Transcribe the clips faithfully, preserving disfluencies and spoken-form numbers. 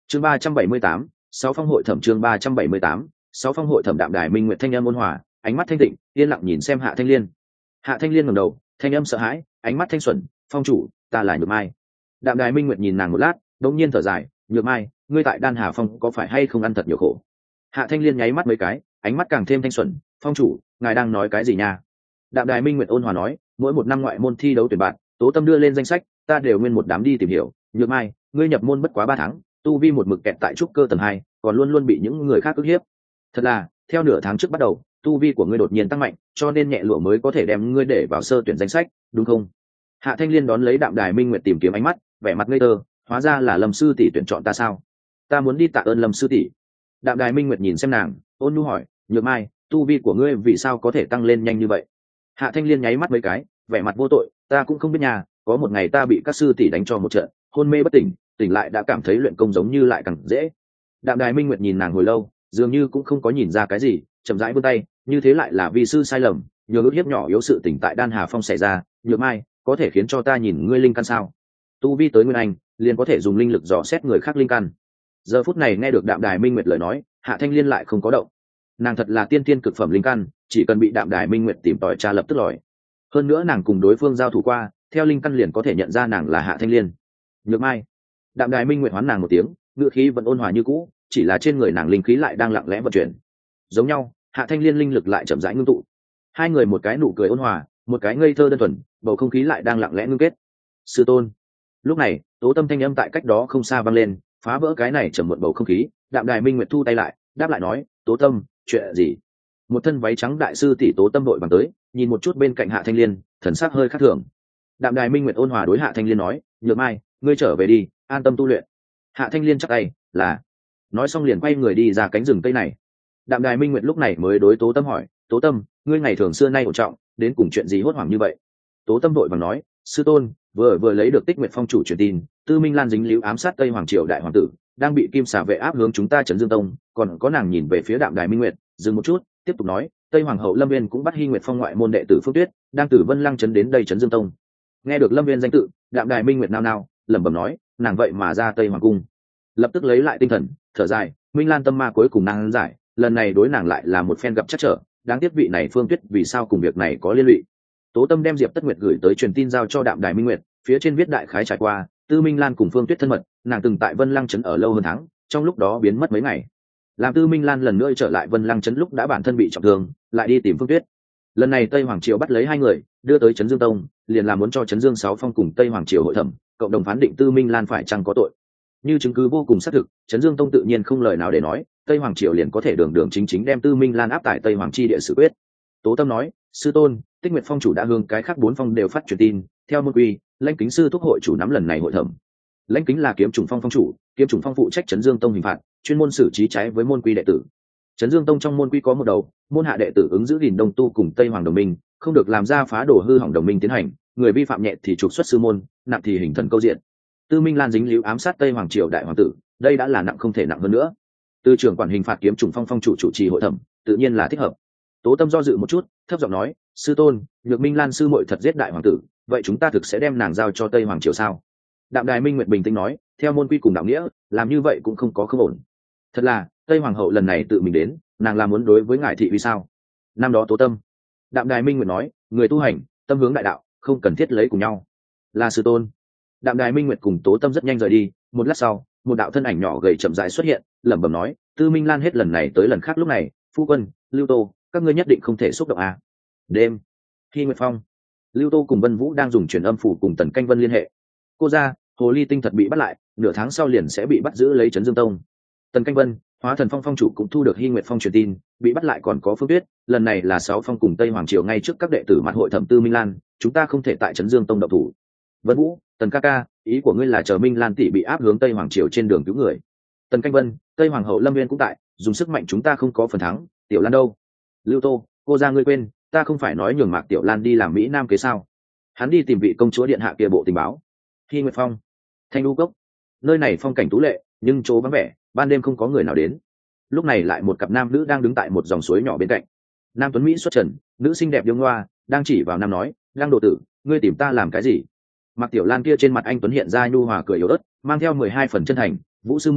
chương ba trăm bảy mươi tám sáu phong hội thẩm chương ba trăm bảy mươi tám sáu phong hội thẩm. Đạm Đài Minh Nguyệt thanh âm ôn hòa, ánh mắt thanh tịnh, yên lặng nhìn xem Hạ Thanh Liên. Hạ Thanh Liên ngẩng đầu, thanh âm sợ hãi, ánh mắt thanh xuẩn. Phong chủ, ta là Nhược Mai. Đạm Đài Minh Nguyệt nhìn nàng một lát, đột nhiên thở dài. Nhược Mai, ngươi tại Đan Hà Phong có phải hay không ăn thật nhiều khổ? Hạ Thanh Liên nháy mắt mấy cái, ánh mắt càng thêm thanh xuẩn. Phong chủ, ngài đang nói cái gì nha? Đạm Đài Minh Nguyệt ôn hòa nói, mỗi một năm ngoại môn thi đấu tuyển bạn, Tố Tâm đưa lên danh sách, ta đều nguyên một đám đi tìm hiểu. Nhược Mai, ngươi nhập môn bất quá ba tháng, tu vi một mực kẹt tại trúc cơ tầng hai, còn luôn luôn bị những người khác ức hiếp. Thật là, theo nửa tháng trước bắt đầu, tu vi của ngươi đột nhiên tăng mạnh, cho nên nhẹ lụa mới có thể đem ngươi để vào sơ tuyển danh sách, đúng không? Hạ Thanh Liên đón lấy Đạm Đài Minh Nguyệt tìm kiếm ánh mắt, vẻ mặt ngây thơ, hóa ra là Lâm sư tỷ tuyển chọn ta sao? Ta muốn đi tạ ơn Lâm sư tỷ. Đạm Đài Minh Nguyệt nhìn xem nàng, ôn nhu hỏi, Nhược Mai, tu vi của ngươi vì sao có thể tăng lên nhanh như vậy? Hạ Thanh Liên nháy mắt mấy cái, vẻ mặt vô tội, ta cũng không biết nhà, có một ngày ta bị các sư tỷ đánh cho một trận, hôn mê bất tỉnh, tỉnh lại đã cảm thấy luyện công giống như lại càng dễ. Đạm Đài Minh Nguyệt nhìn nàng hồi lâu, dường như cũng không có nhìn ra cái gì, chậm rãi vươn tay, như thế lại là vi sư sai lầm, nhờ ước hiếp nhỏ yếu sự tỉnh tại Đan Hà Phong xảy ra. Nhược Mai, có thể khiến cho ta nhìn ngươi linh căn sao? Tu vi tới nguyên anh, liền có thể dùng linh lực dò xét người khác linh căn. Giờ phút này nghe được Đạm Đài Minh Nguyệt lời nói, Hạ Thanh Liên lại không có động. Nàng thật là tiên tiên cực phẩm linh căn, chỉ cần bị Đạm Đài Minh Nguyệt tìm tòi tra lập tức lòi. Hơn nữa nàng cùng đối phương giao thủ qua, theo linh căn liền có thể nhận ra nàng là Hạ Thanh Liên. Nhược Mai. Đạm Đài Minh Nguyệt hoán nàng một tiếng, ngữ khí vẫn ôn hòa như cũ, chỉ là trên người nàng linh khí lại đang lặng lẽ vận chuyển. Giống nhau, Hạ Thanh Liên linh lực lại chậm rãi ngưng tụ. Hai người một cái nụ cười ôn hòa, một cái ngây thơ đơn thuần, bầu không khí lại đang lặng lẽ ngưng kết. Sư tôn. Lúc này, Tố Tâm thanh âm tại cách đó không xa vang lên, phá vỡ cái này trầm muộn bầu không khí. Đạm Đài Minh Nguyệt thu tay lại, đáp lại nói, Tố Tâm, chuyện gì? Một thân váy trắng đại sư tỷ Tố Tâm đội bằng tới, nhìn một chút bên cạnh Hạ Thanh Liên, thần sắc hơi khác thường. Đạm Đài Minh Nguyệt ôn hòa đối Hạ Thanh Liên nói, Nhược Mai, ngươi trở về đi, an tâm tu luyện. Hạ Thanh Liên chắc tay, là. Nói xong liền quay người đi ra cánh rừng tây này. Đạm Đài Minh Nguyệt lúc này mới đối Tố Tâm hỏi, Tố Tâm, ngươi ngày thường xưa nay ổn trọng, đến cùng chuyện gì hốt hoảng như vậy? Tố Tâm đội bằng nói, sư tôn, vừa vừa lấy được Tích Nguyệt Phong chủ truyền tin, Tư Minh Lan dính líu ám sát Tây Hoàng triều đại hoàng tử, đang bị Kim Xà vệ áp hướng chúng ta Trấn Dương Tông, còn có nàng nhìn về phía Đạm Đài Minh Nguyệt, dừng một chút, tiếp tục nói, Tây Hoàng hậu Lâm Viên cũng bắt Hy Nguyệt Phong ngoại môn đệ tử Phương Tuyết, đang từ Vân Lăng trấn đến đây Trấn Dương Tông. Nghe được Lâm Viên danh tự, Đạm Đài Minh Nguyệt nao nao, lẩm bẩm nói, nàng vậy mà ra Tây Hoàng cung. Lập tức lấy lại tinh thần, thở dài, Minh Lan tâm ma cuối cùng nàng giải, lần này đối nàng lại là một phen gặp chắc trở, đáng tiếc vị này Phương Tuyết vì sao cùng việc này có liên lụy. Tố Tâm đem Diệp Tất Nguyệt gửi tới truyền tin giao cho Đạm Đài Minh Nguyệt, phía trên viết đại khái trải qua, Tư Minh Lan cùng Phương Tuyết thân mật, nàng từng tại Vân Lăng trấn ở lâu hơn tháng, trong lúc đó biến mất mấy ngày. Làm Tư Minh Lan lần nữa trở lại Vân Lăng trấn lúc đã bản thân bị trọng thương, lại đi tìm Phương Tuyết. Lần này Tây Hoàng triều bắt lấy hai người, đưa tới Trấn Dương Tông, liền là muốn cho Trấn Dương Sáu Phong cùng Tây Hoàng triều hội thẩm, cộng đồng phán định Tư Minh Lan phải chăng có tội. Như chứng cứ vô cùng xác thực, Trấn Dương Tông tự nhiên không lời nào để nói, Tây Hoàng triều liền có thể đường đường chính chính đem Tư Minh Lan áp tại Tây Hoàng chi địa xử quyết. Tố Tâm nói, sư tôn, Tích Nguyệt Phong chủ đã hướng cái khác bốn phong đều phát truyền tin, theo môn quy, Lãnh Kính sư thúc hội chủ nắm lần này hội thẩm. Lãnh Kính là Kiếm Trùng Phong phong chủ, Kiếm Trùng Phong phụ trách Trấn Dương Tông hình phạt, chuyên môn xử trí trái với môn quy đệ tử. Trấn Dương Tông trong môn quy có một đầu, môn hạ đệ tử ứng giữ gìn Đông tu cùng Tây Hoàng đồng minh, không được làm ra phá đổ hư hỏng đồng minh tiến hành, người vi phạm nhẹ thì trục xuất sư môn, nặng thì hình thần câu diện. Tư Minh Lan dính líu ám sát Tây Hoàng triều đại hoàng tử, đây đã là nặng không thể nặng hơn nữa. Từ trưởng quản hình phạt Kiếm Trùng Phong phong chủ chủ trì hội thẩm, tự nhiên là thích hợp. Tố Tâm do dự một chút, thấp giọng nói, sư tôn, Nhược Minh Lan sư muội thật giết đại hoàng tử, vậy chúng ta thực sẽ đem nàng giao cho Tây Hoàng triều sao? Đạm Đài Minh Nguyệt bình tĩnh nói, theo môn quy cùng đạo nghĩa, làm như vậy cũng không có không ổn. Thật là, Tây Hoàng hậu lần này tự mình đến, nàng là muốn đối với ngài thị vì sao? Năm đó Tố Tâm. Đạm Đài Minh Nguyệt nói, người tu hành, tâm hướng đại đạo, không cần thiết lấy cùng nhau. Là sư tôn. Đạm Đài Minh Nguyệt cùng Tố Tâm rất nhanh rời đi, một lát sau, một đạo thân ảnh nhỏ gầy chậm rãi xuất hiện, lẩm bẩm nói, Tư Minh Lan hết lần này tới lần khác lúc này, phu quân, Lưu Tô, các ngươi nhất định không thể xúc động à? Đêm, Hy Nguyệt Phong, Lưu Tô cùng Vân Vũ đang dùng truyền âm phủ cùng Tần Canh Vân liên hệ. Cô ra, hồ ly tinh thật bị bắt lại, nửa tháng sau liền sẽ bị bắt giữ lấy Trấn Dương Tông. Tần Canh Vân, Hóa Thần Phong phong chủ cũng thu được Hy Nguyệt Phong truyền tin, bị bắt lại còn có Phương Tuyết, lần này là sáu phong cùng Tây Hoàng triều ngay trước các đệ tử mặt hội thẩm Tư Minh Lan, chúng ta không thể tại Trấn Dương Tông động thủ. Vân Vũ, Tần ca ca, ý của ngươi là chờ Minh Lan tỷ bị áp hướng Tây Hoàng triều trên đường cứu người. Tần Canh Vân, Tây Hoàng hậu Lâm Viên cũng tại, dùng sức mạnh chúng ta không có phần thắng, Tiểu Lan đâu? Lưu Tô, cô ra ngươi quên, ta không phải nói nhường Mạc Tiểu Lan đi làm Mỹ Nam kế sao? Hắn đi tìm vị công chúa điện hạ kia bộ tình báo. Hy Nguyệt Phong, Thanh Đu Cốc, nơi này phong cảnh tú lệ, nhưng chỗ vắng vẻ, ban đêm không có người nào đến. Lúc này lại một cặp nam nữ đang đứng tại một dòng suối nhỏ bên cạnh. Nam tuấn mỹ xuất trần, nữ xinh đẹp điêu ngoa, đang chỉ vào nam nói, Lang đồ tử, ngươi tìm ta làm cái gì? Mạc Tiểu Lan kia trên mặt anh tuấn hiện ra nhu hòa cười yếu ớt, mang theo mười hai phần chân thành, Vũ sư muội,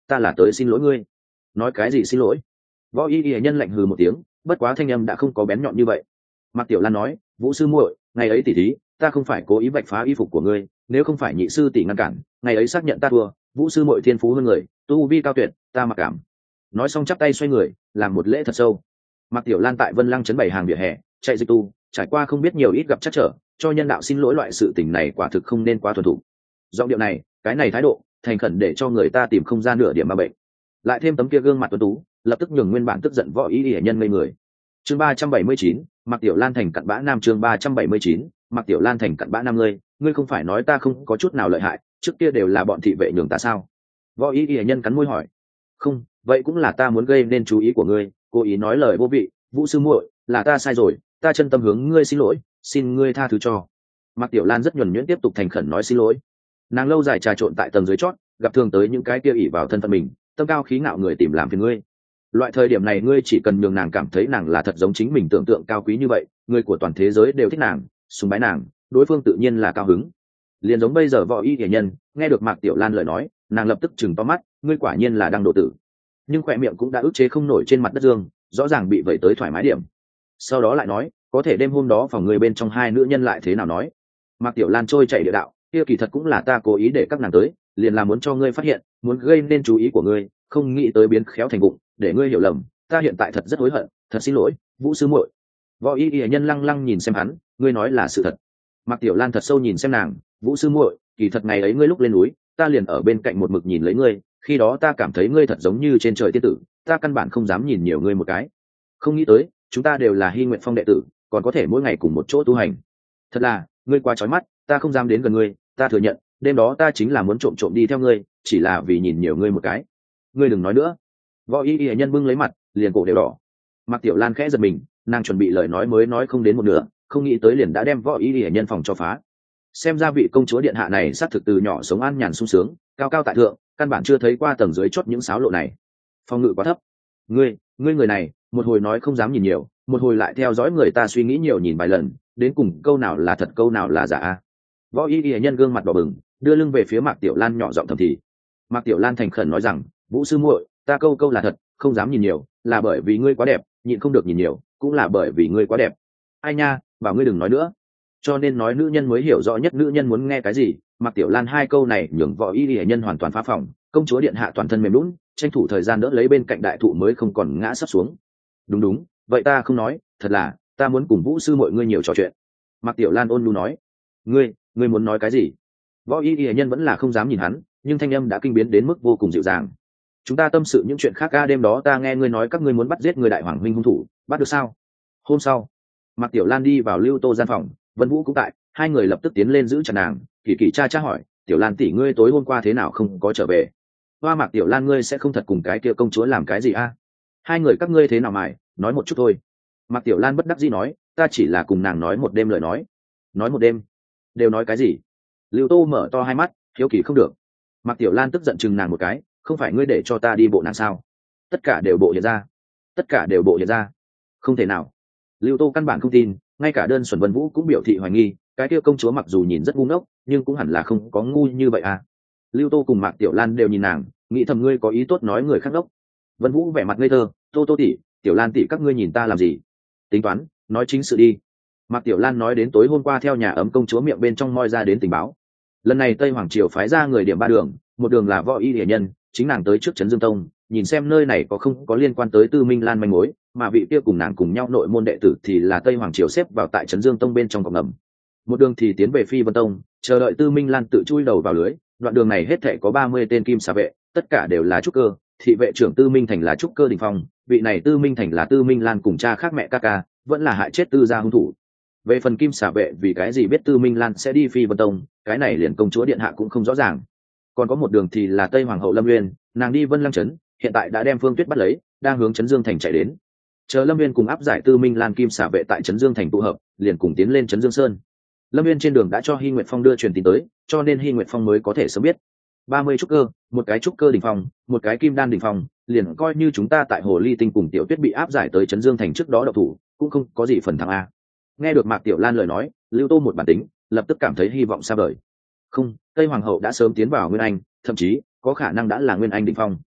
ta là tới xin lỗi ngươi. Nói cái gì xin lỗi? Võ y y nhân lạnh hừ một tiếng, bất quá thanh âm đã không có bén nhọn như vậy. Mạc Tiểu Lan nói, Vũ sư muội, ngày ấy tỷ thí ta không phải cố ý vạch phá y phục của ngươi, nếu không phải nhị sư tỷ ngăn cản, ngày ấy xác nhận ta thua. Vũ sư muội thiên phú hơn người, tu vi cao tuyệt, ta mặc cảm. Nói xong chắp tay xoay người làm một lễ thật sâu. Mạc Tiểu Lan tại Vân Lăng trấn bảy hàng vỉa hè chạy dịch tu, trải qua không biết nhiều ít gặp chắc trở, cho nhân đạo xin lỗi loại sự tình này quả thực không nên quá thuần thủ. Giọng điệu này, cái này thái độ thành khẩn để cho người ta tìm không ra nửa điểm ma bệnh. Lại thêm tấm kia gương mặt tuấn tú, lập tức nhường nguyên bản tức giận võ ý y nhân ngây người. Chương ba trăm bảy mươi chín, Mạc Tiểu Lan thành cặn bã nam. Chương ba trăm bảy mươi chín, Mạc Tiểu Lan thành cặn bã nam. Ngươi ngươi không phải nói ta không có chút nào lợi hại, trước kia đều là bọn thị vệ nhường ta sao? Võ ý y nhân cắn môi hỏi. Không, vậy cũng là ta muốn gây nên chú ý của ngươi, cố ý nói lời vô vị. Vũ sư muội, là ta sai rồi, ta chân tâm hướng ngươi xin lỗi, xin ngươi tha thứ cho. Mạc Tiểu Lan rất nhuần nhuyễn tiếp tục thành khẩn nói xin lỗi. Nàng lâu dài trà trộn tại tầng dưới chót, gặp thường tới những cái kia ỷ vào thân phận mình, tâm cao khí ngạo người tìm làm phiền ngươi. Loại thời điểm này ngươi chỉ cần nhường nàng cảm thấy nàng là thật giống chính mình tưởng tượng cao quý như vậy, người của toàn thế giới đều thích nàng, sùng bái nàng, đối phương tự nhiên là cao hứng. Liền giống bây giờ võ y hiển nhân nghe được Mạc Tiểu Lan lời nói, nàng lập tức chừng to mắt, ngươi quả nhiên là đang độ tử. Nhưng khỏe miệng cũng đã ức chế không nổi trên mặt đất dương, rõ ràng bị vẩy tới thoải mái điểm. Sau đó lại nói, có thể đêm hôm đó phòng người bên trong hai nữ nhân lại thế nào nói? Mạc Tiểu Lan trôi chảy địa đạo, kia kỳ thật cũng là ta cố ý để các nàng tới, liền là muốn cho ngươi phát hiện, muốn gây nên chú ý của ngươi, không nghĩ tới biến khéo thành vụng, để ngươi hiểu lầm, ta hiện tại thật rất hối hận, thật xin lỗi, Vũ sư muội. Võ y y nhân lăng lăng nhìn xem hắn, ngươi nói là sự thật. Mạc Tiểu Lan thật sâu nhìn xem nàng, Vũ sư muội, kỳ thật ngày ấy ngươi lúc lên núi, ta liền ở bên cạnh một mực nhìn lấy ngươi, khi đó ta cảm thấy ngươi thật giống như trên trời tiên tử, ta căn bản không dám nhìn nhiều ngươi một cái. Không nghĩ tới, chúng ta đều là Hy Nguyện Phong đệ tử, còn có thể mỗi ngày cùng một chỗ tu hành. Thật là, ngươi quá chói mắt, ta không dám đến gần ngươi, ta thừa nhận, đêm đó ta chính là muốn trộm trộm đi theo ngươi, chỉ là vì nhìn nhiều ngươi một cái. Ngươi đừng nói nữa. Võ y y nhân bưng lấy mặt, liền cổ đều đỏ. Mạc Tiểu Lan khẽ giật mình, nàng chuẩn bị lời nói mới nói không đến một nửa, không nghĩ tới liền đã đem võ y y nhân phòng cho phá. Xem ra vị công chúa điện hạ này xác thực từ nhỏ sống an nhàn sung sướng, cao cao tại thượng, căn bản chưa thấy qua tầng dưới chót những xáo lộ này. Phong ngự quá thấp. Ngươi, ngươi người này, một hồi nói không dám nhìn nhiều, một hồi lại theo dõi người ta suy nghĩ nhiều nhìn vài lần, đến cùng câu nào là thật câu nào là giả. Võ y y nhân gương mặt đỏ bừng, đưa lưng về phía Mạc Tiểu Lan nhỏ giọng thầm thì. Mạc Tiểu Lan thành khẩn nói rằng, Vũ sư muội, ta câu câu là thật, không dám nhìn nhiều, là bởi vì ngươi quá đẹp, nhịn không được nhìn nhiều, cũng là bởi vì ngươi quá đẹp. Ai nha, bảo ngươi đừng nói nữa. Cho nên nói nữ nhân mới hiểu rõ nhất nữ nhân muốn nghe cái gì. Mạc Tiểu Lan hai câu này nhường võ y y nhân hoàn toàn phá phòng, công chúa điện hạ toàn thân mềm lún, tranh thủ thời gian đỡ lấy bên cạnh đại thụ mới không còn ngã sắp xuống. Đúng đúng, vậy ta không nói, thật là, ta muốn cùng Vũ sư mọi ngươi nhiều trò chuyện. Mạc Tiểu Lan ôn nhu nói. Ngươi, ngươi muốn nói cái gì? Võ y y nhân vẫn là không dám nhìn hắn, nhưng thanh âm đã kinh biến đến mức vô cùng dịu dàng. Chúng ta tâm sự những chuyện khác. A đêm đó ta nghe ngươi nói các ngươi muốn bắt giết người đại hoàng huynh hung thủ, bắt được sao? Hôm sau, Mạc Tiểu Lan đi vào Lưu Tô gian phòng, Vân Vũ cũng tại, hai người lập tức tiến lên giữ chặt nàng. Kỳ Kỳ cha cha hỏi, Tiểu Lan tỷ ngươi tối hôm qua thế nào không có trở về? Hoa Mạc Tiểu Lan ngươi sẽ không thật cùng cái kia công chúa làm cái gì a? Hai người các ngươi thế nào mải, nói một chút thôi. Mạc Tiểu Lan bất đắc dĩ nói, ta chỉ là cùng nàng nói một đêm lời nói. Nói một đêm? Đều nói cái gì? Lưu Tô mở to hai mắt, hiếu kỳ không được. Mạc Tiểu Lan tức giận chừng nàng một cái, không phải ngươi để cho ta đi bộ nàng sao? Tất cả đều bộ hiện ra. Tất cả đều bộ hiện ra. Không thể nào. Lưu Tô căn bản không tin, ngay cả đơn Xuân Vân Vũ cũng biểu thị hoài nghi, cái kia công chúa mặc dù nhìn rất ngu ngốc, nhưng cũng hẳn là không có ngu như vậy à. Lưu Tô cùng Mạc Tiểu Lan đều nhìn nàng, nghĩ thầm ngươi có ý tốt nói người khác ngốc. Vân Vũ vẻ mặt ngây thơ, Tô Tô tỷ, Tiểu Lan tỷ các ngươi nhìn ta làm gì? Tính toán, nói chính sự đi. Mạc Tiểu Lan nói đến tối hôm qua theo nhà ấm công chúa miệng bên trong moi ra đến tình báo. Lần này Tây Hoàng triều phái ra người điểm ba đường, một đường là võ y địa nhân, chính nàng tới trước trấn Dương Tông, nhìn xem nơi này có không có liên quan tới Tư Minh Lan manh mối, mà vị kia cùng nàng cùng nhau nội môn đệ tử thì là Tây Hoàng triều xếp vào tại trấn Dương Tông bên trong cổng ngầm. Một đường thì tiến về Phi Vân Tông, chờ đợi Tư Minh Lan tự chui đầu vào lưới. Đoạn đường này hết thảy có ba mươi tên kim xà vệ, tất cả đều là trúc cơ, thị vệ trưởng Tư Minh Thành là trúc cơ đỉnh phong, vị này Tư Minh Thành là Tư Minh Lan cùng cha khác mẹ ca ca, vẫn là hại chết Tư gia hung thủ. Về phần kim xà vệ vì cái gì biết Tư Minh Lan sẽ đi Phi Vân Tông, cái này liền công chúa điện hạ cũng không rõ ràng. Còn có một đường thì là Tây Hoàng hậu Lâm Nguyên, nàng đi Vân Lăng trấn, hiện tại đã đem Phương Tuyết bắt lấy, đang hướng trấn Dương Thành chạy đến. Chờ Lâm Nguyên cùng áp giải Tư Minh Lan kim xà vệ tại trấn Dương Thành tụ hợp, liền cùng tiến lên trấn Dương Sơn. Lâm Nguyên trên đường đã cho Hy Nguyệt Phong đưa truyền tin tới, cho nên Hy Nguyệt Phong mới có thể sớm biết. ba mươi trúc cơ, một cái trúc cơ đỉnh phong, một cái kim đan đỉnh phong, liền coi như chúng ta tại Hồ Ly Tinh cùng Tiểu Tuyết bị áp giải tới trấn Dương Thành trước đó độc thủ, cũng không có gì phần thắng a. Nghe được Mạc Tiểu Lan lời nói, Lưu Tô một bản tính, lập tức cảm thấy hy vọng xa vời. Không, Tây Hoàng hậu đã sớm tiến vào Nguyên Anh, thậm chí có khả năng đã là Nguyên Anh đỉnh phong.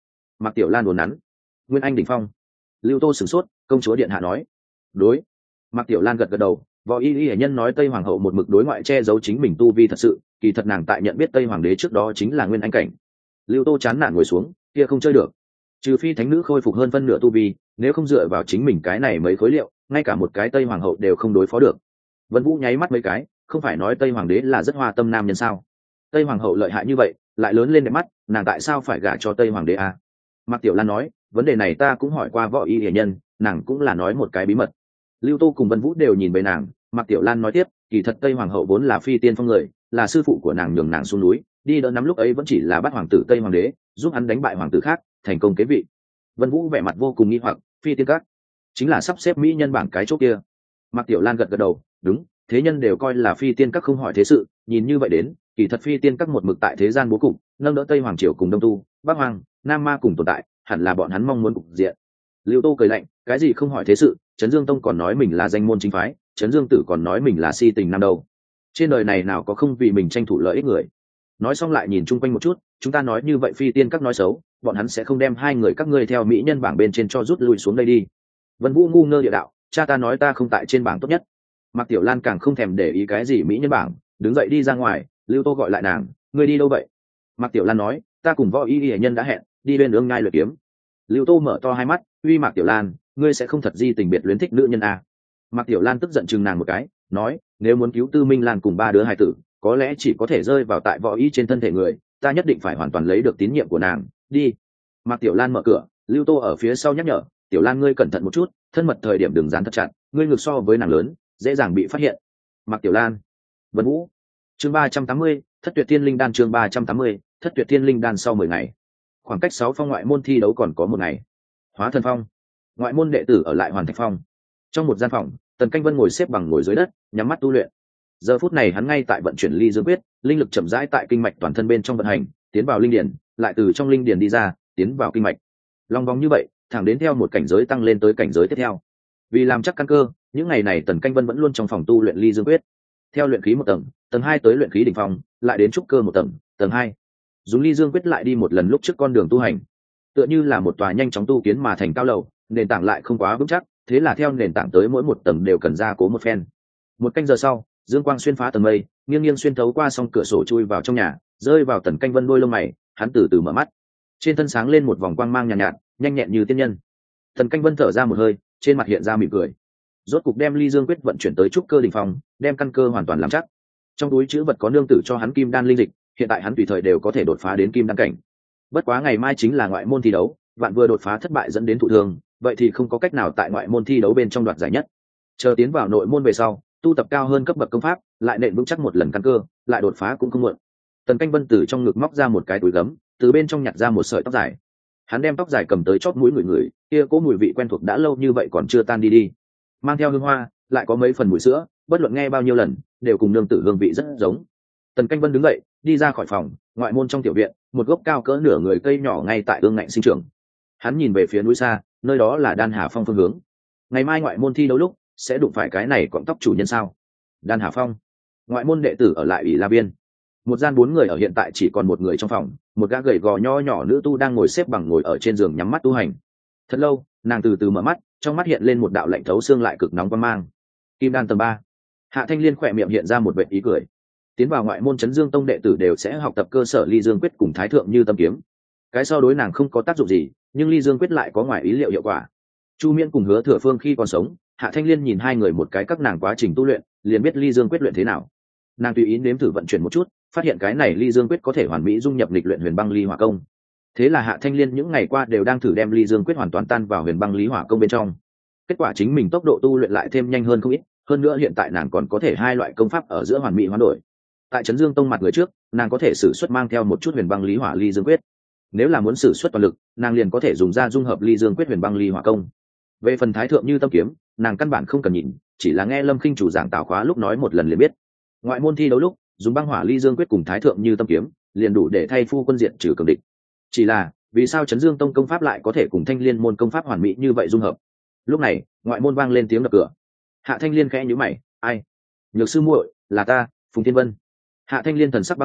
Mạc Tiểu Lan đồn nắn. Nguyên Anh đỉnh phong. Lưu Tô sửng sốt, công chúa điện hạ nói. Đối. Mạc Tiểu Lan gật gật đầu, võ y y nhân nói Tây Hoàng hậu một mực đối ngoại che giấu chính mình tu vi thật sự, kỳ thật nàng tại nhận biết Tây Hoàng đế trước đó chính là Nguyên Anh cảnh. Lưu Tô chán nản ngồi xuống, kia không chơi được. Trừ phi thánh nữ khôi phục hơn phân nửa tu vi, nếu không dựa vào chính mình cái này mấy khối liệu, ngay cả một cái Tây Hoàng hậu đều không đối phó được. Vân Vũ nháy mắt mấy cái, không phải nói Tây Hoàng đế là rất hoa tâm nam nhân sao? Tây Hoàng hậu lợi hại như vậy, lại lớn lên đẹp mắt, nàng tại sao phải gả cho Tây Hoàng đế à? Mạc Tiểu Lan nói, vấn đề này ta cũng hỏi qua võ y y nhân, nàng cũng là nói một cái bí mật. Lưu Tô cùng Vân Vũ đều nhìn về nàng, Mạc Tiểu Lan nói tiếp, kỳ thật Tây Hoàng hậu vốn là phi tiên phong người, là sư phụ của nàng nhường nàng xuống núi, đi đỡ nắm lúc ấy vẫn chỉ là bắt hoàng tử Tây Hoàng đế, giúp hắn đánh bại hoàng tử khác, thành công kế vị. Vân Vũ vẻ mặt vô cùng nghi hoặc, phi tiên các chính là sắp xếp mỹ nhân bảng cái chỗ kia. Mạc Tiểu Lan gật gật đầu, đúng, thế nhân đều coi là phi tiên các không hỏi thế sự, nhìn như vậy đến, kỳ thật phi tiên các một mực tại thế gian bố cục, nâng đỡ Tây Hoàng triều cùng Đông Tu, Bắc Hoàng, Nam Ma cùng tồn tại, hẳn là bọn hắn mong muốn cục diện. Lưu Tô cười lạnh, cái gì không hỏi thế sự, Trấn Dương Tông còn nói mình là danh môn chính phái, Trấn Dương Tử còn nói mình là si tình nam đầu. Trên đời này nào có không vì mình tranh thủ lợi ích người. Nói xong lại nhìn chung quanh một chút, chúng ta nói như vậy phi tiên các nói xấu, bọn hắn sẽ không đem hai người các ngươi theo mỹ nhân bảng bên trên cho rút lui xuống đây đi. Vân Vũ ngu ngơ địa đạo, cha ta nói ta không tại trên bảng tốt nhất. Mạc Tiểu Lan càng không thèm để ý cái gì mỹ nhân bảng, đứng dậy đi ra ngoài. Lưu Tô gọi lại nàng, ngươi đi đâu vậy? Mạc Tiểu Lan nói, ta cùng võ y y nhân đã hẹn đi bên ương ngai luyện kiếm. Lưu Tô mở to hai mắt, uy Mạc Tiểu Lan, ngươi sẽ không thật di tình biệt luyến thích nữ nhân à? Mạc Tiểu Lan tức giận chừng nàng một cái, nói, nếu muốn cứu Tư Minh Lan cùng ba đứa hài tử, có lẽ chỉ có thể rơi vào tại võ y trên thân thể người, ta nhất định phải hoàn toàn lấy được tín nhiệm của nàng. Đi. Mạc Tiểu Lan mở cửa, Lưu Tô ở phía sau nhắc nhở, Tiểu Lan ngươi cẩn thận một chút, thân mật thời điểm đừng dán thật chặt, ngươi ngược so với nàng lớn, dễ dàng bị phát hiện. Mạc Tiểu Lan. Vân Vũ. Chương ba trăm tám mươi, Thất Tuyệt Thiên Linh Đan. Chương ba trăm tám mươi, Thất Tuyệt Thiên Linh Đan. Sau mười ngày, khoảng cách sáu phong ngoại môn thi đấu còn có một ngày. Hóa Thần Phong, ngoại môn đệ tử ở lại Hoàn Thạch Phong. Trong một gian phòng, Tần Canh Vân ngồi xếp bằng ngồi dưới đất, nhắm mắt tu luyện. Giờ phút này hắn ngay tại vận chuyển ly dương quyết, linh lực chậm rãi tại kinh mạch toàn thân bên trong vận hành, tiến vào linh điển, lại từ trong linh điển đi ra, tiến vào kinh mạch. Long vòng như vậy, thẳng đến theo một cảnh giới tăng lên tới cảnh giới tiếp theo. Vì làm chắc căn cơ, những ngày này Tần Canh Vân vẫn luôn trong phòng tu luyện ly dương quyết. Theo luyện khí một tầng, tầng hai tới luyện khí đỉnh phong, lại đến trúc cơ một tầng, tầng hai. Dùng ly dương quyết lại đi một lần lúc trước con đường tu hành. Tựa như là một tòa nhanh chóng tu kiến mà thành cao lầu, nền tảng lại không quá vững chắc, thế là theo nền tảng tới mỗi một tầng đều cần gia cố một phen. Một canh giờ sau, dương quang xuyên phá tầng mây, nghiêng nghiêng xuyên thấu qua song cửa sổ chui vào trong nhà, rơi vào Tần Canh Vân đôi lông mày, hắn từ từ mở mắt. Trên thân sáng lên một vòng quang mang nhàn nhạt, nhạt, nhanh nhẹn như tiên nhân. Tần Canh Vân thở ra một hơi, trên mặt hiện ra mỉm cười. Rốt cục đem ly dương quyết vận chuyển tới trúc cơ đỉnh phong, đem căn cơ hoàn toàn làm chắc. Trong túi chữ vật có nương tử cho hắn kim đan linh dịch, hiện tại hắn tùy thời đều có thể đột phá đến kim đan cảnh. Bất quá ngày mai chính là ngoại môn thi đấu, vạn vừa đột phá thất bại dẫn đến thụ thương, vậy thì không có cách nào tại ngoại môn thi đấu bên trong đoạt giải nhất. Chờ tiến vào nội môn về sau, tu tập cao hơn cấp bậc công pháp, lại nện vững chắc một lần căn cơ, lại đột phá cũng không muộn. Tần Canh Vân từ trong ngực móc ra một cái túi gấm, từ bên trong nhặt ra một sợi tóc dài. Hắn đem tóc dài cầm tới chóp mũi người người, kia cố mùi vị quen thuộc đã lâu như vậy còn chưa tan đi đi. Mang theo hương hoa, lại có mấy phần mùi sữa, bất luận nghe bao nhiêu lần, đều cùng nương tử hương vị rất giống. Tần Canh Vân đứng dậy, đi ra khỏi phòng, ngoại môn trong tiểu viện, một gốc cao cỡ nửa người cây nhỏ ngay tại ương ngạnh sinh trưởng. Hắn nhìn về phía núi xa, nơi đó là Đan Hà Phong phương hướng. Ngày mai ngoại môn thi đấu lúc, sẽ đụng phải cái này cọng tóc chủ nhân sao? Đan Hà Phong, ngoại môn đệ tử ở lại ủy La Viên. Một gian bốn người ở hiện tại chỉ còn một người trong phòng, một gã gầy gò nho nhỏ nữ tu đang ngồi xếp bằng ngồi ở trên giường nhắm mắt tu hành. Thật lâu, nàng từ từ mở mắt, trong mắt hiện lên một đạo lạnh thấu xương lại cực nóng quan mang. Kim đan tầng ba. Hạ Thanh Liên khỏe miệng hiện ra một vệt ý cười. Tiến vào ngoại môn Trấn Dương Tông đệ tử đều sẽ học tập cơ sở ly dương quyết cùng thái thượng như tâm kiếm. Cái sau đối nàng không có tác dụng gì, nhưng ly dương quyết lại có ngoài ý liệu hiệu quả. Chu Miễn cùng Hứa Thừa Phương khi còn sống, Hạ Thanh Liên nhìn hai người một cái các nàng quá trình tu luyện, liền biết ly dương quyết luyện thế nào. Nàng tùy ý nếm thử vận chuyển một chút, phát hiện cái này ly dương quyết có thể hoàn mỹ dung nhập lịch luyện huyền băng ly hỏa công. Thế là Hạ Thanh Liên những ngày qua đều đang thử đem ly dương quyết hoàn toàn tan vào huyền băng lý hỏa công bên trong. Kết quả chính mình tốc độ tu luyện lại thêm nhanh hơn không ít, hơn nữa hiện tại nàng còn có thể hai loại công pháp ở giữa hoàn mỹ hoán đổi. Tại Trấn Dương Tông mặt người trước, nàng có thể sử xuất mang theo một chút huyền băng lý hỏa ly dương quyết. Nếu là muốn sử xuất toàn lực, nàng liền có thể dùng ra dung hợp ly dương quyết huyền băng ly hỏa công. Về phần thái thượng như tâm kiếm, nàng căn bản không cần nhìn, chỉ là nghe Lâm Khinh chủ giảng tào khóa lúc nói một lần liền biết. Ngoại môn thi đấu lúc, dùng băng hỏa ly dương quyết cùng thái thượng như tâm kiếm, liền đủ để thay phu quân diện trừ cường địch. Chỉ là, vì sao Trấn Dương Tông công pháp lại có thể cùng Thanh Liên môn công pháp hoàn mỹ như vậy dung hợp? Lúc này, ngoại môn vang lên tiếng đập cửa. Hạ Thanh Liên khẽ nhíu mày, "Ai?" "Nhược sư muội, là ta, Phùng Thiên Vân." Hạ Thanh Liên thần sắc băng lãnh,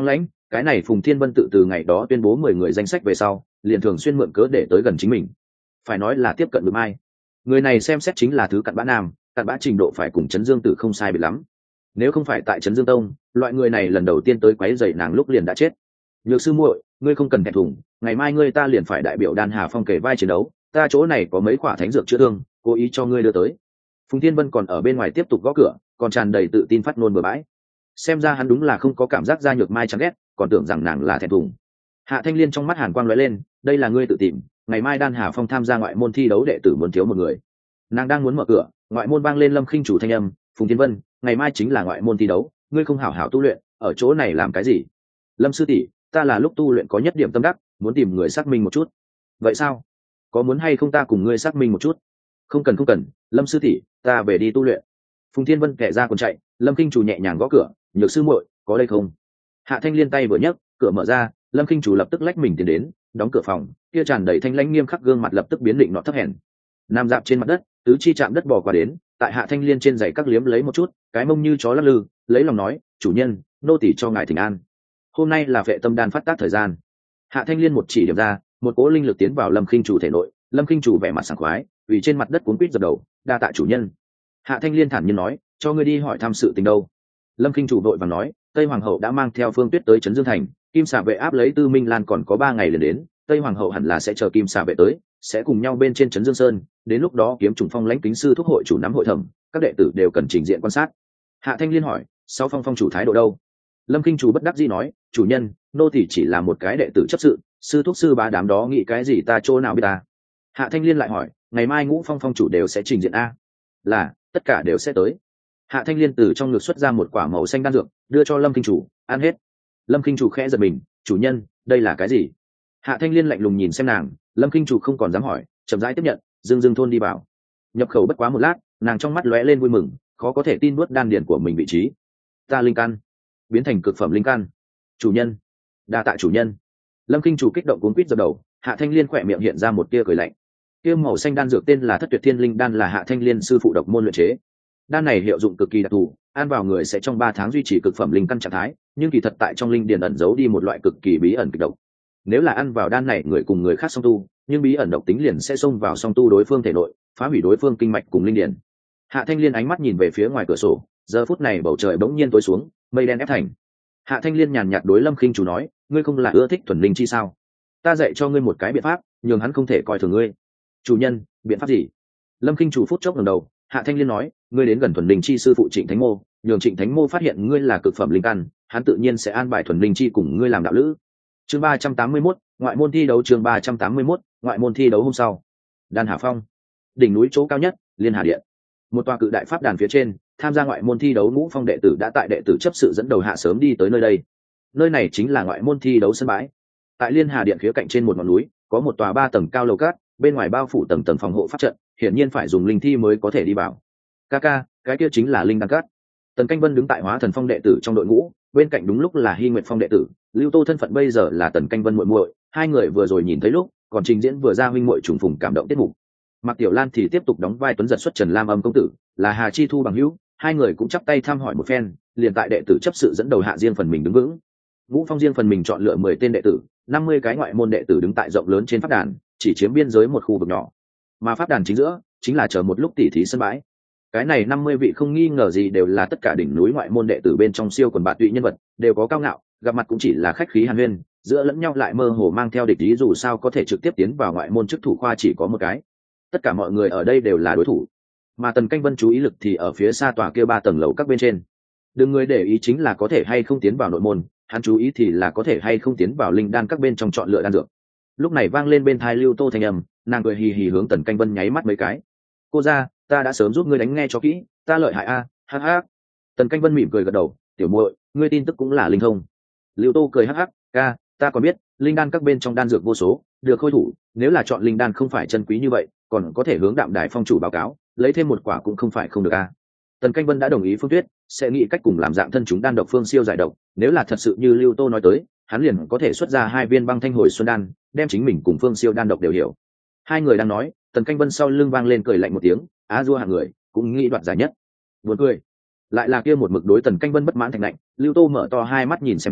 cái này Phùng Thiên Vân tự từ ngày đó tuyên bố mười người danh sách về sau liền thường xuyên mượn cớ để tới gần chính mình, phải nói là tiếp cận được ai. Người này xem xét chính là thứ cặn bã nam, cặn bã trình độ phải cùng Trấn Dương Tử không sai biệt lắm. Nếu không phải tại Trấn Dương Tông, loại người này lần đầu tiên tới quấy rầy nàng lúc liền đã chết. Nhược sư muội, ngươi không cần thẹn thùng, ngày mai ngươi ta liền phải đại biểu Đan Hà Phong kể vai chiến đấu, ta chỗ này có mấy quả thánh dược chữa thương, cố ý cho ngươi đưa tới. Phùng Thiên Vân còn ở bên ngoài tiếp tục gõ cửa, còn tràn đầy tự tin phát ngôn bừa bãi. Xem ra hắn đúng là không có cảm giác ra Nhược Mai chán ghét, còn tưởng rằng nàng là thẹn thùng. Hạ Thanh Liên trong mắt hàn quang lóe lên, đây là ngươi tự tìm, ngày mai Đan Hà Phong tham gia ngoại môn thi đấu đệ tử muốn thiếu một người. Nàng đang muốn mở cửa, ngoại môn vang lên Lâm Khinh Chủ thanh âm, Phùng Thiên Vân, ngày mai chính là ngoại môn thi đấu, ngươi không hảo hảo tu luyện, ở chỗ này làm cái gì? Lâm sư tỷ, ta là lúc tu luyện có nhất điểm tâm đắc, muốn tìm người xác minh một chút. Vậy sao? Có muốn hay không ta cùng ngươi xác minh một chút? Không cần không cần, Lâm sư tỷ, ta về đi tu luyện. Phùng Thiên Vân kẻ ra còn chạy, Lâm Khinh Chủ nhẹ nhàng gõ cửa, Nhược sư muội, có đây không? Hạ Thanh Liên tay vừa nhấc, cửa mở ra, Lâm Khinh Chủ lập tức lách mình tiến đến, đóng cửa phòng, kia tràn đầy thanh lãnh nghiêm khắc gương mặt lập tức biến định nọ thấp hèn. Nam dạp trên mặt đất, tứ chi chạm đất bò qua đến, tại Hạ Thanh Liên trên giày các liếm lấy một chút, cái mông như chó lắc lư, lấy lòng nói, chủ nhân, nô tỳ cho ngài thỉnh an. Hôm nay là vệ tâm đan phát tác thời gian. Hạ Thanh Liên một chỉ điểm ra, một cỗ linh lực tiến vào Lâm Khinh Chủ thể nội, Lâm Khinh Chủ vẻ mặt sảng khoái, vì trên mặt đất cuốn quýt dập đầu, đa tạ chủ nhân. Hạ Thanh Liên thản nhiên nói, cho ngươi đi hỏi thăm sự tình đâu. Lâm Khinh Chủ vội vàng nói, Tây Hoàng hậu đã mang theo Phương Tuyết tới Trấn Dương Thành, Kim Xà vệ áp lấy Tư Minh Lan còn có ba ngày liền đến, Tây Hoàng hậu hẳn là sẽ chờ Kim Xà vệ tới, sẽ cùng nhau bên trên Trấn Dương Sơn, đến lúc đó Kiếm Trùng Phong lãnh kính sư thúc hội chủ nắm hội thẩm, các đệ tử đều cần trình diện quan sát. Hạ Thanh Liên hỏi, sáu phong phong chủ thái độ đâu? Lâm Kinh Chủ bất đắc dĩ nói, chủ nhân, nô tỳ chỉ là một cái đệ tử chấp sự, sư thúc sư bá đám đó nghĩ cái gì ta chỗ nào biết ta. Hạ Thanh Liên lại hỏi, ngày mai Ngũ Phong phong chủ đều sẽ trình diện a? Là, tất cả đều sẽ tới. Hạ Thanh Liên từ trong ngực xuất ra một quả màu xanh đan dược, đưa cho Lâm Kinh Chủ, ăn hết. Lâm Kinh Chủ khẽ giật mình, chủ nhân, đây là cái gì? Hạ Thanh Liên lạnh lùng nhìn xem nàng, Lâm Kinh Chủ không còn dám hỏi, chậm rãi tiếp nhận, dương dương thôn đi vào. Nhập khẩu bất quá một lát, nàng trong mắt lóe lên vui mừng, khó có thể tin nuốt đan điển của mình vị trí. Ta linh căn biến thành cực phẩm linh căn. Chủ nhân, đa tạ chủ nhân. Lâm Kinh Chủ kích động cuống quýt giơ đầu, Hạ Thanh Liên khỏe miệng hiện ra một tia cười lạnh. Kia màu xanh đan dược tên là Thất Tuyệt Thiên Linh đan, là Hạ Thanh Liên sư phụ độc môn luyện chế. Đan này hiệu dụng cực kỳ đặc thù, ăn vào người sẽ trong ba tháng duy trì cực phẩm linh căn trạng thái, nhưng kỳ thật tại trong linh điển ẩn giấu đi một loại cực kỳ bí ẩn kịch độc. Nếu là ăn vào đan này người cùng người khác song tu, nhưng bí ẩn độc tính liền sẽ xông vào song tu đối phương thể nội, phá hủy đối phương kinh mạch cùng linh điển. Hạ Thanh Liên ánh mắt nhìn về phía ngoài cửa sổ, giờ phút này bầu trời bỗng nhiên tối xuống, mây đen ép thành. Hạ Thanh Liên nhàn nhạt đối Lâm Khinh Chủ nói, ngươi không là ưa thích thuần linh chi sao? Ta dạy cho ngươi một cái biện pháp, nhường hắn không thể coi thường ngươi. Chủ nhân, biện pháp gì? Lâm Khinh Chủ phút chốc ngẩng đầu, Hạ Thanh Liên nói, ngươi đến gần thuần linh chi sư phụ Trịnh Thánh Mô, nhường Trịnh Thánh Mô phát hiện ngươi là cực phẩm linh căn, hắn tự nhiên sẽ an bài thuần linh chi cùng ngươi làm đạo lữ. Chương ba trăm tám mươi mốt, ngoại môn thi đấu. Chương ba trăm tám mươi mốt, ngoại môn thi đấu hôm sau. Đan Hà Phong, đỉnh núi chỗ cao nhất, Liên Hà Điện. Một tòa cự đại pháp đàn phía trên, tham gia ngoại môn thi đấu Ngũ Phong đệ tử đã tại đệ tử chấp sự dẫn đầu hạ sớm đi tới nơi đây. Nơi này chính là ngoại môn thi đấu sân bãi. Tại Liên Hà Điện khía cạnh trên một ngọn núi, có một tòa ba tầng cao lầu cát, bên ngoài bao phủ tầng tầng phòng hộ pháp trận, hiển nhiên phải dùng linh thi mới có thể đi vào. Kaka, cái kia chính là linh đan cát. Tần Canh Vân đứng tại Hóa Thần Phong đệ tử trong đội ngũ, bên cạnh đúng lúc là Hy Nguyệt Phong đệ tử, Lưu Tô thân phận bây giờ là Tần Canh Vân muội muội, hai người vừa rồi nhìn thấy lúc, còn trình diễn vừa ra huynh muội trùng phùng cảm động tiết mục. Mạc Tiểu Lan thì tiếp tục đóng vai Tuấn Giật xuất Trần Lam Âm công tử, là Hà Chi Thu bằng hữu, hai người cũng chắp tay thăm hỏi một phen, liền tại đệ tử chấp sự dẫn đầu hạ riêng phần mình đứng vững. Vũ Phong riêng phần mình chọn lựa mười tên đệ tử, năm mươi cái ngoại môn đệ tử đứng tại rộng lớn trên pháp đàn, chỉ chiếm biên giới một khu vực nhỏ. Mà pháp đàn chính giữa chính là chờ một lúc tỉ thí sân bãi. Cái này năm mươi vị không nghi ngờ gì đều là tất cả đỉnh núi ngoại môn đệ tử bên trong siêu quần bạt tụy nhân vật, đều có cao ngạo, gặp mặt cũng chỉ là khách khí hàn huyên, giữa lẫn nhau lại mơ hồ mang theo địch ý, dù sao có thể trực tiếp tiến vào ngoại môn chức thủ khoa chỉ có một cái. Tất cả mọi người ở đây đều là đối thủ, mà Tần Canh Vân chú ý lực thì ở phía xa tòa kia ba tầng lầu các bên trên. Đừng người để ý chính là có thể hay không tiến vào nội môn, hắn chú ý thì là có thể hay không tiến vào linh đan các bên trong chọn lựa đan dược. Lúc này vang lên bên tai Lưu Tô thanh âm, nàng cười hì hì hướng Tần Canh Vân nháy mắt mấy cái. Cô ra, ta đã sớm giúp ngươi đánh nghe cho kỹ, ta lợi hại a, hắc hắc. Tần Canh Vân mỉm cười gật đầu, tiểu muội, ngươi tin tức cũng là linh thông. Lưu Tô cười hắc hắc, ca, ta còn biết, linh đan các bên trong đan dược vô số, được khôi thủ, nếu là chọn linh đan không phải chân quý như vậy, còn có thể hướng Đạm Đài Phong chủ báo cáo, lấy thêm một quả cũng không phải không được a. Tần Canh Vân đã đồng ý Phương Tuyết sẽ nghĩ cách cùng làm dạng thân chúng đan độc phương siêu giải độc, nếu là thật sự như Lưu Tô nói tới, hắn liền có thể xuất ra hai viên băng thanh hồi xuân đan, đem chính mình cùng Phương Siêu đan độc đều hiểu. Hai người đang nói, Tần Canh Vân sau lưng vang lên cười lạnh một tiếng, á dua hạng người, cũng nghĩ đoạt giải nhất. Buồn cười. Lại là kia một mực đối Tần Canh Vân bất mãn thành lạnh, Lưu Tô mở to hai mắt nhìn xem hắn,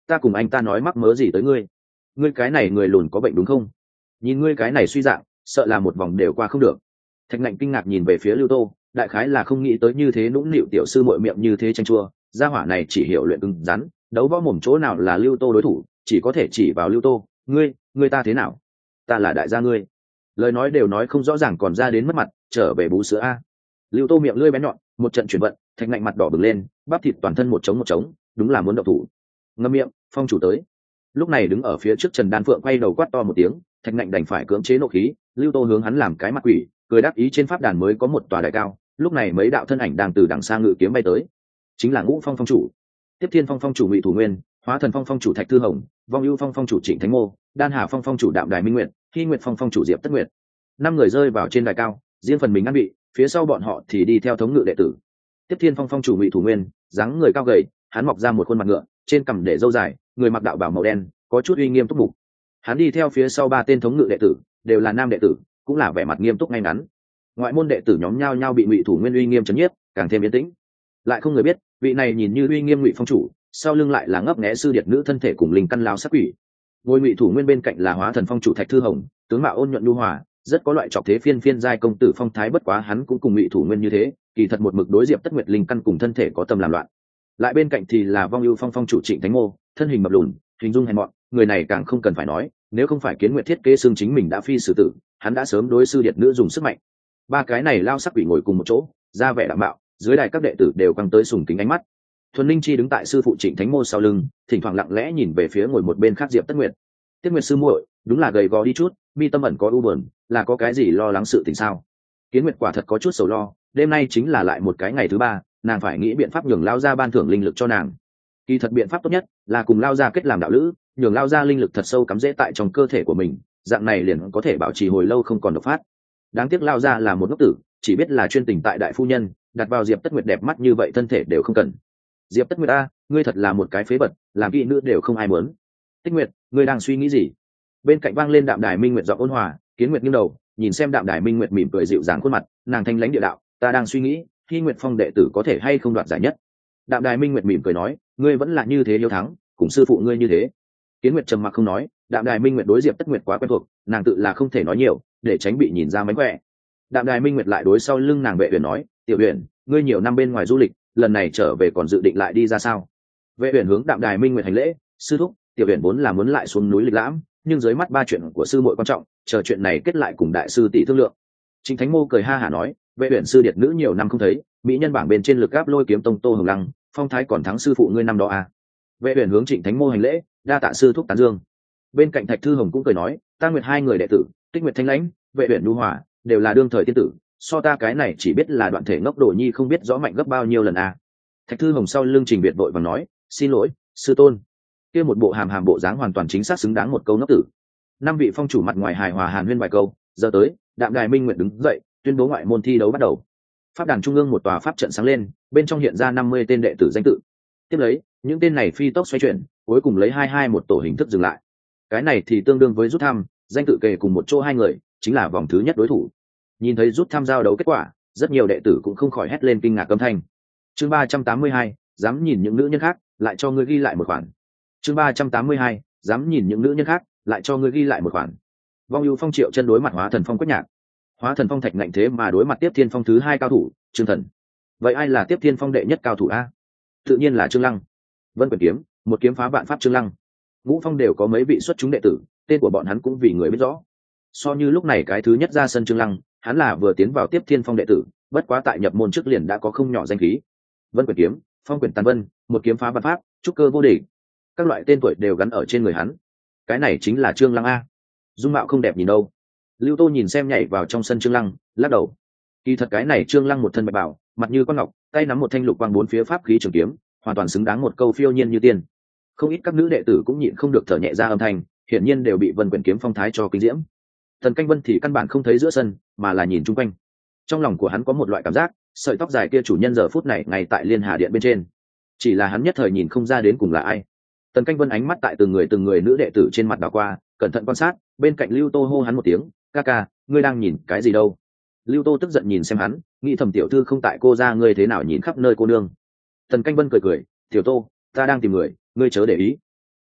ta cùng anh ta nói mắc mớ gì tới ngươi? Ngươi cái này người lùn có bệnh đúng không? Nhìn ngươi cái này suy dạng, sợ là một vòng đều qua không được. Thạch Ngạnh kinh ngạc nhìn về phía Lưu Tô, đại khái là không nghĩ tới như thế nũng nịu tiểu sư muội miệng như thế chanh chua, gia hỏa này chỉ hiểu luyện cứng rắn, đấu võ mồm chỗ nào là Lưu Tô đối thủ, chỉ có thể chỉ vào Lưu Tô, ngươi, ngươi ta thế nào? Ta là đại gia ngươi. Lời nói đều nói không rõ ràng còn ra đến mất mặt, trở về bú sữa a. Lưu Tô miệng lưỡi bén nhọn, một trận chuyển vận, Thạch Ngạnh mặt đỏ bừng lên, bắp thịt toàn thân một trống một trống, đúng là muốn động thủ. Ngậm miệng, phong chủ tới. Lúc này đứng ở phía trước Trần Đan Phượng quay đầu quát to một tiếng, Thạch Ngạnh đành phải cưỡng chế nộ khí, Lưu Tô hướng hắn làm cái mặt quỷ, cười đáp ý trên pháp đàn mới có một tòa đại cao, lúc này mấy đạo thân ảnh đang từ đằng xa ngự kiếm bay tới, chính là Ngũ Phong phong chủ, Tiếp Thiên phong phong chủ Ngụy Thủ Nguyên, Hóa Thần phong phong chủ Thạch Thư Hồng, Vong Ưu phong phong chủ Trịnh Thánh Mô, Đan Hà phong phong chủ Đạm Đài Minh Nguyệt, Hy Nguyệt phong phong chủ Diệp Tất Nguyệt. Năm người rơi vào trên đài cao, riêng phần mình ngăn bị, phía sau bọn họ thì đi theo thống ngự đệ tử. Tiếp Thiên phong phong chủ Ngụy Thủ Nguyên, dáng người cao gầy, hắn mọc ra một khuôn mặt ngựa, trên cằm để râu dài, người mặc đạo bào màu đen, có chút uy nghiêm túc mục. Hắn đi theo phía sau ba tên thống ngự đệ tử, đều là nam đệ tử, cũng là vẻ mặt nghiêm túc ngay ngắn. Ngoại môn đệ tử nhóm nhao nhao bị Ngụy Thủ Nguyên uy nghiêm chấn nhiếp, càng thêm yên tĩnh. Lại không người biết, vị này nhìn như uy nghiêm Ngụy phong chủ, sau lưng lại là ngấp nghé sư điệt nữ thân thể cùng linh căn lao sắc quỷ. Ngôi Ngụy Thủ Nguyên bên cạnh là Hóa Thần phong chủ Thạch Thư Hồng, tướng mạo ôn nhuận nhu hòa, rất có loại trọc thế phiên phiên giai công tử phong thái, bất quá hắn cũng cùng Ngụy Thủ Nguyên như thế, kỳ thật một mực đối Diệp Tất Nguyệt linh căn cùng thân thể có tâm làm loạn. Lại bên cạnh thì là Vong Ưu phong phong chủ Trịnh Thánh Mô, thân hình mập lùn, hình dung hèn mọn, người này càng không cần phải nói, nếu không phải Kiến Nguyệt thiết kế xương chính mình đã phi xử tử, hắn đã sớm đối sư điệt nữ dùng sức mạnh. Ba cái này lao sắc quỷ ngồi cùng một chỗ, ra vẻ đạm bạo, dưới đài các đệ tử đều căng tới sùng kính ánh mắt. Thuần Linh Chi đứng tại sư phụ Trịnh Thánh Mô sau lưng, thỉnh thoảng lặng lẽ nhìn về phía ngồi một bên khác Diệp Tất Nguyệt. Tiếp Nguyệt sư muội, đúng là gầy gò đi chút, mi tâm ẩn có u buồn, là có cái gì lo lắng sự tình sao? Kiến Nguyệt quả thật có chút sầu lo, đêm nay chính là lại một cái ngày thứ ba, nàng phải nghĩ biện pháp nhường lao ra ban thưởng linh lực cho nàng. Kỳ thật biện pháp tốt nhất là cùng lao ra kết làm đạo lữ, nhường lao ra linh lực thật sâu cắm rễ tại trong cơ thể của mình, dạng này liền có thể bảo trì hồi lâu không còn độc phát. Đáng tiếc lao ra là một ngốc tử, chỉ biết là chuyên tình tại đại phu nhân, đặt vào Diệp Tất Nguyệt đẹp mắt như vậy thân thể đều không cần. Diệp Tất Nguyệt a, ngươi thật là một cái phế vật, làm kỹ nữ đều không ai muốn. Tích Nguyệt, ngươi đang suy nghĩ gì? Bên cạnh vang lên Đạm Đài Minh Nguyệt giọng ôn hòa. Kiến Nguyệt nghiêng đầu, nhìn xem Đạm Đài Minh Nguyệt mỉm cười dịu dàng khuôn mặt, nàng thanh lãnh địa đạo, ta đang suy nghĩ, Hy Nguyệt phong đệ tử có thể hay không đoạt giải nhất. Đạm Đài Minh Nguyệt mỉm cười nói, ngươi vẫn là như thế yêu thắng, cùng sư phụ ngươi như thế. Kiến Nguyệt trầm mặc không nói, Đạm Đài Minh Nguyệt đối Diệp Tất Nguyệt quá quen thuộc, nàng tự là không thể nói nhiều, để tránh bị nhìn ra mánh khỏe. Đạm Đài Minh Nguyệt lại đối sau lưng nàng Vệ Uyển nói, Tiểu Uyển, ngươi nhiều năm bên ngoài du lịch, lần này trở về còn dự định lại đi ra sao? Vệ Uyển hướng Đạm Đài Minh Nguyệt hành lễ, sư thúc, Tiểu Uyển vốn là muốn lại xuống núi lịch lãm, nhưng dưới mắt ba chuyện của sư muội quan trọng, chờ chuyện này kết lại cùng đại sư tỷ thương lượng. Trịnh Thánh Mô cười ha hả nói, Vệ Uyển sư điệt nữ nhiều năm không thấy, mỹ nhân bảng bên trên lực áp Lôi Kiếm tông Tô Hồng Lăng, phong thái còn thắng sư phụ ngươi năm đó à? Vệ Uyển hướng Trịnh Thánh Mô hành lễ, đa tạ sư thúc tán dương. Bên cạnh Thạch Thư Hồng cũng cười nói, ta Nguyệt hai người đệ tử, Tích Nguyệt thanh lãnh, Vệ Uyển nhu hòa, đều là đương thời tiên tử, so ta cái này chỉ biết là đoạn thể ngốc đồ nhi không biết rõ mạnh gấp bao nhiêu lần à. Thạch Thư Hồng sau lưng Trình Biệt vội vàng nói, xin lỗi, sư tôn. Kia một bộ hàm hàm bộ dáng hoàn toàn chính xác xứng đáng một câu ngốc tử. Năm vị phong chủ mặt ngoài hài hòa hàn huyên vài câu, giờ tới, Đạm Đài Minh Nguyệt đứng dậy, tuyên bố ngoại môn thi đấu bắt đầu. Pháp đàn trung ương một tòa pháp trận sáng lên, bên trong hiện ra năm mươi tên đệ tử danh tự. Tiếp lấy, những tên này phi tốc xoay chuyển, cuối cùng lấy hai hai một tổ hình thức dừng lại. Cái này thì tương đương với rút thăm, danh tự kề cùng một chỗ hai người, chính là vòng thứ nhất đối thủ. Nhìn thấy rút thăm giao đấu kết quả, rất nhiều đệ tử cũng không khỏi hét lên kinh ngạc âm thanh. Chương ba trăm tám mươi hai, dám nhìn những nữ nhân khác, lại cho ngươi ghi lại một khoản. Chương ba trăm tám mươi hai, dám nhìn những nữ nhân khác, lại cho ngươi ghi lại một khoản. Vong Ưu phong Triệu Chân đối mặt Hóa Thần phong Quách Nhạc. Hóa Thần phong Thạch Ngạnh thế mà đối mặt Tiếp Thiên phong thứ hai cao thủ, Trương Thần. Vậy ai là Tiếp Thiên phong đệ nhất cao thủ a? Tự nhiên là Trương Lăng. Vân Quyền kiếm, một kiếm phá vạn pháp Trương Lăng. Ngũ phong đều có mấy vị xuất chúng đệ tử, tên của bọn hắn cũng vì người biết rõ. So như lúc này cái thứ nhất ra sân Trương Lăng, hắn là vừa tiến vào Tiếp Thiên phong đệ tử, bất quá tại nhập môn trước liền đã có không nhỏ danh khí. Vân Quyền kiếm, Phong Quyền Tàn Vân, một kiếm phá vạn pháp, trúc cơ vô địch. Các loại tên tuổi đều gắn ở trên người hắn. Cái này chính là Trương Lăng a. Dung mạo không đẹp nhìn đâu. Lưu Tô nhìn xem nhảy vào trong sân Trương Lăng, lắc đầu. Kỳ thật cái này Trương Lăng một thân bạch bào, mặt như con ngọc, tay nắm một thanh lục quang bốn phía pháp khí trường kiếm, hoàn toàn xứng đáng một câu phiêu nhiên như tiên. Không ít các nữ đệ tử cũng nhịn không được thở nhẹ ra âm thanh, hiển nhiên đều bị Vân Quyền kiếm phong thái cho kinh diễm. Thần Canh Vân thì căn bản không thấy giữa sân, mà là nhìn chung quanh. Trong lòng của hắn có một loại cảm giác, sợi tóc dài kia chủ nhân giờ phút này ngay tại Liên Hà Điện bên trên. Chỉ là hắn nhất thời nhìn không ra đến cùng là ai. Tần Canh Vân ánh mắt tại từng người từng người nữ đệ tử trên mặt đảo qua, cẩn thận quan sát, bên cạnh Lưu Tô hô hắn một tiếng, ca ca, ngươi đang nhìn cái gì đâu? Lưu Tô tức giận nhìn xem hắn, nghĩ thầm tiểu thư không tại cô ra ngươi thế nào nhìn khắp nơi cô nương. Tần Canh Vân cười cười, tiểu Tô, ta đang tìm người, ngươi chớ để ý.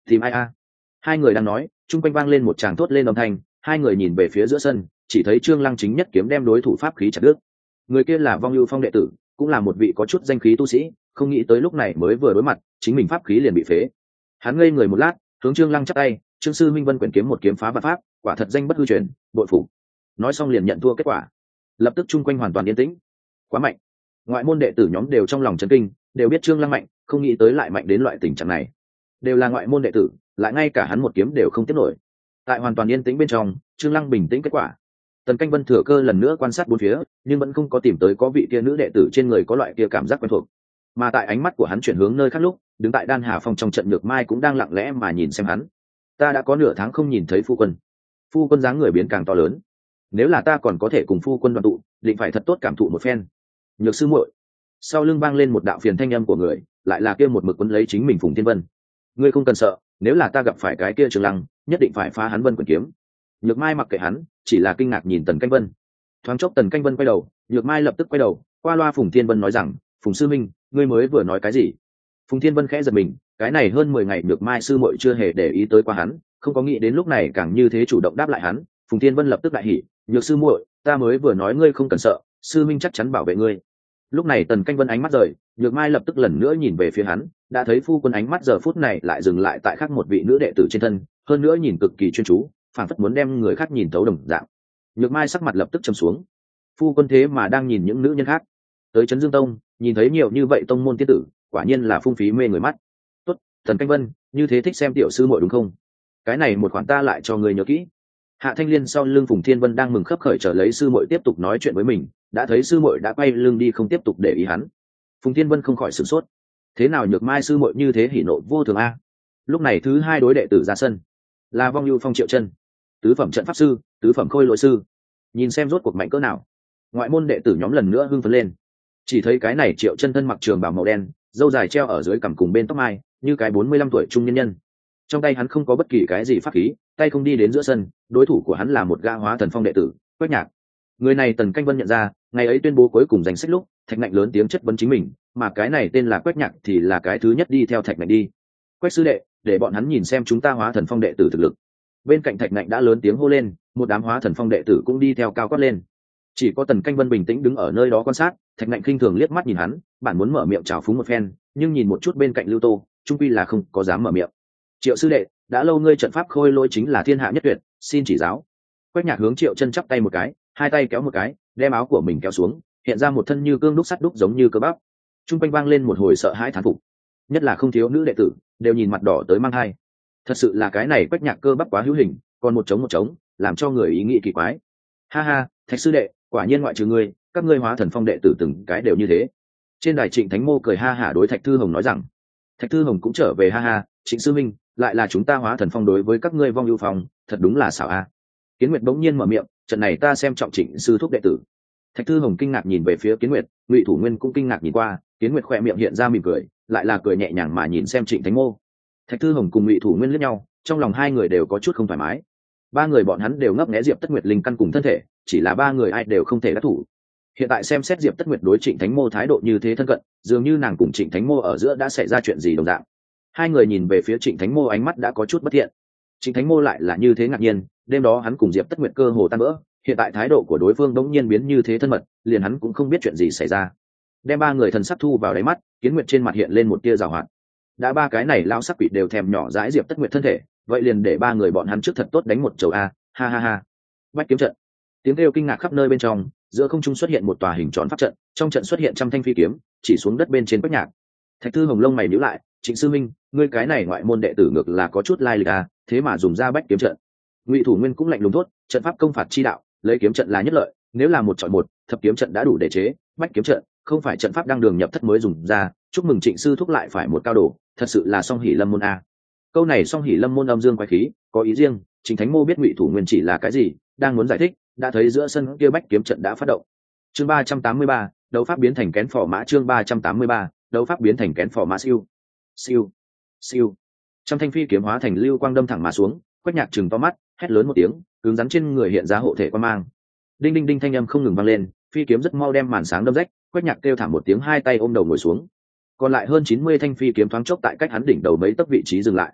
tìm ai a? Hai người đang nói, chung quanh vang lên một tràng thốt lên âm thanh, hai người nhìn về phía giữa sân, chỉ thấy Trương Lăng chính nhất kiếm đem đối thủ pháp khí chặt đứt. Người kia là Vong Ưu Phong đệ tử, cũng là một vị có chút danh khí tu sĩ, không nghĩ tới lúc này mới vừa đối mặt, chính mình pháp khí liền bị phế. Hắn ngây người một lát, hướng Trương Lăng chắp tay, "Trương sư minh vân quyển kiếm một kiếm phá vạn pháp, quả thật danh bất hư truyền, bội phục." Nói xong liền nhận thua kết quả. Lập tức chung quanh hoàn toàn yên tĩnh. Quá mạnh. Ngoại môn đệ tử nhóm đều trong lòng chấn kinh, đều biết Trương Lăng mạnh, không nghĩ tới lại mạnh đến loại tình trạng này. Đều là ngoại môn đệ tử, lại ngay cả hắn một kiếm đều không tiếp nổi. Tại hoàn toàn yên tĩnh bên trong, Trương Lăng bình tĩnh kết quả. Tần Canh Vân thừa cơ lần nữa quan sát bốn phía, nhưng vẫn không có tìm tới có vị kia nữ đệ tử trên người có loại kia cảm giác quen thuộc. Mà tại ánh mắt của hắn chuyển hướng nơi khác lúc, đứng tại Đan Hà Phong trong trận Nhược Mai cũng đang lặng lẽ mà nhìn xem hắn. "Ta đã có nửa tháng không nhìn thấy phu quân." Phu quân dáng người biến càng to lớn. "Nếu là ta còn có thể cùng phu quân đoàn tụ, định phải thật tốt cảm thụ một phen." Nhược sư muội. Sau lưng vang lên một đạo phiền thanh âm của người, lại là kia một mực quấn lấy chính mình Phùng Thiên Vân. "Ngươi không cần sợ, nếu là ta gặp phải cái kia Trường Lăng, nhất định phải phá hắn Vân Quyền kiếm." Nhược Mai mặc kệ hắn, chỉ là kinh ngạc nhìn Tần Canh Vân. Thoáng chốc Tần Canh Vân quay đầu, Nhược Mai lập tức quay đầu, qua loa Phùng Thiên Vân nói rằng, "Phùng sư minh, ngươi mới vừa nói cái gì?" Phùng Thiên Vân khẽ giật mình, cái này hơn mười ngày Nhược Mai sư muội chưa hề để ý tới qua hắn, không có nghĩ đến lúc này càng như thế chủ động đáp lại hắn. Phùng Thiên Vân lập tức đại hỉ, "Nhược sư muội, ta mới vừa nói ngươi không cần sợ, sư minh chắc chắn bảo vệ ngươi." Lúc này Tần Canh Vân ánh mắt rời, Nhược Mai lập tức lần nữa nhìn về phía hắn, đã thấy phu quân ánh mắt giờ phút này lại dừng lại tại khác một vị nữ đệ tử trên thân, hơn nữa nhìn cực kỳ chuyên chú, phảng phất muốn đem người khác nhìn thấu đồng dạng. Nhược Mai sắc mặt lập tức trầm xuống. Phu quân thế mà đang nhìn những nữ nhân khác. Tới Trấn Dương Tông, nhìn thấy nhiều như vậy tông môn tiên tử, quả nhiên là phung phí mê người mắt. "Tốt, Tần Canh Vân, như thế thích xem tiểu sư muội đúng không? Cái này một khoản ta lại cho người nhớ kỹ." Hạ Thanh Liên sau lưng Phùng Thiên Vân đang mừng khấp khởi chờ lấy sư muội tiếp tục nói chuyện với mình, đã thấy sư muội đã quay lưng đi không tiếp tục để ý hắn. Phùng Thiên Vân không khỏi sửng sốt. Thế nào Nhược Mai sư muội như thế hỉ nộ vô thường a? Lúc này thứ hai đối đệ tử ra sân, là Vong Ưu Phong Triệu Chân, tứ phẩm trận pháp sư, tứ phẩm khôi lỗi sư. Nhìn xem rốt cuộc mạnh cỡ nào. Ngoại môn đệ tử nhóm lần nữa hưng phấn lên. Chỉ thấy cái này Triệu Chân thân mặc trường bào màu đen, râu dài treo ở dưới cằm cùng bên tóc mai, như cái bốn mươi lăm tuổi trung nhân nhân. Trong tay hắn không có bất kỳ cái gì pháp khí, tay không đi đến giữa sân, đối thủ của hắn là một gã hóa thần phong đệ tử, Quách Nhạc. Người này Tần Canh Vân nhận ra, ngày ấy tuyên bố cuối cùng danh sách lúc, Thạch Nạnh lớn tiếng chất vấn chính mình, mà cái này tên là Quách Nhạc thì là cái thứ nhất đi theo Thạch Nạnh đi. "Quách sư đệ, để bọn hắn nhìn xem chúng ta hóa thần phong đệ tử thực lực." Bên cạnh Thạch Nạnh đã lớn tiếng hô lên, một đám hóa thần phong đệ tử cũng đi theo cao quát lên. Chỉ có Tần Canh Vân bình tĩnh đứng ở nơi đó quan sát, Thạch Nạnh khinh thường liếc mắt nhìn hắn, bản muốn mở miệng chào phúng một phen, nhưng nhìn một chút bên cạnh Lưu Tô, trung quy là không có dám mở miệng. "Triệu sư đệ, đã lâu ngươi trận pháp khôi lỗi chính là thiên hạ nhất tuyệt, xin chỉ giáo." Quách Nhạc hướng Triệu Chân chắp tay một cái, hai tay kéo một cái, đem áo của mình kéo xuống, hiện ra một thân như cương đúc sắt đúc giống như cơ bắp. Trung quanh vang lên một hồi sợ hãi thán phục, nhất là không thiếu nữ đệ tử đều nhìn mặt đỏ tới mang hai. Thật sự là cái này Quách Nhạc cơ bắp quá hữu hình, còn một trống một trống, làm cho người ý nghĩ kỳ quái. "Ha ha, Thạch sư đệ, quả nhiên ngoại trừ ngươi, các ngươi hóa thần phong đệ tử từng cái đều như thế." Trên đài Trịnh Thánh Mô cười ha hả đối Thạch Thư Hồng nói rằng. Thạch Thư Hồng cũng trở về ha ha, "Trịnh sư minh, lại là chúng ta hóa thần phong đối với các ngươi Vong Ưu Phong, thật đúng là xảo a." Kiến Nguyệt bỗng nhiên mở miệng, "Trận này ta xem trọng Trịnh sư thúc đệ tử." Thạch Thư Hồng kinh ngạc nhìn về phía Kiến Nguyệt, Ngụy Thủ Nguyên cũng kinh ngạc nhìn qua, Kiến Nguyệt khỏe miệng hiện ra mỉm cười, lại là cười nhẹ nhàng mà nhìn xem Trịnh Thánh Mô. Thạch Thư Hồng cùng Ngụy Thủ Nguyên liếc nhau, trong lòng hai người đều có chút không thoải mái. Ba người bọn hắn đều ngấp nghé Diệp Tất Nguyệt linh căn cùng thân thể, chỉ là ba người ai đều không thể đắc thủ. Hiện tại xem xét Diệp Tất Nguyệt đối Trịnh Thánh Mô thái độ như thế thân cận, dường như nàng cùng Trịnh Thánh Mô ở giữa đã xảy ra chuyện gì đồng dạng. Hai người nhìn về phía Trịnh Thánh Mô ánh mắt đã có chút bất thiện. Trịnh Thánh Mô lại là như thế ngạc nhiên, đêm đó hắn cùng Diệp Tất Nguyệt cơ hồ tan vỡ, hiện tại thái độ của đối phương đống nhiên biến như thế thân mật, liền hắn cũng không biết chuyện gì xảy ra. Đem ba người thần sắc thu vào đáy mắt, Kiến Nguyệt trên mặt hiện lên một tia giảo hoạt. Đã ba cái này lao sắc quỷ đều thèm nhỏ dãi Diệp Tất Nguyệt thân thể, vậy liền để ba người bọn hắn trước thật tốt đánh một chầu a, ha ha ha. Bách kiếm trận. Tiếng kêu kinh ngạc khắp nơi bên trong, giữa không trung xuất hiện một tòa hình tròn pháp trận, trong trận xuất hiện trăm thanh phi kiếm, chỉ xuống đất bên trên Quách Nhạc. Thạch Thư Hồng lông mày nhíu lại, "Trịnh sư minh, ngươi cái này ngoại môn đệ tử ngược là có chút lai lịch à, thế mà dùng ra Bách kiếm trận." Ngụy Thủ Nguyên cũng lạnh lùng thốt, "Trận pháp công phạt chi đạo, lấy kiếm trận là nhất lợi, nếu là một chọi một, thập kiếm trận đã đủ để chế, Bách kiếm trận không phải trận pháp đang đường nhập thất mới dùng ra, chúc mừng Trịnh sư thúc lại phải một cao đồ, thật sự là song hỷ lâm môn a." Câu này song hỷ lâm môn âm dương quái khí, có ý riêng, Trịnh Thánh Mô biết Ngụy Thủ Nguyên chỉ là cái gì, đang muốn giải thích, đã thấy giữa sân kia Bách kiếm trận đã phát động. Chương ba trăm tám mươi ba, đấu pháp biến thành kén phò mã. Chương ba trăm tám mươi ba, đấu pháp biến thành kén phò mã. Siêu siêu siêu, trăm thanh phi kiếm hóa thành lưu quang đâm thẳng mà xuống. Quách Nhạc trừng to mắt, hét lớn một tiếng, cứng rắn trên người hiện ra hộ thể quan mang. Đinh đinh đinh thanh âm không ngừng vang lên, phi kiếm rất mau đem màn sáng đâm rách. Quách Nhạc kêu thảm một tiếng, hai tay ôm đầu ngồi xuống. Còn lại hơn chín mươi thanh phi kiếm thoáng chốc tại cách hắn đỉnh đầu mấy tấc vị trí dừng lại.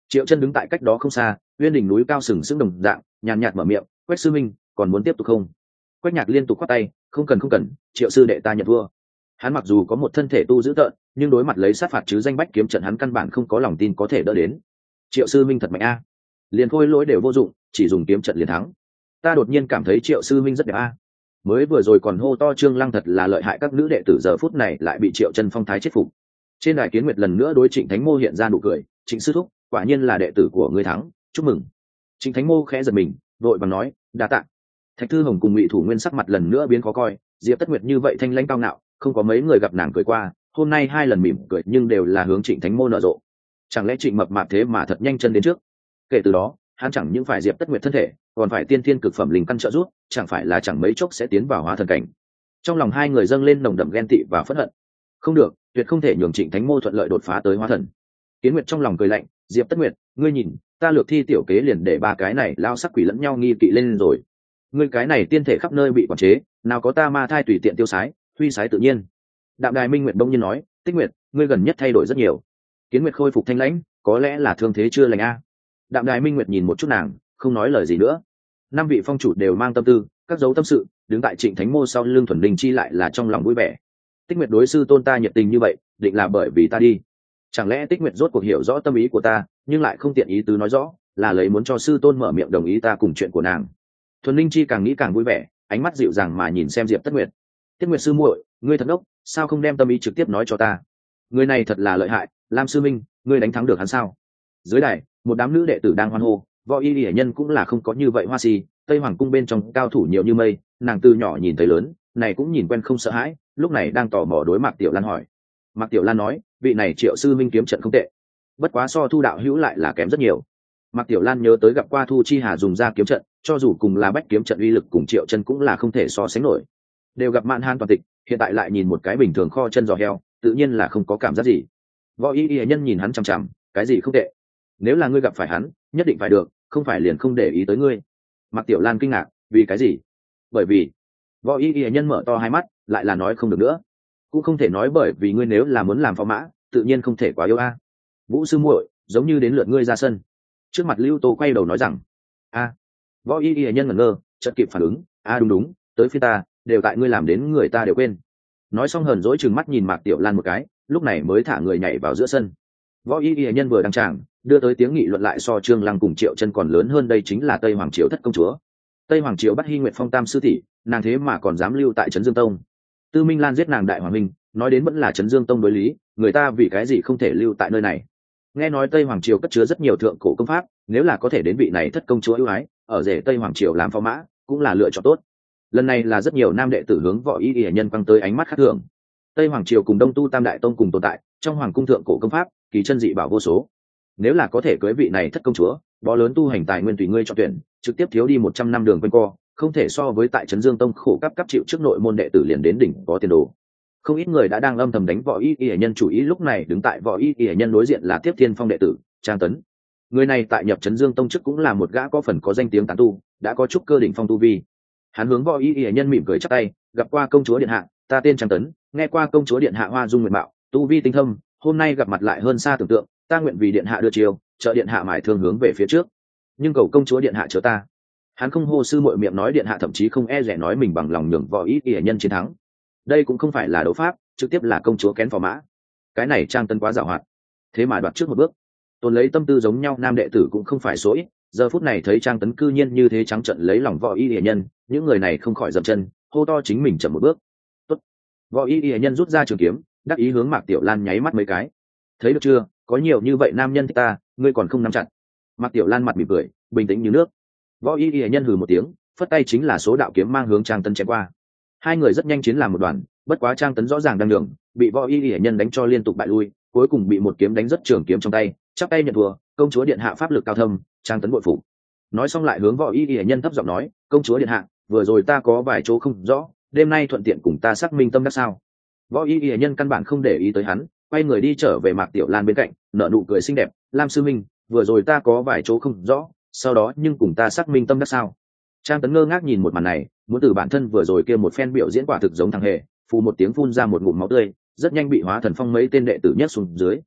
Triệu chân đứng tại cách đó không xa, uyên đỉnh núi cao sừng sững đồng dạng, nhàn nhạt mở miệng, Quách sư minh còn muốn tiếp tục không? Quách Nhạc liên tục khoát tay, không cần không cần, Triệu sư đệ ta nhận thua. Hắn mặc dù có một thân thể tu dữ tợn, nhưng đối mặt lấy sát phạt chứ danh bách kiếm trận hắn căn bản không có lòng tin có thể đỡ đến. Triệu sư minh thật mạnh a, liền khôi lỗi đều vô dụng, chỉ dùng kiếm trận liền thắng. Ta đột nhiên cảm thấy Triệu sư minh rất đẹp a. Mới vừa rồi còn hô to Trương Lăng thật là lợi hại, các nữ đệ tử giờ phút này lại bị Triệu Chân phong thái chết phục. Trên đài Kiến Nguyệt lần nữa đối Trịnh Thánh Mô hiện ra nụ cười, Trịnh sư thúc, quả nhiên là đệ tử của ngươi thắng, chúc mừng. Trịnh Thánh Mô khẽ giật mình, vội vàng nói, đa tạ. Thạch Thư Hồng cùng Ngụy Thủ Nguyên sắc mặt lần nữa biến khó coi, Diệp Tất Nguyệt như vậy thanh lãnh cao ngạo, không có mấy người gặp nàng cười qua, hôm nay hai lần mỉm cười nhưng đều là hướng Trịnh Thánh Mô nở rộ. Chẳng lẽ Trịnh Mập Mạp thế mà thật nhanh chân đến trước? Kể từ đó, hắn chẳng những phải Diệp Tất Nguyệt thân thể, còn phải tiên thiên cực phẩm linh căn trợ giúp, chẳng phải là chẳng mấy chốc sẽ tiến vào hóa thần cảnh. Trong lòng hai người dâng lên nồng đậm ghen tị và phẫn hận. Không được, tuyệt không thể nhường Trịnh Thánh Mô thuận lợi đột phá tới hóa thần. Kiến Nguyệt trong lòng cười lạnh, Diệp Tất Nguyệt, ngươi nhìn, ta lược thi tiểu kế liền để ba cái này lao sắc quỷ lẫn nhau nghi kỵ lên rồi. Ngươi cái này tiên thể khắp nơi bị quản chế, nào có ta ma thai tùy tiện tiêu sái, huy sái tự nhiên. Đạm Đài Minh Nguyệt đông nhiên nói, Tích Nguyệt, ngươi gần nhất thay đổi rất nhiều. Kiến Nguyệt khôi phục thanh lãnh, có lẽ là thương thế chưa lành a. Đạm Đài Minh Nguyệt nhìn một chút nàng, không nói lời gì nữa. Năm vị phong chủ đều mang tâm tư, các dấu tâm sự, đứng tại Trịnh Thánh Mô sau lưng Thuần Đình chi lại là trong lòng vui vẻ. Tích Nguyệt đối sư tôn ta nhiệt tình như vậy, định là bởi vì ta đi. Chẳng lẽ Tích Nguyệt rốt cuộc hiểu rõ tâm ý của ta, nhưng lại không tiện ý tứ nói rõ, là lấy muốn cho sư tôn mở miệng đồng ý ta cùng chuyện của nàng. Thuần Linh chi càng nghĩ càng vui vẻ, ánh mắt dịu dàng mà nhìn xem Diệp Tất Nguyệt. Tích Nguyệt sư muội, ngươi thật đốc, sao không đem tâm ý trực tiếp nói cho ta? Người này thật là lợi hại, Lam sư minh, ngươi đánh thắng được hắn sao? Dưới đài, một đám nữ đệ tử đang hoan hô, Võ Y Lệ Nhân cũng là không có như vậy hoa si, Tây Hoàng cung bên trong cao thủ nhiều như mây, nàng từ nhỏ nhìn thấy lớn, này cũng nhìn quen không sợ hãi, lúc này đang tò mò đối Mạc Tiểu Lan hỏi. Mạc Tiểu Lan nói, vị này Triệu sư minh kiếm trận không tệ, bất quá so Thu đạo hữu lại là kém rất nhiều. Mạc Tiểu Lan nhớ tới gặp qua Thu Chi Hà dùng ra kiếm trận, cho dù cùng là bách kiếm trận uy lực cùng Triệu Chân cũng là không thể so sánh nổi. Đều gặp Mạn Han toàn tịch, hiện tại lại nhìn một cái bình thường kho chân giò heo, tự nhiên là không có cảm giác gì. Võ Y Y Nhân nhìn hắn chằm chằm, cái gì không tệ? Nếu là ngươi gặp phải hắn, nhất định phải được, không phải liền không để ý tới ngươi. Mạc Tiểu Lan kinh ngạc, vì cái gì? Bởi vì Võ Y Y Nhân mở to hai mắt, lại là nói không được nữa. Cũng không thể nói bởi vì ngươi nếu là muốn làm phó mã, tự nhiên không thể quá yêu a. Vũ sư muội, giống như đến lượt ngươi ra sân. Trước mặt Lưu Tô quay đầu nói rằng, a. Võ Y Y Nhân ngẩn ngơ, chợt kịp phản ứng, a đúng đúng, tới phía ta, đều tại ngươi làm đến người ta đều quên. Nói xong hờn dỗi trừng mắt nhìn Mạc Tiểu Lan một cái, lúc này mới thả người nhảy vào giữa sân. Võ Y Y Nhân vừa đăng tràng, đưa tới tiếng nghị luận lại so Trương Lăng cùng Triệu Chân còn lớn hơn, đây chính là Tây Hoàng Triều thất công chúa. Tây Hoàng Triều bắt Hy Nguyệt Phong tam sư tỷ, nàng thế mà còn dám lưu tại Trấn Dương Tông. Tư Minh Lan giết nàng Đại Hoàng Minh, nói đến vẫn là Trấn Dương Tông đối lý, người ta vì cái gì không thể lưu tại nơi này? Nghe nói Tây Hoàng Triều cất chứa rất nhiều thượng cổ công pháp, nếu là có thể đến vị này thất công chúa ưu ái, ở rể Tây Hoàng Triều làm phó mã, cũng là lựa chọn tốt. Lần này là rất nhiều nam đệ tử hướng Võ Y Y Nhân quăng tới ánh mắt khác thường. Tây Hoàng Triều cùng Đông Tu Tam Đại Tông cùng tồn tại, trong hoàng cung thượng cổ công pháp, kỳ chân dị bảo vô số. Nếu là có thể cưới vị này thất công chúa, bó lớn tu hành tài nguyên tùy ngươi chọn tuyển, trực tiếp thiếu đi một trăm năm đường quanh co, không thể so với tại Trấn Dương Tông khổ cấp cấp chịu trước nội môn đệ tử liền đến đỉnh có tiền đồ. Không ít người đã đang âm thầm đánh Võ Y Y Nhân chủ ý, lúc này đứng tại Võ Y Y Nhân đối diện là Tiếp Thiên Phong đệ tử Trang Tấn. Người này tại nhập Trấn Dương Tông trước cũng là một gã có phần có danh tiếng tán tu, đã có chút cơ đỉnh phong tu vi. Hắn hướng Võ Y Y Nhân mỉm cười chắp tay, gặp qua công chúa điện hạ, ta tên Trang Tấn, nghe qua công chúa điện hạ hoa dung nguyện mạo, tu vi tinh thâm, hôm nay gặp mặt lại hơn xa tưởng tượng, ta nguyện vì điện hạ đưa chiều, trợ điện hạ mải thương hướng về phía trước. Nhưng cầu công chúa điện hạ chớ ta. Hắn không hô sư muội miệng nói điện hạ, thậm chí không e dè nói mình bằng lòng nhường Võ Y Y Nhân chiến thắng. Đây cũng không phải là đấu pháp, trực tiếp là công chúa kén phò mã. Cái này Trang Tấn quá giàu hoạt, thế mà đoạt trước một bước. Tôn lấy tâm tư giống nhau nam đệ tử cũng không phải số ít, giờ phút này thấy Trang Tấn cư nhiên như thế trắng trợn lấy lòng Võ Y Y Nhân, những người này không khỏi dậm chân, hô to chính mình chậm một bước. Tốt. Võ Y Y Nhân rút ra trường kiếm, đắc ý hướng Mạc Tiểu Lan nháy mắt mấy cái. Thấy được chưa, có nhiều như vậy nam nhân thích ta, ngươi còn không nắm chặt. Mạc Tiểu Lan mặt mỉm cười, bình tĩnh như nước. Võ Y Y Nhân hừ một tiếng, phất tay chính là số đạo kiếm mang hướng Trang Tấn chém qua. Hai người rất nhanh chiến làm một đoàn, bất quá Trang Tấn rõ ràng đang đường, bị Võ Y Y Nhân đánh cho liên tục bại lui, cuối cùng bị một kiếm đánh rất trường kiếm trong tay, chắp tay nhận thua, công chúa điện hạ pháp lực cao thâm, Trang Tấn bội phục. Nói xong lại hướng Võ Y Y Nhân thấp giọng nói, công chúa điện hạ, vừa rồi ta có vài chỗ không rõ, đêm nay thuận tiện cùng ta xác minh tâm đắc sao? Võ Y Y Nhân căn bản không để ý tới hắn, quay người đi trở về Mạc Tiểu Lan bên cạnh, nở nụ cười xinh đẹp, Lam sư minh, vừa rồi ta có vài chỗ không rõ, sau đó nhưng cùng ta xác minh tâm đắc sao? Trang Tấn ngơ ngác nhìn một màn này, muốn từ bản thân vừa rồi kia một phen biểu diễn quả thực giống thằng hề, phù một tiếng phun ra một ngụm máu tươi, rất nhanh bị Hóa Thần Phong mấy tên đệ tử nhấc xuống dưới.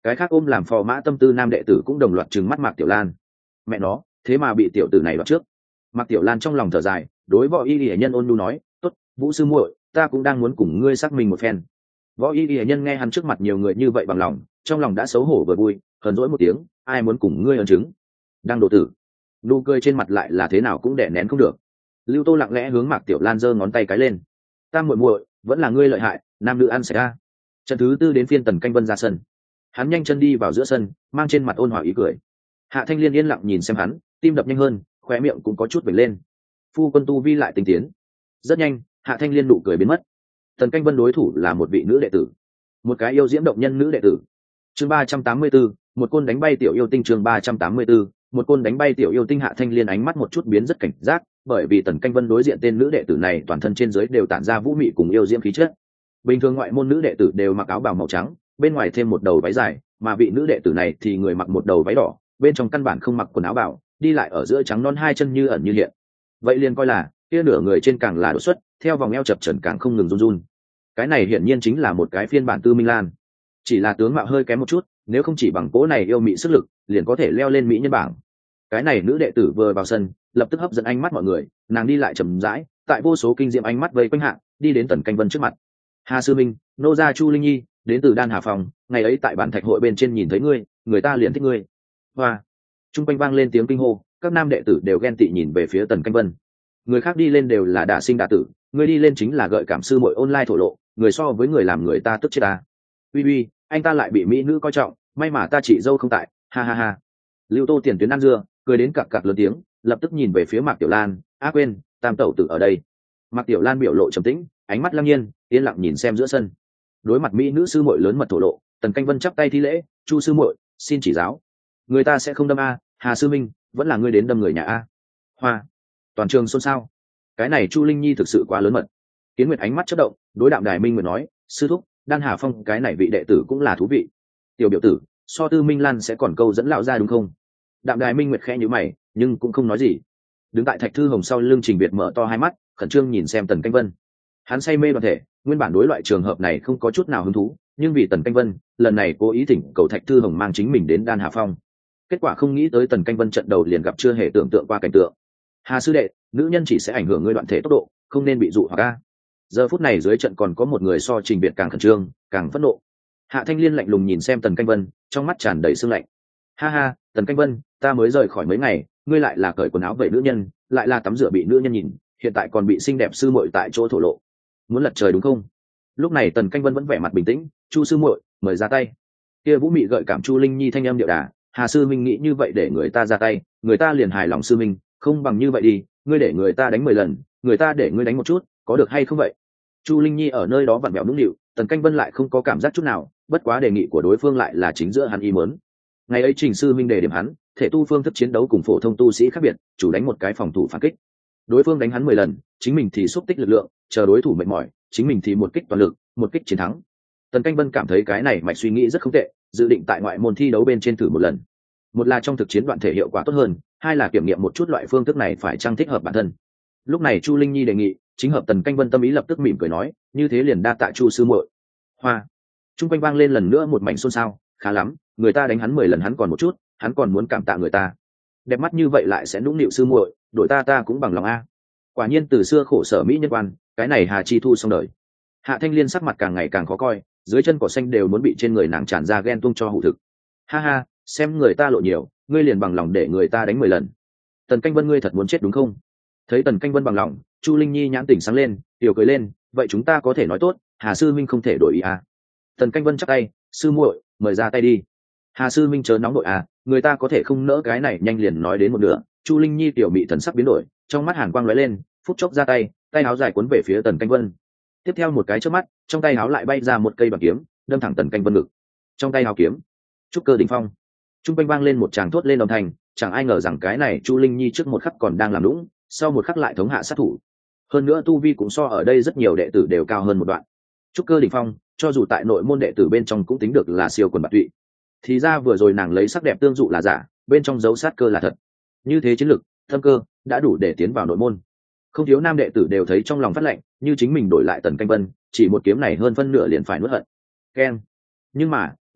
cái khác ôm làm phò mã tâm tư nam đệ tử cũng đồng loạt trừng mắt Mạc Tiểu Lan. Mẹ nó, thế mà bị tiểu tử này đoạt trước. Mạc Tiểu Lan trong lòng thở dài, đối võ y y nhân ôn nhu nói, tốt, Vũ sư muội, ta cũng đang muốn cùng ngươi xác minh một phen. Võ y y nhân nghe hắn trước mặt nhiều người như vậy bằng lòng, trong lòng đã xấu hổ vừa vui, hờn dỗi một tiếng, ai muốn cùng ngươi ấn chứng? Đang độ tử. Nụ cười trên mặt lại là thế nào cũng đè nén không được. Lưu Tô lặng lẽ hướng Mạc Tiểu Lan giơ ngón tay cái lên. Tam muội muội, vẫn là ngươi lợi hại, nam nữ ăn xảy ra. Trận thứ tư đến phiên Tần Canh Vân ra sân. Hắn nhanh chân đi vào giữa sân, mang trên mặt ôn hòa ý cười. Hạ Thanh Liên yên lặng nhìn xem hắn, tim đập nhanh hơn, khóe miệng cũng có chút vểnh lên. Phu quân tu vi lại tinh tiến. Rất nhanh, Hạ Thanh Liên nụ cười biến mất. Tần Canh Vân đối thủ là một vị nữ đệ tử, một cái yêu diễm động nhân nữ đệ tử. Chương ba trăm tám mươi tư, một côn đánh bay tiểu yêu tinh. Chương ba trăm tám mươi tư, một côn đánh bay tiểu yêu tinh. Hạ Thanh Liên ánh mắt một chút biến rất cảnh giác, bởi vì Tần Canh Vân đối diện tên nữ đệ tử này toàn thân trên dưới đều tản ra vũ mị cùng yêu diễm khí chất. Bình thường ngoại môn nữ đệ tử đều mặc áo bào màu trắng, bên ngoài thêm một đầu váy dài, mà vị nữ đệ tử này thì người mặc một đầu váy đỏ, bên trong căn bản không mặc quần áo bào, đi lại ở giữa trắng non hai chân như ẩn như hiện. Vậy liền coi là kia nửa người trên càng là đột xuất, theo vòng eo chập chờn càng không ngừng run run. Cái này hiển nhiên chính là một cái phiên bản Tư Minh Lan, chỉ là tướng mạo hơi kém một chút, nếu không chỉ bằng cố này yêu mị sức lực, liền có thể leo lên mỹ nhân bảng. Cái này nữ đệ tử vừa vào sân, lập tức hấp dẫn ánh mắt mọi người, nàng đi lại chậm rãi, tại vô số kinh diệm ánh mắt vây quanh hạ, đi đến Tần Canh Vân trước mặt. Hà sư minh, nô gia Chu Linh Nhi, đến từ Đan Hà phòng, ngày ấy tại bản thạch hội bên trên nhìn thấy ngươi, người ta liền thích ngươi. Hoa. Trung quanh vang lên tiếng kinh hô, các nam đệ tử đều ghen tị nhìn về phía Tần Canh Vân. Người khác đi lên đều là đả sinh đả tử, ngươi đi lên chính là gợi cảm sư muội online thổ lộ, người so với người làm người ta tức chết ta. Uy uy, anh ta lại bị mỹ nữ coi trọng, may mà ta chị dâu không tại, ha ha ha. Lưu Tô tiền tuyến ăn dưa, cười đến cặc cặc lớn tiếng, lập tức nhìn về phía Mạc Tiểu Lan, á quên, Tam tẩu tử ở đây. Mạc Tiểu Lan biểu lộ trầm tĩnh, ánh mắt lăng nhiên, yên lặng nhìn xem giữa sân. Đối mặt mỹ nữ sư muội lớn mật thổ lộ, Tần Canh Vân chắp tay thi lễ, Chu sư muội, xin chỉ giáo. Người ta sẽ không đâm a, Hà sư minh, vẫn là ngươi đến đâm người nhà a. Hoa. Toàn trường xôn xao. Cái này Chu Linh Nhi thực sự quá lớn mật. Kiến Nguyệt ánh mắt chớp động, đối Đạm Đài Minh Nguyệt nói, sư thúc, Đan Hà Phong cái này vị đệ tử cũng là thú vị. Tiểu biểu tử, so Tư Minh Lan sẽ còn câu dẫn lão ra đúng không? Đạm Đài Minh Nguyệt khẽ nhíu mày, nhưng cũng không nói gì. Đứng tại Thạch Thư Hồng sau lưng Trình Việt mở to hai mắt, khẩn trương nhìn xem Tần Canh Vân. Hắn say mê đoàn thể, nguyên bản đối loại trường hợp này không có chút nào hứng thú, nhưng vì Tần Canh Vân, lần này cố ý thỉnh cầu Thạch Thư Hồng mang chính mình đến Đan Hà Phong. Kết quả không nghĩ tới Tần Canh Vân trận đầu liền gặp chưa hề tưởng tượng qua cảnh tượng. Hà sư đệ, nữ nhân chỉ sẽ ảnh hưởng ngươi đoạn thể tốc độ, không nên bị dụ hoặc a. Giờ phút này dưới trận còn có một người so Trình Việt càng khẩn trương, càng phẫn nộ. Hạ Thanh Liên lạnh lùng nhìn xem Tần Canh Vân, trong mắt tràn đầy sương lạnh. Ha ha, Tần Canh Vân, ta mới rời khỏi mấy ngày, ngươi lại là cởi quần áo vậy nữ nhân, lại là tắm rửa bị nữ nhân nhìn, hiện tại còn bị xinh đẹp sư muội tại chỗ thổ lộ, muốn lật trời đúng không? Lúc này Tần Canh Vân vẫn vẻ mặt bình tĩnh, Chu sư muội, mời ra tay. Kia vũ mị gợi cảm Chu Linh Nhi thanh âm điệu đà, Hà sư minh nghĩ như vậy để người ta ra tay, người ta liền hài lòng sư minh, không bằng như vậy đi, ngươi để người ta đánh mười lần, người ta để ngươi đánh một chút, có được hay không vậy? Chu Linh Nhi ở nơi đó vặn vẹo nũng nịu, Tần Canh Vân lại không có cảm giác chút nào, bất quá đề nghị của đối phương lại là chính giữa hắn ý muốn. Ngày ấy Trình sư minh đề điểm hắn, thể tu phương thức chiến đấu cùng phổ thông tu sĩ khác biệt, chủ đánh một cái phòng thủ phản kích. Đối phương đánh hắn mười lần, chính mình thì xúc tích lực lượng, chờ đối thủ mệt mỏi, chính mình thì một kích toàn lực, một kích chiến thắng. Tần Canh Vân cảm thấy cái này mạch suy nghĩ rất không tệ, dự định tại ngoại môn thi đấu bên trên thử một lần. Một là trong thực chiến đoạn thể hiệu quả tốt hơn, hai là kiểm nghiệm một chút loại phương thức này phải chăng thích hợp bản thân. Lúc này Chu Linh Nhi đề nghị, chính hợp Tần Canh Vân tâm ý, lập tức mỉm cười nói, như thế liền đa tạ Chu sư muội. Hoa. Trung quanh vang lên lần nữa một mảnh xôn xao, khá lắm, người ta đánh hắn mười lần hắn còn một chút, hắn còn muốn cảm tạ người ta. Đẹp mắt như vậy lại sẽ nũng nịu sư muội, đổi ta ta cũng bằng lòng a. Quả nhiên từ xưa khổ sở mỹ nhân quan, cái này Hà Chi Thu xong đời. Hạ Thanh Liên sắc mặt càng ngày càng khó coi, dưới chân cỏ xanh đều muốn bị trên người nàng tràn ra ghen tuông cho hủ thực. Ha ha, xem người ta lộ nhiều, ngươi liền bằng lòng để người ta đánh mười lần. Tần Canh Vân, ngươi thật muốn chết đúng không? Thấy Tần Canh Vân bằng lòng, Chu Linh Nhi nhãn tỉnh sáng lên, tiểu cười lên, vậy chúng ta có thể nói tốt, Hà sư minh không thể đổi ý à? Tần Canh Vân chắc tay, sư muội, mời ra tay đi. Hà sư minh chớ nóng nội à, người ta có thể không nỡ cái này nhanh liền nói đến một nửa. Chu Linh Nhi tiểu mị thần sắc biến đổi, trong mắt hàn quang lóe lên, phút chốc ra tay, tay áo dài cuốn về phía Tần Canh Vân. Tiếp theo một cái chớp mắt, trong tay áo lại bay ra một cây bạc kiếm, đâm thẳng Tần Canh Vân ngực. Trong tay áo kiếm, trúc cơ đỉnh phong. Trung quanh vang lên một tràng thốt lên đồng thành, chẳng ai ngờ rằng cái này Chu Linh Nhi trước một khắc còn đang làm lũng, sau một khắc lại thống hạ sát thủ. Hơn nữa tu vi cũng so ở đây rất nhiều đệ tử đều cao hơn một đoạn. Trúc cơ đỉnh phong, cho dù tại nội môn đệ tử bên trong cũng tính được là siêu quần bạc tụy. Thì ra vừa rồi nàng lấy sắc đẹp tương dụ là giả, bên trong dấu sát cơ là thật. Như thế chiến lực, thâm cơ đã đủ để tiến vào nội môn. Không thiếu nam đệ tử đều thấy trong lòng phát lạnh, như chính mình đổi lại Tần Canh Vân, chỉ một kiếm này hơn phân nửa liền phải nuốt hận. Keng. Nhưng mà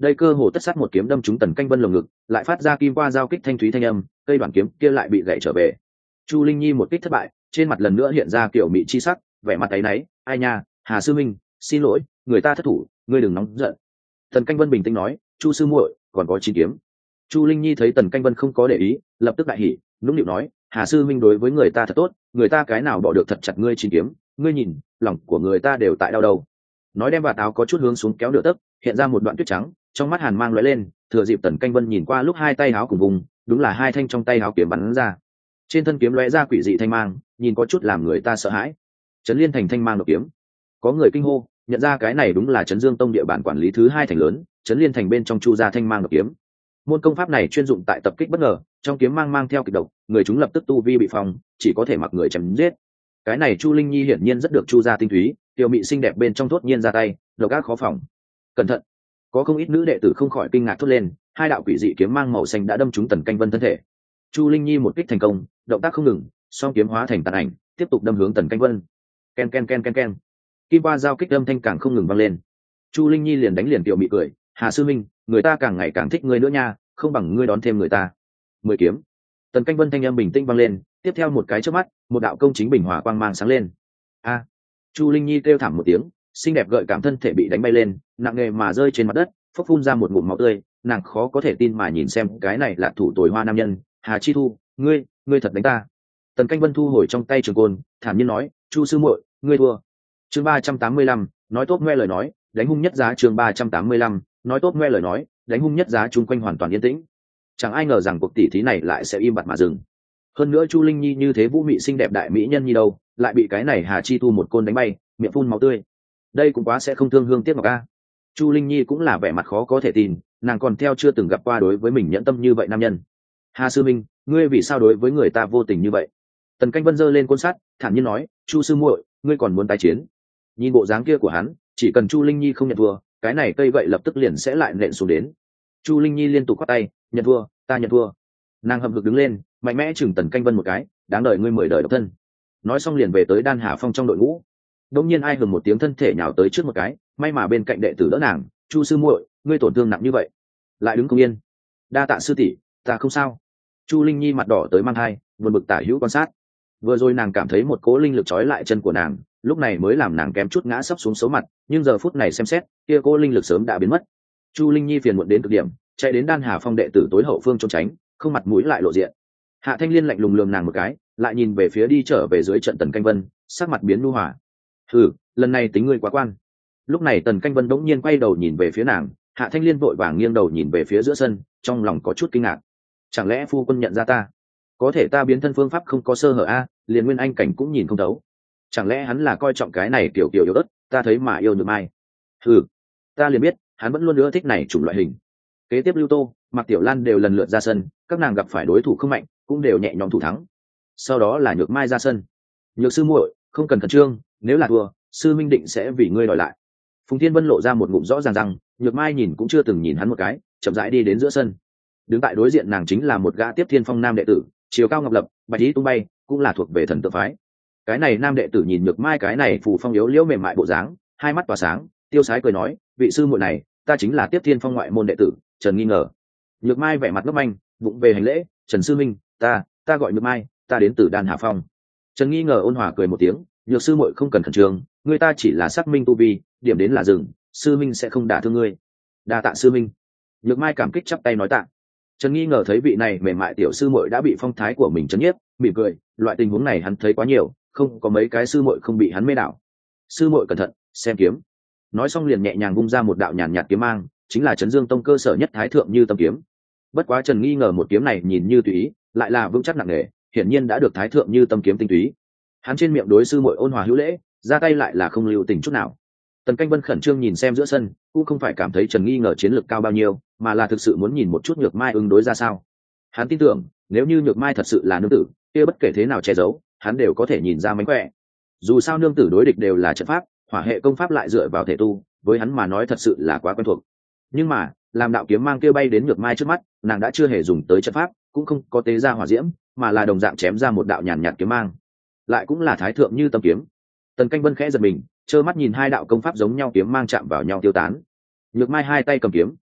đây cơ hồ tất sát một kiếm đâm trúng Tần Canh Vân lồng ngực, lại phát ra kim qua giao kích thanh thúy thanh âm, cây đoạn kiếm kia lại bị gãy trở về. Chu Linh Nhi một kích thất bại, trên mặt lần nữa hiện ra kiểu mị chi sắc, vẻ mặt áy náy, ai nha, Hà sư minh, xin lỗi, người ta thất thủ, ngươi đừng nóng giận. Tần Canh Vân bình tĩnh nói, Chu sư muội, còn có chín kiếm. Chu Linh Nhi thấy Tần Canh Vân không có để ý, lập tức đại hỉ, nũng nịu nói, Hà sư minh đối với người ta thật tốt, người ta cái nào bỏ được thật chặt ngươi chín kiếm, ngươi nhìn, lòng của người ta đều tại đau đầu. Nói đem vạt áo có chút hướng xuống kéo nửa tấc, hiện ra một đoạn tuyết trắng, trong mắt hàn mang lóe lên, thừa dịp Tần Canh Vân nhìn qua lúc hai tay áo cùng vùng, đúng là hai thanh trong tay áo kiếm bắn ra. Trên thân kiếm lóe ra quỷ dị thanh mang, nhìn có chút làm người ta sợ hãi. Trấn Liên thành thanh mang độc kiếm. Có người kinh hô, nhận ra cái này đúng là Trấn Dương Tông địa bàn quản lý thứ hai thành lớn, Trấn Liên thành bên trong chu gia thanh mang độc kiếm. Môn công pháp này chuyên dụng tại tập kích bất ngờ, trong kiếm mang mang theo kịch độc, người chúng lập tức tu vi bị phòng, chỉ có thể mặc người chém giết. Cái này Chu Linh Nhi hiển nhiên rất được chu gia tinh túy, tiểu mị xinh đẹp bên trong thốt nhiên ra tay, độc ác khó phòng. Cẩn thận! Có không ít nữ đệ tử không khỏi kinh ngạc thốt lên, hai đạo quỷ dị kiếm mang màu xanh đã đâm trúng Tần Canh Vân thân thể. Chu Linh Nhi một kích thành công, động tác không ngừng, song kiếm hóa thành tàn ảnh, tiếp tục đâm hướng Tần Canh Vân. Ken ken ken ken ken. Kim qua giao kích âm thanh càng không ngừng vang lên. Chu Linh Nhi liền đánh liền tiểu mị cười, Hà sư minh, người ta càng ngày càng thích ngươi nữa nha, không bằng ngươi đón thêm người ta. Mười kiếm. Tần Canh Vân thanh âm bình tĩnh vang lên, tiếp theo một cái chớp mắt, một đạo công chính bình hòa quang mang sáng lên. A! Chu Linh Nhi kêu thảm một tiếng, xinh đẹp gợi cảm thân thể bị đánh bay lên, nặng nề mà rơi trên mặt đất, phốc phun ra một ngụm máu tươi, nàng khó có thể tin mà nhìn xem cái này là thủ tồi hoa nam nhân, Hà Chi Thu, ngươi, ngươi thật đánh ta. Tần Canh Vân thu hồi trong tay trường côn, thản nhiên nói, Chu sư muội, ngươi thua. Chương ba trăm tám mươi lăm, nói tốt nghe lời nói, đánh hung nhất giá. Chương ba trăm tám mươi lăm, nói tốt nghe lời nói, đánh hung nhất giá. Chung quanh hoàn toàn yên tĩnh. Chẳng ai ngờ rằng cuộc tỷ thí này lại sẽ im bặt mà dừng. Hơn nữa Chu Linh Nhi như thế vũ mị xinh đẹp đại mỹ nhân như đâu, lại bị cái này Hà Chi Thu một côn đánh bay, miệng phun máu tươi. Đây cũng quá sẽ không thương hương tiếc ngọc a. Chu Linh Nhi cũng là vẻ mặt khó có thể tin, nàng còn theo chưa từng gặp qua đối với mình nhẫn tâm như vậy nam nhân. Hà sư minh, ngươi vì sao đối với người ta vô tình như vậy? Tần Canh Vân giơ lên côn sắt, thản nhiên nói, Chu sư muội, ngươi còn muốn tái chiến? Nhìn bộ dáng kia của hắn, chỉ cần Chu Linh Nhi không nhận thua, cái này cây gậy lập tức liền sẽ lại nện xuống đến. Chu Linh Nhi liên tục quát tay, nhận thua, ta nhận thua. Nàng hậm hực đứng lên, mạnh mẽ chừng Tần Canh Vân một cái, đáng đợi ngươi mười đời độc thân. Nói xong liền về tới Đan Hà Phong trong đội ngũ. Đột nhiên ai hừ một tiếng thân thể nhào tới trước một cái, may mà bên cạnh đệ tử đỡ nàng, Chu sư muội, ngươi tổn thương nặng như vậy, lại đứng không yên. Đa tạ sư tỷ, ta không sao. Chu Linh Nhi mặt đỏ tới mang hai, buồn bực tả hữu quan sát. Vừa rồi nàng cảm thấy một cỗ linh lực trói lại chân của nàng, lúc này mới làm nàng kém chút ngã sấp xuống xấu mặt, nhưng giờ phút này xem xét, kia cỗ linh lực sớm đã biến mất. Chu Linh Nhi phiền muộn đến cực điểm, chạy đến Đan Hà Phong đệ tử tối hậu phương trốn tránh, không mặt mũi lại lộ diện. Hạ Thanh Liên lạnh lùng lườm nàng một cái, lại nhìn về phía đi trở về dưới trận Tần Canh Vân, sắc mặt biến nhu hòa. Hừ, lần này tính ngươi quá quan. Lúc này Tần Canh Vân đống nhiên quay đầu nhìn về phía nàng, Hạ Thanh Liên vội vàng nghiêng đầu nhìn về phía giữa sân, trong lòng có chút kinh ngạc. Chẳng lẽ phu quân nhận ra ta? Có thể ta biến thân phương pháp không có sơ hở a, liền nguyên anh cảnh cũng nhìn không thấu. Chẳng lẽ hắn là coi trọng cái này kiểu kiểu yếu ớt, ta thấy mà yêu Nhược Mai. Hừ, ta liền biết, hắn vẫn luôn ưa thích này chủng loại hình. Kế tiếp Lưu Tô, Mạc Tiểu Lan đều lần lượt ra sân, các nàng gặp phải đối thủ không mạnh, cũng đều nhẹ nhõm thủ thắng. Sau đó là Nhược Mai ra sân. Nhược sư muội, không cần khẩn trương, nếu là thua, sư minh định sẽ vì ngươi đòi lại. Phùng Thiên Vân lộ ra một ngụm rõ ràng rằng, Nhược Mai nhìn cũng chưa từng nhìn hắn một cái, chậm rãi đi đến giữa sân. Đứng tại đối diện nàng chính là một gã tiếp thiên phong nam đệ tử, chiều cao ngọc lập, bạch ý tung bay, cũng là thuộc về thần tượng phái. Cái này nam đệ tử nhìn Nhược Mai cái này phù phong yếu liễu mềm mại bộ dáng, hai mắt tỏa sáng, tiêu sái cười nói, vị sư muội này, ta chính là tiếp thiên phong ngoại môn đệ tử, Trần Nghi Ngờ. Nhược Mai vẻ mặt ngốc manh, bụng về hành lễ, Trần sư minh, ta, ta gọi Nhược Mai, ta đến từ Đan Hà Phong. Trần Nghi Ngờ ôn hòa cười một tiếng, Nhược sư muội không cần khẩn trương, người ta chỉ là xác minh tu vi, điểm đến là dừng, sư minh sẽ không đả thương ngươi. Đa tạ sư minh. Nhược Mai cảm kích chắp tay nói tạ. Trần Nghi Ngờ thấy vị này mềm mại tiểu sư muội đã bị phong thái của mình chấn nhiếp, mỉm cười, loại tình huống này hắn thấy quá nhiều, không có mấy cái sư muội không bị hắn mê đảo. Sư muội cẩn thận, xem kiếm. Nói xong liền nhẹ nhàng vung ra một đạo nhàn nhạt kiếm mang, chính là Trấn Dương Tông cơ sở nhất Thái Thượng Như Tâm kiếm. Bất quá Trần Nghi Ngờ một kiếm này nhìn như tùy ý, lại là vững chắc nặng nề, hiển nhiên đã được Thái Thượng Như Tâm kiếm tinh túy. Hắn trên miệng đối sư muội ôn hòa hữu lễ, ra tay lại là không lưu tình chút nào. Tần Canh Vân khẩn trương nhìn xem giữa sân, cũng không phải cảm thấy Trần Nghi Ngờ chiến lược cao bao nhiêu, mà là thực sự muốn nhìn một chút Nhược Mai ứng đối ra sao. Hắn tin tưởng, nếu như Nhược Mai thật sự là nương tử, kia bất kể thế nào che giấu, hắn đều có thể nhìn ra mánh khỏe. Dù sao nương tử đối địch đều là trận pháp, hỏa hệ công pháp lại dựa vào thể tu, với hắn mà nói thật sự là quá quen thuộc. Nhưng mà, làm đạo kiếm mang kia bay đến Nhược Mai trước mắt, nàng đã chưa hề dùng tới trận pháp, cũng không có tế ra hỏa diễm, mà là đồng dạng chém ra một đạo nhàn nhạt kiếm mang, lại cũng là Thái Thượng Như Tâm kiếm. Tần Canh Vân khẽ giật mình, trơ mắt nhìn hai đạo công pháp giống nhau kiếm mang chạm vào nhau tiêu tán. Nhược Mai hai tay cầm kiếm,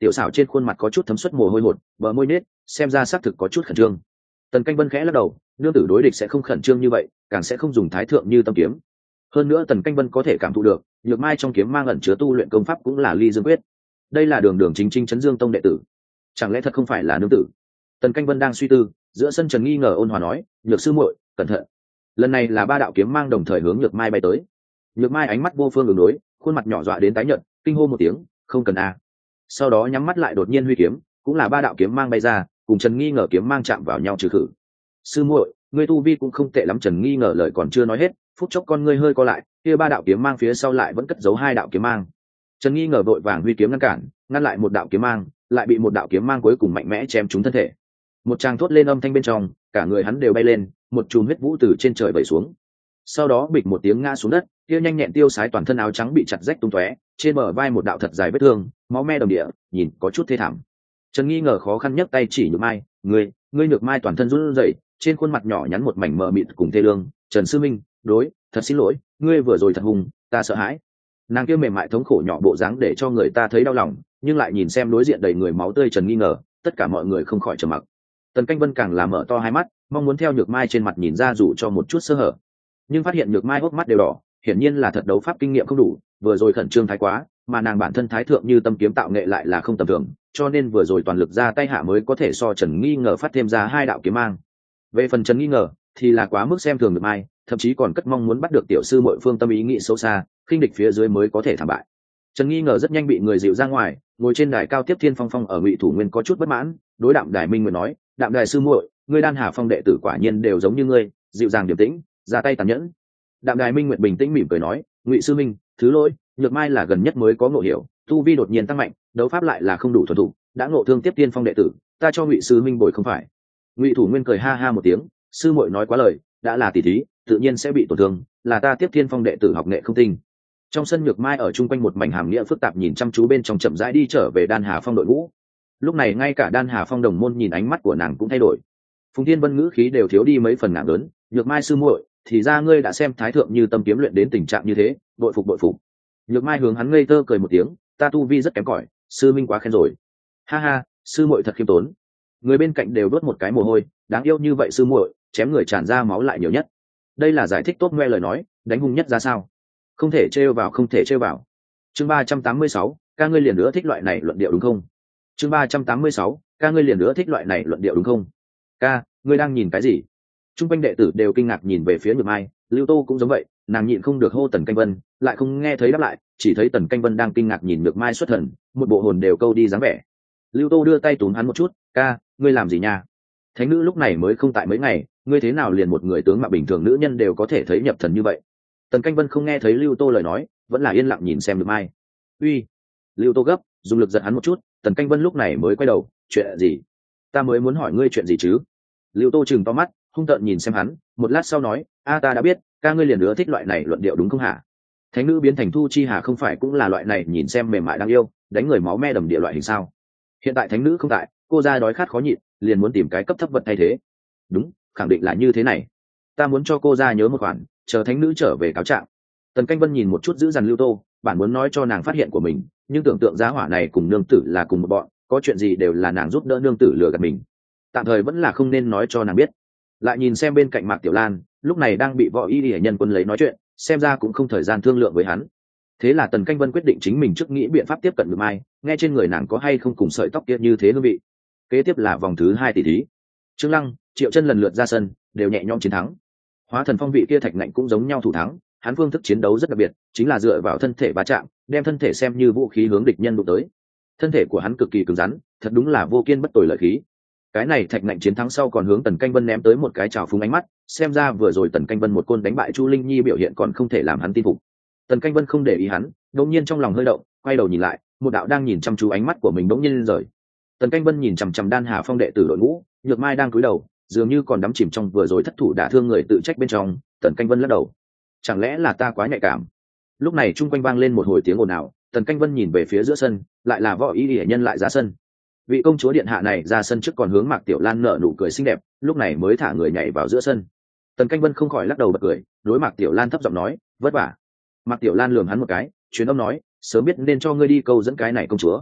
tiểu xảo trên khuôn mặt có chút thấm suất mồ hôi hột, bờ môi nết, xem ra xác thực có chút khẩn trương. Tần Canh Vân khẽ lắc đầu, nương tử đối địch sẽ không khẩn trương như vậy, càng sẽ không dùng thái thượng như tâm kiếm. Hơn nữa Tần Canh Vân có thể cảm thụ được, nhược mai trong kiếm mang ẩn chứa tu luyện công pháp cũng là ly dương quyết. Đây là đường đường chính chính chấn dương tông đệ tử, chẳng lẽ thật không phải là nương tử? Tần Canh Vân đang suy tư, giữa sân Trần nghi ngờ ôn hòa nói, nhược sư muội, cẩn thận. Lần này là ba đạo kiếm mang đồng thời hướng nhược mai bay tới. Nhược mai ánh mắt vô phương đường đối, khuôn mặt nhỏ dọa đến tái nhợt, kinh hô một tiếng, không cần a. Sau đó nhắm mắt lại đột nhiên huy kiếm, cũng là ba đạo kiếm mang bay ra, cùng Trần nghi ngờ kiếm mang chạm vào nhau trừ khử. Sư muội, ngươi tu vi cũng không tệ lắm. Trần nghi ngờ lời còn chưa nói hết, phút chốc con ngươi hơi co lại, kia ba đạo kiếm mang phía sau lại vẫn cất giấu hai đạo kiếm mang. Trần nghi ngờ vội vàng huy kiếm ngăn cản, ngăn lại một đạo kiếm mang, lại bị một đạo kiếm mang cuối cùng mạnh mẽ chém trúng thân thể. Một tràng thốt lên âm thanh bên trong, cả người hắn đều bay lên, một chùm huyết vũ từ trên trời vẩy xuống. Sau đó bịch một tiếng ngã xuống đất, kia nhanh nhẹn tiêu sái toàn thân áo trắng bị chặt rách tung tóe, trên bờ vai một đạo thật dài vết thương, máu me đầm địa, nhìn có chút thê thảm. Trần nghi ngờ khó khăn nhấc tay chỉ Nhược Mai, "Ngươi, ngươi." Nhược Mai toàn thân run rẩy, trên khuôn mặt nhỏ nhắn một mảnh mờ mịt cùng thê lương, "Trần sư minh, đối, thật xin lỗi, ngươi vừa rồi thật hùng, ta sợ hãi." Nàng kia mềm mại thống khổ nhỏ bộ dáng để cho người ta thấy đau lòng, nhưng lại nhìn xem đối diện đầy người máu tươi Trần nghi ngờ, tất cả mọi người không khỏi trầm mặc. Tần Canh Vân càng là mở to hai mắt, mong muốn theo Nhược Mai trên mặt nhìn ra dù cho một chút sơ hở, nhưng phát hiện Nhược Mai hốc mắt đều đỏ, hiển nhiên là thật đấu pháp kinh nghiệm không đủ, vừa rồi khẩn trương thái quá, mà nàng bản thân thái thượng như tâm kiếm tạo nghệ lại là không tầm thường, cho nên vừa rồi toàn lực ra tay hạ mới có thể so Trần nghi ngờ phát thêm ra hai đạo kiếm mang. Về phần Trần nghi ngờ thì là quá mức xem thường Nhược Mai, thậm chí còn cất mong muốn bắt được tiểu sư muội phương tâm ý nghĩ xấu xa, khinh địch phía dưới mới có thể thảm bại. Trần nghi ngờ rất nhanh bị người dịu ra ngoài, ngồi trên đài cao tiếp Thiên Phong Phong ở Ngụy Thủ Nguyên có chút bất mãn, đối Đạm Đài Minh Nguyệt nói, "Đạm Đài sư muội, ngươi Đan Hà Phong đệ tử quả nhiên đều giống như ngươi, dịu dàng điềm tĩnh, ra tay tàn nhẫn." Đạm Đài Minh Nguyệt bình tĩnh mỉm cười nói, "Ngụy sư minh, thứ lỗi, Nhược Mai là gần nhất mới có ngộ hiểu, tu vi đột nhiên tăng mạnh, đấu pháp lại là không đủ thuần thục, đã ngộ thương tiếp Tiên Phong đệ tử, ta cho Ngụy sư minh bồi không phải." Ngụy Thủ Nguyên cười ha ha một tiếng, "Sư muội nói quá lời, đã là tỷ thí, tự nhiên sẽ bị tổn thương, là ta tiếp Tiên Phong đệ tử học nghệ không tinh." Trong sân Nhược Mai ở chung quanh một mảnh hàm nghĩa phức tạp nhìn chăm chú bên trong chậm rãi đi trở về Đan Hà Phong đội ngũ. Lúc này ngay cả Đan Hà Phong đồng môn nhìn ánh mắt của nàng cũng thay đổi. Phùng Thiên Vân ngữ khí đều thiếu đi mấy phần ngạc lớn, "Nhược Mai sư muội, thì ra ngươi đã xem thái thượng như tâm kiếm luyện đến tình trạng như thế, bội phục bội phục." Nhược Mai hướng hắn ngây thơ cười một tiếng, "Ta tu vi rất kém cỏi, sư minh quá khen rồi." "Ha ha, sư muội thật khiêm tốn." Người bên cạnh đều đốt một cái mồ hôi, đáng yêu như vậy sư muội, chém người tràn ra máu lại nhiều nhất. Đây là giải thích tốt nghe lời nói, đánh hung nhất ra sao? Không thể trêu vào, không thể trêu vào. Chương ba trăm tám mươi sáu, ca ngươi liền nữa thích loại này luận điệu đúng không? Chương ba trăm tám mươi sáu, ca ngươi liền nữa thích loại này luận điệu đúng không? Ca, ngươi đang nhìn cái gì? Trung quanh đệ tử đều kinh ngạc nhìn về phía Nhược Mai, Lưu Tô cũng giống vậy, nàng nhịn không được hô Tần Canh Vân, lại không nghe thấy đáp lại, chỉ thấy Tần Canh Vân đang kinh ngạc nhìn Nhược Mai xuất thần, một bộ hồn đều câu đi dáng vẻ. Lưu Tô đưa tay túm hắn một chút, "Ca, ngươi làm gì nha? Thánh nữ lúc này mới không tại mấy ngày, ngươi thế nào liền một người tướng mạo bình thường nữ nhân đều có thể thấy nhập thần như vậy?" Tần Canh Vân không nghe thấy Lưu Tô lời nói, vẫn là yên lặng nhìn xem Nhược Mai. "Uy!" Lưu Tô gấp, dùng lực giật hắn một chút, Tần Canh Vân lúc này mới quay đầu, "Chuyện gì? Ta mới muốn hỏi ngươi chuyện gì chứ?" Lưu Tô trừng to mắt, hung tợn nhìn xem hắn, một lát sau nói, "A ta đã biết, ca ngươi liền nữa thích loại này luận điệu đúng không hả? Thánh nữ biến thành Thu Chi Hà không phải cũng là loại này nhìn xem mềm mại đáng yêu, đánh người máu me đầm địa loại hình sao? Hiện tại thánh nữ không tại, cô ra đói khát khó nhịn, liền muốn tìm cái cấp thấp vật thay thế." "Đúng, khẳng định là như thế này. Ta muốn cho cô ra nhớ một khoản, chờ thánh nữ trở về cáo trạng." Tần Canh Vân nhìn một chút giữ dằn Lưu Tô, bản muốn nói cho nàng phát hiện của mình, nhưng tưởng tượng giá hỏa này cùng nương tử là cùng một bọn, có chuyện gì đều là nàng giúp đỡ nương tử lừa gạt mình, tạm thời vẫn là không nên nói cho nàng biết. Lại nhìn xem bên cạnh Mạc Tiểu Lan, lúc này đang bị Võ Y Lệ nhân quân lấy nói chuyện, xem ra cũng không thời gian thương lượng với hắn. Thế là Tần Canh Vân quyết định chính mình trước nghĩ biện pháp tiếp cận Nhược Mai, nghe trên người nàng có hay không cùng sợi tóc kia như thế hương vị. Kế tiếp là vòng thứ hai tỷ thí. Trương Lăng, Triệu Chân lần lượt ra sân, đều nhẹ nhõm chiến thắng. Hóa Thần Phong vị kia Thạch Nạnh cũng giống nhau thủ thắng, hắn phương thức chiến đấu rất đặc biệt, chính là dựa vào thân thể va chạm, đem thân thể xem như vũ khí hướng địch nhân đụng tới. Thân thể của hắn cực kỳ cứng rắn, thật đúng là vô kiên bất tồi lợi khí. Cái này Thạch Nạnh chiến thắng sau còn hướng Tần Canh Vân ném tới một cái trào phúng ánh mắt, xem ra vừa rồi Tần Canh Vân một côn đánh bại Chu Linh Nhi biểu hiện còn không thể làm hắn tin phục. Tần Canh Vân không để ý hắn, đột nhiên trong lòng hơi động, quay đầu nhìn lại, một đạo đang nhìn chăm chú ánh mắt của mình đột nhiên rời. Tần Canh Vân nhìn chằm chằm Đan Hà Phong đệ tử đội ngũ, Nhược Mai đang cúi đầu, dường như còn đắm chìm trong vừa rồi thất thủ đả thương người tự trách bên trong. Tần Canh Vân lắc đầu, chẳng lẽ là ta quá nhạy cảm? Lúc này chung quanh vang lên một hồi tiếng ồn ào, Tần Canh Vân nhìn về phía giữa sân, lại là Võ Y Lệ nhân lại ra sân. Vị công chúa điện hạ này ra sân trước còn hướng Mạc Tiểu Lan nở nụ cười xinh đẹp, lúc này mới thả người nhảy vào giữa sân. Tần Canh Vân không khỏi lắc đầu bật cười, đối Mạc Tiểu Lan thấp giọng nói, "Vất vả." Mạc Tiểu Lan lườm hắn một cái, truyền âm nói, "Sớm biết nên cho ngươi đi câu dẫn cái này công chúa."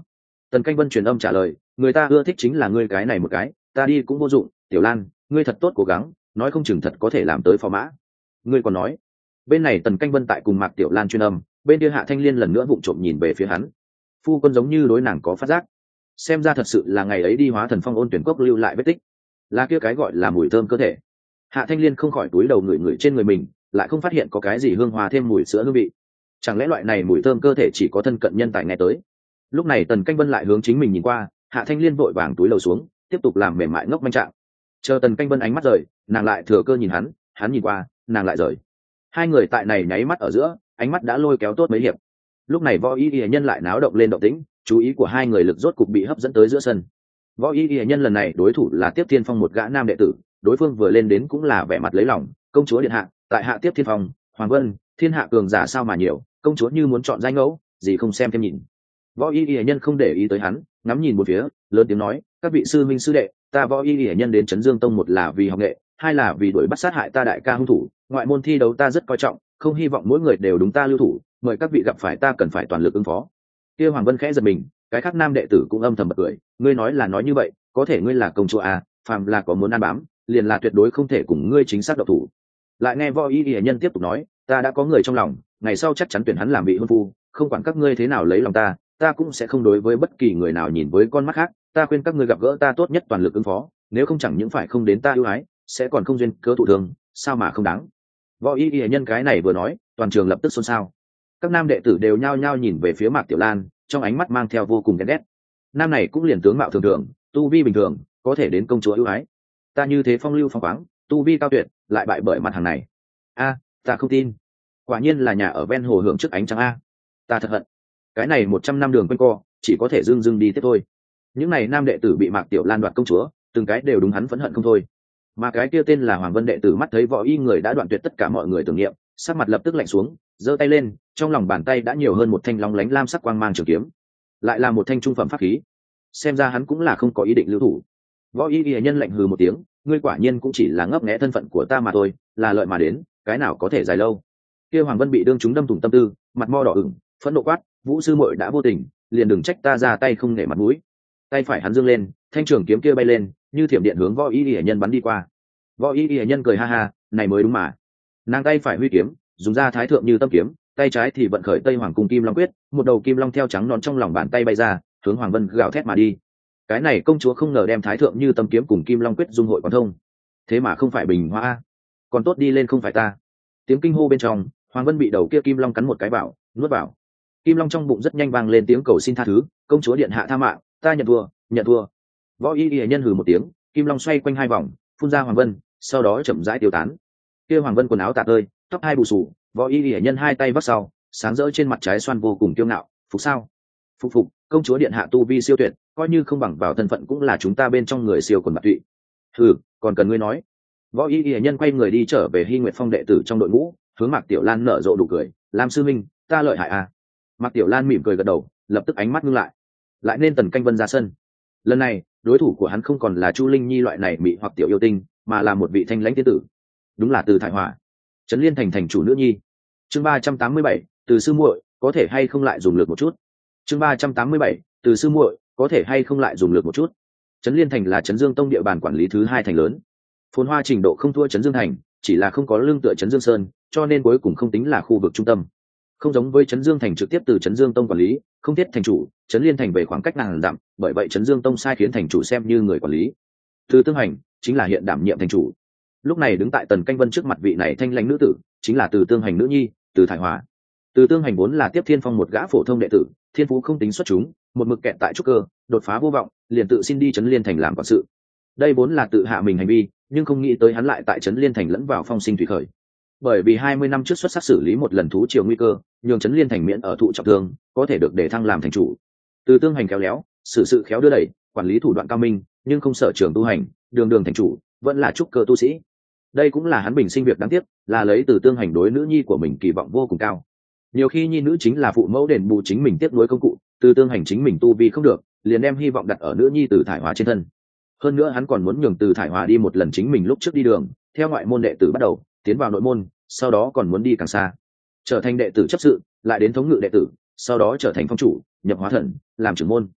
Tần Canh Vân truyền âm trả lời, người ta ưa thích chính là ngươi cái này một cái, ta đi cũng vô dụng. Tiểu Lan, ngươi thật tốt cố gắng, nói không chừng thật có thể làm tới phò mã. Ngươi còn nói. Bên này Tần Canh Vân tại cùng Mạc Tiểu Lan truyền âm, bên kia Hạ Thanh Liên lần nữa vụng trộm nhìn về phía hắn. Phu quân giống như đối nàng có phát giác, xem ra thật sự là ngày ấy đi hóa thần phong ôn tuyển cốc lưu lại vết tích, là kia cái gọi là mùi thơm cơ thể. Hạ Thanh Liên không khỏi túi đầu ngửi ngửi trên người mình, lại không phát hiện có cái gì hương hoa thêm mùi sữa hương vị. Chẳng lẽ loại này mùi thơm cơ thể chỉ có thân cận nhân tài nghe tới? Lúc này Tần Canh Vân lại hướng chính mình nhìn qua, Hạ Thanh Liên vội vàng túi lầu xuống, tiếp tục làm mềm mại ngốc manh trạng. Chờ Tần Canh Vân ánh mắt rời, nàng lại thừa cơ nhìn hắn, hắn nhìn qua, nàng lại rời. Hai người tại này nháy mắt ở giữa, ánh mắt đã lôi kéo tốt mấy hiệp. Lúc này Võ Y Y nhân lại náo động lên động tĩnh, chú ý của hai người lực rốt cục bị hấp dẫn tới giữa sân. Võ Y Y nhân lần này đối thủ là Tiếp Thiên Phong một gã nam đệ tử, đối phương vừa lên đến cũng là vẻ mặt lấy lòng, công chúa điện hạ, tại hạ Tiếp Thiên Phong, Hoàng Vân, thiên hạ cường giả sao mà nhiều, công chúa như muốn chọn danh ngẫu, gì không xem thêm nhìn. Võ Y Y nhân không để ý tới hắn, ngắm nhìn một phía, lớn tiếng nói, các vị sư minh sư đệ, ta Võ Y Y nhân đến Trấn Dương Tông, một là vì học nghệ, hai là vì đuổi bắt sát hại ta đại ca hung thủ, ngoại môn thi đấu ta rất coi trọng, không hy vọng mỗi người đều đúng ta lưu thủ, mời các vị gặp phải ta cần phải toàn lực ứng phó. Kia Hoàng Vân khẽ giật mình, cái khác nam đệ tử cũng âm thầm bật cười, ngươi nói là nói như vậy, có thể ngươi là công chúa à, phàm là có muốn ăn bám, liền là tuyệt đối không thể cùng ngươi chính xác độc thủ. Lại nghe Võ Y Y nhân tiếp tục nói, ta đã có người trong lòng, ngày sau chắc chắn tuyển hắn làm vị hôn phu, không quản các ngươi thế nào lấy lòng ta, ta cũng sẽ không đối với bất kỳ người nào nhìn với con mắt khác, ta khuyên các ngươi gặp gỡ ta tốt nhất toàn lực ứng phó, nếu không chẳng những phải không đến ta ưu ái, sẽ còn không duyên cớ thụ thương, sao mà không đáng. Võ Y Y nhân cái này vừa nói, toàn trường lập tức xôn xao. Các nam đệ tử đều nhao nhao nhìn về phía Mạc Tiểu Lan, trong ánh mắt mang theo vô cùng ghen ghét. Nam này cũng liền tướng mạo thường thường, tu vi bình thường, có thể đến công chúa ưu ái. Ta như thế phong lưu phong khoáng, tu vi cao tuyệt, lại bại bởi mặt hàng này. A, ta không tin. Quả nhiên là nhà ở ven hồ hưởng trước ánh trăng a. Ta thật hận. Cái này một trăm năm đường quanh co, chỉ có thể dưng dưng đi tiếp thôi. Những này nam đệ tử bị Mạc Tiểu Lan đoạt công chúa, từng cái đều đúng hắn phẫn hận không thôi. Mà cái kia tên là Hoàng Vân đệ tử mắt thấy Võ Y người đã đoạn tuyệt tất cả mọi người tưởng niệm, sắc mặt lập tức lạnh xuống, giơ tay lên, trong lòng bàn tay đã nhiều hơn một thanh long lánh lam sắc quang mang trường kiếm, lại là một thanh trung phẩm pháp khí. Xem ra hắn cũng là không có ý định lưu thủ. Võ Y Y nhân lạnh hừ một tiếng, ngươi quả nhiên cũng chỉ là ngấp nghé thân phận của ta mà thôi, là lợi mà đến, cái nào có thể dài lâu. Kia Hoàng Vân bị đương chúng đâm thủng tâm tư, mặt mo đỏ ửng, phẫn nộ quát, Vũ sư muội đã vô tình, liền đừng trách ta ra tay không nể mặt mũi. Tay phải hắn giương lên, thanh trường kiếm kia bay lên, như thiểm điện hướng Võ Y Y nhân bắn đi qua. Võ Y Y nhân cười ha ha, này mới đúng mà. Nàng tay phải huy kiếm, dùng ra thái thượng như tâm kiếm, tay trái thì vận khởi Tây Hoàng cung kim long quyết, một đầu kim long theo trắng nón trong lòng bàn tay bay ra, hướng Hoàng Vân gào thét mà đi. Cái này công chúa không ngờ đem thái thượng như tâm kiếm cùng kim long quyết dung hội quan thông, thế mà không phải bình hoa, còn tốt đi lên không phải ta. Tiếng kinh hô bên trong, Hoàng Vân bị đầu kia kim long cắn một cái vào, nuốt vào. Kim long trong bụng rất nhanh vang lên tiếng cầu xin tha thứ, công chúa điện hạ tha mạng, ta nhận thua, nhận thua. Võ Y Y nhân hừ một tiếng, kim long xoay quanh hai vòng, phun ra Hoàng Vân, sau đó chậm rãi tiêu tán. Kia Hoàng Vân quần áo tả tơi, tóc hai bù xù, Võ Y Y nhân hai tay vắt sau, sáng rỡ trên mặt trái xoan vô cùng kiêu ngạo, phục sao? Phục phục, công chúa điện hạ tu vi siêu tuyệt, coi như không bằng vào thân phận cũng là chúng ta bên trong người siêu quần bạc tụy. Hừ, còn cần ngươi nói. Võ Y Y nhân quay người đi trở về Hy Nguyệt Phong đệ tử trong đội ngũ, hướng Mạc Tiểu Lan nở rộ nụ cười, Lam sư minh, ta lợi hại à? Mạc Tiểu Lan mỉm cười gật đầu, lập tức ánh mắt ngưng lại. Lại nên Tần Canh Vân ra sân. Lần này, đối thủ của hắn không còn là Chu Linh Nhi loại này mị hoặc tiểu yêu tinh, mà là một vị thanh lãnh tiên tử. Đúng là Từ Thải Hỏa, Trấn Liên thành thành chủ nữ nhi. Chương ba trăm tám mươi bảy, Từ sư muội, có thể hay không lại dùng lực một chút. Chương ba trăm tám mươi bảy, Từ sư muội, có thể hay không lại dùng lực một chút. Trấn Liên thành là Trấn Dương Tông địa bàn quản lý thứ hai thành lớn. Phồn hoa trình độ không thua Trấn Dương thành, chỉ là không có lưng tựa Trấn Dương Sơn, cho nên cuối cùng không tính là khu vực trung tâm. Không giống với Trấn Dương thành trực tiếp từ Trấn Dương Tông quản lý, không thiết thành chủ, Trấn Liên thành về khoảng cách ngàn dặm, bởi vậy Trấn Dương Tông sai khiến thành chủ xem như người quản lý. Từ Tương Hành chính là hiện đảm nhiệm thành chủ. Lúc này đứng tại Tần Canh Vân trước mặt vị này thanh lãnh nữ tử, chính là Từ Tương Hành nữ nhi, Từ Thải Hỏa. Từ Tương Hành vốn là Tiếp Thiên Phong một gã phổ thông đệ tử, thiên phú không tính xuất chúng, một mực kẹt tại trúc cơ, đột phá vô vọng, liền tự xin đi Trấn Liên thành làm quản sự. Đây vốn là tự hạ mình hành vi, nhưng không nghĩ tới hắn lại tại Trấn Liên thành lẫn vào phong sinh thủy khởi. Bởi vì hai mươi năm trước xuất sắc xử lý một lần thú triều nguy cơ, nhường Trấn Liên thành miễn ở thụ trọng thương, có thể được đề thăng làm thành chủ. Từ Tương Hành khéo léo, xử sự khéo đưa đẩy, quản lý thủ đoạn cao minh, nhưng không sở trường tu hành, đường đường thành chủ, vẫn là trúc cơ tu sĩ. Đây cũng là hắn bình sinh việc đáng tiếc, là lấy Từ Tương Hành đối nữ nhi của mình kỳ vọng vô cùng cao. Nhiều khi nhi nữ chính là phụ mẫu đền bù chính mình tiếp nối công cụ, Từ Tương Hành chính mình tu vi không được, liền đem hy vọng đặt ở nữ nhi Từ Thải Hòa trên thân. Hơn nữa hắn còn muốn nhường Từ Thải Hòa đi một lần chính mình lúc trước đi đường, theo ngoại môn đệ tử bắt đầu, tiến vào nội môn, sau đó còn muốn đi càng xa, trở thành đệ tử chấp sự, lại đến thống ngự đệ tử, sau đó trở thành phong chủ, nhập hóa thần, làm trưởng môn.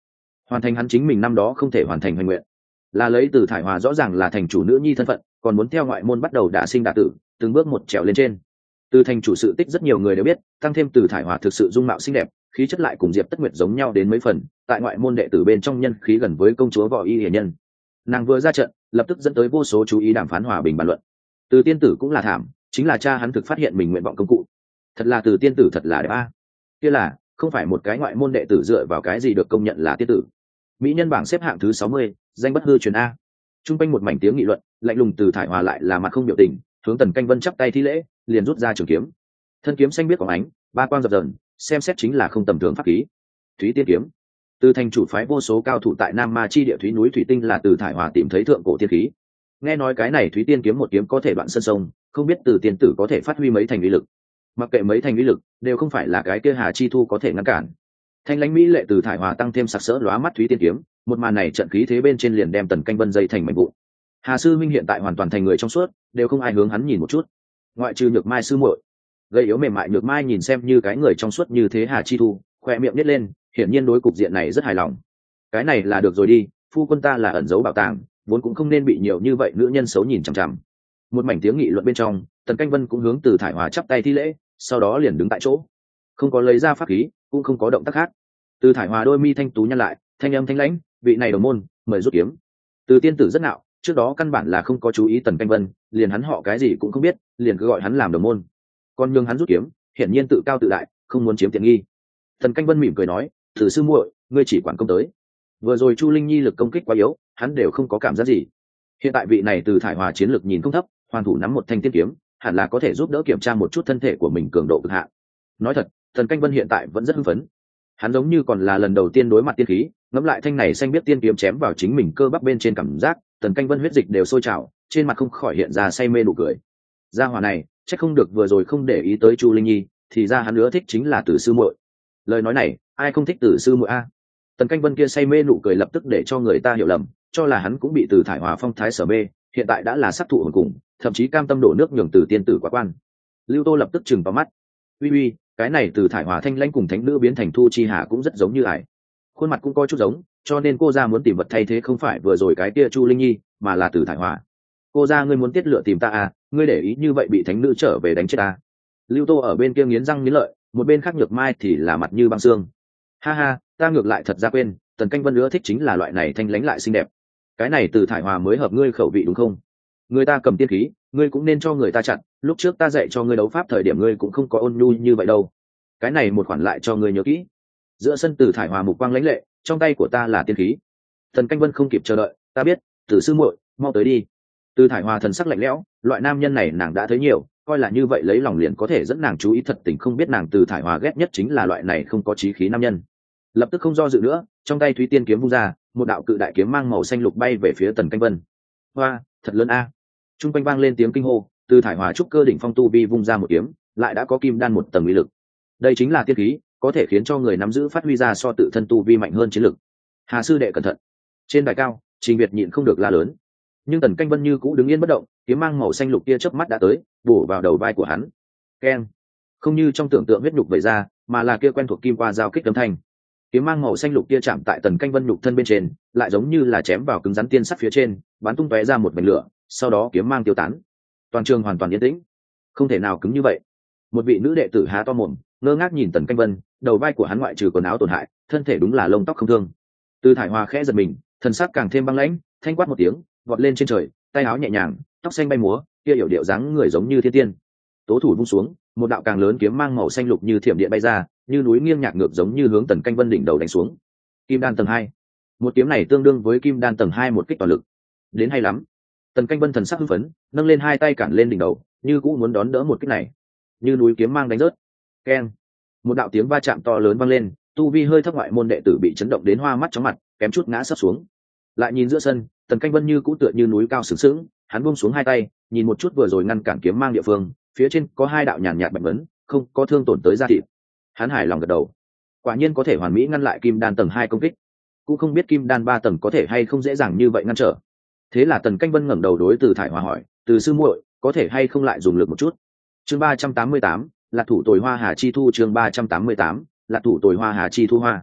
hoàn thành hắn chính mình năm đó không thể hoàn thành hoành nguyện. Là lấy Từ Thải Hòa rõ ràng là thành chủ nữ nhi thân phận, còn muốn theo ngoại môn bắt đầu đả sinh đả tử, từng bước một trèo lên trên. Từ thành chủ sự tích rất nhiều người đều biết, tăng thêm Từ Thải Hòa thực sự dung mạo xinh đẹp, khí chất lại cùng Diệp Tất Nguyệt giống nhau đến mấy phần, tại ngoại môn đệ tử bên trong nhân khí gần với công chúa Võ Y Hiền nhân. Nàng vừa ra trận, lập tức dẫn tới vô số chú ý đàm phán hòa bình bàn luận. Từ tiên tử cũng là thảm, chính là cha hắn thực phát hiện mình nguyện vọng công cụ. Thật là Từ tiên tử thật là đẹp a. Kia là, không phải một cái ngoại môn đệ tử dựa vào cái gì được công nhận là tiên tử. Mỹ nhân bảng xếp hạng thứ sáu mươi, danh bất hư truyền a. Trung quanh một mảnh tiếng nghị luận, lạnh lùng Từ Thải Hòa lại là mặt không biểu tình, hướng Tần Canh Vân chắp tay thi lễ, liền rút ra trường kiếm. Thân kiếm xanh biếc của ánh, ba quang dập dờn, xem xét chính là không tầm thường pháp khí. Thúy Tiên kiếm. Từ thành chủ phái vô số cao thủ tại Nam Ma chi địa Thúy núi thủy tinh là Từ Thải Hòa tìm thấy thượng cổ tiên khí. Nghe nói cái này Thúy Tiên kiếm một kiếm có thể đoạn sơn sông, không biết Từ tiên tử có thể phát huy mấy thành uy lực. Mặc kệ mấy thành uy lực, đều không phải là cái kia Hà Chi Thu có thể ngăn cản. Thanh lãnh mỹ lệ Từ Thải Hòa tăng thêm sặc sỡ lóa mắt Thúy Tiên kiếm, một màn này trận khí thế bên trên liền đem Tần Canh Vân dây thành mảnh vụn. Hà sư minh hiện tại hoàn toàn thành người trong suốt, đều không ai hướng hắn nhìn một chút. Ngoại trừ Nhược Mai sư muội, gầy yếu mềm mại Nhược Mai nhìn xem như cái người trong suốt như thế Hà Chi Thu, khoe miệng nít lên, hiển nhiên đối cục diện này rất hài lòng. Cái này là được rồi đi, phu quân ta là ẩn giấu bảo tàng, vốn cũng không nên bị nhiều như vậy nữ nhân xấu nhìn chằm chằm. Một mảnh tiếng nghị luận bên trong, Tần Canh Vân cũng hướng Từ Thải Hòa chắp tay thi lễ, sau đó liền đứng tại chỗ, không có lấy ra pháp khí, cũng không có động tác khác. Từ Thải Hòa đôi mi thanh tú nhăn lại, thanh âm thanh lãnh, vị này đồng môn, mời rút kiếm. Từ tiên tử rất nạo, trước đó căn bản là không có chú ý Tần Canh Vân, liền hắn họ cái gì cũng không biết, liền cứ gọi hắn làm đồng môn. Còn nhường hắn rút kiếm, hiển nhiên tự cao tự đại, không muốn chiếm tiện nghi. Tần Canh Vân mỉm cười nói, "Thử sư muội, ngươi chỉ quản công tới. Vừa rồi Chu Linh Nhi lực công kích quá yếu, hắn đều không có cảm giác gì. Hiện tại vị này Từ Thải Hòa chiến lược nhìn không thấp, hoàn thủ nắm một thanh tiên kiếm, hẳn là có thể giúp đỡ kiểm tra một chút thân thể của mình cường độ cực hạn." Nói thật, Tần Canh Vân hiện tại vẫn rất hưng phấn. Hắn giống như còn là lần đầu tiên đối mặt tiên khí, ngẫm lại thanh này xanh biết tiên kiếm chém vào chính mình cơ bắp bên trên cảm giác, Tần Canh Vân huyết dịch đều sôi trào, trên mặt không khỏi hiện ra say mê nụ cười. Gia hỏa này, chắc không được vừa rồi không để ý tới Chu Linh Nhi, thì ra hắn nữa thích chính là Tử sư muội. Lời nói này, ai không thích Tử sư muội a? Tần Canh Vân kia say mê nụ cười lập tức để cho người ta hiểu lầm, cho là hắn cũng bị Từ Thải Hòa phong thái sở mê, hiện tại đã là sắc thụ hồn cùng, thậm chí cam tâm đổ nước nhường Từ tiên tử quá quan. Lưu Tô lập tức chừng vào mắt. Uy uy, cái này Từ Thải Hòa thanh lãnh cùng thánh nữ biến thành Thu Chi Hà cũng rất giống như ải. Khuôn mặt cũng có chút giống, cho nên cô ra muốn tìm vật thay thế không phải vừa rồi cái kia Chu Linh Nhi, mà là Từ Thải Hòa. Cô ra ngươi muốn tiết lựa tìm ta à, ngươi để ý như vậy bị thánh nữ trở về đánh chết ta. Lưu Tô ở bên kia nghiến răng nghiến lợi, một bên khác Nhược Mai thì là mặt như băng xương. Ha ha, ta ngược lại thật ra quên, Tần Canh Vân nữa thích chính là loại này thanh lãnh lại xinh đẹp. Cái này Từ Thải Hòa mới hợp ngươi khẩu vị đúng không? Người ta cầm tiên khí, ngươi cũng nên cho người ta chặn, lúc trước ta dạy cho ngươi đấu pháp thời điểm ngươi cũng không có ôn nhu như vậy đâu. Cái này một khoản lại cho ngươi nhớ kỹ. Giữa sân Từ Thải Hòa mục quang lãnh lệ, trong tay của ta là tiên khí. Tần Canh Vân không kịp chờ đợi, ta biết, Từ sư muội, mau tới đi. Từ Thải Hòa thần sắc lạnh lẽo, loại nam nhân này nàng đã thấy nhiều, coi là như vậy lấy lòng liền có thể dẫn nàng chú ý, thật tình không biết nàng Từ Thải Hòa ghét nhất chính là loại này không có chí khí nam nhân. Lập tức không do dự nữa, trong tay Thúy Tiên kiếm vung ra, một đạo cự đại kiếm mang màu xanh lục bay về phía Tần Canh Vân. Hoa, thật lớn a! Trung quanh vang lên tiếng kinh hô, Từ Thải Hòa trúc cơ đỉnh phong tu vi vung ra một kiếm, lại đã có kim đan một tầng uy lực. Đây chính là tiên khí, có thể khiến cho người nắm giữ phát huy ra so tự thân tu vi mạnh hơn chiến lực. Hà sư đệ cẩn thận. Trên đài cao, Trình Việt nhịn không được la lớn. Nhưng Tần Canh Vân như cũ đứng yên bất động, kiếm mang màu xanh lục kia chớp mắt đã tới, bổ vào đầu vai của hắn. Keng! Không như trong tưởng tượng huyết nhục vẩy ra, mà là kia quen thuộc kim qua giao kích âm thanh. Kiếm mang màu xanh lục kia chạm tại Tần Canh Vân nhục thân bên trên, lại giống như là chém vào cứng rắn tiên sắt phía trên, bắn tung tóe ra một mảnh lửa, sau đó kiếm mang tiêu tán. Toàn trường hoàn toàn yên tĩnh. Không thể nào cứng như vậy. Một vị nữ đệ tử há to mồm, ngơ ngác nhìn Tần Canh Vân, đầu vai của hắn ngoại trừ quần áo tổn hại, thân thể đúng là lông tóc không thương. Từ Thải Hòa khẽ giật mình, thần sắc càng thêm băng lãnh, thanh quát một tiếng, vọt lên trên trời, tay áo nhẹ nhàng, tóc xanh bay múa, kia hiểu điệu dáng người giống như thiên tiên. Tố thủ vung xuống, một đạo càng lớn kiếm mang màu xanh lục như thiểm điện bay ra, như núi nghiêng nhạc ngược giống như hướng Tần Canh Vân đỉnh đầu đánh xuống. Kim đan tầng hai. Một kiếm này tương đương với kim đan tầng hai một kích toàn lực. Đến hay lắm. Tần Canh Vân thần sắc hưng phấn, nâng lên hai tay cản lên đỉnh đầu, như cũng muốn đón đỡ một kích này. Như núi kiếm mang đánh rớt. Keng. Một đạo tiếng va chạm to lớn vang lên, tu vi hơi thấp ngoại môn đệ tử bị chấn động đến hoa mắt chóng mặt, kém chút ngã sấp xuống. Lại nhìn giữa sân, Tần Canh Vân như cũ tựa như núi cao sừng sững, hắn buông xuống hai tay, nhìn một chút vừa rồi ngăn cản kiếm mang địa phương, phía trên có hai đạo nhàn nhạt bạch vấn, không có thương tổn tới da thịt. Hắn hài lòng gật đầu, quả nhiên có thể hoàn mỹ ngăn lại kim đan tầng hai công kích, cũng không biết kim đan ba tầng có thể hay không dễ dàng như vậy ngăn trở. Thế là Tần Canh Vân ngẩng đầu đối Từ Thải Hòa hỏi, Từ sư muội, có thể hay không lại dùng lực một chút? Chương ba trăm tám mươi tám, Lạc thủ tồi hoa hà chi thu. Chương ba trăm tám mươi tám, Lạc thủ tồi hoa hà chi thu hoa.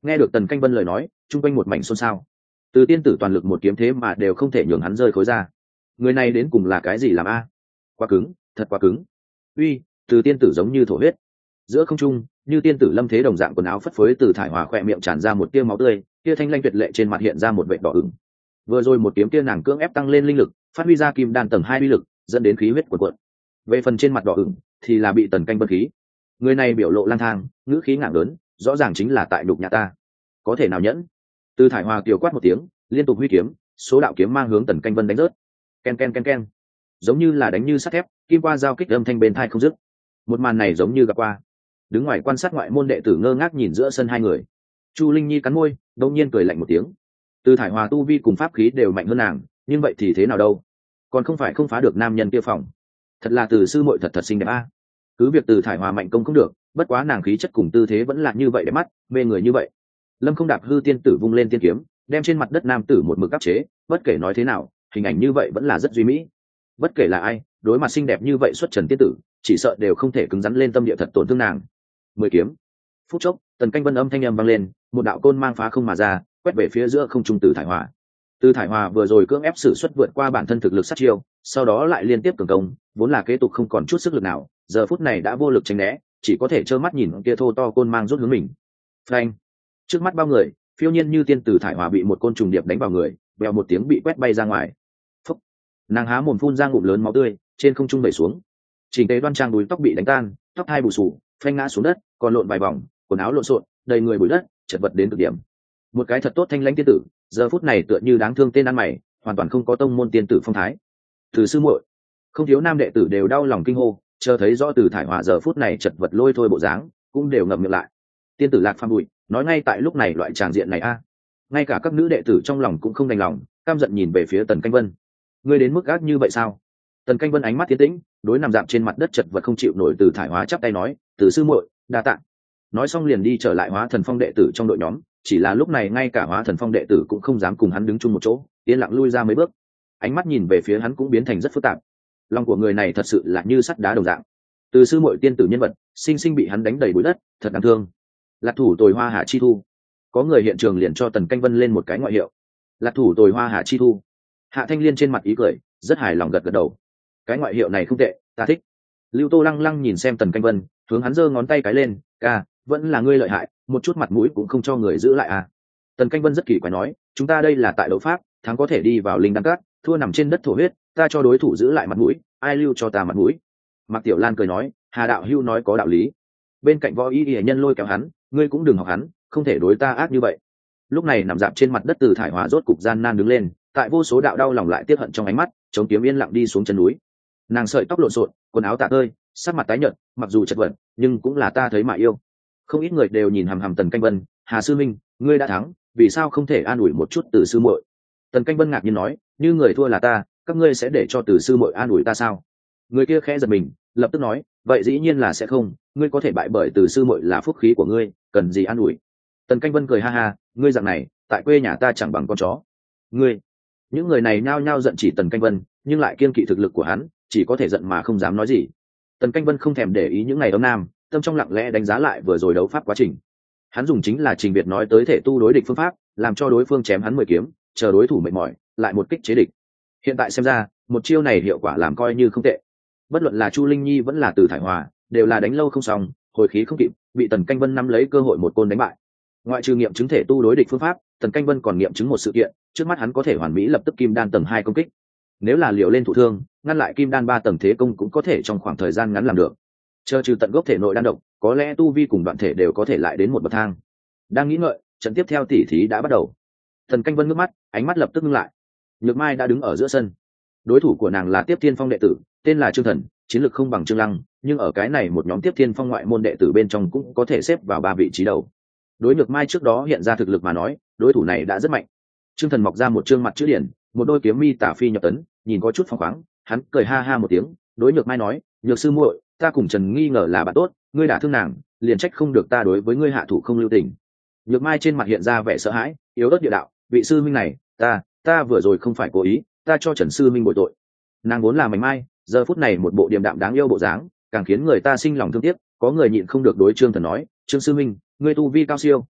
Nghe được Tần Canh Vân lời nói, chung quanh một mảnh xôn xao. Từ tiên tử toàn lực một kiếm thế mà đều không thể nhường hắn rơi khối ra. Người này đến cùng là cái gì làm a? Quá cứng, thật quá cứng. Uy, từ tiên tử giống như thổ huyết. Giữa không trung, như tiên tử lâm thế đồng dạng quần áo phất phới từ thải hòa khỏe miệng tràn ra một tia máu tươi, tia thanh lanh tuyệt lệ trên mặt hiện ra một vệt đỏ ửng. Vừa rồi một kiếm kia nàng cưỡng ép tăng lên linh lực, phát huy ra kim đan tầng hai uy lực, dẫn đến khí huyết cuộn cuộn. Về phần trên mặt đỏ ửng thì là bị Tần Canh Vân khí. Người này biểu lộ lang thang, ngữ khí ngạo lớn, rõ ràng chính là tại nhục nhà ta. Có thể nào nhẫn? Từ thải hòa kiều quát một tiếng, liên tục huy kiếm, số đạo kiếm mang hướng Tần Canh Vân đánh rớt. Ken ken ken ken, giống như là đánh như sắt thép, kim qua giao kích âm thanh bên tai không dứt. Một màn này giống như gặp qua. Đứng ngoài quan sát ngoại môn đệ tử ngơ ngác nhìn giữa sân hai người. Chu Linh Nhi cắn môi, đột nhiên cười lạnh một tiếng. Từ thải hòa tu vi cùng pháp khí đều mạnh hơn nàng, nhưng vậy thì thế nào đâu? Còn không phải không phá được nam nhân kia phòng. Thật là Từ sư muội thật thật xinh đẹp a. Cứ việc Từ thải hòa mạnh công không được, bất quá nàng khí chất cùng tư thế vẫn là như vậy đẹp mắt, mê người như vậy. Lâm Không Đạp hư tiên tử vung lên tiên kiếm, đem trên mặt đất nam tử một mực áp chế, bất kể nói thế nào, hình ảnh như vậy vẫn là rất duy mỹ. Bất kể là ai, đối mặt xinh đẹp như vậy xuất trần tiên tử, chỉ sợ đều không thể cứng rắn lên tâm địa thật tổn thương nàng. Mười kiếm. Phút chốc, Tần Canh Vân âm thanh âm vang lên, một đạo côn mang phá không mà ra, quét về phía giữa không trung Từ thải hòa. Từ thải hòa vừa rồi cưỡng ép sử xuất vượt qua bản thân thực lực sát chiêu, sau đó lại liên tiếp cường công, vốn là kế tục không còn chút sức lực nào, giờ phút này đã vô lực tránh né, chỉ có thể trơ mắt nhìn kia thô to côn mang rút hướng mình. Phanh! Trước mắt bao người, phiêu nhiên như tiên Từ thải hòa bị một côn trùng điệp đánh vào người, bèo một tiếng bị quét bay ra ngoài. Phúc! Nàng há mồm phun ra ngụm lớn máu tươi, trên không trung vẩy xuống. Chỉnh tề đoan trang đuôi tóc bị đánh tan, tóc hai bù xù, phanh ngã xuống đất, còn lộn vài vòng, quần áo lộn xộn, đầy người bụi đất, chật vật đến cực điểm. Một cái thật tốt thanh lãnh tiên tử, giờ phút này tựa như đáng thương tên ăn mày, hoàn toàn không có tông môn tiên tử phong thái. Từ sư muội, không thiếu nam đệ tử đều đau lòng kinh hô, chờ thấy rõ Từ thải hòa giờ phút này chật vật lôi thôi bộ dáng, cũng đều ngậm miệng lại. Tiên tử Lạc Phàm bụi, nói ngay tại lúc này loại tràng diện này a, ngay cả các nữ đệ tử trong lòng cũng không đành lòng, căm giận nhìn về phía Tần Canh Vân. Ngươi đến mức ác như vậy sao? Tần Canh Vân ánh mắt tiến tĩnh, đối nằm dạp trên mặt đất chật vật không chịu nổi Từ thải hóa chắp tay nói, Từ sư muội, đa tạ. Nói xong liền đi trở lại Hóa Thần Phong đệ tử trong đội nhóm, chỉ là lúc này ngay cả Hóa Thần Phong đệ tử cũng không dám cùng hắn đứng chung một chỗ, yên lặng lui ra mấy bước. Ánh mắt nhìn về phía hắn cũng biến thành rất phức tạp. Lòng của người này thật sự là như sắt đá đồng dạng. Từ sư muội tiên tử nhân vật, sinh sinh bị hắn đánh đầy bụi đất, thật đáng thương. Lạc thủ tồi hoa hạ chi thu. Có người hiện trường liền cho Tần Canh Vân lên một cái ngoại hiệu. Lạc thủ tồi hoa hạ chi thu. Hạ Thanh Liên trên mặt ý cười, rất hài lòng gật gật đầu. Cái ngoại hiệu này không tệ, ta thích. Lưu Tô lăng lăng nhìn xem Tần Canh Vân, hướng hắn giơ ngón tay cái lên, ca, vẫn là ngươi lợi hại, một chút mặt mũi cũng không cho người giữ lại à. Tần Canh Vân rất kỳ quái nói, chúng ta đây là tại đấu pháp, thắng có thể đi vào linh đăng cát, thua nằm trên đất thổ huyết, ta cho đối thủ giữ lại mặt mũi, ai lưu cho ta mặt mũi. Mạc Tiểu Lan cười nói, Hà đạo hưu nói có đạo lý. Bên cạnh Võ Y Y nhân lôi kéo hắn, ngươi cũng đừng học hắn, không thể đối ta ác như vậy. Lúc này nằm dạp trên mặt đất Từ thải hòa rốt cục gian nan đứng lên, tại vô số đạo đau lòng lại tiếc hận trong ánh mắt, chống kiếm yên lặng đi xuống chân núi. Nàng sợi tóc lộn xộn, quần áo tả tơi, sắc mặt tái nhợt, mặc dù chật vật, nhưng cũng là ta thấy mà yêu. Không ít người đều nhìn hằm hằm Tần Canh Vân, Hà sư minh, ngươi đã thắng, vì sao không thể an ủi một chút Từ sư muội? Tần Canh Vân ngạc nhiên nói, như người thua là ta, các ngươi sẽ để cho Từ sư muội an ủi ta sao? Người kia khẽ giật mình, lập tức nói, vậy dĩ nhiên là sẽ không, ngươi có thể bại bởi Từ sư muội là phúc khí của ngươi, cần gì an ủi? Tần Canh Vân cười ha ha, ngươi dạng này, tại quê nhà ta chẳng bằng con chó. Ngươi, những người này nhao nhao giận chỉ Tần Canh Vân, nhưng lại kiên kỵ thực lực của hắn, chỉ có thể giận mà không dám nói gì. Tần Canh Vân không thèm để ý những ngày ấm nam, tâm trong lặng lẽ đánh giá lại vừa rồi đấu pháp quá trình. Hắn dùng chính là Trình Việt nói tới thể tu đối địch phương pháp, làm cho đối phương chém hắn mười kiếm, chờ đối thủ mệt mỏi, lại một kích chế địch. Hiện tại xem ra, một chiêu này hiệu quả làm coi như không tệ. Bất luận là Chu Linh Nhi vẫn là Từ thải hòa, đều là đánh lâu không xong, hồi khí không kịp, bị Tần Canh Vân nắm lấy cơ hội một côn đánh bại. Ngoại trừ nghiệm chứng thể tu đối địch phương pháp, Tần Canh Vân còn nghiệm chứng một sự kiện, trước mắt hắn có thể hoàn mỹ lập tức kim đan tầng hai công kích. Nếu là liệu lên thụ thương, ngăn lại kim đan ba tầng thế công cũng có thể trong khoảng thời gian ngắn làm được. Chờ trừ tận gốc thể nội đan độc, có lẽ tu vi cùng đoạn thể đều có thể lại đến một bậc thang. Đang nghĩ ngợi, trận tiếp theo tỉ thí đã bắt đầu. Tần Canh Vân ngước mắt, ánh mắt lập tức ngưng lại. Nhược Mai đã đứng ở giữa sân. Đối thủ của nàng là Tiếp Thiên Phong đệ tử, tên là Trương Thần, chiến lược không bằng Trương Lăng, nhưng ở cái này một nhóm Tiếp Thiên Phong ngoại môn đệ tử bên trong cũng có thể xếp vào ba vị trí đầu. Đối Nhược Mai trước đó hiện ra thực lực mà nói, đối thủ này đã rất mạnh. Trương Thần mọc ra một trương mặt chữ điển, một đôi kiếm mi tả phi nhập tấn, nhìn có chút phóng khoáng, hắn cười ha ha một tiếng, đối Nhược Mai nói, Nhược sư muội, ta cùng Trần nghi ngờ là bạn tốt, ngươi đả thương nàng, liền trách không được ta đối với ngươi hạ thủ không lưu tình. Nhược Mai trên mặt hiện ra vẻ sợ hãi, yếu ớt địa đạo, vị sư minh này, ta, ta vừa rồi không phải cố ý, ta cho Trần sư minh bồi tội. Nàng vốn là mảnh mai, giờ phút này một bộ điềm đạm đáng yêu bộ dáng, càng khiến người ta sinh lòng thương tiếc. Có người nhịn không được đối Trương Thần nói, Trương sư minh, ngươi tu vi cao siêu,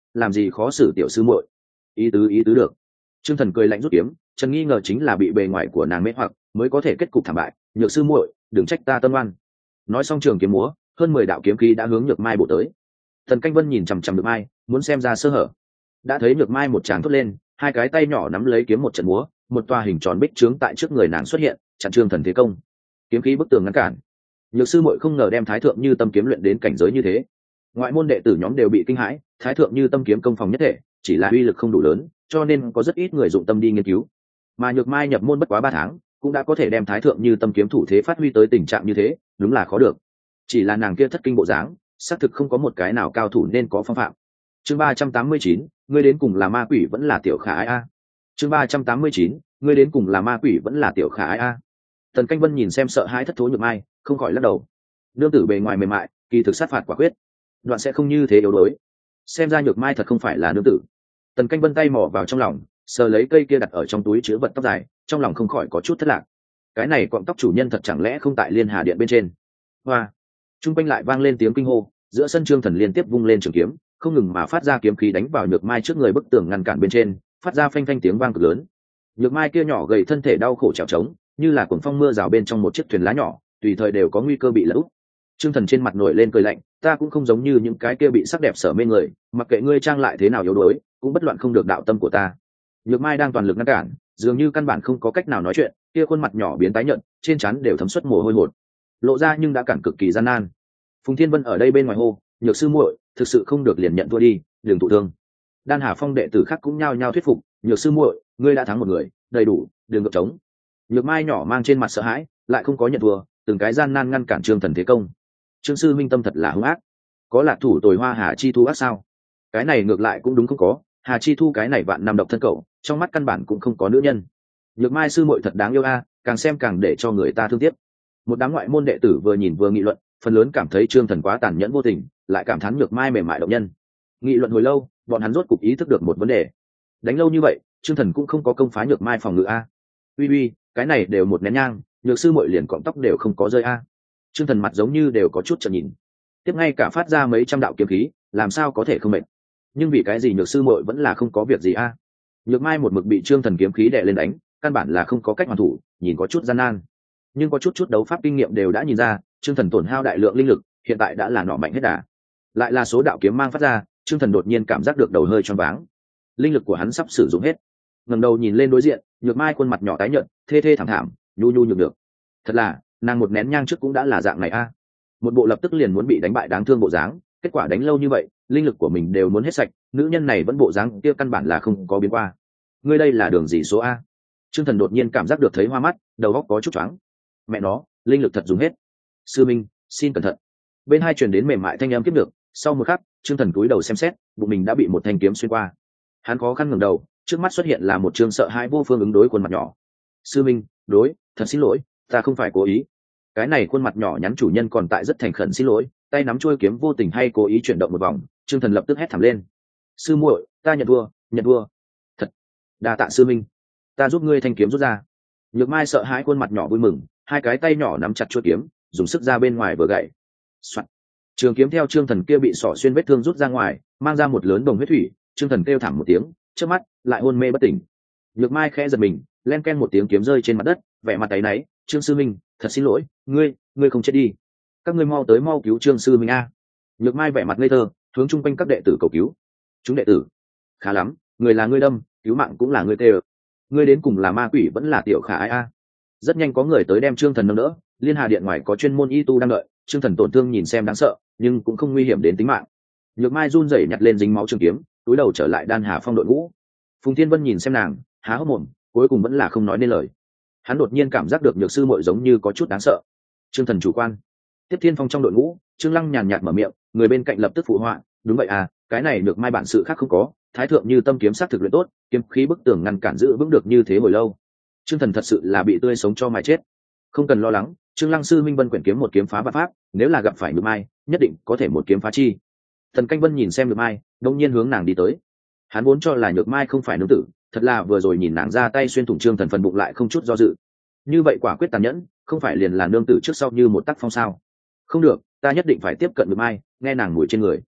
làm gì khó xử tiểu sư muội. Ý tứ ý tứ được. Trương Thần cười lạnh rút kiếm, Trần nghi ngờ chính là bị bề ngoài của nàng mê hoặc mới có thể kết cục thảm bại, nhược sư muội đừng trách ta tâm oan. Nói xong trường kiếm múa, hơn mười đạo kiếm khí đã hướng Nhược Mai bổ tới. Thần Canh Vân nhìn chằm chằm Nhược Mai, muốn xem ra sơ hở. Đã thấy Nhược Mai một tràng thốt lên, hai cái tay nhỏ nắm lấy kiếm một trận múa, một tòa hình tròn bích trướng tại trước người nàng xuất hiện, chặn Trương Thần thế công. Kiếm khí bức tường ngăn cản. Nhược sư muội không ngờ đem Thái Thượng Như Tâm kiếm luyện đến cảnh giới như thế. Ngoại môn đệ tử nhóm đều bị kinh hãi, Thái Thượng Như Tâm kiếm công phòng nhất thể, chỉ là uy lực không đủ lớn, cho nên có rất ít người dụng tâm đi nghiên cứu. Mà Nhược Mai nhập môn bất quá ba tháng, cũng đã có thể đem Thái Thượng Như Tâm kiếm thủ thế phát huy tới tình trạng như thế, đúng là khó được. Chỉ là nàng kia thất kinh bộ dáng, xác thực không có một cái nào cao thủ nên có phong phạm. Chương ba trăm tám mươi chín, ngươi đến cùng là ma quỷ vẫn là tiểu khả ái a. Chương ba trăm tám mươi chín, ngươi đến cùng là ma quỷ vẫn là tiểu khả ái a. Tần Canh Vân nhìn xem sợ hãi thất thố Nhược Mai, không khỏi lắc đầu. Nương tử bề ngoài mềm mại, kỳ thực sát phạt quả quyết, đoạn sẽ không như thế yếu đuối. Xem ra Nhược Mai thật không phải là nương tử. Tần Canh Vân tay mò vào trong lòng, sờ lấy cây kia đặt ở trong túi chứa vật tóc dài, trong lòng không khỏi có chút thất lạc. Cái này cọng tóc chủ nhân thật chẳng lẽ không tại Liên Hà Điện bên trên? Hoa! Trung quanh lại vang lên tiếng kinh hô, giữa sân Trương Thần liên tiếp vung lên trường kiếm, không ngừng mà phát ra kiếm khí đánh vào Nhược Mai trước người bức tường ngăn cản bên trên, phát ra phanh phanh tiếng vang cực lớn. Nhược Mai kia nhỏ gầy thân thể đau khổ trèo trống, như là cuồng phong mưa rào bên trong một chiếc thuyền lá nhỏ, tùy thời đều có nguy cơ bị lật úp. Trương Thần trên mặt nổi lên cười lạnh, ta cũng không giống như những cái kia bị sắc đẹp sở mê người, mặc kệ ngươi trang lại thế nào yếu đuối, cũng bất loạn không được đạo tâm của ta. Nhược Mai đang toàn lực ngăn cản, dường như căn bản không có cách nào nói chuyện, kia khuôn mặt nhỏ biến tái nhợt, trên trán đều thấm suất mồ hôi hột, lộ ra nhưng đã cản cực kỳ gian nan. Phùng Thiên Vân ở đây bên ngoài hô, Nhược sư muội, thực sự không được liền nhận thua đi, đừng thụ thương. Đan Hà Phong đệ tử khác cũng nhao nhao thuyết phục, Nhược sư muội, ngươi đã thắng một người, đầy đủ, đừng gượng trống. Nhược Mai nhỏ mang trên mặt sợ hãi, lại không có nhận thua, từng cái gian nan ngăn cản Trương Thần thế công. Trương sư minh tâm thật là hung ác, có lạc thủ tồi hoa Hà Chi Thu ác sao? Cái này ngược lại cũng đúng không có, Hà Chi Thu cái này vạn năm độc thân cậu, trong mắt căn bản cũng không có nữ nhân. Nhược Mai sư muội thật đáng yêu a, càng xem càng để cho người ta thương tiếc. Một đám ngoại môn đệ tử vừa nhìn vừa nghị luận, phần lớn cảm thấy Trương Thần quá tàn nhẫn vô tình, lại cảm thán Nhược Mai mềm mại động nhân. Nghị luận hồi lâu, bọn hắn rốt cục ý thức được một vấn đề. Đánh lâu như vậy, Trương Thần cũng không có công phá Nhược Mai phòng ngự a. Uy uy, cái này đều một nén nhang, Nhược sư muội liền cọng tóc đều không có rơi a. Trương Thần mặt giống như đều có chút chợt nhìn. Tiếp ngay cả phát ra mấy trăm đạo kiếm khí, làm sao có thể không mệt. Nhưng vì cái gì Nhược sư muội vẫn là không có việc gì a? Nhược Mai một mực bị Trương Thần kiếm khí đè lên đánh, căn bản là không có cách hoàn thủ, nhìn có chút gian nan. Nhưng có chút chút đấu pháp kinh nghiệm đều đã nhìn ra, Trương Thần tổn hao đại lượng linh lực, hiện tại đã là nọ mạnh hết đà. Lại là số đạo kiếm mang phát ra, Trương Thần đột nhiên cảm giác được đầu hơi choáng váng. Linh lực của hắn sắp sử dụng hết. Ngẩng đầu nhìn lên đối diện, Nhược Mai khuôn mặt nhỏ tái nhợt, thê thê thảm thảm, nhu nhu nhược được. Thật là, nàng một nén nhang trước cũng đã là dạng này a. Một bộ lập tức liền muốn bị đánh bại đáng thương bộ dáng, kết quả đánh lâu như vậy, linh lực của mình đều muốn hết sạch, nữ nhân này vẫn bộ dáng kia căn bản là không có biến qua. Ngươi đây là đường gì số a? Trương Thần đột nhiên cảm giác được thấy hoa mắt, đầu óc có chút choáng. Mẹ nó, linh lực thật dùng hết. Sư minh, xin cẩn thận. Bên hai truyền đến mềm mại thanh âm tiếp được, sau một khắc, Trương Thần cúi đầu xem xét, bụng mình đã bị một thanh kiếm xuyên qua. Hắn khó khăn ngẩng đầu, trước mắt xuất hiện là một trương sợ hãi vô phương ứng đối khuôn mặt nhỏ. Sư minh, đối, thật xin lỗi, ta không phải cố ý. Cái này khuôn mặt nhỏ nhắn chủ nhân còn tại rất thành khẩn xin lỗi, tay nắm chuôi kiếm vô tình hay cố ý chuyển động một vòng. Trương Thần lập tức hét thảm lên. Sư muội, ta nhận thua, nhận thua. Thật, đa tạ sư minh, ta giúp ngươi thanh kiếm rút ra. Nhược Mai sợ hãi khuôn mặt nhỏ vui mừng, hai cái tay nhỏ nắm chặt chuôi kiếm, dùng sức ra bên ngoài vừa gậy. Soạn. Trường kiếm theo Trương Thần kia bị xỏ xuyên vết thương rút ra ngoài, mang ra một lớn đồng huyết thủy. Trương Thần kêu thảm một tiếng, trước mắt lại hôn mê bất tỉnh. Nhược Mai khẽ giật mình, len ken một tiếng kiếm rơi trên mặt đất, vẻ mặt áy náy. Trương sư minh, thật xin lỗi, ngươi, ngươi không chết đi. Các ngươi mau tới mau cứu Trương sư minh a. Nhược Mai vẻ mặt ngây thơ, hướng chung quanh các đệ tử cầu cứu. Chúng đệ tử, khá lắm, người là ngươi đâm, cứu mạng cũng là ngươi tê ơ. Ngươi đến cùng là ma quỷ vẫn là tiểu khả ái a. Rất nhanh có người tới đem Trương Thần nâng đỡ. Liên Hà Điện ngoài có chuyên môn y tu đang đợi. Trương Thần tổn thương nhìn xem đáng sợ, nhưng cũng không nguy hiểm đến tính mạng. Nhược Mai run rẩy nhặt lên dính máu trường kiếm, túi đầu trở lại Đan Hà Phong đội ngũ. Phùng Thiên Vân nhìn xem nàng, há hốc mồm, cuối cùng vẫn là không nói nên lời. Hắn đột nhiên cảm giác được Nhược sư muội giống như có chút đáng sợ. Trương Thần chủ quan. Tiếp Thiên Phong trong đội ngũ, Trương Lăng nhàn nhạt mở miệng, người bên cạnh lập tức phụ họa, đúng vậy à, cái này Nhược Mai bản sự khác không có, Thái Thượng Như Tâm kiếm sát thực luyện tốt, kiếm khí bức tường ngăn cản giữ vững được như thế hồi lâu. Trương Thần thật sự là bị tươi sống cho mà chết. Không cần lo lắng, Trương Lăng sư minh Vân quyển kiếm một kiếm phá vạn pháp, nếu là gặp phải Nhược Mai, nhất định có thể một kiếm phá chi. Thần Canh Vân nhìn xem Nhược Mai, đột nhiên hướng nàng đi tới. Hắn vốn cho là Nhược Mai không phải nữ tử, thật là vừa rồi nhìn nàng ra tay xuyên thủng Trương Thần phần bụng lại không chút do dự. Như vậy quả quyết tàn nhẫn, không phải liền là nương tử trước sau như một tác phong sao? Không được, ta nhất định phải tiếp cận Nhược Mai, nghe nàng mùi trên người.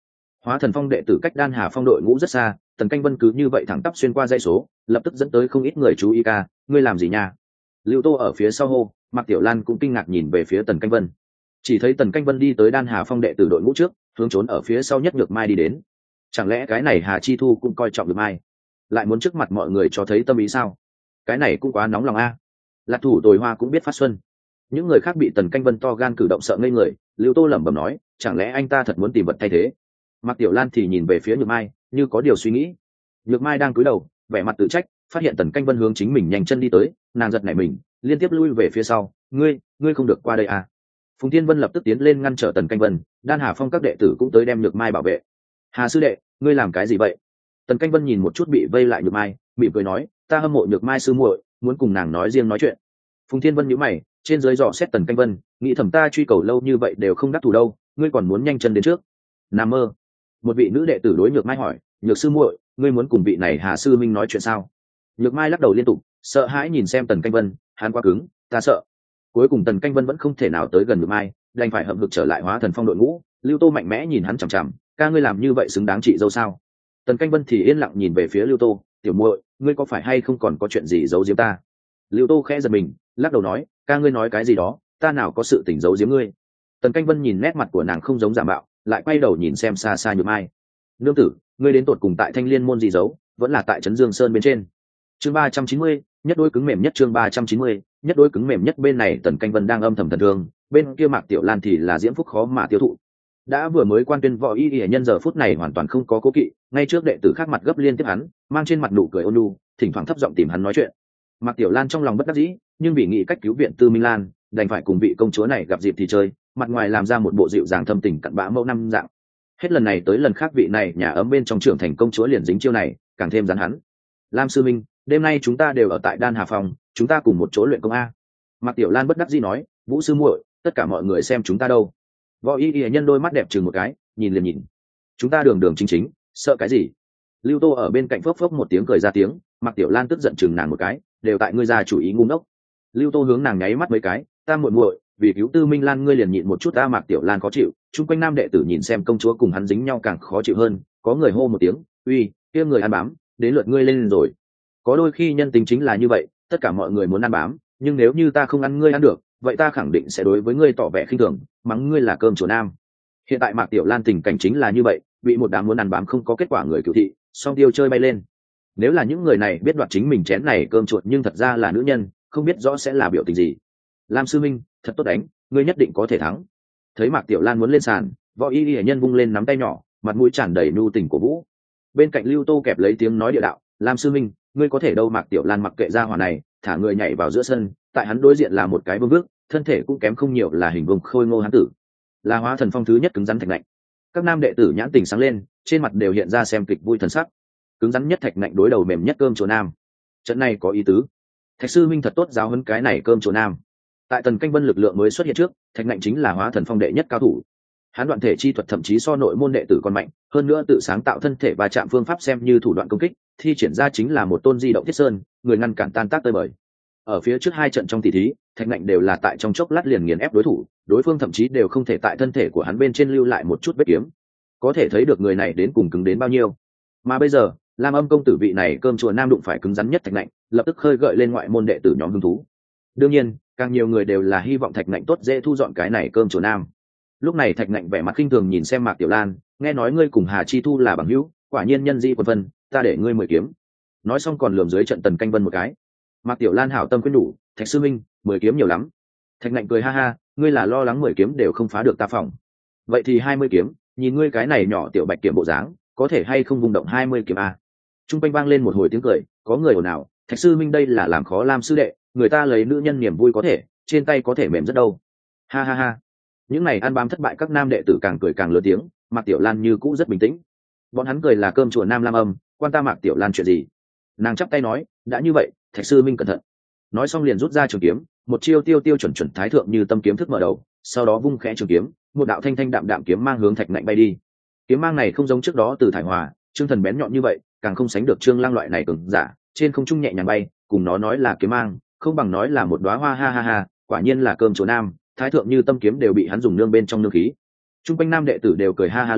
Hóa Thần Phong đệ tử cách Đan Hà Phong đội ngũ rất xa, Tần Canh Vân cứ như vậy thẳng tắp xuyên qua dãy số, lập tức dẫn tới không ít người chú ý. Ca, ngươi làm gì nha? Lưu Tô ở phía sau hô. Mạc Tiểu Lan cũng kinh ngạc nhìn về phía Tần Canh Vân, chỉ thấy Tần Canh Vân đi tới Đan Hà Phong đệ tử đội ngũ trước, hướng trốn ở phía sau nhất Nhược Mai đi đến. Chẳng lẽ cái này Hà Chi Thu cũng coi trọng Nhược Mai, lại muốn trước mặt mọi người cho thấy tâm ý sao? Cái này cũng quá nóng lòng a. Lạc thủ Tồi Hoa cũng biết phát xuân. Những người khác bị Tần Canh Vân to gan cử động sợ ngây người. Lưu Tô lẩm bẩm nói, chẳng lẽ anh ta thật muốn tìm vật thay thế? Mạc Tiểu Lan thì nhìn về phía Nhược Mai, như có điều suy nghĩ. Nhược Mai đang cúi đầu, vẻ mặt tự trách, phát hiện Tần Canh Vân hướng chính mình nhanh chân đi tới, nàng giật nảy mình, liên tiếp lui về phía sau. Ngươi, ngươi không được qua đây à? Phùng Thiên Vân lập tức tiến lên ngăn trở Tần Canh Vân, Đan Hà Phong các đệ tử cũng tới đem Nhược Mai bảo vệ. Hà sư đệ, ngươi làm cái gì vậy? Tần Canh Vân nhìn một chút bị vây lại Nhược Mai, mỉm cười nói, ta hâm mộ Nhược Mai sư muội, muốn cùng nàng nói riêng nói chuyện. Phùng Thiên Vân nhíu mày, trên dưới dò xét Tần Canh Vân, nghĩ thầm ta truy cầu lâu như vậy đều không đắc thủ đâu, ngươi còn muốn nhanh chân đến trước? Nam mơ. Một vị nữ đệ tử đối Nhược Mai hỏi, Nhược sư muội, ngươi muốn cùng vị này Hà sư minh nói chuyện sao? Nhược Mai lắc đầu liên tục, sợ hãi nhìn xem Tần Canh Vân, hắn quá cứng, ta sợ. Cuối cùng Tần Canh Vân vẫn không thể nào tới gần Nhược Mai, đành phải hậm hực trở lại Hóa Thần Phong đội ngũ. Lưu Tô mạnh mẽ nhìn hắn chằm chằm, ca ngươi làm như vậy xứng đáng chị dâu sao? Tần Canh Vân thì yên lặng nhìn về phía Lưu Tô, tiểu muội, ngươi có phải hay không còn có chuyện gì giấu giếm ta? Lưu Tô khẽ giật mình, lắc đầu nói, ca ngươi nói cái gì đó, ta nào có sự tình giấu giếm ngươi. Tần Canh Vân nhìn nét mặt của nàng không giống giả mạo, lại quay đầu nhìn xem xa xa Nhược Mai. Nương tử, ngươi đến tột cùng tại Thanh Liên môn gì giấu, vẫn là tại Trấn Dương Sơn bên trên. Chương ba trăm chín mươi, nhất đối cứng mềm nhất. Chương ba trăm chín mươi, nhất đối cứng mềm nhất. Bên này Tần Canh Vân đang âm thầm thần thương, bên kia Mạc Tiểu Lan thì là diễm phúc khó mà tiêu thụ. Đã vừa mới quan tuyên võ y y nhân giờ phút này hoàn toàn không có cố kỵ, ngay trước đệ tử khác mặt gấp liên tiếp hắn, mang trên mặt nụ cười ôn nhu, thỉnh thoảng thấp giọng tìm hắn nói chuyện. Mạc Tiểu Lan trong lòng bất đắc dĩ, nhưng vì nghĩ cách cứu viện Tư Minh Lan, đành phải cùng vị công chúa này gặp dịp thì chơi, mặt ngoài làm ra một bộ dịu dàng thâm tình cặn bã mẫu năm dạng. Hết lần này tới lần khác vị này nhà ấm bên trong trưởng thành công chúa liền dính chiêu này, càng thêm rắn hắn. Lam sư minh, đêm nay chúng ta đều ở tại Đan Hà Phòng, chúng ta cùng một chỗ luyện công a. Mạc Tiểu Lan bất đắc dĩ nói, Vũ sư muội, tất cả mọi người xem chúng ta đâu. Võ y y nhân đôi mắt đẹp chừng một cái, nhìn liền nhìn. Chúng ta đường đường chính chính, sợ cái gì? Lưu Tô ở bên cạnh phốc phốc một tiếng cười ra tiếng. Mạc Tiểu Lan tức giận chừng nàng một cái, đều tại ngươi ra chủ ý ngu ngốc. Lưu Tô hướng nàng nháy mắt mấy cái, ta muội muội, vì cứu Tư Minh Lan ngươi liền nhịn một chút. Ta Mạc Tiểu Lan khó chịu, chung quanh nam đệ tử nhìn xem công chúa cùng hắn dính nhau càng khó chịu hơn, có người hô một tiếng, uy, kia người ăn bám, đến lượt ngươi lên rồi. Có đôi khi nhân tính chính là như vậy, tất cả mọi người muốn ăn bám, nhưng nếu như ta không ăn ngươi ăn được, vậy ta khẳng định sẽ đối với ngươi tỏ vẻ khinh thường, mắng ngươi là cơm chùa nam. Hiện tại Mạc Tiểu Lan tình cảnh chính là như vậy, bị một đám muốn ăn bám không có kết quả người cựu thị, song tiêu chơi bay lên. Nếu là những người này biết đoạt chính mình chén này cơm chuột nhưng thật ra là nữ nhân, không biết rõ sẽ là biểu tình gì. Lam sư minh, thật tốt đánh, ngươi nhất định có thể thắng. Thấy Mạc Tiểu Lan muốn lên sàn, võ y y nhân vung lên nắm tay nhỏ, mặt mũi tràn đầy nhu tình của vũ. Bên cạnh Lưu Tô kẹp lấy tiếng nói địa đạo, Lam sư minh, ngươi có thể đâu. Mạc Tiểu Lan mặc kệ ra hỏa này, thả người nhảy vào giữa sân, tại hắn đối diện là một cái vương vước, thân thể cũng kém không nhiều là hình vuông khôi ngô hán tử, là Hóa Thần Phong thứ nhất cứng rắn thạch lạnh. Các nam đệ tử nhãn tình sáng lên, trên mặt đều hiện ra xem kịch vui thần sắc. Cứng rắn nhất thạch lạnh đối đầu mềm nhất cơm chùa nam, trận này có ý tứ. Thạch sư minh thật tốt giáo huấn cái này cơm chùa nam. Tại Tần Canh Vân lực lượng mới xuất hiện trước, thạch lạnh chính là Hóa Thần Phong đệ nhất cao thủ. Hắn đoạn thể chi thuật thậm chí so nội môn đệ tử còn mạnh, hơn nữa tự sáng tạo thân thể và chạm phương pháp xem như thủ đoạn công kích, thi triển ra chính là một tôn di động thiết sơn, người ngăn cản tan tác tơi bời. Ở phía trước hai trận trong tỷ thí, thạch lạnh đều là tại trong chốc lát liền nghiền ép đối thủ, đối phương thậm chí đều không thể tại thân thể của hắn bên trên lưu lại một chút vết kiếm, có thể thấy được người này đến cùng cứng đến bao nhiêu. Mà bây giờ Lam Âm công tử vị này cơm chùa nam đụng phải cứng rắn nhất thạch lạnh, lập tức khơi gợi lên ngoại môn đệ tử nhóm hứng thú. Đương nhiên càng nhiều người đều là hy vọng thạch lạnh tốt dễ thu dọn cái này cơm chùa nam. Lúc này thạch lạnh vẻ mặt khinh thường nhìn xem Mạc Tiểu Lan, nghe nói ngươi cùng Hà Chi Thu là bằng hữu, quả nhiên nhân di quân phân, ta để ngươi mười kiếm. Nói xong còn lườm dưới trận Tần Canh Vân một cái. Mạc Tiểu Lan hảo tâm khuyên đủ, Thạch sư minh, mười kiếm nhiều lắm. Thạch lạnh cười ha ha, ngươi là lo lắng mười kiếm đều không phá được ta phòng. Vậy thì hai mươi kiếm, nhìn ngươi cái này nhỏ tiểu bạch kiểm bộ dáng, có thể hay không vùng động hai mươi kiếm a? Trung quanh vang lên một hồi tiếng cười, có người ồn ào, Thạch sư minh đây là làm khó Lam sư đệ, người ta lấy nữ nhân niềm vui có thể, trên tay có thể mềm rất đâu. Ha ha ha. Những này ăn bám thất bại các nam đệ tử càng cười càng lớn tiếng, Mạc Tiểu Lan như cũ rất bình tĩnh. Bọn hắn cười là cơm chùa nam Lam Âm, quan ta Mạc Tiểu Lan chuyện gì? Nàng chắp tay nói, đã như vậy, Thạch sư minh cẩn thận. Nói xong liền rút ra trường kiếm, một chiêu tiêu tiêu chuẩn chuẩn thái thượng như tâm kiếm thức mở đầu, sau đó vung khẽ trường kiếm, một đạo thanh thanh đạm đạm kiếm mang hướng thạch lạnh bay đi. Kiếm mang này không giống trước đó từ thải hòa, Trương Thần bén nhọn như vậy, càng không sánh được Trương Lang loại này cường giả, trên không trung nhẹ nhàng bay, cùng nó nói là kiếm mang, không bằng nói là một đóa hoa. Ha ha ha, quả nhiên là cơm chùa nam, thái thượng như tâm kiếm đều bị hắn dùng nương bên trong nương khí. Trung quanh nam đệ tử đều cười ha ha lên,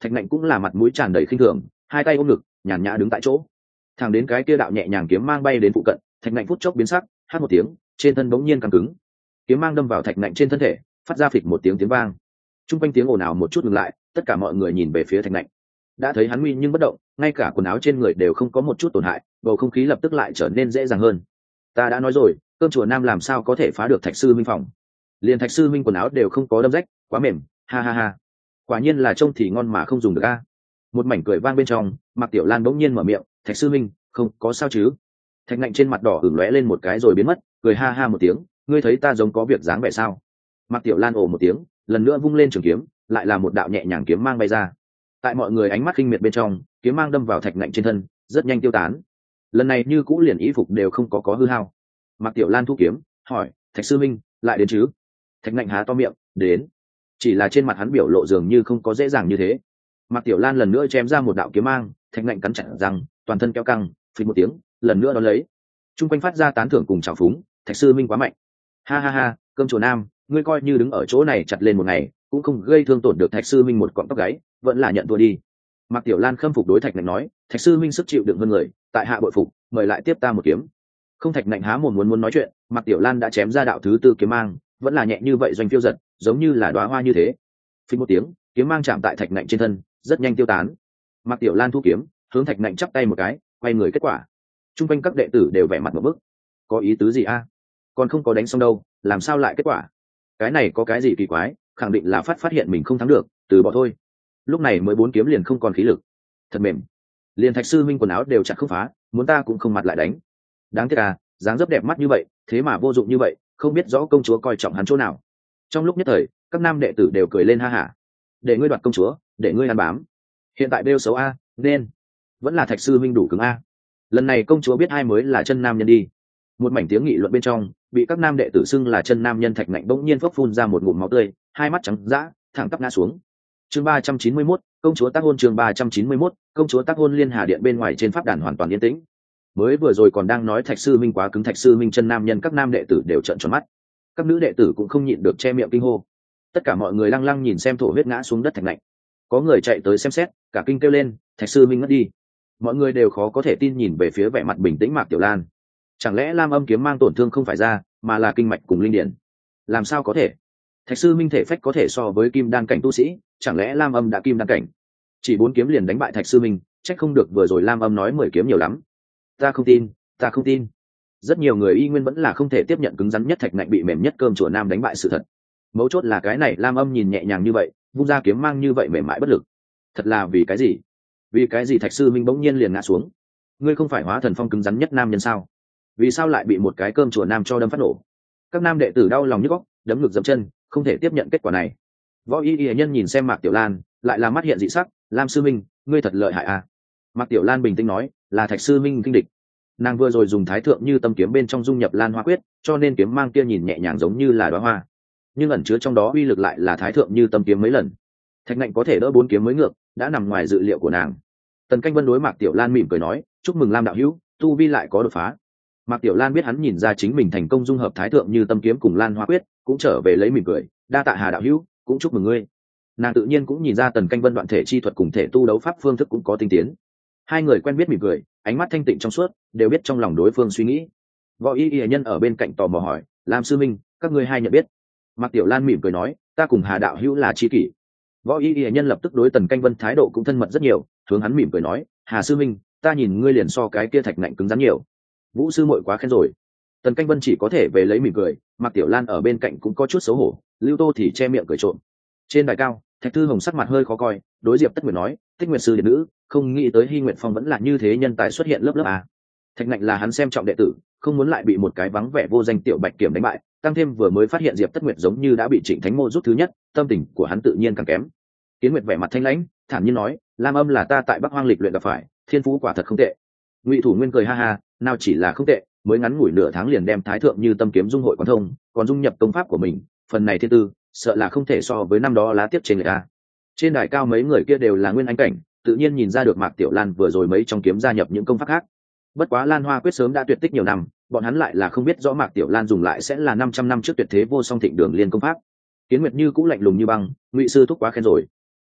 Thạch Nạnh cũng là mặt mũi tràn đầy khinh thường, hai tay ôm ngực, nhàn nhã đứng tại chỗ. Thẳng đến cái kia đạo nhẹ nhàng kiếm mang bay đến phụ cận, Thạch Nạnh phút chốc biến sắc, hát một tiếng, trên thân bỗng nhiên căng cứng. Kiếm mang đâm vào Thạch Nạnh trên thân thể, phát ra phịch một tiếng tiếng vang. Trung quanh tiếng ồn ào một chút ngừng lại, tất cả mọi người nhìn về phía Thạch Nạnh. Đã thấy hắn nguy nhưng bất động, ngay cả quần áo trên người đều không có một chút tổn hại, bầu không khí lập tức lại trở nên dễ dàng hơn. Ta đã nói rồi, cơm chùa Nam làm sao có thể phá được Thạch sư minh phòng? Liền Thạch sư minh quần áo đều không có đâm rách, quá mềm, ha ha ha. Quả nhiên là trông thì ngon mà không dùng được a. Một mảnh cười vang bên trong, Mạc Tiểu Lan bỗng nhiên mở miệng, Thạch sư minh, không có sao chứ? Thạch Nạnh trên mặt đỏ ửng lóe lên một cái rồi biến mất, cười ha ha một tiếng, ngươi thấy ta giống có việc dáng vẻ sao? Mạc Tiểu Lan ồ một tiếng, lần nữa vung lên trường kiếm, lại là một đạo nhẹ nhàng kiếm mang bay ra. Tại mọi người ánh mắt kinh miệt bên trong, kiếm mang đâm vào Thạch Nạnh trên thân, rất nhanh tiêu tán. Lần này như cũ liền y phục đều không có có hư hao. Mạc Tiểu Lan thu kiếm, hỏi, Thạch sư minh, lại đến chứ? Thạch Nạnh há to miệng, đến. Chỉ là trên mặt hắn biểu lộ dường như không có dễ dàng như thế. Mạc Tiểu Lan lần nữa chém ra một đạo kiếm mang, Thạch Nạnh cắn chặt răng, toàn thân kéo căng, phình một tiếng, lần nữa đón lấy. Trung quanh phát ra tán thưởng cùng trào phúng, Thạch sư minh quá mạnh. Ha ha ha, cơm chùa Nam, ngươi coi như đứng ở chỗ này chặt lên một ngày, cũng không gây thương tổn được Thạch sư minh một cọng tóc gáy, vẫn là nhận thua đi. Mạc Tiểu Lan khâm phục đối Thạch Nạnh nói, Thạch sư minh sức chịu đựng hơn người, tại hạ bội phục, mời lại tiếp ta một kiếm. Không. Thạch Nạnh há mồm muốn muốn nói chuyện, Mạc Tiểu Lan đã chém ra đạo thứ tư kiếm mang, vẫn là nhẹ như vậy doanh phiêu giật, giống như là đóa hoa như thế. Phình một tiếng, kiếm mang chạm tại Thạch Nạnh trên thân, rất nhanh tiêu tán. Mạc Tiểu Lan thu kiếm, hướng Thạch Nạnh chắp tay một cái, quay người kết quả. Trung quanh các đệ tử đều vẻ mặt một bức. Có ý tứ gì a? Còn không có đánh xong đâu, làm sao lại kết quả? Cái này có cái gì kỳ quái, khẳng định là phát phát hiện mình không thắng được, từ bỏ thôi. Lúc này mới bốn kiếm liền không còn khí lực. Thật mềm. Liền Thạch sư minh quần áo đều chặt không phá, muốn ta cũng không mặt lại đánh. Đáng tiếc à, dáng dấp đẹp mắt như vậy, thế mà vô dụng như vậy, không biết rõ công chúa coi trọng hắn chỗ nào. Trong lúc nhất thời, các nam đệ tử đều cười lên ha hả. Để ngươi đoạt công chúa, để ngươi ăn bám. Hiện tại bêu xấu a, nên vẫn là Thạch sư minh đủ cứng a. Lần này công chúa biết ai mới là chân nam nhân đi. Một mảnh tiếng nghị luận bên trong, bị các nam đệ tử xưng là chân nam nhân Thạch Nạnh bỗng nhiên phốc phun ra một ngụm máu tươi, hai mắt trắng dã, thẳng tắp ngã xuống. Chương ba trăm chín mươi mốt, công chúa tác hôn. Chương ba trăm chín mươi mốt, công chúa tác hôn. Liên Hà điện bên ngoài trên pháp đàn hoàn toàn yên tĩnh. Mới vừa rồi còn đang nói Thạch sư minh quá cứng, Thạch sư minh chân nam nhân, các nam đệ tử đều trợn tròn mắt. Các nữ đệ tử cũng không nhịn được che miệng kinh hô. Tất cả mọi người lăng lăng nhìn xem thổ huyết ngã xuống đất Thạch Nạnh. Có người chạy tới xem xét, cả kinh kêu lên, Thạch sư minh ngất đi. Mọi người đều khó có thể tin nhìn về phía vẻ mặt bình tĩnh Mạc Tiểu Lan. Chẳng lẽ Lam Âm kiếm mang tổn thương không phải ra, mà là kinh mạch cùng linh điển? Làm sao có thể? Thạch sư minh thể phách có thể so với kim đan cảnh tu sĩ, chẳng lẽ Lam Âm đã kim đan cảnh? Chỉ bốn kiếm liền đánh bại Thạch sư minh, trách không được vừa rồi Lam Âm nói mười kiếm nhiều lắm. Ta không tin, ta không tin. Rất nhiều người y nguyên vẫn là không thể tiếp nhận cứng rắn nhất Thạch Nạnh bị mềm nhất cơm chùa Nam đánh bại sự thật. Mấu chốt là cái này Lam Âm nhìn nhẹ nhàng như vậy, vung ra kiếm mang như vậy mềm mại bất lực. Thật là vì cái gì? Vì cái gì Thạch sư minh bỗng nhiên liền ngã xuống? Ngươi không phải hóa thần phong cứng rắn nhất nam nhân sao? Vì sao lại bị một cái cơm chùa Nam cho đâm phát nổ? Các nam đệ tử đau lòng nhức óc, đấm ngực dậm chân, không thể tiếp nhận kết quả này. Võ y y nhân nhìn xem Mạc Tiểu Lan, lại là mắt hiện dị sắc, Lam sư minh, ngươi thật lợi hại à? Mạc Tiểu Lan bình tĩnh nói, là Thạch sư minh kinh địch. Nàng vừa rồi dùng thái thượng như tâm kiếm bên trong dung nhập Lan Hoa quyết, cho nên kiếm mang kia nhìn nhẹ nhàng giống như là đóa hoa, nhưng ẩn chứa trong đó uy lực lại là thái thượng như tâm kiếm mấy lần. Thạch Nạnh có thể đỡ bốn kiếm mới ngược, đã nằm ngoài dự liệu của nàng. Tần Canh Vân đối Mạc Tiểu Lan mỉm cười nói, chúc mừng Lam đạo hữu, tu vi lại có đột phá. Mạc Tiểu Lan biết hắn nhìn ra chính mình thành công dung hợp thái thượng như tâm kiếm cùng Lan Hoa quyết, cũng trở về lấy mỉm cười, đa tạ Hà đạo hữu, cũng chúc mừng ngươi. Nàng tự nhiên cũng nhìn ra Tần Canh Vân đoạn thể chi thuật cùng thể tu đấu pháp phương thức cũng có tinh tiến. Hai người quen biết mỉm cười, ánh mắt thanh tịnh trong suốt, đều biết trong lòng đối phương suy nghĩ. Võ y y nhân ở bên cạnh tò mò hỏi, Lam sư minh, các ngươi hai nhận biết? Mạc Tiểu Lan mỉm cười nói, ta cùng Hà đạo hữu là tri kỷ. Võ y y nhân lập tức đối Tần Canh Vân thái độ cũng thân mật rất nhiều, hướng hắn mỉm cười nói, Hà sư minh, ta nhìn ngươi liền so cái kia Thạch Nạnh cứng rắn nhiều. Vũ sư muội quá khen rồi. Tần Canh Vân chỉ có thể về lấy mỉm cười, Mạc Tiểu Lan ở bên cạnh cũng có chút xấu hổ, Lưu Tô thì che miệng cười trộm. Trên đài cao, Thạch Thư Hồng sắc mặt hơi khó coi, đối Diệp Tất Nguyệt nói, Tích Nguyệt sư điện nữ, không nghĩ tới Hy Nguyệt Phong vẫn là như thế nhân tài xuất hiện lớp lớp à. Thạch Nạnh là hắn xem trọng đệ tử, không muốn lại bị một cái vắng vẻ vô danh tiểu bạch kiểm đánh bại, tăng thêm vừa mới phát hiện Diệp Tất Nguyệt giống như đã bị Trịnh Thánh Mô rút thứ nhất, tâm tình của hắn tự nhiên càng kém. Kiến Nguyệt vẻ mặt thanh lãnh, thản nhiên nói, Lam Âm là ta tại Bắc Hoang lịch luyện gặp phải, thiên phú quả thật không tệ. Ngụy Thủ Nguyên cười ha ha, nào chỉ là không tệ, mới ngắn ngủi nửa tháng liền đem thái thượng như tâm kiếm dung hội quán thông, còn dung nhập công pháp của mình, phần này thiên tư, sợ là không thể so với năm đó lá tiếp trên người a. Trên đài cao mấy người kia đều là nguyên anh cảnh, tự nhiên nhìn ra được Mạc Tiểu Lan vừa rồi mấy trong kiếm gia nhập những công pháp khác. Bất quá Lan Hoa quyết sớm đã tuyệt tích nhiều năm, bọn hắn lại là không biết rõ Mạc Tiểu Lan dùng lại sẽ là năm trăm năm trước tuyệt thế vô song thịnh đường liên công pháp. Kiến Nguyệt như cũng lạnh lùng như băng, Ngụy sư thúc quá khen rồi.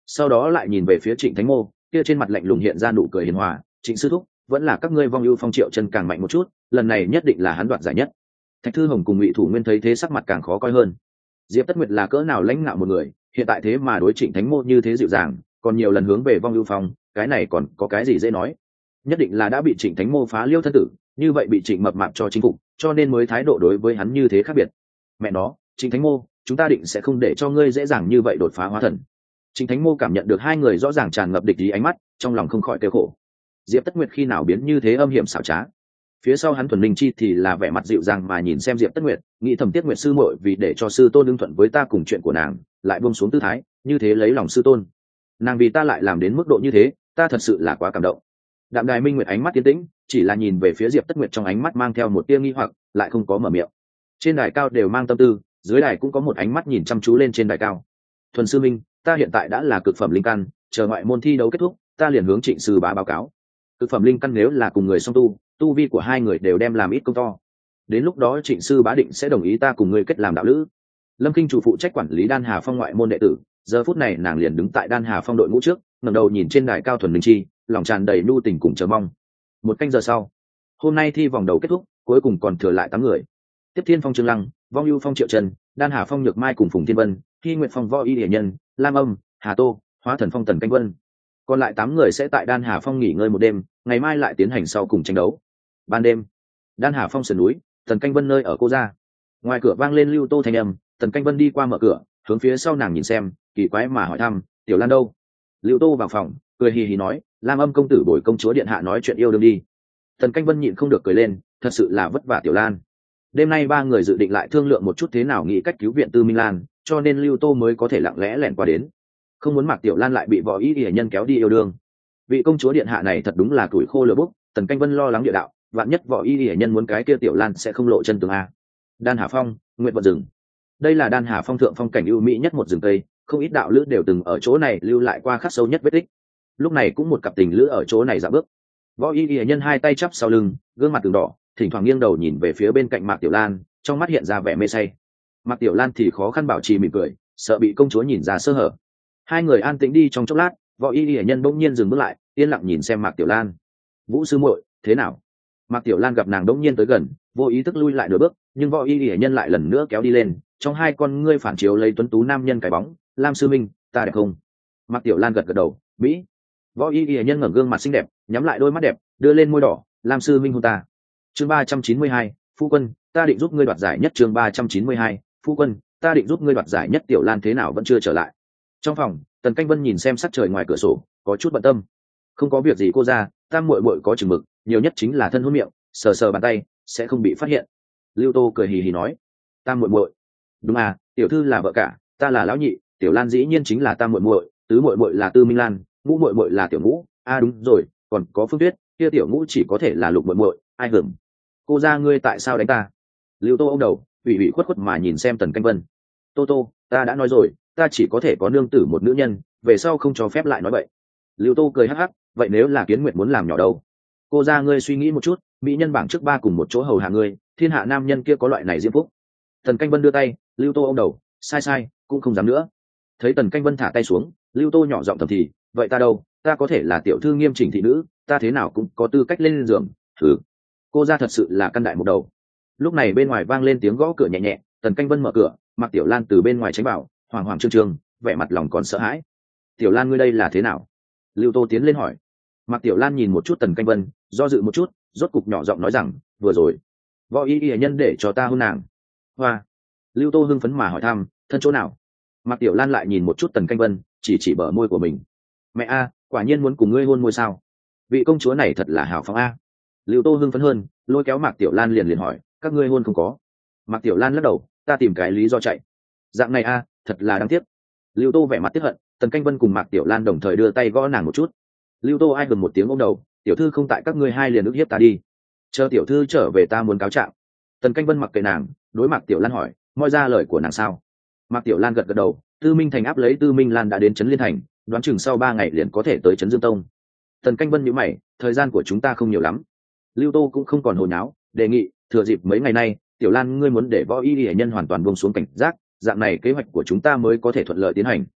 sau đó lại nhìn về phía Trịnh Thánh Mô, kia trên mặt lạnh lùng hiện ra nụ cười hiền hòa. Trịnh sư thúc, vẫn là các ngươi Vong Ưu Phong Triệu Chân càng mạnh một chút, lần này nhất định là hắn đoạt giải nhất. Thạch Thư Hồng cùng Ngụy Thủ Nguyên thấy thế sắc mặt càng khó coi hơn. Diệp Tất Nguyệt là cỡ nào lãnh ngạo một người, hiện tại thế mà đối Trịnh Thánh Mô như thế dịu dàng, còn nhiều lần hướng về Vong Ưu Phong, cái này còn có cái gì dễ nói. Nhất định là đã bị Trịnh Thánh Mô phá liêu thân tử, như vậy bị Trịnh Mập Mạp cho chính phục, cho nên mới thái độ đối với hắn như thế khác biệt. Mẹ nó, Trịnh Thánh Mô, chúng ta định sẽ không để cho ngươi dễ dàng như vậy đột phá hóa thần. Trịnh Thánh Mô cảm nhận được hai người rõ ràng tràn ngập địch ý ánh mắt, trong lòng không khỏi kêu khổ. Diệp Tất Nguyệt khi nào biến như thế âm hiểm xảo trá. Phía sau hắn Thuần Linh Chi thì là vẻ mặt dịu dàng mà nhìn xem Diệp Tất Nguyệt, nghĩ thầm Tiết Nguyệt sư muội vì để cho sư tôn ứng thuận với ta cùng chuyện của nàng, lại buông xuống tư thái, như thế lấy lòng sư tôn. Nàng vì ta lại làm đến mức độ như thế, ta thật sự là quá cảm động. Đạm Đài Minh Nguyệt ánh mắt tiến tĩnh, chỉ là nhìn về phía Diệp Tất Nguyệt trong ánh mắt mang theo một tia nghi hoặc, lại không có mở miệng. Trên đài cao đều mang tâm tư, dưới đài cũng có một ánh mắt nhìn chăm chú lên trên đài cao. Thuần sư minh, ta hiện tại đã là cực phẩm linh căn, chờ ngoại môn thi đấu kết thúc, ta liền hướng Trịnh sư bá báo cáo. Cực phẩm linh căn nếu là cùng người song tu, tu vi của hai người đều đem làm ít công to. Đến lúc đó Trịnh sư bá định sẽ đồng ý ta cùng ngươi kết làm đạo lữ. Lâm Kinh chủ phụ trách quản lý Đan Hà Phong ngoại môn đệ tử, giờ phút này nàng liền đứng tại Đan Hà Phong đội ngũ trước, ngẩng đầu nhìn trên đài cao Thuần Linh Chi, lòng tràn đầy nhu tình cùng chờ mong. Một canh giờ sau, hôm nay thi vòng đầu kết thúc, cuối cùng còn thừa lại tám người. Tiếp Thiên Phong Trương Lăng, Vong Ưu Phong Triệu Trần, Đan Hà Phong Nhược Mai cùng Phùng Thiên Vân, Hy Nguyệt Phong Võ Y Điển Nhân, Lam Âm, Hà Tô, Hóa Thần Phong Tần Canh Vân. Còn lại tám người sẽ tại Đan Hà Phong nghỉ ngơi một đêm, ngày mai lại tiến hành sau cùng tranh đấu. Ban đêm, Đan Hà Phong sườn núi, Tần Canh Vân nơi ở cô gia. Ngoài cửa vang lên Lưu Tô thanh âm, Tần Canh Vân đi qua mở cửa, hướng phía sau nàng nhìn xem, kỳ quái mà hỏi thăm, "Tiểu Lan đâu?" Lưu Tô vào phòng, cười hì hì nói, "Lam Âm công tử bồi công chúa điện hạ nói chuyện yêu đương đi." Tần Canh Vân nhịn không được cười lên, thật sự là vất vả Tiểu Lan. Đêm nay ba người dự định lại thương lượng một chút thế nào nghĩ cách cứu viện Tư Minh Lan, cho nên Lưu Tô mới có thể lặng lẽ lẻn qua đến, không muốn Mạc Tiểu Lan lại bị Võ Y Y nhân kéo đi yêu đương. Vị công chúa điện hạ này thật đúng là tuổi khô lửa bốc. Tần Canh Vân lo lắng địa đạo, vạn nhất Võ Y Y nhân muốn cái kia Tiểu Lan sẽ không lộ chân tường a. Đan Hà Phong, Nguyệt Vận rừng. Đây là Đan Hà Phong thượng phong cảnh ưu mỹ nhất một rừng tây, không ít đạo lữ đều từng ở chỗ này lưu lại qua khắc sâu nhất vết tích. Lúc này cũng một cặp tình lữ ở chỗ này dạo bước. Võ Y Y nhân hai tay chắp sau lưng, gương mặt từng đỏ, thỉnh thoảng nghiêng đầu nhìn về phía bên cạnh Mạc Tiểu Lan, trong mắt hiện ra vẻ mê say. Mạc Tiểu Lan thì khó khăn bảo trì mỉm cười, sợ bị công chúa nhìn ra sơ hở. Hai người an tĩnh đi trong chốc lát, Võ Y Y nhân bỗng nhiên dừng bước lại, yên lặng nhìn xem Mạc Tiểu Lan. "Vũ sư muội, thế nào?" Mạc Tiểu Lan gặp nàng bỗng nhiên tới gần, vô ý thức lui lại nửa bước, nhưng Võ Y Y nhân lại lần nữa kéo đi lên, trong hai con ngươi phản chiếu lấy tuấn tú nam nhân cái bóng. "Lam sư minh, ta đẹp không?" Mạc Tiểu Lan gật gật đầu, "Mỹ." Võ Y Y nhân ngẩng gương mặt xinh đẹp, nhắm lại đôi mắt đẹp, đưa lên môi đỏ, "Lam sư minh hôn ta." Chương ba trăm chín mươi hai, phu quân, ta định giúp ngươi đoạt giải nhất. Chương ba trăm chín mươi hai, phu quân, ta định giúp ngươi đoạt giải nhất. Tiểu Lan thế nào vẫn chưa trở lại? Trong phòng, Tần Canh Vân nhìn xem sắc trời ngoài cửa sổ, có chút bận tâm. "Không có việc gì cô ra, tam muội muội có chừng mực, nhiều nhất chính là thân hôn miệng, sờ sờ bàn tay, sẽ không bị phát hiện." Lưu Tô cười hì hì nói. "Tam muội muội?" "Đúng à, tiểu thư là vợ cả, ta là lão nhị, Tiểu Lan dĩ nhiên chính là tam muội muội, tứ muội muội là Tư Minh Lan, ngũ muội muội là Tiểu Ngũ, a à, đúng rồi, còn có Phương Tuyết, kia Tiểu Ngũ chỉ có thể là lục muội muội, ai hưởng." "Cô ra ngươi tại sao đánh ta?" Lưu Tô ông đầu, ủy ủy khuất khuất mà nhìn xem Tần Canh Vân. "Tô Tô, ta đã nói rồi, ta chỉ có thể có nương tử một nữ nhân, về sau không cho phép lại nói vậy." Lưu Tô cười hắc hắc, "Vậy nếu là Kiến Nguyệt muốn làm nhỏ đâu?" "Cô ra ngươi suy nghĩ một chút, mỹ nhân bảng trước ba cùng một chỗ hầu hạ ngươi, thiên hạ nam nhân kia có loại này diễm phúc." Tần Canh Vân đưa tay, Lưu Tô ông đầu, "Sai sai, cũng không dám nữa." Thấy Tần Canh Vân thả tay xuống, Lưu Tô nhỏ giọng thầm thì, "Vậy ta đâu, ta có thể là tiểu thư nghiêm chỉnh thị nữ, ta thế nào cũng có tư cách lên giường." "Thử." Cô ra thật sự là căn đại một đầu. Lúc này bên ngoài vang lên tiếng gõ cửa nhẹ nhẹ, Tần Canh Vân mở cửa, Mạc Tiểu Lan từ bên ngoài tránh vào, hoàng hoàng trương trương, vẻ mặt lòng còn sợ hãi. "Tiểu Lan ngươi đây là thế nào?" Lưu Tô tiến lên hỏi. Mạc Tiểu Lan nhìn một chút Tần Canh Vân, do dự một chút, rốt cục nhỏ giọng nói rằng, "Vừa rồi Võ Y Y nhân để cho ta hôn nàng." "Hoa." Lưu Tô hưng phấn mà hỏi thăm, "Thân chỗ nào?" Mạc Tiểu Lan lại nhìn một chút Tần Canh Vân, chỉ chỉ bờ môi của mình. "Mẹ a, quả nhiên muốn cùng ngươi hôn môi sao? Vị công chúa này thật là hào phóng a." Lưu Tô hưng phấn hơn, lôi kéo Mạc Tiểu Lan liền liền hỏi, "Các ngươi hôn không có?" Mạc Tiểu Lan lắc đầu, "Ta tìm cái lý do chạy." "Dạng này a, thật là đáng tiếc." Lưu Tô vẻ mặt tiếc hận, Tần Canh Vân cùng Mạc Tiểu Lan đồng thời đưa tay gõ nàng một chút. Lưu Tô ai gần một tiếng ôm đầu, "Tiểu thư không tại các ngươi hai liền ức hiếp ta đi. Chờ tiểu thư trở về ta muốn cáo trạng." Tần Canh Vân mặc kệ nàng, đối Mạc Tiểu Lan hỏi, "Moi ra lời của nàng sao?" Mạc Tiểu Lan gật gật đầu, "Tư Minh Thành áp lấy Tư Minh Lan đã đến trấn Liên Thành, đoán chừng sau ba ngày liền có thể tới trấn Dương Tông." Tần Canh Vân nhíu mày, "Thời gian của chúng ta không nhiều lắm." Lưu Tô cũng không còn hồ nháo, đề nghị, "Thừa dịp mấy ngày nay, Tiểu Lan ngươi muốn để Võ Y Y nhân hoàn toàn buông xuống cảnh giác, dạng này kế hoạch của chúng ta mới có thể thuận lợi tiến hành."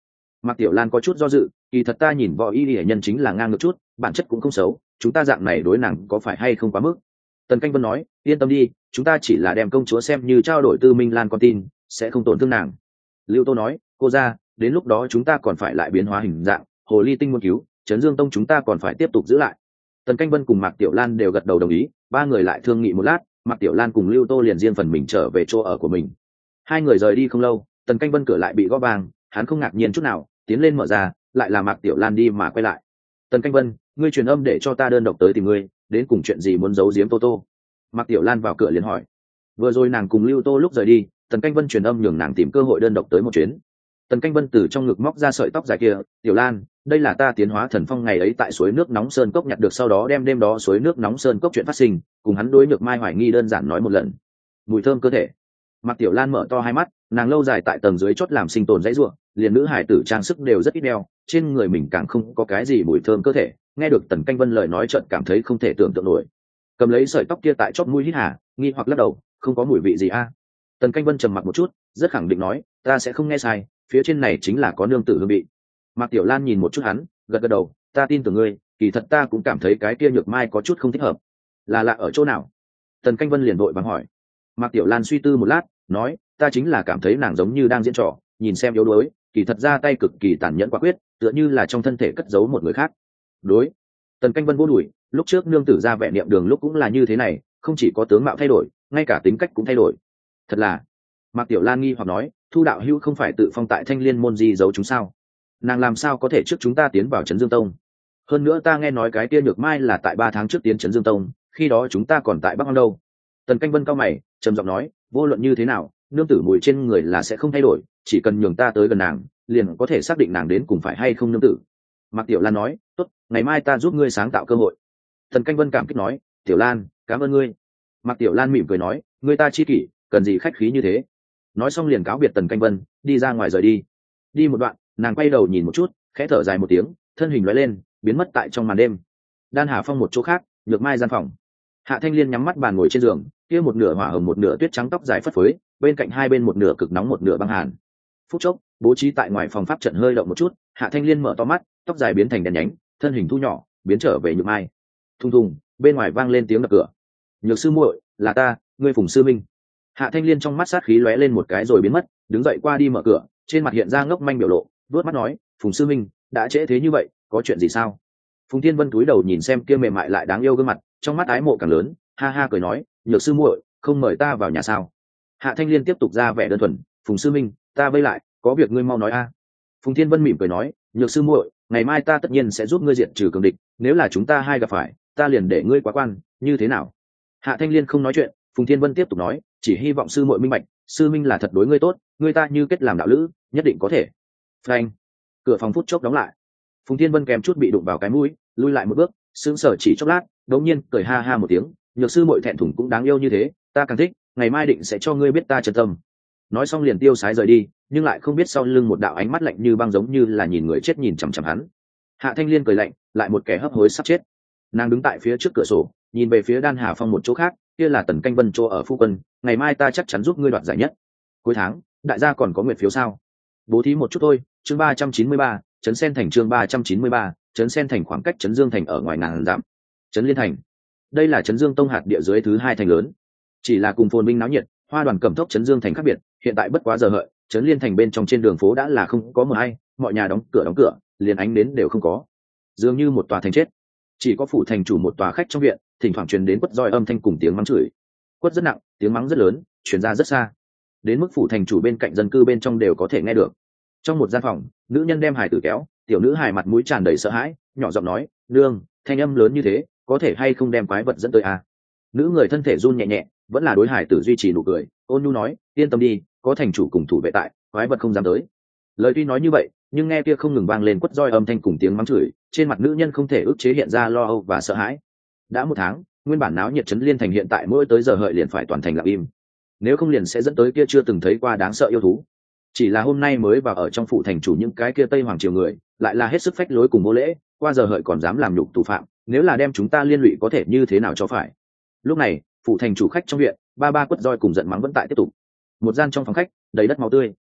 Mạc Tiểu Lan có chút do dự, kỳ thật ta nhìn võ y hệ nhân chính là ngang ngược chút, bản chất cũng không xấu, chúng ta dạng này đối nàng có phải hay không quá mức. Tần Canh Vân nói, yên tâm đi, chúng ta chỉ là đem công chúa xem như trao đổi Tư Minh Lan con tin, sẽ không tổn thương nàng. Lưu Tô nói, cô ra, đến lúc đó chúng ta còn phải lại biến hóa hình dạng, hồ ly tinh muốn cứu, Trấn Dương Tông chúng ta còn phải tiếp tục giữ lại. Tần Canh Vân cùng Mạc Tiểu Lan đều gật đầu đồng ý, ba người lại thương nghị một lát, Mạc Tiểu Lan cùng Lưu Tô liền riêng phần mình trở về chỗ ở của mình. Hai người rời đi không lâu, Tần Canh Vân cửa lại bị gõ vang, hắn không ngạc nhiên chút nào, tiến lên mở ra, lại là Mạc Tiểu Lan đi mà quay lại. Tần Canh Vân, ngươi truyền âm để cho ta đơn độc tới tìm ngươi, đến cùng chuyện gì muốn giấu giếm Tô Tô? Mạc Tiểu Lan vào cửa liền hỏi. Vừa rồi nàng cùng Lưu Tô lúc rời đi, Tần Canh Vân truyền âm nhường nàng tìm cơ hội đơn độc tới một chuyến. Tần Canh Vân từ trong ngực móc ra sợi tóc dài kia, Tiểu Lan, đây là ta tiến hóa thần phong ngày ấy tại suối nước nóng sơn cốc nhặt được, sau đó đem đêm đó suối nước nóng sơn cốc chuyện phát sinh, cùng hắn đối nhược mai hoài nghi đơn giản nói một lần. Mùi thơm cơ thể. Mạc Tiểu Lan mở to hai mắt, nàng lâu dài tại tầng dưới chót làm sinh tồn dãy rủa, liền nữ hải tử trang sức đều rất ít đeo, trên người mình càng không có cái gì mùi thơm cơ thể. Nghe được Tần Canh Vân lời nói chợt cảm thấy không thể tưởng tượng nổi. Cầm lấy sợi tóc kia tại chóp mũi hít hà, nghi hoặc lắc đầu, không có mùi vị gì a? Tần Canh Vân trầm mặc một chút, rất khẳng định nói, ta sẽ không nghe sai, phía trên này chính là có nương tử hương vị. Mạc Tiểu Lan nhìn một chút hắn, gật gật đầu, ta tin tưởng ngươi, kỳ thật ta cũng cảm thấy cái kia nhược mai có chút không thích hợp. Là lạ ở chỗ nào? Tần Canh Vân liền vội vàng hỏi. Mạc Tiểu Lan suy tư một lát, nói, ta chính là cảm thấy nàng giống như đang diễn trò, nhìn xem yếu đuối, kỳ thật ra tay cực kỳ tàn nhẫn quả quyết, tựa như là trong thân thể cất giấu một người khác. Đối. Tần Canh Vân vô đuổi, lúc trước nương tử ra vẻ niệm đường lúc cũng là như thế này, không chỉ có tướng mạo thay đổi, ngay cả tính cách cũng thay đổi. Thật là. Mạc Tiểu Lan nghi hoặc nói, Thu đạo hữu không phải tự phong tại Thanh Liên môn di giấu chúng sao? Nàng làm sao có thể trước chúng ta tiến vào Trấn Dương Tông? Hơn nữa ta nghe nói cái kia nhược mai là tại ba tháng trước tiến Trấn Dương Tông, khi đó chúng ta còn tại Bắc Hoang đâu. Tần Canh Vân cao mày, trầm giọng nói, vô luận như thế nào, nương tử mùi trên người là sẽ không thay đổi, chỉ cần nhường ta tới gần nàng, liền có thể xác định nàng đến cùng phải hay không nương tử. Mạc Tiểu Lan nói, tốt, ngày mai ta giúp ngươi sáng tạo cơ hội. Tần Canh Vân cảm kích nói, Tiểu Lan, cảm ơn ngươi. Mạc Tiểu Lan mỉm cười nói, ngươi ta chi kỷ, cần gì khách khí như thế. Nói xong liền cáo biệt Tần Canh Vân, đi ra ngoài rời đi. Đi một đoạn, nàng quay đầu nhìn một chút, khẽ thở dài một tiếng, thân hình lóe lên, biến mất tại trong màn đêm. Đan Hà Phong một chỗ khác, Nhược Mai gian phòng. Hạ Thanh Liên nhắm mắt bàn ngồi trên giường, kia một nửa hỏa hồng một nửa tuyết trắng tóc dài phất phới, bên cạnh hai bên một nửa cực nóng một nửa băng hàn. Phút chốc, bố trí tại ngoài phòng pháp trận hơi động một chút, Hạ Thanh Liên mở to mắt, tóc dài biến thành đèn nhánh, thân hình thu nhỏ, biến trở về Nhược Mai. Thùng thùng, bên ngoài vang lên tiếng đập cửa. Nhược sư muội, là ta, ngươi Phùng sư minh. Hạ Thanh Liên trong mắt sát khí lóe lên một cái rồi biến mất, đứng dậy qua đi mở cửa, trên mặt hiện ra ngốc manh biểu lộ, vuốt mắt nói, Phùng sư minh, đã trễ thế như vậy, có chuyện gì sao? Phùng Thiên Vân cúi đầu nhìn xem kia mềm mại lại đáng yêu gương mặt, trong mắt ái mộ càng lớn, ha ha cười nói, Nhược sư muội, không mời ta vào nhà sao? Hạ Thanh Liên tiếp tục ra vẻ đơn thuần, Phùng sư minh, ta vây lại, có việc ngươi mau nói a. Phùng Thiên Vân mỉm cười nói, Nhược sư muội, ngày mai ta tất nhiên sẽ giúp ngươi diệt trừ cường địch, nếu là chúng ta hai gặp phải, ta liền để ngươi quá quan, như thế nào? Hạ Thanh Liên không nói chuyện, Phùng Thiên Vân tiếp tục nói, chỉ hy vọng sư muội minh bạch, sư minh là thật đối ngươi tốt, ngươi ta như kết làm đạo lữ, nhất định có thể. Phanh, cửa phòng phút chốc đóng lại. Phùng Thiên Vân kèm chút bị đụng vào cái mũi, lui lại một bước, sững sờ chỉ chốc lát, đống nhiên cười ha ha một tiếng, Nhược sư muội thẹn thùng cũng đáng yêu như thế, ta càng thích, ngày mai định sẽ cho ngươi biết ta chân tâm. Nói xong liền tiêu sái rời đi, nhưng lại không biết sau lưng một đạo ánh mắt lạnh như băng giống như là nhìn người chết nhìn chằm chằm hắn. Hạ Thanh Liên cười lạnh, lại một kẻ hấp hối sắp chết. Nàng đứng tại phía trước cửa sổ, nhìn về phía Đan Hà Phong một chỗ khác, kia là Tần Canh Vân chỗ ở phu quân, ngày mai ta chắc chắn giúp ngươi đoạt giải nhất. Cuối tháng, đại gia còn có nguyện phiếu sao? Bố thí một chút thôi, chương ba trăm chín mươi ba, trấn Sen Thành chương ba trăm chín mươi ba, trấn Sen Thành khoảng cách trấn Dương Thành ở ngoài ngàn dặm. Trấn Liên Thành. Đây là trấn Dương Tông hạt địa dưới thứ hai thành lớn. Chỉ là cùng phồn binh náo nhiệt, hoa đoàn cẩm thốc trấn Dương Thành khác biệt, hiện tại bất quá giờ hợi, trấn Liên Thành bên trong trên đường phố đã là không có mờ hay, mọi nhà đóng cửa đóng cửa, liền ánh đến đều không có. Dường như một tòa thành chết. Chỉ có phủ thành chủ một tòa khách trong viện, thỉnh thoảng truyền đến quất roi âm thanh cùng tiếng mắng chửi. Quất rất nặng, tiếng mắng rất lớn, truyền ra rất xa. Đến mức phủ thành chủ bên cạnh dân cư bên trong đều có thể nghe được. Trong một gian phòng, nữ nhân đem hài tử kéo, tiểu nữ hài mặt mũi tràn đầy sợ hãi, nhỏ giọng nói, nương, thanh âm lớn như thế, có thể hay không đem quái vật dẫn tới à? Nữ người thân thể run nhẹ nhẹ, vẫn là đối hài tử duy trì nụ cười, ôn nhu nói, yên tâm đi, có thành chủ cùng thủ vệ tại, quái vật không dám tới. Lời tuy nói như vậy, nhưng nghe kia không ngừng vang lên quất roi âm thanh cùng tiếng mắng chửi, trên mặt nữ nhân không thể ức chế hiện ra lo âu và sợ hãi. Đã một tháng, nguyên bản náo nhiệt trấn Liên Thành hiện tại mỗi tới giờ hợi liền phải toàn thành lặng im, nếu không liền sẽ dẫn tới kia chưa từng thấy qua đáng sợ yêu thú. Chỉ là hôm nay mới vào ở trong phủ thành chủ những cái kia Tây Hoàng triều người, lại là hết sức phách lối cùng vô lễ, qua giờ hợi còn dám làm nhục tù phạm, nếu là đem chúng ta liên lụy có thể như thế nào cho phải. Lúc này, phủ thành chủ khách trong viện, ba ba quất roi cùng giận mắng vẫn tại tiếp tục. Một gian trong phòng khách, đầy đất máu tươi.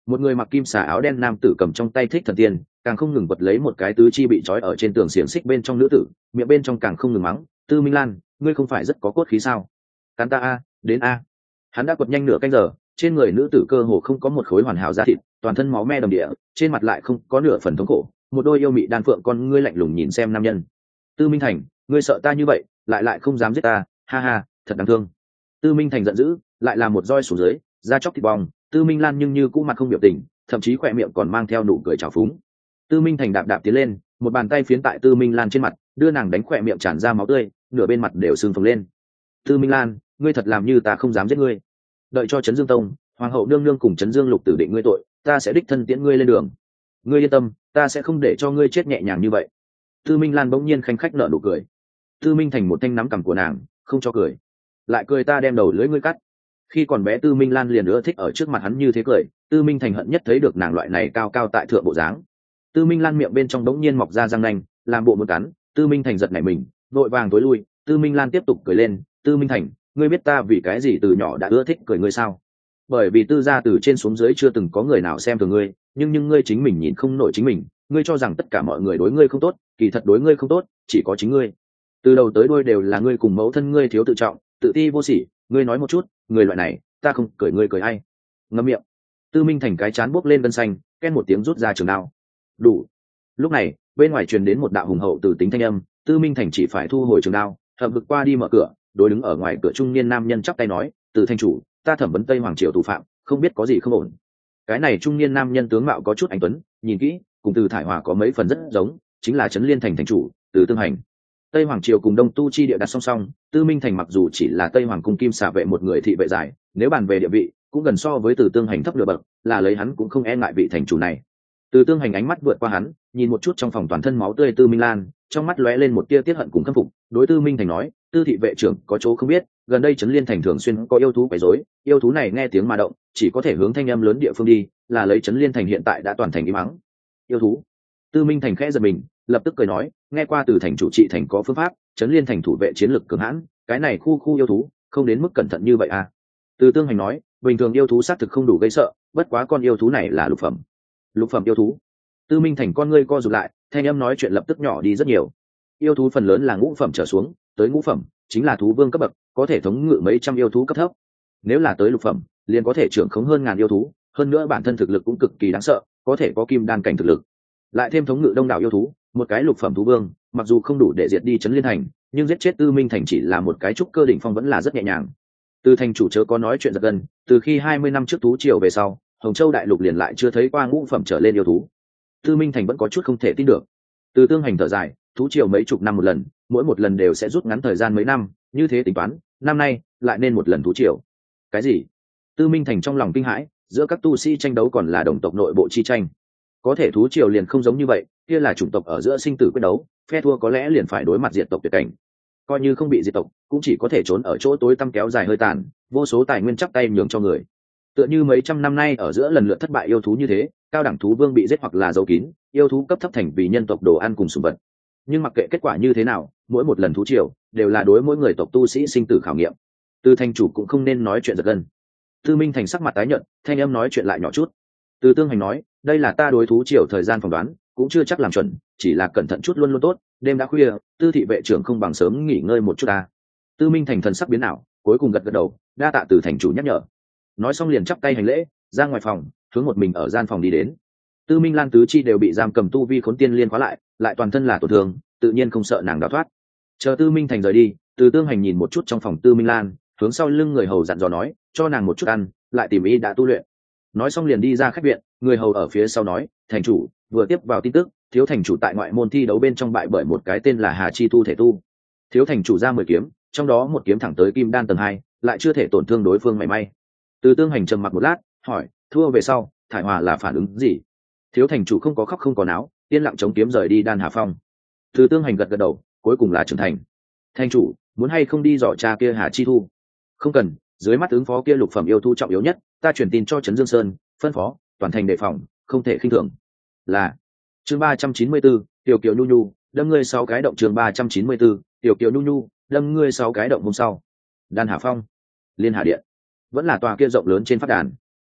Một người mặc kim xà áo đen nam tử cầm trong tay thích thần tiên, càng không ngừng vật lấy một cái tứ chi bị trói ở trên tường xiềng xích bên trong nữ tử, miệng bên trong càng không ngừng mắng: Tư Minh Lan, ngươi không phải rất có cốt khí sao? Cắn ta a, đến a. Hắn đã quật nhanh nửa canh giờ, trên người nữ tử cơ hồ không có một khối hoàn hảo da thịt, toàn thân máu me đầm địa, trên mặt lại không có nửa phần thống khổ, một đôi yêu mị đan phượng con ngươi lạnh lùng nhìn xem nam nhân. Tư Minh Thành, ngươi sợ ta như vậy, lại lại không dám giết ta, ha ha, thật đáng thương. Tư Minh Thành giận dữ, lại là một roi xuống dưới, da chóc thịt bong. Tư Minh Lan nhưng như cũ mặt không biểu tình, thậm chí khỏe miệng còn mang theo nụ cười trào phúng. Tư Minh Thành đạp đạp tiến lên, một bàn tay phiến tại Tư Minh Lan trên mặt, đưa nàng đánh khỏe miệng tràn ra máu tươi, nửa bên mặt đều sưng phồng lên. Tư Minh Lan, ngươi thật làm như ta không dám giết ngươi. Đợi cho Trấn Dương Tông, Hoàng hậu nương nương cùng Trấn Dương Lục tử định ngươi tội, ta sẽ đích thân tiễn ngươi lên đường. Ngươi yên tâm, ta sẽ không để cho ngươi chết nhẹ nhàng như vậy. Tư Minh Lan bỗng nhiên khanh khách nở nụ cười. Tư Minh Thành một thanh nắm cằm của nàng, không cho cười. Lại cười ta đem đầu lưỡi ngươi cắt. Khi còn bé Tư Minh Lan liền ưa thích ở trước mặt hắn như thế cười, Tư Minh Thành hận nhất thấy được nàng loại này cao cao tại thượng bộ dáng. Tư Minh Lan miệng bên trong đống nhiên mọc ra răng nanh, làm bộ muốn cắn, Tư Minh Thành giật nảy mình, vội vàng tối lui. Tư Minh Lan tiếp tục cười lên, Tư Minh Thành, ngươi biết ta vì cái gì từ nhỏ đã ưa thích cười ngươi sao? Bởi vì Tư gia từ trên xuống dưới chưa từng có người nào xem thường ngươi, nhưng nhưng ngươi chính mình nhìn không nổi chính mình, ngươi cho rằng tất cả mọi người đối ngươi không tốt, kỳ thật đối ngươi không tốt, chỉ có chính ngươi. Từ đầu tới đuôi đều là ngươi cùng mẫu thân ngươi thiếu tự trọng, tự ti vô sỉ, ngươi nói một chút, người loại này, ta không cười ngươi cười ai? Ngậm miệng. Tư Minh Thành cái chán buốc lên gân xanh, ken một tiếng rút ra trường đao. Đủ. Lúc này, bên ngoài truyền đến một đạo hùng hậu từ tính thanh âm, Tư Minh Thành chỉ phải thu hồi trường đao, hậm hực qua đi mở cửa, đối đứng ở ngoài cửa trung niên nam nhân chắp tay nói: Từ thanh chủ, ta thẩm vấn Tây Hoàng triều thủ phạm, không biết có gì không ổn. Cái này trung niên nam nhân tướng mạo có chút anh tuấn, nhìn kỹ, cùng Từ Thải Hòa có mấy phần rất giống, chính là Trấn Liên thành thành chủ Từ Tương Hành. Tây Hoàng triều cùng Đông Tu chi địa đặt song song, Tư Minh Thành mặc dù chỉ là Tây Hoàng cung kim xà vệ một người thị vệ giải, nếu bàn về địa vị, cũng gần so với Từ Tương Hành thấp nửa bậc, là lấy hắn cũng không e ngại vị thành chủ này. Từ Tương Hành ánh mắt vượt qua hắn, nhìn một chút trong phòng toàn thân máu tươi Tư Minh Lan, trong mắt lóe lên một tia tiết hận cùng khâm phục, đối Tư Minh Thành nói: Tư thị vệ trưởng có chỗ không biết, gần đây Trấn Liên thành thường xuyên có yêu thú quấy rối, yêu thú này nghe tiếng mà động, chỉ có thể hướng thanh âm lớn địa phương đi, là lấy Trấn Liên thành hiện tại đã toàn thành im mắng. Yêu thú? Tư Minh Thành khẽ giật mình, lập tức cười nói: nghe qua từ thành chủ trị thành có phương pháp, Trấn Liên thành thủ vệ chiến lực cường hãn, cái này khu khu yêu thú, không đến mức cẩn thận như vậy à? Từ Tương Hành nói: bình thường yêu thú xác thực không đủ gây sợ, bất quá con yêu thú này là lục phẩm. Lục phẩm yêu thú? Tư Minh Thành con ngươi co rụt lại, thanh âm nói chuyện lập tức nhỏ đi rất nhiều. Yêu thú phần lớn là ngũ phẩm trở xuống, tới ngũ phẩm chính là thú vương cấp bậc, có thể thống ngự mấy trăm yêu thú cấp thấp. Nếu là tới lục phẩm, liền có thể trưởng khống hơn ngàn yêu thú, hơn nữa bản thân thực lực cũng cực kỳ đáng sợ, có thể có kim đan cảnh thực lực. Lại thêm thống ngự đông đảo yêu thú, một cái lục phẩm thú vương, mặc dù không đủ để diệt đi Trấn Liên thành, nhưng giết chết Tư Minh Thành chỉ là một cái trúc cơ đỉnh phong vẫn là rất nhẹ nhàng. Từ thành chủ chớ có nói chuyện giật gân, từ khi hai mươi năm trước thú triều về sau, Hồng Châu đại lục liền lại chưa thấy qua ngũ phẩm trở lên yêu thú. Tư Minh Thành vẫn có chút không thể tin được. Từ Tương Hành thở dài, thú triều mấy chục năm một lần, mỗi một lần đều sẽ rút ngắn thời gian mấy năm, như thế tính toán, năm nay lại nên một lần thú triều. Cái gì? Tư Minh Thành trong lòng kinh hãi, giữa các tu sĩ tranh đấu còn là đồng tộc nội bộ chi tranh. Có thể thú triều liền không giống như vậy, kia là chủng tộc ở giữa sinh tử quyết đấu, phe thua có lẽ liền phải đối mặt diệt tộc tuyệt cảnh. Coi như không bị diệt tộc, cũng chỉ có thể trốn ở chỗ tối tăm kéo dài hơi tàn, vô số tài nguyên chắp tay nhường cho người. Tựa như mấy trăm năm nay ở giữa lần lượt thất bại yêu thú như thế, cao đẳng thú vương bị giết hoặc là giấu kín, yêu thú cấp thấp thành vì nhân tộc đồ ăn cùng sủng vật. Nhưng mặc kệ kết quả như thế nào, mỗi một lần thú triều đều là đối mỗi người tộc tu sĩ sinh tử khảo nghiệm. Từ thành chủ cũng không nên nói chuyện giật gân. Tư Minh Thành sắc mặt tái nhợt, thanh âm nói chuyện lại nhỏ chút. Từ Tương Hành nói: đây là ta đối thú triều thời gian phỏng đoán, cũng chưa chắc làm chuẩn, chỉ là cẩn thận chút luôn luôn tốt. Đêm đã khuya, Tư thị vệ trưởng không bằng sớm nghỉ ngơi một chút ta. Tư Minh Thành thần sắc biến ảo, cuối cùng gật gật đầu, đa tạ Từ thành chủ nhắc nhở. Nói xong liền chắp tay hành lễ, ra ngoài phòng, hướng một mình ở gian phòng đi đến. Tư Minh Lan tứ chi đều bị giam cầm tu vi khốn tiên liên khóa lại, lại toàn thân là tổn thương, tự nhiên không sợ nàng đào thoát. Chờ Tư Minh Thành rời đi, Từ Tương Hành nhìn một chút trong phòng Tư Minh Lan, hướng sau lưng người hầu dặn dò nói: cho nàng một chút ăn, lại tìm ý đã tu luyện. Nói xong liền đi ra khách viện, người hầu ở phía sau nói: thành chủ vừa tiếp vào tin tức, thiếu thành chủ tại ngoại môn thi đấu bên trong bại bởi một cái tên là Hà Chi Tu thể tu. Thiếu thành chủ ra mười kiếm, trong đó một kiếm thẳng tới kim đan tầng hai, lại chưa thể tổn thương đối phương mảy may. Từ Tương Hành trầm mặc một lát, hỏi: thua về sau, Thải Hòa là phản ứng gì? Thiếu thành chủ không có khóc không có náo, yên lặng chống kiếm rời đi Đan Hà Phong. Từ Tương Hành gật gật đầu, cuối cùng là trưởng thành. Thành chủ muốn hay không đi dò cha kia Hà Chi Thu? Không cần, dưới mắt ứng phó kia lục phẩm yêu thú trọng yếu nhất, ta truyền tin cho Trấn Dương Sơn, phân phó toàn thành đề phòng, không thể khinh thường. Là. Chương ba trăm chín mươi bốn, Tiểu Kiều Nhu Nhu, đâm ngươi sáu cái động. Chương ba trăm chín mươi bốn, Tiểu Kiều Nhu Nhu, đâm ngươi sáu cái động. Hôm sau, Đan Hà Phong, Liên Hà Điện, vẫn là tòa kia rộng lớn trên phát đàn.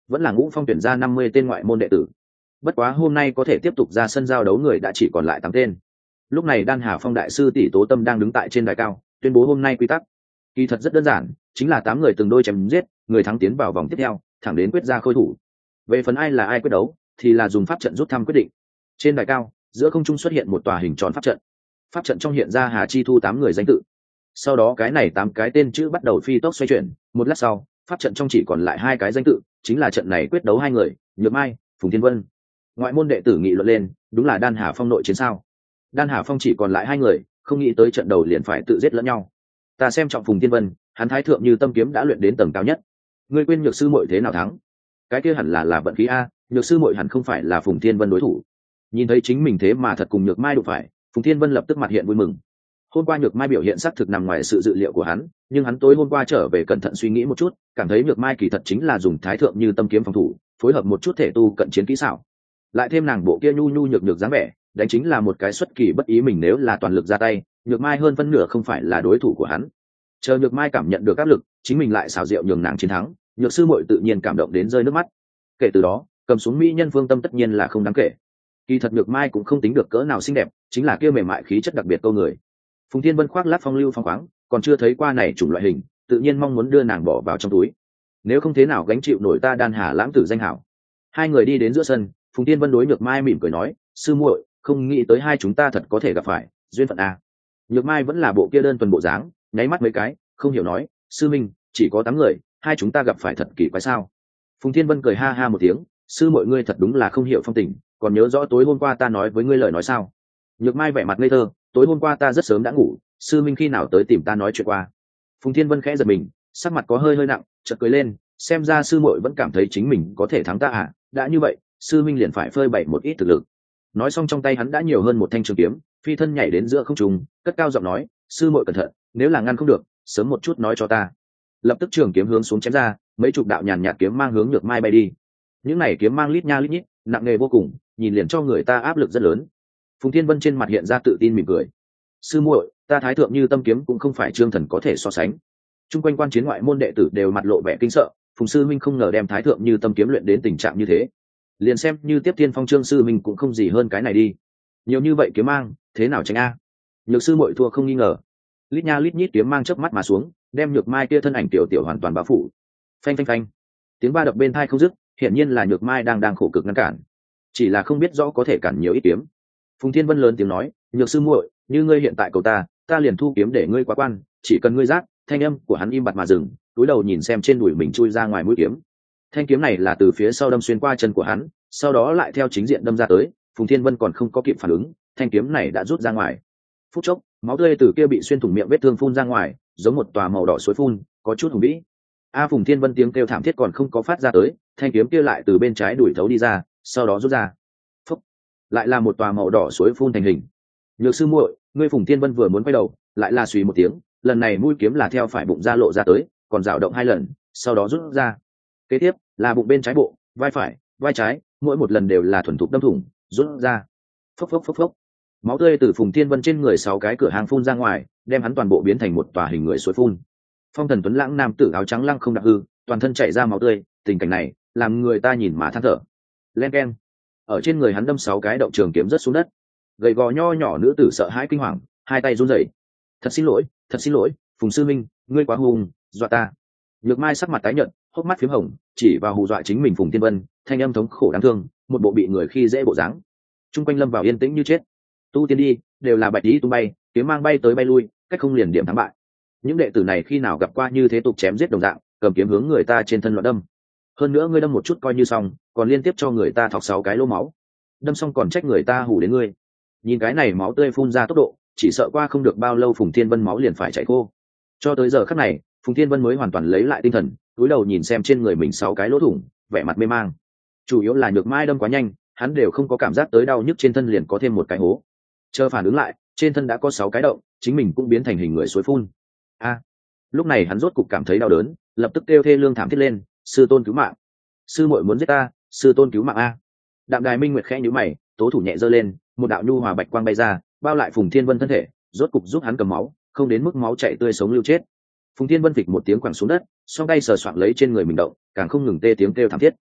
vẫn là Ngũ Phong tuyển ra năm mươi tên ngoại môn đệ tử. Bất quá hôm nay có thể tiếp tục ra sân giao đấu người đã chỉ còn lại tám tên. Lúc này Đan Hà Phong đại sư tỷ Tố Tâm đang đứng tại trên đài cao, tuyên bố hôm nay quy tắc. Kỳ thật rất đơn giản, chính là tám người từng đôi chém giết, người thắng tiến vào vòng tiếp theo, thẳng đến quyết ra khôi thủ. Về phần ai là ai quyết đấu, thì là dùng pháp trận rút thăm quyết định. Trên đài cao, giữa không trung xuất hiện một tòa hình tròn pháp trận. Pháp trận trong hiện ra Hà Chi Thu tám người danh tự. Sau đó cái này tám cái tên chữ bắt đầu phi tốc xoay chuyển, một lát sau, pháp trận trong chỉ còn lại hai cái danh tự, chính là trận này quyết đấu hai người, Nhược Mai, Phùng Thiên Vân. Ngoại môn đệ tử nghị luận lên, đúng là Đan Hà Phong nội chiến sao? Đan Hà Phong chỉ còn lại hai người, không nghĩ tới trận đầu liền phải tự giết lẫn nhau. Ta xem trọng Phùng Thiên Vân, hắn thái thượng như tâm kiếm đã luyện đến tầng cao nhất. Ngươi quên Nhược sư muội thế nào thắng? Cái kia hẳn là là vận khí a, Nhược sư muội hẳn không phải là Phùng Thiên Vân đối thủ. Nhìn thấy chính mình thế mà thật cùng Nhược Mai đụng phải, Phùng Thiên Vân lập tức mặt hiện vui mừng. Hôm qua Nhược Mai biểu hiện xác thực nằm ngoài sự dự liệu của hắn, nhưng hắn tối hôm qua trở về cẩn thận suy nghĩ một chút, cảm thấy Nhược Mai kỳ thật chính là dùng thái thượng như tâm kiếm phòng thủ, phối hợp một chút thể tu cận chiến kỹ xảo, lại thêm nàng bộ kia nhu nhu nhược nhược dáng vẻ, đánh chính là một cái xuất kỳ bất ý mình nếu là toàn lực ra tay, Nhược Mai hơn phân nửa không phải là đối thủ của hắn. Chờ Nhược Mai cảm nhận được áp lực, chính mình lại xào rượu nhường nàng chiến thắng, Nhược sư muội tự nhiên cảm động đến rơi nước mắt. Kể từ đó, cầm xuống mỹ nhân phương tâm tất nhiên là không đáng kể. Kỳ thật Nhược Mai cũng không tính được cỡ nào xinh đẹp, chính là kia mềm mại khí chất đặc biệt câu người. Phùng Thiên Vân khoác lác phong lưu phong khoáng, còn chưa thấy qua này chủng loại hình, tự nhiên mong muốn đưa nàng bỏ vào trong túi. Nếu không thế nào gánh chịu nổi ta Đan Hà lãng tử danh hảo. Hai người đi đến giữa sân, Phùng Thiên Vân đối Nhược Mai mỉm cười nói, sư muội, không nghĩ tới hai chúng ta thật có thể gặp phải, duyên phận a. Nhược Mai vẫn là bộ kia đơn thuần bộ dáng, nháy mắt mấy cái, không hiểu nói, sư minh, chỉ có tám người, hai chúng ta gặp phải thật kỳ quái sao? Phùng Thiên Vân cười ha ha một tiếng, sư muội ngươi thật đúng là không hiểu phong tình, còn nhớ rõ tối hôm qua ta nói với ngươi lời nói sao? Nhược Mai vẻ mặt ngây thơ, tối hôm qua ta rất sớm đã ngủ, sư minh khi nào tới tìm ta nói chuyện qua? Phùng Thiên Vân khẽ giật mình, sắc mặt có hơi hơi nặng, chợt cười lên, xem ra sư muội vẫn cảm thấy chính mình có thể thắng ta à? Đã như vậy, sư minh liền phải phơi bày một ít thực lực. Nói xong trong tay hắn đã nhiều hơn một thanh trường kiếm, phi thân nhảy đến giữa không trung, cất cao giọng nói, sư muội cẩn thận, nếu là ngăn không được, sớm một chút nói cho ta. Lập tức trường kiếm hướng xuống chém ra, mấy chục đạo nhàn nhạt kiếm mang hướng Nhược Mai bay đi. Những này kiếm mang lít nha lít nhít, nặng nề vô cùng, nhìn liền cho người ta áp lực rất lớn. Phùng Thiên Vân trên mặt hiện ra tự tin mỉm cười. Sư muội, ta thái thượng như tâm kiếm cũng không phải trương thần có thể so sánh. Trung quanh quan chiến ngoại môn đệ tử đều mặt lộ vẻ kinh sợ, Phùng sư minh không ngờ đem thái thượng như tâm kiếm luyện đến tình trạng như thế. Liền xem như tiếp thiên phong trương sư minh cũng không gì hơn cái này đi. Nhiều như vậy kiếm mang, thế nào tránh a? Nhược sư muội thua không nghi ngờ. Lít nha lít nhít kiếm mang chớp mắt mà xuống, đem Nhược Mai kia thân ảnh tiểu tiểu hoàn toàn bao phủ. Phanh phanh phanh. Tiếng ba đập bên tai không dứt, hiển nhiên là Nhược Mai đang đang khổ cực ngăn cản. Chỉ là không biết rõ có thể cản nhiều ít kiếm. Phùng Thiên Vân lớn tiếng nói, Nhược sư muội, như ngươi hiện tại cầu ta, ta liền thu kiếm để ngươi quá quan, chỉ cần ngươi giác. Thanh âm của hắn im bặt mà dừng, cúi đầu nhìn xem trên đùi mình chui ra ngoài mũi kiếm. Thanh kiếm này là từ phía sau đâm xuyên qua chân của hắn, sau đó lại theo chính diện đâm ra tới. Phùng Thiên Vân còn không có kịp phản ứng, thanh kiếm này đã rút ra ngoài. Phút chốc, máu tươi từ kia bị xuyên thủng miệng vết thương phun ra ngoài, giống một tòa màu đỏ suối phun, có chút hùng vĩ. A Phùng Thiên Vân tiếng kêu thảm thiết còn không có phát ra tới, thanh kiếm kia lại từ bên trái đuổi thấu đi ra, sau đó rút ra. Phúc, lại là một tòa màu đỏ suối phun thành hình. Nhược sư muội, ngươi Phùng Thiên Vân vừa muốn quay đầu, lại là suy một tiếng, lần này mũi kiếm là theo phải bụng ra lộ ra tới, còn dao động hai lần, sau đó rút ra. Kế tiếp là bụng bên trái bộ, vai phải, vai trái, mỗi một lần đều là thuần thục đâm thủng, rút ra. Phốc phốc phốc phốc. Máu tươi từ Phùng Thiên Vân trên người sáu cái cửa hàng phun ra ngoài, đem hắn toàn bộ biến thành một tòa hình người suối phun. Phong thần tuấn lãng nam tử áo trắng lăng không đặc hư, toàn thân chảy ra máu tươi, tình cảnh này làm người ta nhìn mà than thở. Len keng. Ở trên người hắn đâm sáu cái động trường kiếm rớt xuống đất. Gầy gò nho nhỏ nữ tử sợ hãi kinh hoàng, hai tay run rẩy. Thật xin lỗi, thật xin lỗi, Phùng sư minh, ngươi quá hùng, dọa ta. Nhược Mai sắc mặt tái nhợt, hốc mắt phím hồng, chỉ vào hù dọa chính mình Phùng Thiên Vân, thanh âm thống khổ đáng thương, một bộ bị người khi dễ bộ dáng. Trung quanh lâm vào yên tĩnh như chết. Tu tiên đi, đều là bạch tí tung bay, kiếm mang bay tới bay lui, cách không liền điểm thắng bại. Những đệ tử này khi nào gặp qua như thế tục chém giết đồng dạng, cầm kiếm hướng người ta trên thân loạn đâm. Hơn nữa ngươi đâm một chút coi như xong, còn liên tiếp cho người ta thọc sáu cái lỗ máu. Đâm xong còn trách người ta hù đến ngươi. Nhìn cái này máu tươi phun ra tốc độ, chỉ sợ qua không được bao lâu Phùng Thiên Vân máu liền phải chảy khô. Cho tới giờ khắc này, Phùng Thiên Vân mới hoàn toàn lấy lại tinh thần, cúi đầu nhìn xem trên người mình sáu cái lỗ thủng, vẻ mặt mê mang. Chủ yếu là Nhược Mai đâm quá nhanh, hắn đều không có cảm giác tới đau nhức trên thân liền có thêm một cái hố. Chờ phản ứng lại, trên thân đã có sáu cái động, chính mình cũng biến thành hình người suối phun. A! Lúc này hắn rốt cục cảm thấy đau đớn, lập tức kêu thê lương thảm thiết lên, sư tôn cứu mạng, sư muội muốn giết ta, sư tôn cứu mạng a. Đạm Đài Minh Nguyệt khẽ nhíu mày, tố thủ nhẹ giơ lên, một đạo nhu hòa bạch quang bay ra, bao lại Phùng Thiên Vân thân thể, rốt cục giúp hắn cầm máu, không đến mức máu chảy tươi sống lưu chết. Phùng Thiên Vân phịch một tiếng quẳng xuống đất, song tay sờ soạng lấy trên người mình động, càng không ngừng tê tiếng kêu thảm thiết.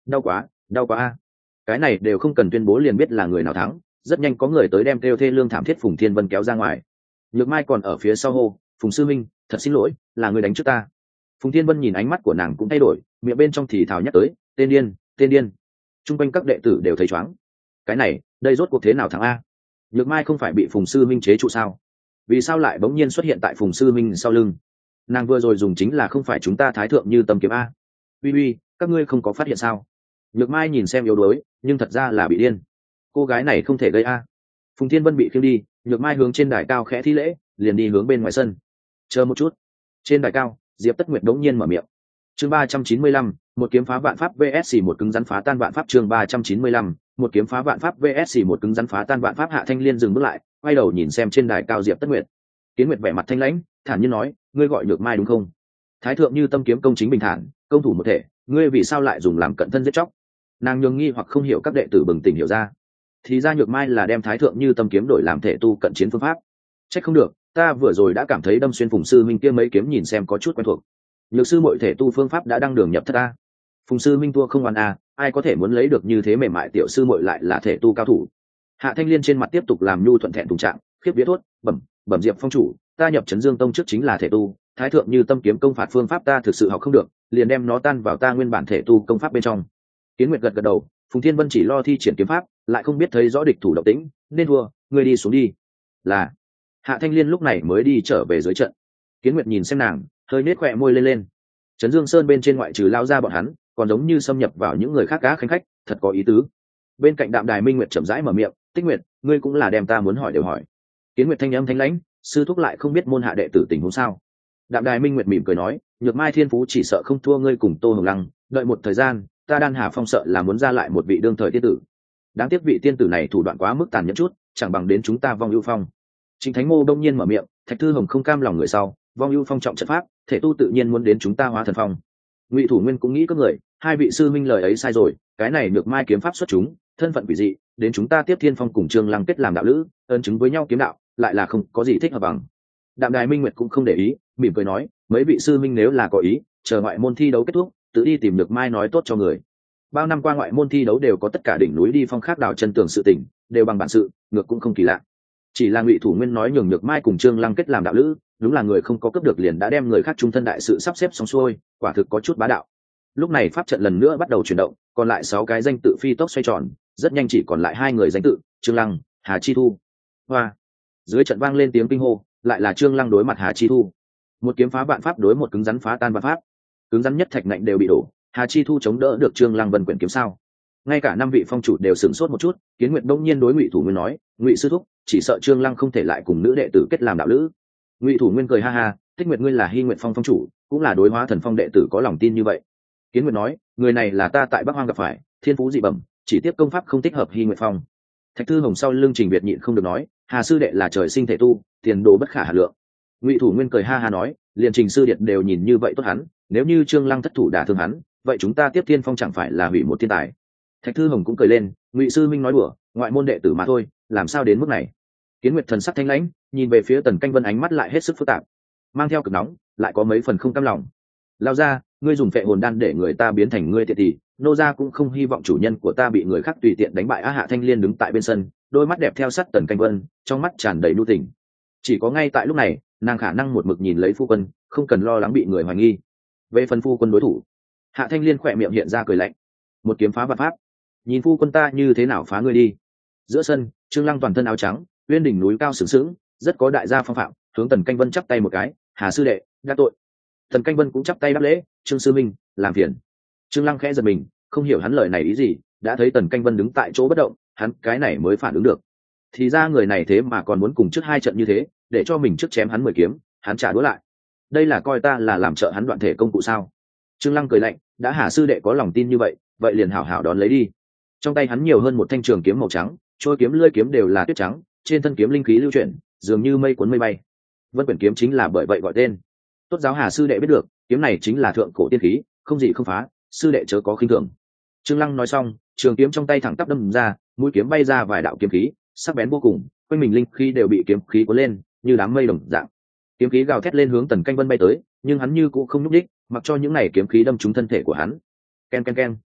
Đau quá, đau quá a. Cái này đều không cần tuyên bố liền biết là người nào thắng, rất nhanh có người tới đem kêu thê lương thảm thiết Phùng Thiên Vân kéo ra ngoài. Nhược Mai còn ở phía sau hô, Phùng sư minh, thật xin lỗi, là người đánh trước ta. Phùng Thiên Vân nhìn ánh mắt của nàng cũng thay đổi, miệng bên trong thì thào nhắc tới, tên điên, tên điên. Trung quanh các đệ tử đều thấy chóng. Cái này, đây rốt cuộc thế nào thắng a? Nhược Mai không phải bị Phùng sư minh chế trụ sao? Vì sao lại bỗng nhiên xuất hiện tại Phùng sư minh sau lưng? Nàng vừa rồi dùng chính là không phải chúng ta thái thượng như tâm kiếm a? Uy uy, các ngươi không có phát hiện sao? Nhược Mai nhìn xem yếu đuối, nhưng thật ra là bị điên. Cô gái này không thể gây a. Phùng Thiên Vân bị khiêng đi, Nhược Mai hướng trên đài cao khẽ thi lễ, liền đi hướng bên ngoài sân. Chờ một chút. Trên đài cao, Diệp Tất Nguyệt đống nhiên mở miệng. Chương ba trăm chín mươi lăm, một kiếm phá vạn pháp vs một cứng rắn phá tan vạn pháp. Chương ba trăm chín mươi lăm, một kiếm phá vạn pháp vs một cứng rắn phá tan vạn pháp. Hạ Thanh Liên dừng bước lại, quay đầu nhìn xem trên đài cao Diệp Tất Nguyệt. Kiến Nguyệt vẻ mặt thanh lãnh, thản nhiên nói, ngươi gọi Nhược Mai đúng không? Thái thượng như tâm kiếm công chính bình thản, công thủ một thể, ngươi vì sao lại dùng làm cận thân giết chóc? Nàng nhường nghi hoặc không hiểu, các đệ tử bừng tỉnh hiểu ra. Thì ra Nhược Mai là đem thái thượng như tâm kiếm đổi làm thể tu cận chiến phương pháp. Trách không được, ta vừa rồi đã cảm thấy đâm xuyên Phùng sư minh kia mấy kiếm nhìn xem có chút quen thuộc. Nhược sư mọi thể tu phương pháp đã đăng đường nhập thất a. Phùng sư minh tua không oan a, ai có thể muốn lấy được như thế mềm mại tiểu sư muội lại là thể tu cao thủ. Hạ Thanh Liên trên mặt tiếp tục làm nhu thuận thẹn thùng trạng, khiếp vía thốt, bẩm, bẩm Diệp phong chủ, ta nhập Trấn Dương tông trước chính là thể tu, thái thượng như tâm kiếm công phạt phương pháp ta thực sự học không được, liền đem nó tan vào ta nguyên bản thể tu công pháp bên trong. Kiến Nguyệt gật gật đầu, Phùng Thiên Vân chỉ lo thi triển kiếm pháp, lại không biết thấy rõ địch thủ động tĩnh, nên thua, ngươi đi xuống đi. Là. Hạ Thanh Liên lúc này mới đi trở về dưới trận. Kiến Nguyệt nhìn xem nàng, hơi nết khỏe môi lên lên. Trấn Dương Sơn bên trên ngoại trừ lao ra bọn hắn, còn giống như xâm nhập vào những người khác cá khánh khách, thật có ý tứ. Bên cạnh Đạm Đài Minh Nguyệt chậm rãi mở miệng, Tích Nguyệt, ngươi cũng là đem ta muốn hỏi đều hỏi. Kiến Nguyệt thanh âm thanh lãnh, sư thúc lại không biết môn hạ đệ tử tình huống sao? Đạm Đài Minh Nguyệt mỉm cười nói, Nhược Mai thiên phú chỉ sợ không thua ngươi cùng Tô Hồng Lăng, đợi một thời gian, ta Đan Hà Phong sợ là muốn ra lại một vị đương thời tiên tử. Đáng tiếc vị tiên tử này thủ đoạn quá mức tàn nhẫn chút, chẳng bằng đến chúng ta Vong Ưu Phong. Chính Thánh Ngô đông nhiên mở miệng, Thạch Thư Hồng không cam lòng người sau, Vong Ưu Phong trọng trận pháp, thể tu tự nhiên muốn đến chúng ta Hóa Thần Phong. Ngụy Thủ Nguyên cũng nghĩ các người, hai vị sư minh lời ấy sai rồi, cái này Nhược Mai kiếm pháp xuất chúng, thân phận quỷ dị, đến chúng ta Tiếp Thiên Phong cùng Trương Lăng kết làm đạo lữ, ơn chứng với nhau kiếm đạo, lại là không có gì thích hợp bằng. Đạm Đài Minh Nguyệt cũng không để ý, mỉm cười nói, mấy vị sư minh nếu là có ý, chờ ngoại môn thi đấu kết thúc, tự đi tìm Nhược Mai nói tốt cho người. Bao năm qua ngoại môn thi đấu đều có tất cả đỉnh núi đi phong khác đào chân tường sự tình, đều bằng bản sự, ngược cũng không kỳ lạ. Chỉ là Ngụy Thủ Nguyên nói nhường Nhược Mai cùng Trương Lăng kết làm đạo lữ, đúng là người không có cấp được liền đã đem người khác trung thân đại sự sắp xếp xong xuôi, quả thực có chút bá đạo. Lúc này pháp trận lần nữa bắt đầu chuyển động, còn lại sáu cái danh tự phi tốc xoay tròn, rất nhanh chỉ còn lại hai người danh tự, Trương Lăng, Hà Chi Thu. Hoa. Dưới trận vang lên tiếng kinh hô, lại là Trương Lăng đối mặt Hà Chi Thu. Một kiếm phá vạn pháp đối một cứng rắn phá tan vạn pháp. Cứng rắn nhất thạch nạnh đều bị đổ, Hà Chi Thu chống đỡ được Trương Lăng Vân quyển kiếm sao? Ngay cả năm vị phong chủ đều sửng sốt một chút, Kiến Nguyệt đông nhiên đối Ngụy Thủ Nguyên nói, Ngụy sư thúc, chỉ sợ Trương Lăng không thể lại cùng nữ đệ tử kết làm đạo lữ. Ngụy Thủ Nguyên cười ha ha, Tích Nguyệt ngươi là Hy Nguyệt Phong phong chủ, cũng là đối Hóa Thần Phong đệ tử có lòng tin như vậy. Kiến Nguyệt nói, người này là ta tại Bắc Hoang gặp phải, thiên phú dị bẩm, chỉ tiếp công pháp không thích hợp Hy Nguyệt Phong. Thạch Thư Hồng sau lưng Trình Việt nhịn không được nói, Hà sư đệ là trời sinh thể tu, tiền đồ bất khả hà lượng. Ngụy Thủ Nguyên cười ha ha nói, liền Trình sư điện đều nhìn như vậy tốt hắn, nếu như Trương Lăng thất thủ đả thương hắn, vậy chúng ta Tiếp Thiên Phong chẳng phải là hủy một thiên tài. Thạch Thư Hồng cũng cười lên, Ngụy sư minh nói đùa, ngoại môn đệ tử mà thôi, làm sao đến mức này. Kiến Nguyệt thần sắc thanh lãnh, nhìn về phía Tần Canh Vân ánh mắt lại hết sức phức tạp, mang theo cực nóng, lại có mấy phần không cam lòng. Lao ra, ngươi dùng phệ hồn đan để người ta biến thành ngươi tiện tỷ, nô gia cũng không hy vọng chủ nhân của ta bị người khác tùy tiện đánh bại. Á Hạ Thanh Liên đứng tại bên sân, đôi mắt đẹp theo sát Tần Canh Vân, trong mắt tràn đầy nhu tình. Chỉ có ngay tại lúc này, nàng khả năng một mực nhìn lấy phu quân, không cần lo lắng bị người hoài nghi. Về phần phu quân đối thủ, Hạ Thanh Liên khỏe miệng hiện ra cười lạnh, một kiếm phá vạn pháp, nhìn phu quân ta như thế nào phá ngươi đi. Giữa sân, Trương Lăng toàn thân áo trắng, uyên đỉnh núi cao sướng sướng, rất có đại gia phong phạm, hướng Tần Canh Vân chắp tay một cái, Hà sư đệ, đắc tội. Tần Canh Vân cũng chắp tay đáp lễ, Trương sư minh, làm phiền. Trương Lăng khẽ giật mình, không hiểu hắn lời này ý gì, đã thấy Tần Canh Vân đứng tại chỗ bất động, hắn cái này mới phản ứng được. Thì ra người này thế mà còn muốn cùng trước hai trận như thế, để cho mình trước chém hắn mười kiếm, hắn trả đũa lại. Đây là coi ta là làm trợ hắn đoạn thể công cụ sao? Trương Lăng cười lạnh, đã Hà sư đệ có lòng tin như vậy, vậy liền hảo hảo đón lấy đi. Trong tay hắn nhiều hơn một thanh trường kiếm màu trắng, trôi kiếm lưỡi kiếm đều là tuyết trắng, trên thân kiếm linh khí lưu chuyển, dường như mây cuốn mây bay. Vân quyển kiếm chính là bởi vậy gọi tên. Tốt giáo Hà sư đệ biết được, kiếm này chính là thượng cổ tiên khí, không gì không phá, sư đệ chớ có khinh thường. Trương Lăng nói xong, trường kiếm trong tay thẳng tắp đâm ra, mũi kiếm bay ra vài đạo kiếm khí, sắc bén vô cùng, quanh mình linh khí đều bị kiếm khí cuốn lên, như đám mây đồng dạng. Kiếm khí gào thét lên hướng Tần Canh Vân bay tới, nhưng hắn như cũng không nhúc nhích, mặc cho những này kiếm khí đâm trúng thân thể của hắn. Ken ken ken.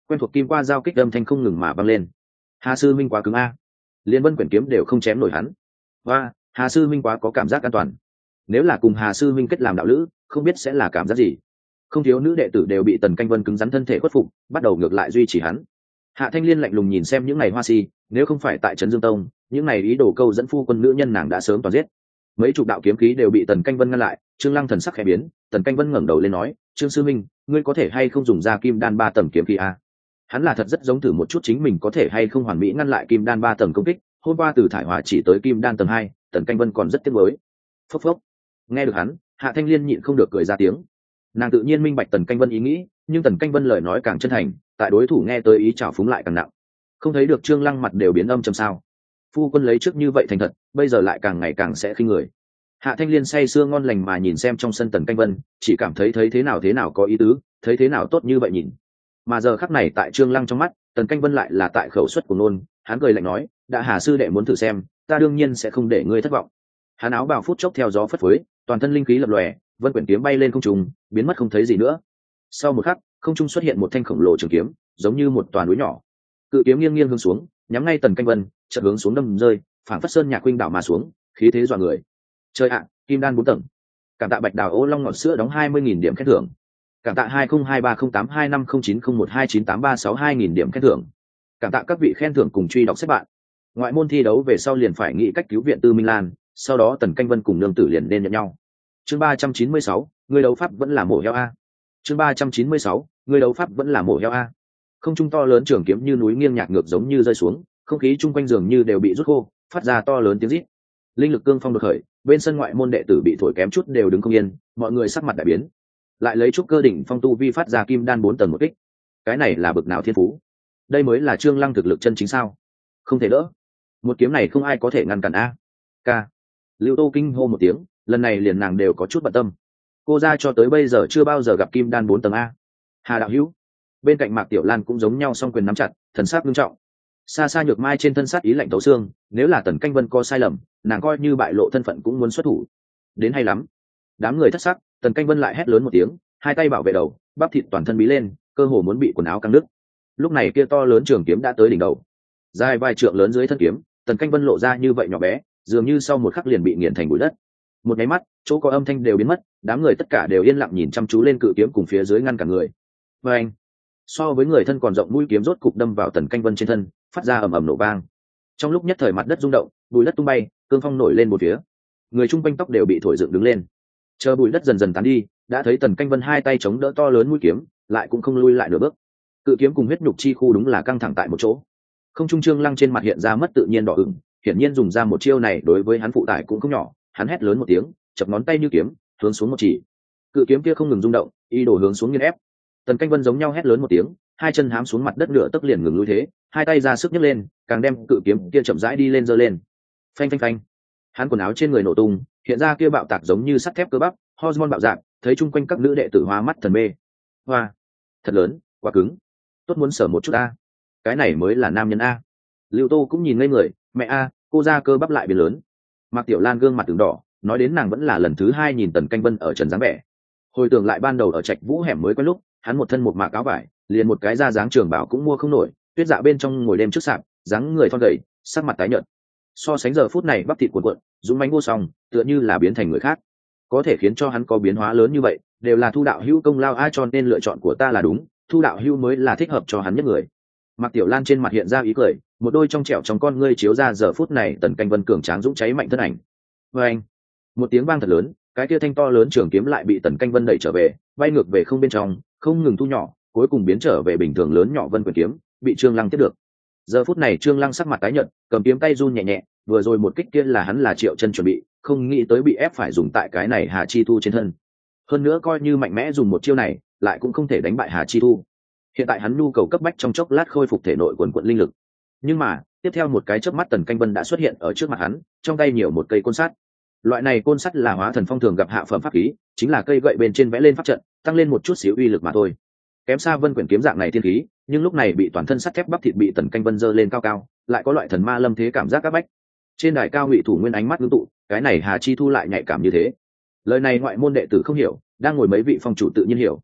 quen thuộc kim qua giao kích âm thanh không ngừng mà vang lên. Hà sư minh quá cứng a, liên vân quyển kiếm đều không chém nổi hắn. Và Hà sư minh quá có cảm giác an toàn, nếu là cùng Hà sư minh kết làm đạo lữ không biết sẽ là cảm giác gì. Không thiếu nữ đệ tử đều bị Tần Canh Vân cứng rắn thân thể khuất phục, bắt đầu ngược lại duy trì hắn. Hạ Thanh Liên lạnh lùng nhìn xem những ngày hoa si, nếu không phải tại trấn Dương Tông, những ngày ý đồ câu dẫn phu quân nữ nhân nàng đã sớm toàn giết. Mấy chục đạo kiếm khí đều bị Tần Canh Vân ngăn lại. Trương Lăng thần sắc khẽ biến, Tần Canh Vân ngẩng đầu lên nói, Trương sư minh, ngươi có thể hay không dùng ra kim đan ba tầng kiếm khí a? Hắn là thật rất giống thử một chút chính mình có thể hay không hoàn mỹ ngăn lại kim đan ba tầng công kích. Hôm qua từ thải hòa chỉ tới kim đan tầng hai, Tần Canh Vân còn rất tiếc nuối. Phốc phốc. Nghe được hắn, Hạ Thanh Liên nhịn không được cười ra tiếng. Nàng tự nhiên minh bạch Tần Canh Vân ý nghĩ, nhưng Tần Canh Vân lời nói càng chân thành, tại đối thủ nghe tới ý trào phúng lại càng nặng. Không thấy được Trương Lăng mặt đều biến âm trầm sao? Phu quân lấy trước như vậy thành thật, bây giờ lại càng ngày càng sẽ khinh người. Hạ Thanh Liên say sưa ngon lành mà nhìn xem trong sân Tần Canh Vân, chỉ cảm thấy thấy thế nào thế nào có ý tứ, thấy thế nào tốt như vậy nhìn. Mà giờ khắc này tại Trương Lăng trong mắt, Tần Canh Vân lại là tại khẩu suất của nôn, hắn cười lạnh nói, đã Hà sư đệ muốn thử xem, ta đương nhiên sẽ không để ngươi thất vọng. Hắn áo bào phút chốc theo gió phất phới, toàn thân linh khí lập lòe, vân quyển kiếm bay lên không trung, biến mất không thấy gì nữa. Sau một khắc, không trung xuất hiện một thanh khổng lồ trường kiếm, giống như một toàn núi nhỏ. Cự kiếm nghiêng nghiêng hướng xuống, nhắm ngay Tần Canh Vân, chợt hướng xuống đâm rơi, phảng phất sơn nhạc huynh đảo mà xuống, khí thế dọa người. Chơi ạ, kim đan bốn tầng. Cảm tạ Bạch Đào Ô Long ngọt sữa đóng hai mươi nghìn điểm khen thưởng. Cảm tạ hai không hai ba không tám hai năm không chín không một hai chín tám ba sáu hai nghìn điểm khen thưởng. Cảm tạ các vị khen thưởng cùng truy đọc xếp bạn. Ngoại môn thi đấu về sau liền phải nghĩ cách cứu viện Tư Minh Lan, sau đó Tần Canh Vân cùng nương tử liền nên nhận nhau. Chương ba trăm chín mươi sáu, người đấu pháp vẫn là mổ heo a. Chương ba trăm chín mươi sáu, người đấu pháp vẫn là mổ heo a. Không trung to lớn trường kiếm như núi nghiêng nhạc ngược giống như rơi xuống, không khí chung quanh dường như đều bị rút khô, phát ra to lớn tiếng rít. Linh lực cương phong đột khởi, bên sân ngoại môn đệ tử bị thổi kém chút đều đứng không yên, mọi người sắc mặt đại biến. Lại lấy chút cơ đỉnh phong tu vi phát ra kim đan bốn tầng một kích. Cái này là bực nào thiên phú? Đây mới là Trương Lăng thực lực chân chính sao? Không thể đỡ. Một kiếm này không ai có thể ngăn cản a. Ca. Lưu Tô kinh hô một tiếng, lần này liền nàng đều có chút bận tâm. Cô ra cho tới bây giờ chưa bao giờ gặp kim đan bốn tầng a. Hà đạo hữu. Bên cạnh Mạc Tiểu Lan cũng giống nhau song quyền nắm chặt, thần sắc nghiêm trọng. Xa xa Nhược Mai trên thân sát ý lạnh tấu xương, nếu là Tần Canh Vân có sai lầm, nàng coi như bại lộ thân phận cũng muốn xuất thủ. Đến hay lắm. Đám người thất sắc, Tần Canh Vân lại hét lớn một tiếng, hai tay bảo vệ đầu, bắp thịt toàn thân bí lên, cơ hồ muốn bị quần áo căng đứt. Lúc này kia to lớn trường kiếm đã tới đỉnh đầu, dài vài trượng lớn dưới thân kiếm, Tần Canh Vân lộ ra như vậy nhỏ bé, dường như sau một khắc liền bị nghiền thành bụi đất. Một cái mắt, chỗ có âm thanh đều biến mất, đám người tất cả đều yên lặng nhìn chăm chú lên cự kiếm cùng phía dưới ngăn cả người. Và anh, so với người thân còn rộng mũi kiếm rốt cục đâm vào Tần Canh Vân trên thân, phát ra ầm ầm nổ vang. Trong lúc nhất thời mặt đất rung động, bụi đất tung bay, cương phong nổi lên một phía, người chung quanh tóc đều bị thổi dựng đứng lên. Chờ bụi đất dần dần tán đi, đã thấy Tần Canh Vân hai tay chống đỡ to lớn mũi kiếm, lại cũng không lui lại nửa bước. Cự kiếm cùng huyết nhục chi khu đúng là căng thẳng tại một chỗ. Không trung Trương Lăng trên mặt hiện ra mất tự nhiên đỏ ửng, hiển nhiên dùng ra một chiêu này đối với hắn phụ tải cũng không nhỏ. Hắn hét lớn một tiếng, chập ngón tay như kiếm, hướng xuống một chỉ. Cự kiếm kia không ngừng rung động, y đổ hướng xuống nghiền ép. Tần Canh Vân giống nhau hét lớn một tiếng, hai chân hám xuống mặt đất nửa tấc liền ngừng lui thế, hai tay ra sức nhấc lên, càng đem cự kiếm kia chậm rãi đi lên giơ lên. Phanh phanh phanh. Hắn quần áo trên người nổ tung, hiện ra kia bạo tạc giống như sắt thép cơ bắp, hormone bạo dạn, thấy chung quanh các nữ đệ tử hoa mắt thần mê. Hoa, thật lớn, quá cứng. Tốt muốn sở một chút a. Cái này mới là nam nhân a. Lưu Tô cũng nhìn ngây người, mẹ a, cô ra cơ bắp lại biến lớn. Mạc Tiểu Lan gương mặt từng đỏ, nói đến nàng vẫn là lần thứ hai nhìn Tần Canh Vân ở trần dáng vẻ. Hồi tưởng lại ban đầu ở Trạch Vũ hẻm mới quen lúc, hắn một thân một mạc áo vải, liền một cái da dáng trường bảo cũng mua không nổi, tuyết dạ bên trong ngồi đêm trước sạp, dáng người thon gầy, sắc mặt tái nhợt. So sánh giờ phút này bắp thịt cuộn cuộn, dũng mãnh vô song, tựa như là biến thành người khác. Có thể khiến cho hắn có biến hóa lớn như vậy, đều là Thu đạo hữu công lao, ai cho nên lựa chọn của ta là đúng, Thu đạo hữu mới là thích hợp cho hắn nhất người. Mạc Tiểu Lan trên mặt hiện ra ý cười, một đôi trong trẻo trong con ngươi chiếu ra giờ phút này Tần Canh Vân cường tráng dũng cháy mạnh thân ảnh. Và anh, một tiếng vang thật lớn, cái kia thanh to lớn trường kiếm lại bị Tần Canh Vân đẩy trở về, bay ngược về không bên trong, không ngừng thu nhỏ, cuối cùng biến trở về bình thường lớn nhỏ vân quyền kiếm, bị Trương Lăng tiếp được. Giờ phút này Trương Lăng sắc mặt tái nhợt, cầm kiếm tay run nhẹ nhẹ, vừa rồi một kích kia là hắn là Triệu Chân chuẩn bị, không nghĩ tới bị ép phải dùng tại cái này Hà Chi Thu trên thân. Hơn nữa coi như mạnh mẽ dùng một chiêu này, lại cũng không thể đánh bại Hà Chi Thu. Hiện tại hắn nhu cầu cấp bách trong chốc lát khôi phục thể nội quần quận linh lực. Nhưng mà, tiếp theo một cái chớp mắt Tần Canh Vân đã xuất hiện ở trước mặt hắn, trong tay nhiều một cây côn sắt. Loại này côn sắt là Hóa Thần Phong thường gặp hạ phẩm pháp khí, chính là cây gậy bên trên vẽ lên pháp trận, tăng lên một chút xíu uy lực mà thôi. Kém xa Vân Quyển kiếm dạng này thiên khí, nhưng lúc này bị toàn thân sắt thép bắp thịt bị Tần Canh Vân giơ lên cao cao, lại có loại thần ma lâm thế cảm giác các bách. Trên đài cao Ngụy Thủ Nguyên ánh mắt ngưng tụ, cái này Hà Chi Thu lại nhạy cảm như thế. Lời này ngoại môn đệ tử không hiểu, đang ngồi mấy vị phong chủ tự nhiên hiểu.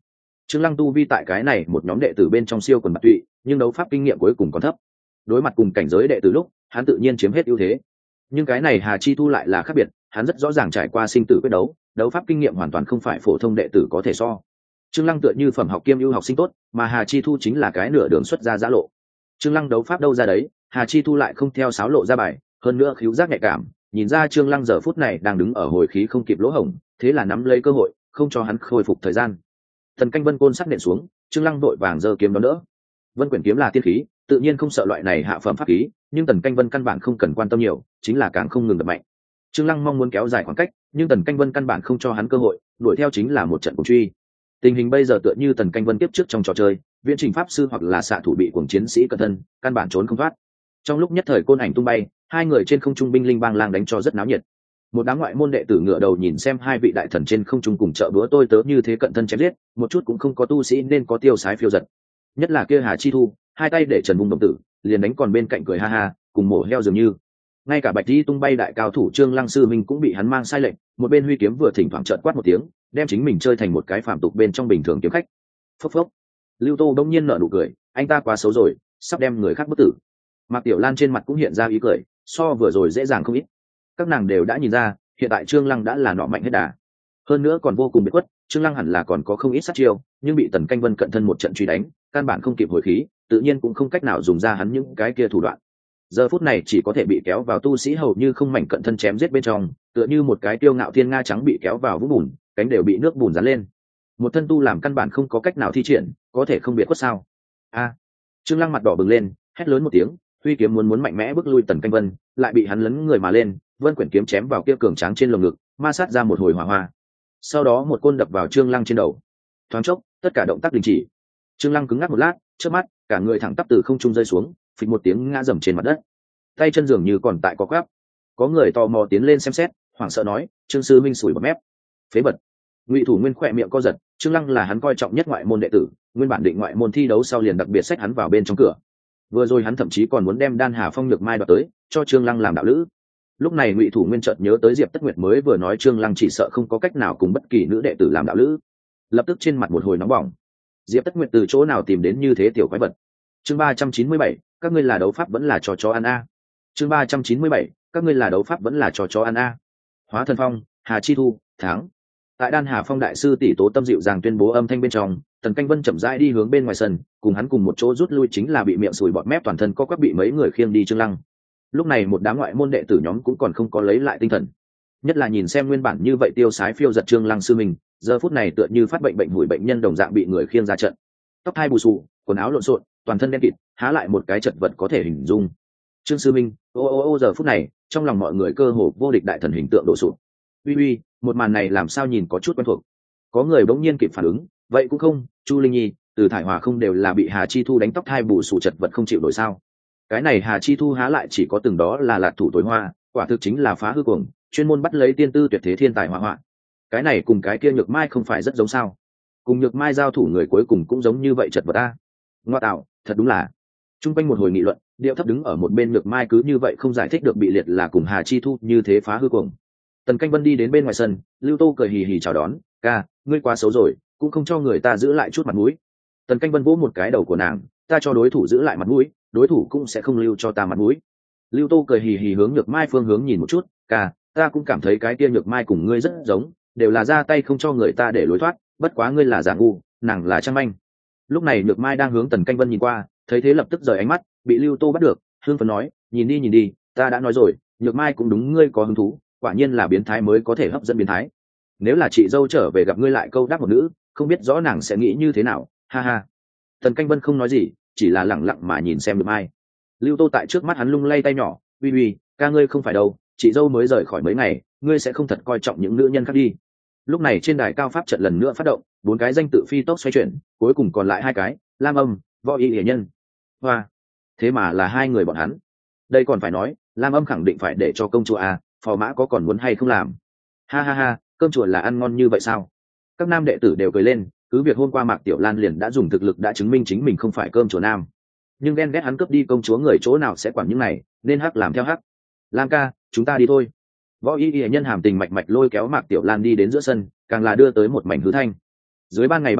Trương Lăng tu vi tại cái này một nhóm đệ tử bên trong siêu quần bạc tụy, nhưng đấu pháp kinh nghiệm cuối cùng còn thấp. Đối mặt cùng cảnh giới đệ tử lúc, hắn tự nhiên chiếm hết ưu thế. Nhưng cái này Hà Chi Thu lại là khác biệt, hắn rất rõ ràng trải qua sinh tử quyết đấu, đấu pháp kinh nghiệm hoàn toàn không phải phổ thông đệ tử có thể so. Trương Lăng tựa như phẩm học kiêm ưu học sinh tốt, mà Hà Chi Thu chính là cái nửa đường xuất ra giã lộ. Trương Lăng đấu pháp đâu ra đấy, Hà Chi Thu lại không theo sáo lộ ra bài, hơn nữa khíu giác nhạy cảm, nhìn ra Trương Lăng giờ phút này đang đứng ở hồi khí không kịp lỗ hổng, thế là nắm lấy cơ hội, không cho hắn khôi phục thời gian. Thần canh vân côn sắc nện xuống, Trương Lăng đội vàng giơ kiếm đón đỡ. Vân quyển kiếm là tiên khí, tự nhiên không sợ loại này hạ phẩm pháp khí, nhưng Tần Canh Vân căn bản không cần quan tâm nhiều, chính là càng không ngừng đập mạnh. Trương Lăng mong muốn kéo dài khoảng cách, nhưng Tần Canh Vân căn bản không cho hắn cơ hội, đuổi theo chính là một trận cuồng truy. Tình hình bây giờ tựa như Tần Canh Vân tiếp trước trong trò chơi, viễn trình pháp sư hoặc là xạ thủ bị cuồng chiến sĩ cận thân, căn bản trốn không thoát. Trong lúc nhất thời côn ảnh tung bay, hai người trên không trung binh linh bang lang đánh cho rất náo nhiệt. Một đám ngoại môn đệ tử ngửa đầu nhìn xem hai vị đại thần trên không trung cùng trợ búa tôi tớ như thế cận thân chém giết, một chút cũng không có tu sĩ nên có tiêu sái phiêu giật. Nhất là kia Hà Chi Thu, hai tay để trần vùng đồng tử, liền đánh còn bên cạnh cười ha ha, cùng mổ heo dường như. Ngay cả Bạch Di tung bay đại cao thủ Trương Lăng sư minh cũng bị hắn mang sai lệnh, một bên huy kiếm vừa thỉnh thoảng trợn quát một tiếng, đem chính mình chơi thành một cái phàm tục bên trong bình thường kiếm khách. Phốc phốc. Lưu Tô đông nhiên nở nụ cười, anh ta quá xấu rồi, sắp đem người khác bất tử. Mạc Tiểu Lan trên mặt cũng hiện ra ý cười, so vừa rồi dễ dàng không ít. Các nàng đều đã nhìn ra, hiện tại Trương Lăng đã là nọ mạnh hết đà. Hơn nữa còn vô cùng biệt quất, Trương Lăng hẳn là còn có không ít sát chiêu, nhưng bị Tần Canh Vân cận thân một trận truy đánh, căn bản không kịp hồi khí, tự nhiên cũng không cách nào dùng ra hắn những cái kia thủ đoạn. Giờ phút này chỉ có thể bị kéo vào tu sĩ hầu như không mảnh cận thân chém giết bên trong, tựa như một cái tiêu ngạo thiên nga trắng bị kéo vào vũng bùn, cánh đều bị nước bùn dán lên. Một thân tu làm căn bản không có cách nào thi triển, có thể không biệt quất sao? A! Trương Lăng mặt đỏ bừng lên, hét lớn một tiếng, huy kiếm muốn muốn mạnh mẽ bước lui Tần Canh Vân, lại bị hắn lấn người mà lên, vân quyển kiếm chém vào kia cường tráng trên lồng ngực, ma sát ra một hồi hỏa hoa. Sau đó một côn đập vào Trương Lăng trên đầu. Thoáng chốc, tất cả động tác đình chỉ. Trương Lăng cứng ngắc một lát, chớp mắt, cả người thẳng tắp từ không trung rơi xuống, phịch một tiếng ngã dầm trên mặt đất. Tay chân dường như còn tại có quắp. Có người tò mò tiến lên xem xét, hoảng sợ nói, Trương sư minh sủi bọt mép. Phế vật. Ngụy Thủ Nguyên khỏe miệng co giật, Trương Lăng là hắn coi trọng nhất ngoại môn đệ tử, nguyên bản định ngoại môn thi đấu sau liền đặc biệt xách hắn vào bên trong cửa. Vừa rồi hắn thậm chí còn muốn đem Đan Hà Phong Nhược Mai đoạt tới, cho Trương Lăng làm đạo lữ. Lúc này Ngụy Thủ Nguyên chợt nhớ tới Diệp Tất Nguyệt mới vừa nói Trương Lăng chỉ sợ không có cách nào cùng bất kỳ nữ đệ tử làm đạo lữ, lập tức trên mặt một hồi nóng bỏng. Diệp Tất Nguyệt từ chỗ nào tìm đến như thế tiểu quái vật? Chương ba trăm chín mươi bảy, các ngươi là đấu pháp vẫn là trò chó ăn a. Chương ba trăm chín mươi bảy, các ngươi là đấu pháp vẫn là trò chó ăn a. Hóa Thần Phong, Hà Chi Thu, tháng. Tại Đan Hà Phong đại sư tỷ Tố Tâm dịu dàng tuyên bố âm thanh bên trong, Tần Canh Vân chậm rãi đi hướng bên ngoài sân, cùng hắn cùng một chỗ rút lui chính là bị miệng sùi bọt mép toàn thân co quắp bị mấy người khiêng đi Trương Lăng. Lúc này một đám ngoại môn đệ tử nhóm cũng còn không có lấy lại tinh thần, nhất là nhìn xem nguyên bản như vậy tiêu sái phiêu giật Trương Lăng sư mình, giờ phút này tựa như phát bệnh bệnh hủi bệnh nhân đồng dạng bị người khiêng ra trận, tóc hai bù xù, quần áo lộn xộn, toàn thân đen kịt, há lại một cái chật vật có thể hình dung. Trương sư minh, ô ô ô giờ phút này trong lòng mọi người cơ hồ vô địch đại thần hình tượng đổ sụp. Uy uy, một màn này làm sao nhìn có chút quen thuộc. Có người bỗng nhiên kịp phản ứng, vậy cũng không, Chu Linh Nhi, Từ Thải Hòa không đều là bị Hà Chi Thu đánh tóc hai bù xù chật vật không chịu nổi sao? Cái này Hà Chi Thu há lại chỉ có từng đó là lạt thủ tối hoa, quả thực chính là phá hư cuồng, chuyên môn bắt lấy tiên tư tuyệt thế thiên tài hỏa họa. Cái này cùng cái kia Nhược Mai không phải rất giống sao? Cùng Nhược Mai giao thủ người cuối cùng cũng giống như vậy chật vật ta. Ngoa tạo, thật đúng là. Trung quanh một hồi nghị luận, Điệu Thấp đứng ở một bên Nhược Mai cứ như vậy không giải thích được bị liệt là cùng Hà Chi Thu như thế phá hư cuồng. Tần Canh Vân đi đến bên ngoài sân, Lưu Tô cười hì hì chào đón, ca, ngươi quá xấu rồi, cũng không cho người ta giữ lại chút mặt mũi. Tần Canh Vân vỗ một cái đầu của nàng, ta cho đối thủ giữ lại mặt mũi, đối thủ cũng sẽ không lưu cho ta mặt mũi. Lưu Tô cười hì hì hướng Nhược Mai phương hướng nhìn một chút, ca, ta cũng cảm thấy cái kia Nhược Mai cùng ngươi rất giống, đều là ra tay không cho người ta để lối thoát, bất quá ngươi là giả ngu, nàng là trang manh. Lúc này Nhược Mai đang hướng Tần Canh Vân nhìn qua, thấy thế lập tức rời ánh mắt, bị Lưu Tô bắt được, hương phấn nói, nhìn đi nhìn đi, ta đã nói rồi, Nhược Mai cũng đúng ngươi có hứng thú, quả nhiên là biến thái mới có thể hấp dẫn biến thái. Nếu là chị dâu trở về gặp ngươi lại câu đáp một nữ, không biết rõ nàng sẽ nghĩ như thế nào, ha ha. Tần Canh Vân không nói gì, chỉ là lẳng lặng mà nhìn xem Nhược Mai. Lưu Tô tại trước mắt hắn lung lay tay nhỏ, uy uy, ca ngươi không phải đâu, chị dâu mới rời khỏi mấy ngày, ngươi sẽ không thật coi trọng những nữ nhân khác đi. Lúc này trên đài cao pháp trận lần nữa phát động, bốn cái danh tự phi tốc xoay chuyển, cuối cùng còn lại hai cái, Lam Âm, Võ Y Hiển Nhân. Hoa, thế mà là hai người bọn hắn. Đây còn phải nói, Lam Âm khẳng định phải để cho công chúa à, phò mã có còn muốn hay không làm. Ha ha ha, cơm chùa là ăn ngon như vậy sao? Các nam đệ tử đều cười lên, cứ việc hôm qua Mạc Tiểu Lan liền đã dùng thực lực đã chứng minh chính mình không phải cơm chùa nam, nhưng ghen ghét hắn cướp đi công chúa người chỗ nào sẽ quản những này, nên hắc làm theo hắc. Lam ca, chúng ta đi thôi. Võ Y Y nhân hàm tình mạch mạch lôi kéo Mạc Tiểu Lan đi đến giữa sân, càng là đưa tới một mảnh hứ thanh. Dưới ban ngày ban mặt,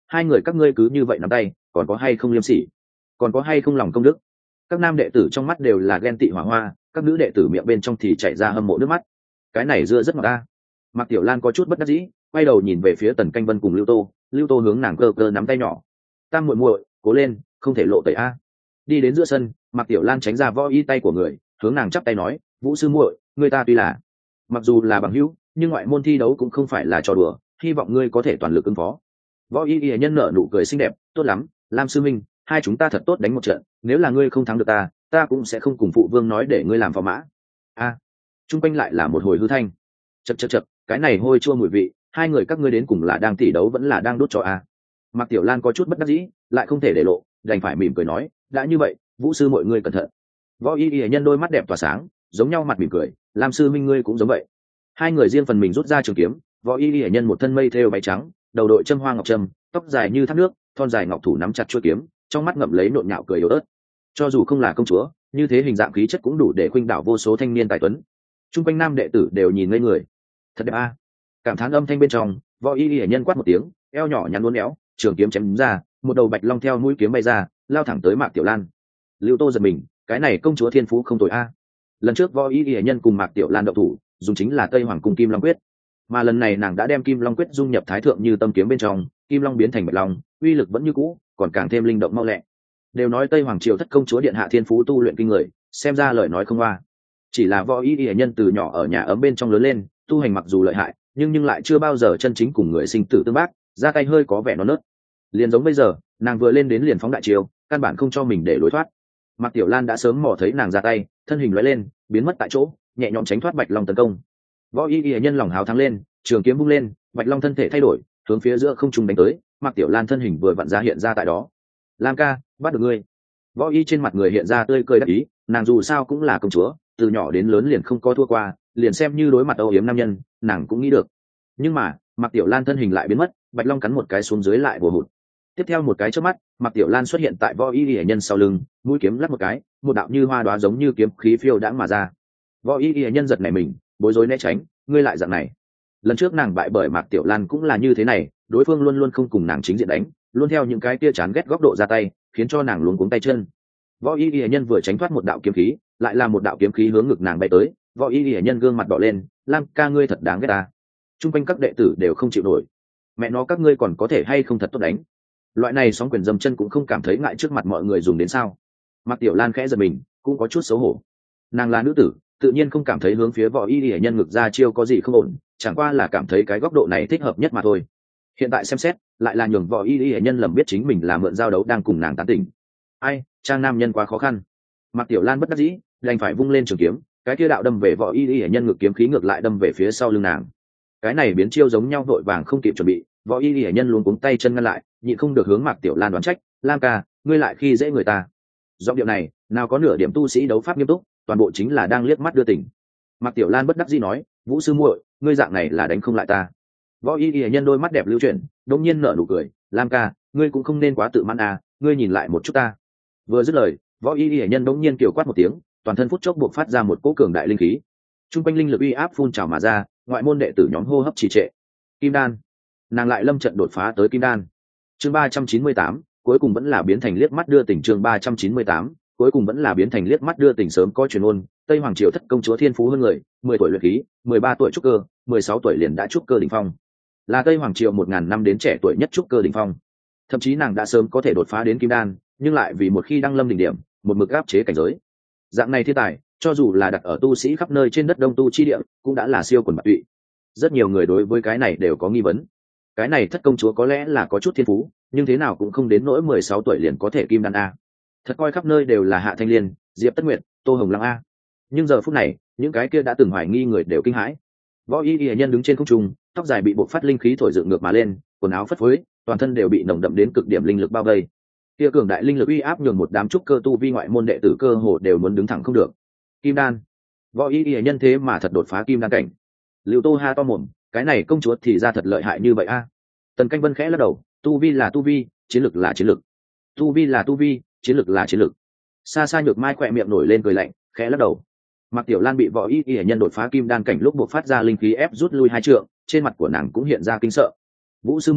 hai người các ngươi cứ như vậy nắm tay còn có hay không liêm sỉ, còn có hay không lòng công đức. Các nam đệ tử trong mắt đều là ghen tị hỏa hoa, các nữ đệ tử miệng bên trong thì chảy ra hâm mộ nước mắt. Cái này dưa rất ngọt ta. Mạc Tiểu Lan có chút bất đắc dĩ, quay đầu nhìn về phía Tần Canh Vân cùng Lưu Tô. Lưu Tô hướng nàng cơ cơ nắm tay nhỏ. Tam muội muội, cố lên, không thể lộ tẩy a. Đi đến giữa sân, Mạc Tiểu Lan tránh ra võ y tay của người, hướng nàng chắp tay nói, Vũ sư muội, người ta tuy là mặc dù là bằng hữu, nhưng ngoại môn thi đấu cũng không phải là trò đùa, hy vọng ngươi có thể toàn lực ứng phó. Võ y y nhân nở nụ cười xinh đẹp, tốt lắm, Lam sư minh, hai chúng ta thật tốt đánh một trận, nếu là ngươi không thắng được ta, ta cũng sẽ không cùng phụ vương nói để ngươi làm phò mã. A, à, chung quanh lại là một hồi hư thanh. Chậc chậc chậc, cái này hôi chua mùi vị, hai người các ngươi đến cùng là đang tỉ đấu vẫn là đang đốt cho a. À. Mạc Tiểu Lan có chút bất đắc dĩ, lại không thể để lộ, đành phải mỉm cười nói, đã như vậy, Vũ sư mọi người cẩn thận. Võ y y nhân đôi mắt đẹp tỏa sáng, giống nhau mặt mỉm cười, Lam sư minh ngươi cũng giống vậy. Hai người riêng phần mình rút ra trường kiếm, Võ y y nhân một thân mây thêu váy trắng, đầu đội châm hoa ngọc trâm, tóc dài như thác nước, thon dài ngọc thủ nắm chặt chuôi kiếm, trong mắt ngậm lấy nộn nhạo cười yếu ớt. Cho dù không là công chúa, như thế hình dạng khí chất cũng đủ để khuynh đảo vô số thanh niên tài tuấn. Trung quanh nam đệ tử đều nhìn ngây người. Thật đẹp a. Cảm thán âm thanh bên trong, Võ y y nhân quát một tiếng, eo nhỏ nhắn uốn éo, trường kiếm chém ra, một đầu bạch long theo mũi kiếm bay ra, lao thẳng tới Mạc Tiểu Lan. Lưu Tô giật mình, cái này công chúa thiên phú không tồi a. Lần trước Võ y y nhân cùng Mạc Tiểu Lan động thủ, dùng chính là Tây Hoàng cung Kim Long quyết, mà lần này nàng đã đem Kim Long quyết dung nhập Thái thượng như tâm kiếm bên trong, Kim Long biến thành bạch long, uy lực vẫn như cũ, còn càng thêm linh động mau lẹ. Đều nói Tây Hoàng triều thất công chúa điện hạ thiên phú tu luyện kinh người, xem ra lời nói không hoa. Chỉ là Võ y y nhân từ nhỏ ở nhà ấm bên trong lớn lên, tu hành mặc dù lợi hại, nhưng nhưng lại chưa bao giờ chân chính cùng người sinh tử tương bác, ra tay hơi có vẻ non nớt. Liền giống bây giờ, nàng vừa lên đến liền phóng đại chiêu, căn bản không cho mình để lối thoát. Mạc Tiểu Lan đã sớm mò thấy nàng ra tay, thân hình lóe lên, biến mất tại chỗ, nhẹ nhõm tránh thoát bạch long tấn công. Võ y y nhân lòng hào thắng lên, trường kiếm vung lên, bạch long thân thể thay đổi, hướng phía giữa không trung đánh tới. Mạc Tiểu Lan thân hình vừa vặn ra hiện ra tại đó. Lam ca, bắt được ngươi. Võ y trên mặt người hiện ra tươi cười đắc ý, nàng dù sao cũng là công chúa, từ nhỏ đến lớn liền không có thua qua, liền xem như đối mặt âu yếm nam nhân, nàng cũng nghĩ được. Nhưng mà Mạc Tiểu Lan thân hình lại biến mất, bạch long cắn một cái xuống dưới lại bùa hụt. Tiếp theo một cái chớp mắt, Mạc Tiểu Lan xuất hiện tại Võ y y nhân sau lưng, mũi kiếm lắp một cái, một đạo như hoa đóa giống như kiếm khí phiêu đãng mà ra. Võ y y nhân giật nảy mình, bối rối né tránh, ngươi lại dạng này. Lần trước nàng bại bởi Mạc Tiểu Lan cũng là như thế này, đối phương luôn luôn không cùng nàng chính diện đánh, luôn theo những cái tia chán ghét góc độ ra tay, khiến cho nàng luống cuống tay chân. Võ y y nhân vừa tránh thoát một đạo kiếm khí, lại là một đạo kiếm khí hướng ngực nàng bay tới. Võ y y nhân gương mặt đỏ lên, Lam ca ngươi thật đáng ghét ta. Trung quanh các đệ tử đều không chịu nổi. Mẹ nó các ngươi còn có thể hay không thật tốt đánh. Loại này sóng quyền dâm chân cũng không cảm thấy ngại trước mặt mọi người dùng đến sao? Mạc Tiểu Lan khẽ giật mình, cũng có chút xấu hổ. Nàng là nữ tử, tự nhiên không cảm thấy hướng phía Võ y y nhân ngực ra chiêu có gì không ổn, chẳng qua là cảm thấy cái góc độ này thích hợp nhất mà thôi. Hiện tại xem xét, lại là nhường Võ y y nhân lầm biết chính mình là mượn giao đấu đang cùng nàng tán tỉnh. Ai, trang nam nhân quá khó khăn. Mạc Tiểu Lan bất đắc dĩ, đành phải vung lên trường kiếm, cái kia đạo đâm về Võ y y nhân ngực kiếm khí ngược lại đâm về phía sau lưng nàng. Cái này biến chiêu giống nhau vội vàng không kịp chuẩn bị, Võ y y nhân luôn cuống tay chân ngăn lại, nhịn không được hướng Mạc Tiểu Lan đoán trách, Lam ca, ngươi lại khi dễ người ta. Giọng điệu này, nào có nửa điểm tu sĩ đấu pháp nghiêm túc, toàn bộ chính là đang liếc mắt đưa tình. Mạc Tiểu Lan bất đắc dĩ nói, Vũ sư muội, ngươi dạng này là đánh không lại ta. Võ y y nhân đôi mắt đẹp lưu chuyển, đột nhiên nở nụ cười, Lam ca, ngươi cũng không nên quá tự mãn à, ngươi nhìn lại một chút ta. Vừa dứt lời, Võ y y nhân đột nhiên kiều quát một tiếng, toàn thân phút chốc buộc phát ra một cỗ cường đại linh khí. Trung quanh linh lực uy áp phun trào mà ra, ngoại môn đệ tử nhóm hô hấp trì trệ. Kim đan, nàng lại lâm trận đột phá tới kim đan. Chương ba trăm chín mươi tám, cuối cùng vẫn là biến thành liếc mắt đưa tình. Chương ba trăm chín mươi tám, cuối cùng vẫn là biến thành liếc mắt đưa tình. Sớm có truyền ôn, Tây Hoàng triều thất công chúa thiên phú hơn người, mười tuổi luyện khí, mười ba tuổi trúc cơ, mười sáu tuổi liền đã trúc cơ đỉnh phong. Là Tây Hoàng triều một ngàn năm đến trẻ tuổi nhất trúc cơ đỉnh phong. Thậm chí nàng đã sớm có thể đột phá đến kim đan, nhưng lại vì một khi đăng lâm đỉnh điểm, một mực áp chế cảnh giới. Dạng này thiên tài, cho dù là đặt ở tu sĩ khắp nơi trên đất Đông tu chi địa, cũng đã là siêu quần bạt tụy. Rất nhiều người đối với cái này đều có nghi vấn. Cái này thất công chúa có lẽ là có chút thiên phú, nhưng thế nào cũng không đến nỗi mười sáu tuổi liền có thể kim đan a. Thật coi khắp nơi đều là Hạ Thanh Liên, Diệp Tất Nguyệt, Tô Hồng Lăng a. Nhưng giờ phút này, những cái kia đã từng hoài nghi người đều kinh hãi. Võ y y nhân đứng trên không trung, tóc dài bị bộc phát linh khí thổi dựng ngược mà lên, quần áo phất phới, toàn thân đều bị nồng đậm đến cực điểm linh lực bao vây. Kia cường đại linh lực uy áp nhường một đám trúc cơ tu vi ngoại môn đệ tử cơ hồ đều muốn đứng thẳng không được. Kim đan, Võ y y nhân thế mà thật đột phá kim đan cảnh. Lưu Tô ha to mồm, cái này công chúa thì ra thật lợi hại như vậy a. Tần Canh Vân khẽ lắc đầu, tu vi là tu vi, chiến lực là chiến lực. Tu vi là tu vi, chiến lực là chiến lực. Xa xa Nhược Mai khỏe miệng nổi lên cười lạnh, khẽ lắc đầu. Mạc Tiểu Lan bị Võ y y nhân đột phá kim đan cảnh lúc buộc phát ra linh khí ép rút lui hai trượng, trên mặt của nàng cũng hiện ra kinh sợ. Vũ sư muội,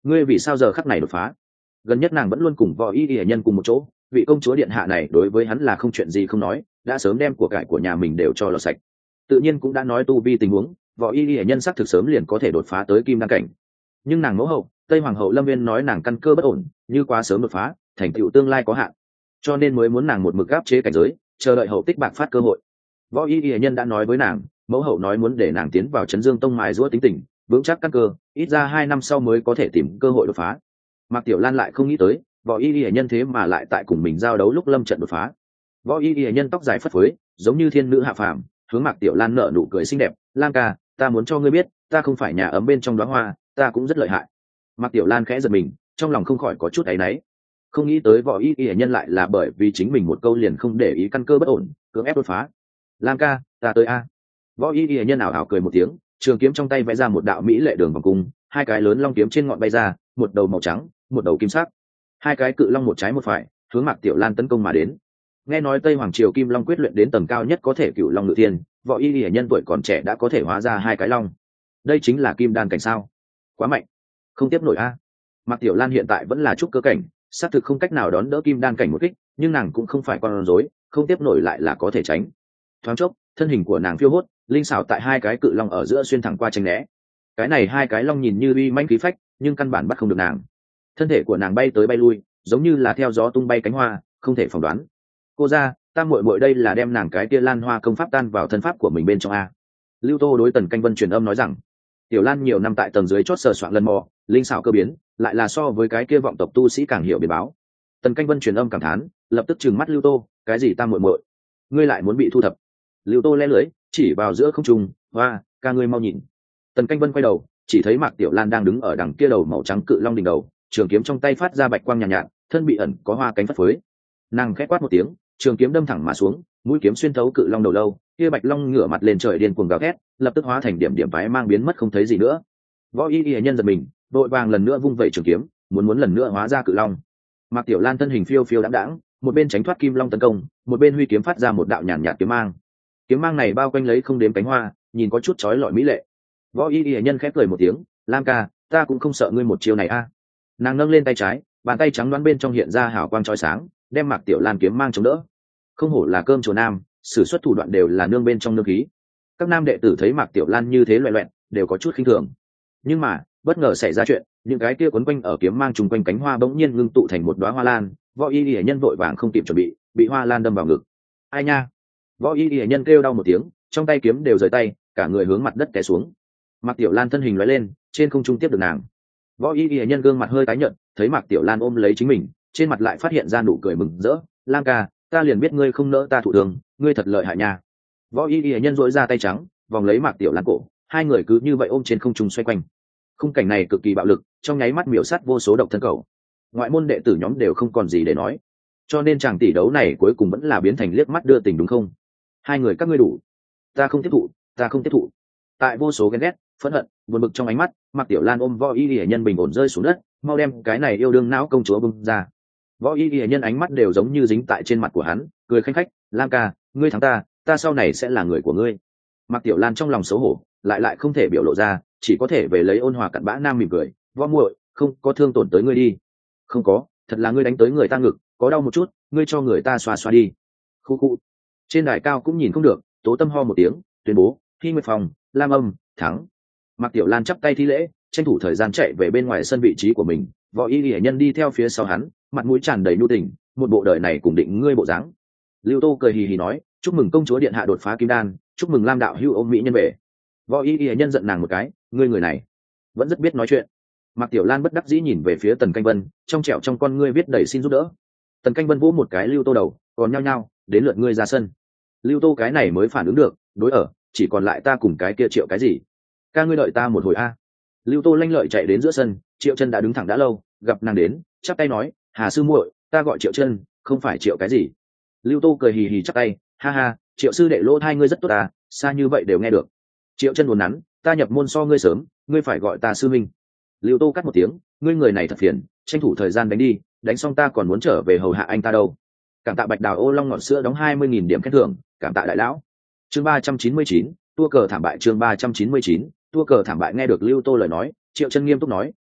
ngươi vì sao giờ khắc này đột phá? Gần nhất nàng vẫn luôn cùng võ y y nhân cùng một chỗ, vị công chúa điện hạ này đối với hắn là không chuyện gì không nói, đã sớm đem của cải của nhà mình đều cho lọt sạch. Tự nhiên cũng đã nói tu vi tình huống, võ y y nhân sắc thực sớm liền có thể đột phá tới kim đan cảnh. Nhưng nàng mẫu hậu tây hoàng hậu Lâm Viên nói nàng căn cơ bất ổn, như quá sớm đột phá, thành tựu tương lai có hạn, cho nên mới muốn nàng một mực áp chế cảnh giới, chờ đợi hậu tích bạc phát cơ hội. Võ y y nhân đã nói với nàng, mẫu hậu nói muốn để nàng tiến vào Trấn Dương Tông mài giũa tính tình, vững chắc căn cơ, ít ra hai năm sau mới có thể tìm cơ hội đột phá. Mạc Tiểu Lan lại không nghĩ tới, võ y y nhân thế mà lại tại cùng mình giao đấu lúc lâm trận đột phá. Võ y y nhân tóc dài phất phới, giống như thiên nữ hạ phàm, hướng Mạc Tiểu Lan nở nụ cười xinh đẹp, "Lan ca, ta muốn cho ngươi biết, ta không phải nhà ấm bên trong đóa hoa, ta cũng rất lợi hại." Mạc Tiểu Lan khẽ giật mình, trong lòng không khỏi có chút áy náy. Không nghĩ tới võ y y nhân lại là bởi vì chính mình một câu liền không để ý căn cơ bất ổn, cưỡng ép đột phá. "Lan ca, ta tới a." Võ y y nhân ảo ảo cười một tiếng, trường kiếm trong tay vẽ ra một đạo mỹ lệ đường vòng cung, hai cái lớn long kiếm trên ngọn bay ra, một đầu màu trắng, một đầu kim sắc. Hai cái cự long một trái một phải, hướng Mạc Tiểu Lan tấn công mà đến. Nghe nói Tây Hoàng Triều Kim Long quyết luyện đến tầng cao nhất có thể cựu long ngự thiên, võ y y nhân tuổi còn trẻ đã có thể hóa ra hai cái long. Đây chính là kim đan cảnh sao? Quá mạnh, không tiếp nổi a. Mạc Tiểu Lan hiện tại vẫn là trúc cơ cảnh, xác thực không cách nào đón đỡ kim đan cảnh một kích, nhưng nàng cũng không phải con rối, không tiếp nổi lại là có thể tránh. Thoáng chốc, thân hình của nàng phiêu hốt, linh xảo tại hai cái cự long ở giữa xuyên thẳng qua tránh né. Cái này hai cái long nhìn như uy mãnh khí phách, nhưng căn bản bắt không được nàng. Thân thể của nàng bay tới bay lui, giống như là theo gió tung bay cánh hoa, không thể phỏng đoán. "Cô gia, ta muội muội đây là đem nàng cái kia Lan Hoa công pháp tan vào thân pháp của mình bên trong a." Lưu Tô đối Tần Canh Vân truyền âm nói rằng, Tiểu Lan nhiều năm tại tầng dưới chót sờ soạn lần mò, linh xảo cơ biến, lại là so với cái kia vọng tộc tu sĩ càng hiểu biến báo. Tần Canh Vân truyền âm cảm thán, lập tức trừng mắt Lưu Tô, "Cái gì ta muội muội? Ngươi lại muốn bị thu thập?" Lưu Tô lẽ lưỡi, chỉ vào giữa không trung, "Hoa, ca ngươi mau nhìn." Tần Canh Vân quay đầu, chỉ thấy Mạc Tiểu Lan đang đứng ở đằng kia đầu màu trắng cự long đỉnh đầu, trường kiếm trong tay phát ra bạch quang nhàn nhạt, nhạt, thân bị ẩn có hoa cánh phất phới. Nàng khẽ quát một tiếng, trường kiếm đâm thẳng mà xuống, mũi kiếm xuyên thấu cự long đầu lâu, kia bạch long ngửa mặt lên trời điên cuồng gào thét, lập tức hóa thành điểm điểm vái mang biến mất không thấy gì nữa. Võ y y nhân giật mình, đội vàng lần nữa vung vẩy trường kiếm, muốn muốn lần nữa hóa ra cự long. Mạc Tiểu Lan thân hình phiêu phiêu đãng đãng, một bên tránh thoát kim long tấn công, một bên huy kiếm phát ra một đạo nhàn nhạt kiếm mang. Kiếm mang này bao quanh lấy không đếm cánh hoa, nhìn có chút chói lọi mỹ lệ. Võ y y nhân khép cười một tiếng, "Lam ca, ta cũng không sợ ngươi một chiêu này a." Nàng nâng lên tay trái, bàn tay trắng đoán bên trong hiện ra hào quang chói sáng, đem Mạc Tiểu Lan kiếm mang chống đỡ. Không hổ là cơm chùa nam, sử xuất thủ đoạn đều là nương bên trong nương khí. Các nam đệ tử thấy Mạc Tiểu Lan như thế loẹt loẹt, đều có chút khinh thường. Nhưng mà, bất ngờ xảy ra chuyện, những cái kia quấn quanh ở kiếm mang trùng quanh cánh hoa bỗng nhiên ngưng tụ thành một đóa hoa lan, võ y y nhân vội vàng không kịp chuẩn bị, bị hoa lan đâm vào ngực. "Ai nha!" Võ y y nhân kêu đau một tiếng, trong tay kiếm đều rời tay, cả người hướng mặt đất té xuống. Mạc Tiểu Lan thân hình lóe lên, trên không trung tiếp được nàng. Võ y y nhân gương mặt hơi tái nhợt, thấy Mạc Tiểu Lan ôm lấy chính mình, trên mặt lại phát hiện ra nụ cười mừng rỡ, "Lam ca, ta liền biết ngươi không nỡ ta thụ thương, ngươi thật lợi hại nha." Võ y y nhân duỗi ra tay trắng, vòng lấy Mạc Tiểu Lan cổ, hai người cứ như vậy ôm trên không trung xoay quanh. Khung cảnh này cực kỳ bạo lực, trong nháy mắt miểu sát vô số độc thân cầu. Ngoại môn đệ tử nhóm đều không còn gì để nói, cho nên chàng tỷ đấu này cuối cùng vẫn là biến thành liếc mắt đưa tình đúng không? Hai người các ngươi đủ, ta không tiếp thụ, ta không tiếp thụ. Tại vô số ghen ghét, phẫn hận, buồn bực trong ánh mắt, Mạc Tiểu Lan ôm võ y y nhân bình ổn rơi xuống đất, mau đem cái này yêu đương não công chúa bung ra. Võ y y nhân ánh mắt đều giống như dính tại trên mặt của hắn, cười khanh khách, "Lam ca, ngươi thắng ta, ta sau này sẽ là người của ngươi." Mạc Tiểu Lan trong lòng xấu hổ, lại lại không thể biểu lộ ra, chỉ có thể về lấy ôn hòa cặn bã nam mỉm cười, "Võ muội, không có thương tổn tới ngươi đi." "Không có, thật là ngươi đánh tới người ta ngực, có đau một chút, ngươi cho người ta xoa xoa đi." Khu khu. Trên đài cao cũng nhìn không được, Tố Tâm ho một tiếng, tuyên bố, "Hy Nguyệt Phòng, Lam Âm, thắng." Mạc Tiểu Lan chắp tay thi lễ, tranh thủ thời gian chạy về bên ngoài sân vị trí của mình, võ y y nhân đi theo phía sau hắn, mặt mũi tràn đầy nhu tình, một bộ đời này cùng định ngươi bộ dáng. Lưu Tô cười hì hì nói, "Chúc mừng công chúa điện hạ đột phá kim đan, chúc mừng Lam đạo hữu ôm mỹ nhân về." Võ y y nhân giận nàng một cái, "Ngươi người này vẫn rất biết nói chuyện." Mạc Tiểu Lan bất đắc dĩ nhìn về phía Tần Canh Vân, trong trẻo trong con ngươi viết đầy xin giúp đỡ. Tần Canh Vân vỗ một cái Lưu Tô đầu, còn nhao nhao, "Đến lượt ngươi ra sân." Lưu Tô cái này mới phản ứng được, đối ở, chỉ còn lại ta cùng cái kia Triệu cái gì? Ca ngươi đợi ta một hồi a. Lưu Tô lanh lợi chạy đến giữa sân, Triệu Chân đã đứng thẳng đã lâu, gặp nàng đến, chắp tay nói, "Hà sư muội, ta gọi Triệu Chân, không phải Triệu cái gì." Lưu Tô cười hì hì chắp tay, "Ha ha, Triệu sư đệ lỗ hai ngươi rất tốt à, xa như vậy đều nghe được." Triệu Chân buồn nắn, "Ta nhập môn so ngươi sớm, ngươi phải gọi ta sư minh." Lưu Tô cắt một tiếng, "Ngươi người này thật phiền, tranh thủ thời gian đánh đi, đánh xong ta còn muốn trở về hầu hạ anh ta đâu." Cảm tạ Bạch Đào ô long ngọt sữa đóng hai mươi nghìn điểm khen thưởng, cảm tạ đại lão. Chương ba trăm chín mươi chín, tua cờ thảm bại. Chương ba trăm chín mươi chín, tua cờ thảm bại. Nghe được Lưu Tô lời nói, Triệu Chân nghiêm túc nói,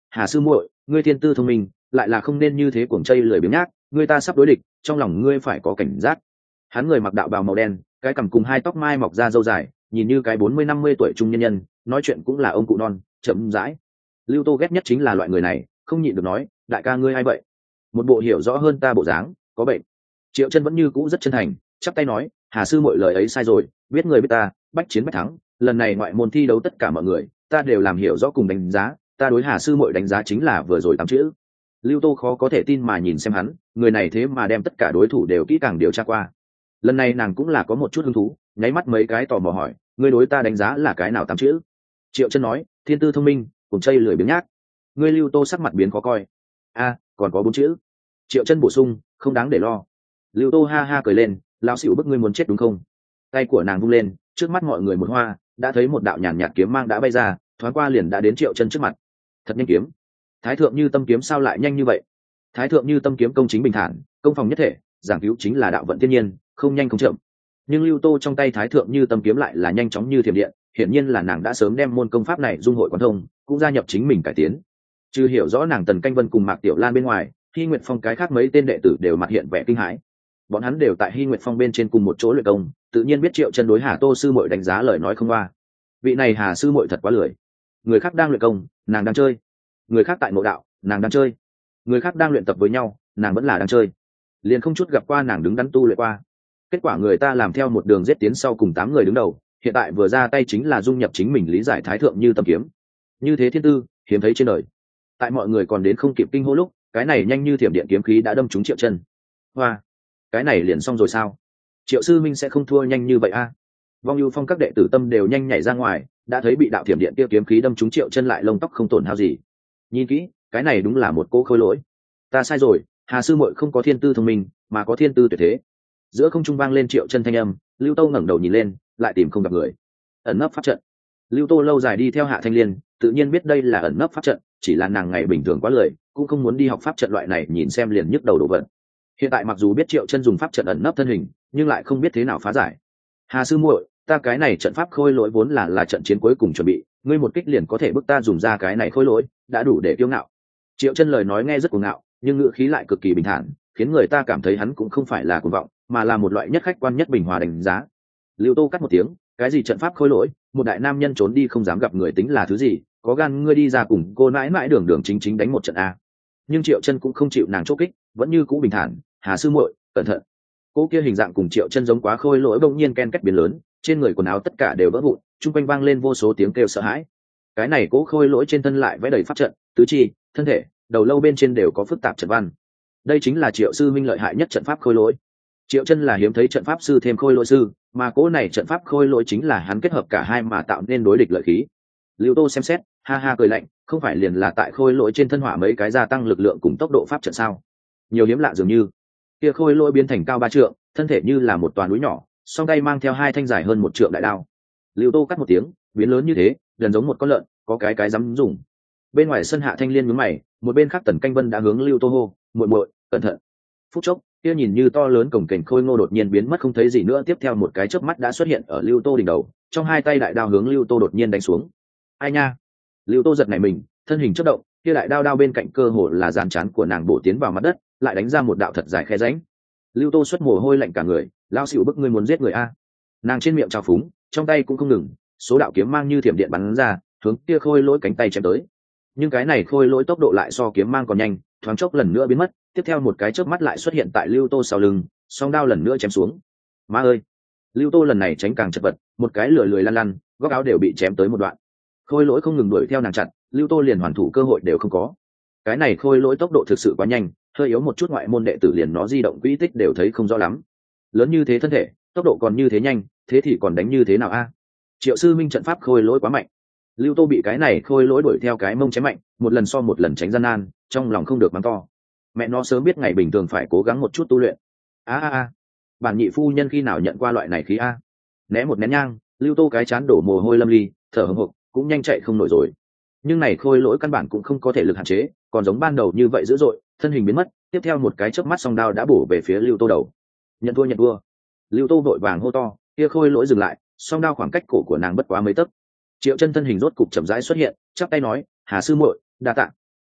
hà sư muội ngươi thiên tư thông minh, lại là không nên như thế cuồng chây lười biếng nhác, ngươi ta sắp đối địch, trong lòng ngươi phải có cảnh giác. Hắn người mặc đạo bào màu đen, cái cằm cùng hai tóc mai mọc ra râu dài, nhìn như cái bốn mươi năm mươi tuổi trung nhân nhân, nói chuyện cũng là ông cụ non chậm rãi. Lưu Tô ghét nhất chính là loại người này, không nhịn được nói, đại ca ngươi ai vậy? Một bộ hiểu rõ hơn ta bộ dáng, có bệnh. Triệu Chân vẫn như cũ rất chân thành, chắp tay nói, hà sư mọi lời ấy sai rồi, biết người biết ta, bách chiến bách thắng, lần này ngoại môn thi đấu tất cả mọi người ta đều làm hiểu rõ cùng đánh giá, ta đối hà sư mọi đánh giá chính là vừa rồi tám chữ. Lưu Tô khó có thể tin mà nhìn xem hắn, người này thế mà đem tất cả đối thủ đều kỹ càng điều tra qua. Lần này nàng cũng là có một chút hứng thú, nháy mắt mấy cái tò mò hỏi, ngươi đối ta đánh giá là cái nào tám chữ? Triệu Chân nói, thiên tư thông minh, cùng chây lười biếng nhác. Ngươi Lưu Tô sắc mặt biến khó coi. A, còn có bốn chữ. Triệu Chân bổ sung, không đáng để lo. Lưu Tô ha ha cười lên, lão xỉu bức ngươi muốn chết đúng không? Tay của nàng vung lên, trước mắt mọi người một hoa, đã thấy một đạo nhàn nhạt kiếm mang đã bay ra, thoáng qua liền đã đến Triệu Chân trước mặt. Thật nhanh kiếm. Thái thượng như tâm kiếm sao lại nhanh như vậy? Thái thượng như tâm kiếm công chính bình thản, công phòng nhất thể, giảng cứu chính là đạo vận thiên nhiên, không nhanh không chậm. Nhưng Lưu Tô trong tay Thái thượng như tâm kiếm lại là nhanh chóng như thiểm điện, hiển nhiên là nàng đã sớm đem môn công pháp này dung hội quán thông, cũng gia nhập chính mình cải tiến. Chưa hiểu rõ nàng Tần Canh Vân cùng Mạc Tiểu Lan bên ngoài, Hy Nguyệt Phong cái khác mấy tên đệ tử đều mặt hiện vẻ kinh hãi. Bọn hắn đều tại Hy Nguyệt Phong bên trên cùng một chỗ luyện công, tự nhiên biết Triệu Chân đối Hà Tô sư muội đánh giá lời nói không qua. Vị này Hà sư muội thật quá lười. Người khác đang luyện công, nàng đang chơi. Người khác tại nội đạo, nàng đang chơi. Người khác đang luyện tập với nhau, nàng vẫn là đang chơi. Liền không chút gặp qua nàng đứng đắn tu luyện qua. Kết quả người ta làm theo một đường giết tiến sau cùng tám người đứng đầu, hiện tại vừa ra tay chính là dung nhập chính mình lý giải Thái thượng như tâm kiếm. Như thế thiên tư, hiếm thấy trên đời. Tại mọi người còn đến không kịp kinh hô lúc, cái này nhanh như thiểm điện kiếm khí đã đâm trúng Triệu Chân. Hoa, cái này liền xong rồi sao? Triệu sư minh sẽ không thua nhanh như vậy a? À? Vong Ưu Phong các đệ tử tâm đều nhanh nhảy ra ngoài, đã thấy bị đạo thiểm điện kia kiếm khí đâm trúng Triệu Chân lại lông tóc không tổn hao gì. Nhìn kỹ, cái này đúng là một cô khôi lỗi. Ta sai rồi, Hà sư muội không có thiên tư thông minh, mà có thiên tư tuyệt thế. Giữa không trung vang lên Triệu Chân thanh âm, Lưu Tô ngẩng đầu nhìn lên, lại tìm không gặp người. Ẩn nấp pháp trận. Lưu Tô lâu dài đi theo Hạ Thanh Liên, tự nhiên biết đây là ẩn nấp pháp trận, chỉ là nàng ngày bình thường quá lười, cũng không muốn đi học pháp trận loại này nhìn xem liền nhức đầu đổ vật. Hiện tại mặc dù biết Triệu Chân dùng pháp trận ẩn nấp thân hình, nhưng lại không biết thế nào phá giải. Hà sư muội, ta cái này trận pháp khôi lỗi vốn là là trận chiến cuối cùng chuẩn bị, ngươi một kích liền có thể bức ta dùng ra cái này khôi lỗi, đã đủ để kiêu ngạo. Triệu Chân lời nói nghe rất cuồng ngạo, nhưng ngữ khí lại cực kỳ bình thản, khiến người ta cảm thấy hắn cũng không phải là cuồng vọng, mà là một loại nhất khách quan nhất bình hòa đánh giá. Lưu Tô cắt một tiếng, cái gì trận pháp khôi lỗi, một đại nam nhân trốn đi không dám gặp người tính là thứ gì, có gan ngươi đi ra cùng cô mãi mãi đường đường chính chính đánh một trận a. Nhưng Triệu Chân cũng không chịu nàng chốt kích, vẫn như cũ bình thản, Hà sư muội, cẩn thận. Cô kia hình dạng cùng Triệu Chân giống quá khôi lỗi bỗng nhiên ken két biến lớn, trên người quần áo tất cả đều vỡ vụn, trung quanh vang lên vô số tiếng kêu sợ hãi. Cái này cố khôi lỗi trên thân lại vẽ đầy pháp trận, tứ chi, thân thể, đầu lâu bên trên đều có phức tạp trận văn. Đây chính là Triệu sư minh lợi hại nhất trận pháp khôi lỗi. Triệu Chân là hiếm thấy trận pháp sư thêm khôi lỗi sư, mà cố này trận pháp khôi lỗi chính là hắn kết hợp cả hai mà tạo nên đối địch lợi khí. Lưu Tô xem xét, ha ha cười lạnh, không phải liền là tại khôi lỗi trên thân hỏa mấy cái gia tăng lực lượng cùng tốc độ pháp trận sao? Nhiều hiếm lạ dường như. Kia khôi lỗi biến thành cao ba trượng, thân thể như là một toàn núi nhỏ, song tay mang theo hai thanh dài hơn một trượng đại đao. Lưu Tô cắt một tiếng, biến lớn như thế, gần giống một con lợn, có cái cái dám dùng. Bên ngoài sân Hạ Thanh Liên nhướng mày, một bên khác Tần Canh Vân đã hướng Lưu Tô hô, muội muội, cẩn thận. Phút chốc, kia nhìn như to lớn cổng kềnh khôi ngô đột nhiên biến mất không thấy gì nữa, tiếp theo một cái chớp mắt đã xuất hiện ở Lưu Tô đỉnh đầu, trong hai tay đại đao hướng Lưu Tô đột nhiên đánh xuống. Ai nha? Lưu Tô giật nảy mình, thân hình chớp động, kia đại đao đao bên cạnh cơ hồ là dàn chán của nàng bổ tiến vào mặt đất, lại đánh ra một đạo thật dài khe rãnh. Lưu Tô xuất mồ hôi lạnh cả người, lao xỉu bức ngươi muốn giết người a. Nàng trên miệng trào phúng, trong tay cũng không ngừng, số đạo kiếm mang như thiểm điện bắn ra, hướng kia khôi lỗi cánh tay chém tới. Nhưng cái này khôi lỗi tốc độ lại so kiếm mang còn nhanh, thoáng chốc lần nữa biến mất, tiếp theo một cái chớp mắt lại xuất hiện tại Lưu Tô sau lưng, song đao lần nữa chém xuống. Má ơi! Lưu Tô lần này tránh càng chật vật, một cái lười lười lăn lăn, góc áo đều bị chém tới một đoạn. Khôi lỗi không ngừng đuổi theo nàng chặt, Lưu Tô liền hoàn thủ cơ hội đều không có. Cái này khôi lỗi tốc độ thực sự quá nhanh, hơi yếu một chút ngoại môn đệ tử liền nó di động quỹ tích đều thấy không rõ lắm. Lớn như thế thân thể, tốc độ còn như thế nhanh, thế thì còn đánh như thế nào a? Triệu sư minh trận pháp khôi lỗi quá mạnh. Lưu Tô bị cái này khôi lỗi đuổi theo cái mông chém mạnh, một lần so một lần tránh gian nan, trong lòng không được mắng to. Mẹ nó sớm biết ngày bình thường phải cố gắng một chút tu luyện. A a a, bản nhị phu nhân khi nào nhận qua loại này khí a? Né một nén nhang, Lưu Tô cái chán đổ mồ hôi lâm ly, thở hổn hộc, cũng nhanh chạy không nổi rồi. Nhưng này khôi lỗi căn bản cũng không có thể lực hạn chế, còn giống ban đầu như vậy dữ dội, thân hình biến mất, tiếp theo một cái chớp mắt song đao đã bổ về phía Lưu Tô đầu. Nhận thua nhận thua. Lưu Tô vội vàng hô to, kia khôi lỗi dừng lại, song đao khoảng cách cổ của nàng bất quá mấy tấc. Triệu Chân thân hình rốt cục chậm rãi xuất hiện, chắp tay nói, Hà sư muội, đa tạ.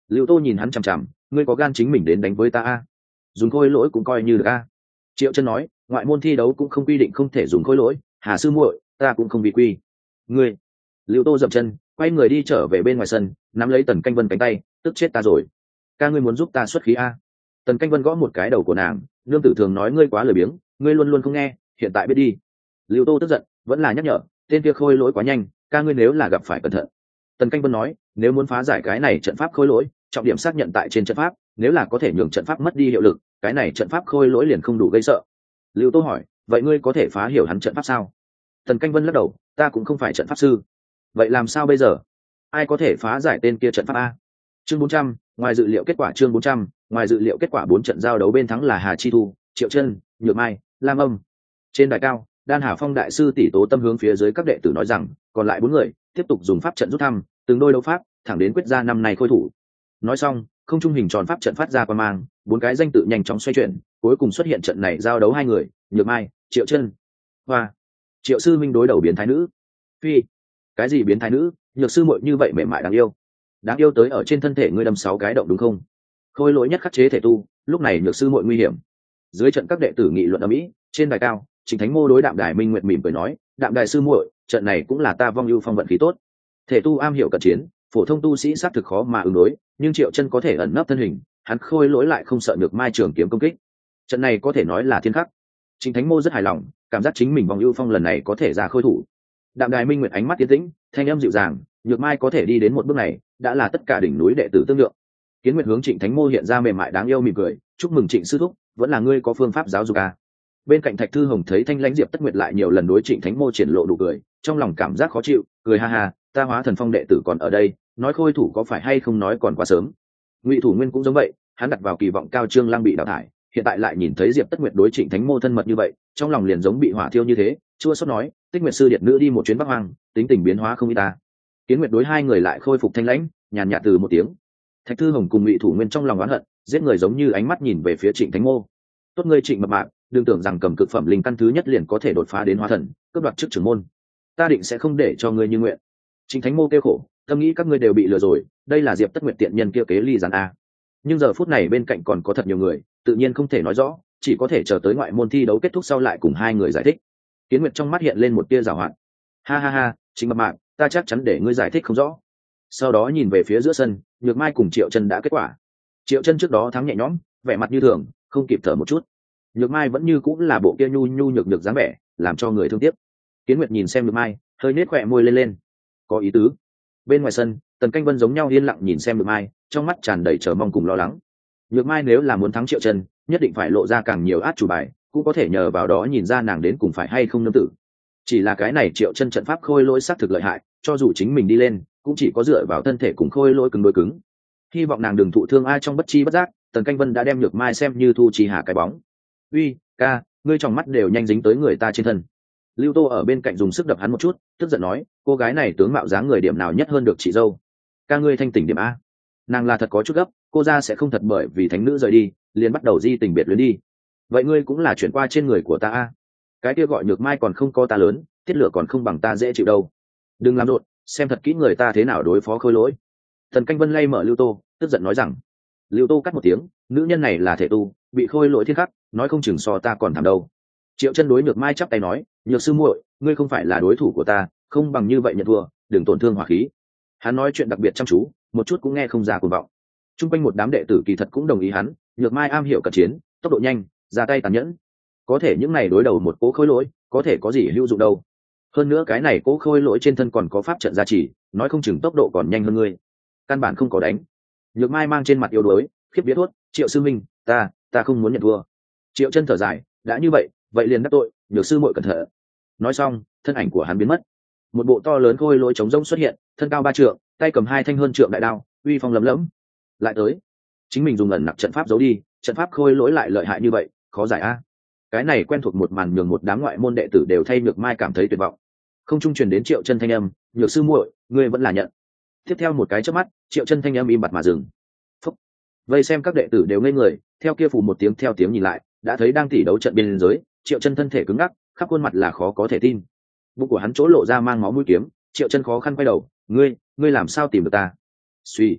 Lưu Tô nhìn hắn chằm chằm, ngươi có gan chính mình đến đánh với ta a? Dùng khôi lỗi cũng coi như được a. Triệu Chân nói, ngoại môn thi đấu cũng không quy định không thể dùng khôi lỗi, Hà sư muội, ta cũng không bị quy. Ngươi. Lưu Tô dậm chân, quay người đi trở về bên ngoài sân, nắm lấy Tần Canh Vân cánh tay, tức chết ta rồi. Ca ngươi muốn giúp ta xuất khí a? Tần Canh Vân gõ một cái đầu của nàng, nương tử thường nói ngươi quá lười biếng, ngươi luôn luôn không nghe, hiện tại biết đi. Lưu Tô tức giận, vẫn là nhắc nhở, tên kia khôi lỗi quá nhanh, ca ngươi nếu là gặp phải cẩn thận. Tần Canh Vân nói, nếu muốn phá giải cái này trận pháp khôi lỗi, trọng điểm xác nhận tại trên trận pháp, nếu là có thể nhường trận pháp mất đi hiệu lực, cái này trận pháp khôi lỗi liền không đủ gây sợ. Lưu Tô hỏi, vậy ngươi có thể phá hiểu hắn trận pháp sao? Tần Canh Vân lắc đầu, ta cũng không phải trận pháp sư. Vậy làm sao bây giờ? Ai có thể phá giải tên kia trận pháp a? Chương bốn trăm, ngoài dự liệu kết quả chương bốn trăm, ngoài dự liệu kết quả bốn trận giao đấu bên thắng là Hà Chi Thu, Triệu Chân, Nhược Mai, Lam Âm. Trên đài cao, Đan Hà Phong đại sư tỷ Tố Tâm hướng phía dưới các đệ tử nói rằng, còn lại bốn người tiếp tục dùng pháp trận rút thăm, từng đôi đấu pháp, thẳng đến quyết ra năm nay khôi thủ. Nói xong, không trung hình tròn pháp trận phát ra quang mang, bốn cái danh tự nhanh chóng xoay chuyển, cuối cùng xuất hiện trận này giao đấu hai người, Nhược Mai, Triệu Chân. Hoa. Triệu sư minh đối đầu biến thái nữ. Phi. Cái gì biến thái nữ? Nhược sư muội như vậy mềm mại đáng yêu. Đáng yêu tới ở trên thân thể ngươi đâm sáu cái động đúng không? Khôi lỗi nhất khắc chế thể tu, lúc này Nhược sư muội nguy hiểm. Dưới trận các đệ tử nghị luận ầm ĩ, trên đài cao, Trịnh Thánh Mô đối Đạm Đài Minh Nguyệt mỉm cười nói, Đạm Đài sư muội, trận này cũng là ta vong ưu phong vận khí tốt. Thể tu am hiểu cận chiến, phổ thông tu sĩ xác thực khó mà ứng đối, nhưng Triệu Chân có thể ẩn nấp thân hình, hắn khôi lỗi lại không sợ được Mai Trường kiếm công kích. Trận này có thể nói là thiên khắc. Trịnh Thánh Mô rất hài lòng, cảm giác chính mình vong ưu phong lần này có thể ra khôi thủ. Đạm Đài Minh Nguyệt ánh mắt tiến tĩnh, thanh âm dịu dàng, Nhược Mai có thể đi đến một bước này, đã là tất cả đỉnh núi đệ tử tương lượng. Kiến Nguyệt hướng Trịnh Thánh Mô hiện ra mềm mại đáng yêu mỉm cười, chúc mừng Trịnh sư thúc, vẫn là ngươi có phương pháp giáo dục à. Bên cạnh Thạch Thư Hồng thấy Thanh Lãnh Diệp Tất Nguyệt lại nhiều lần đối Trịnh Thánh Mô triển lộ đủ cười, trong lòng cảm giác khó chịu, cười ha ha, ta Hóa Thần Phong đệ tử còn ở đây, nói khôi thủ có phải hay không nói còn quá sớm. Ngụy Thủ Nguyên cũng giống vậy, hắn đặt vào kỳ vọng cao Trương Lăng bị đào thải, hiện tại lại nhìn thấy Diệp Tất Nguyệt đối Trịnh Thánh Mô thân mật như vậy, trong lòng liền giống bị hỏa thiêu như thế, chua xót nói, Tích Nguyệt sư điệt nữ đi một chuyến Bắc Hoang, tính tình biến hóa không ít ta. Kiến Nguyệt đối hai người lại khôi phục thanh lãnh, nhàn nhạt từ một tiếng. Thạch Thư Hồng cùng Ngụy Thủ Nguyên trong lòng oán hận, giết người giống như ánh mắt nhìn về phía Trịnh Thánh Mô. Tốt ngươi Trịnh mập mạp, đừng tưởng rằng cầm cực phẩm linh căn thứ nhất liền có thể đột phá đến hóa thần, cướp đoạt chức trưởng môn. Ta định sẽ không để cho ngươi như nguyện. Trịnh Thánh Mô kêu khổ, tâm nghĩ các ngươi đều bị lừa rồi, đây là Diệp Tất Nguyệt tiện nhân kia kế ly gián a. Nhưng giờ phút này bên cạnh còn có thật nhiều người, tự nhiên không thể nói rõ, chỉ có thể chờ tới ngoại môn thi đấu kết thúc sau lại cùng hai người giải thích. Kiến Nguyệt trong mắt hiện lên một tia giảo hoạt. Ha ha ha, Trịnh mập mạp, ta chắc chắn để ngươi giải thích không rõ. Sau đó nhìn về phía giữa sân, Nhược Mai cùng Triệu Chân đã kết quả. Triệu Chân trước đó thắng nhẹ nhõm, vẻ mặt như thường, không kịp thở một chút. Nhược Mai vẫn như cũng là bộ kia nhu nhu nhược nhược dáng vẻ, làm cho người thương tiếc. Kiến Nguyệt nhìn xem Nhược Mai, hơi nết khóe môi lên lên, có ý tứ. Bên ngoài sân, Tần Canh Vân giống nhau yên lặng nhìn xem Nhược Mai, trong mắt tràn đầy chờ mong cùng lo lắng. Nhược Mai nếu là muốn thắng Triệu Chân, nhất định phải lộ ra càng nhiều át chủ bài, cũng có thể nhờ vào đó nhìn ra nàng đến cùng phải hay không nương tử. Chỉ là cái này Triệu Chân trận pháp khôi lỗi xác thực lợi hại, cho dù chính mình đi lên, cũng chỉ có dựa vào thân thể cùng khôi lỗi cứng đối cứng. Hy vọng nàng đừng thụ thương ai trong bất chi bất giác, Tần Canh Vân đã đem Nhược Mai xem như thu chi hạ cái bóng. Uy, ca, ngươi trong mắt đều nhanh dính tới người ta trên thân. Lưu Tô ở bên cạnh dùng sức đập hắn một chút, tức giận nói, cô gái này tướng mạo dáng người điểm nào nhất hơn được chị dâu. Ca ngươi thanh tỉnh điểm a. Nàng là thật có chút gấp, cô ra sẽ không thật bởi vì thánh nữ rời đi, liền bắt đầu di tình biệt luyến đi. Vậy ngươi cũng là chuyển qua trên người của ta a. Cái kia gọi Nhược Mai còn không có ta lớn, tiết lửa còn không bằng ta dễ chịu đâu. Đừng làm rộn, xem thật kỹ người ta thế nào đối phó khôi lỗi. Thần Canh Vân lay mở Lưu Tô, tức giận nói rằng. Lưu Tô cắt một tiếng, nữ nhân này là thể tu, bị khôi lỗi thiên khắc, nói không chừng so ta còn thảm đâu. Triệu Chân đối Nhược Mai chắp tay nói, Nhược sư muội, ngươi không phải là đối thủ của ta, không bằng như vậy nhận thua, đừng tổn thương hỏa khí. Hắn nói chuyện đặc biệt chăm chú, một chút cũng nghe không ra cuồng vọng. Trung quanh một đám đệ tử kỳ thật cũng đồng ý hắn, Nhược Mai am hiểu cận chiến, tốc độ nhanh, ra tay tàn nhẫn. Có thể những này đối đầu một cố khôi lỗi, có thể có gì hữu dụng đâu. Hơn nữa cái này cố khôi lỗi trên thân còn có pháp trận gia trì, nói không chừng tốc độ còn nhanh hơn ngươi. Căn bản không có đánh. Nhược Mai mang trên mặt yếu đuối, khiếp biết thốt, Triệu sư minh, ta, ta không muốn nhận thua. Triệu Chân thở dài, đã như vậy, vậy liền đắc tội, Nhược sư muội cẩn thận. Nói xong, thân ảnh của hắn biến mất. Một bộ to lớn khôi lỗi trống rỗng xuất hiện, thân cao ba trượng, tay cầm hai thanh hơn trượng đại đao, uy phong lấm lẫm. Lại tới, chính mình dùng ẩn nặc trận pháp giấu đi, trận pháp khôi lỗi lại lợi hại như vậy, khó giải a. Cái này quen thuộc một màn nhường một đám ngoại môn đệ tử đều thay Nhược Mai cảm thấy tuyệt vọng. Không trung truyền đến Triệu Chân thanh âm, Nhược sư muội, ngươi vẫn là nhận. Tiếp theo một cái chớp mắt, Triệu Chân thanh âm im bặt mà dừng. Phúc. Vây xem các đệ tử đều ngây người, theo kia phù một tiếng theo tiếng nhìn lại, đã thấy đang tỉ đấu trận biên giới, Triệu Chân thân thể cứng ngắc, khắp khuôn mặt là khó có thể tin. Bụng của hắn chỗ lộ ra mang máu mũi kiếm, Triệu Chân khó khăn quay đầu, ngươi, ngươi làm sao tìm được ta? Suy,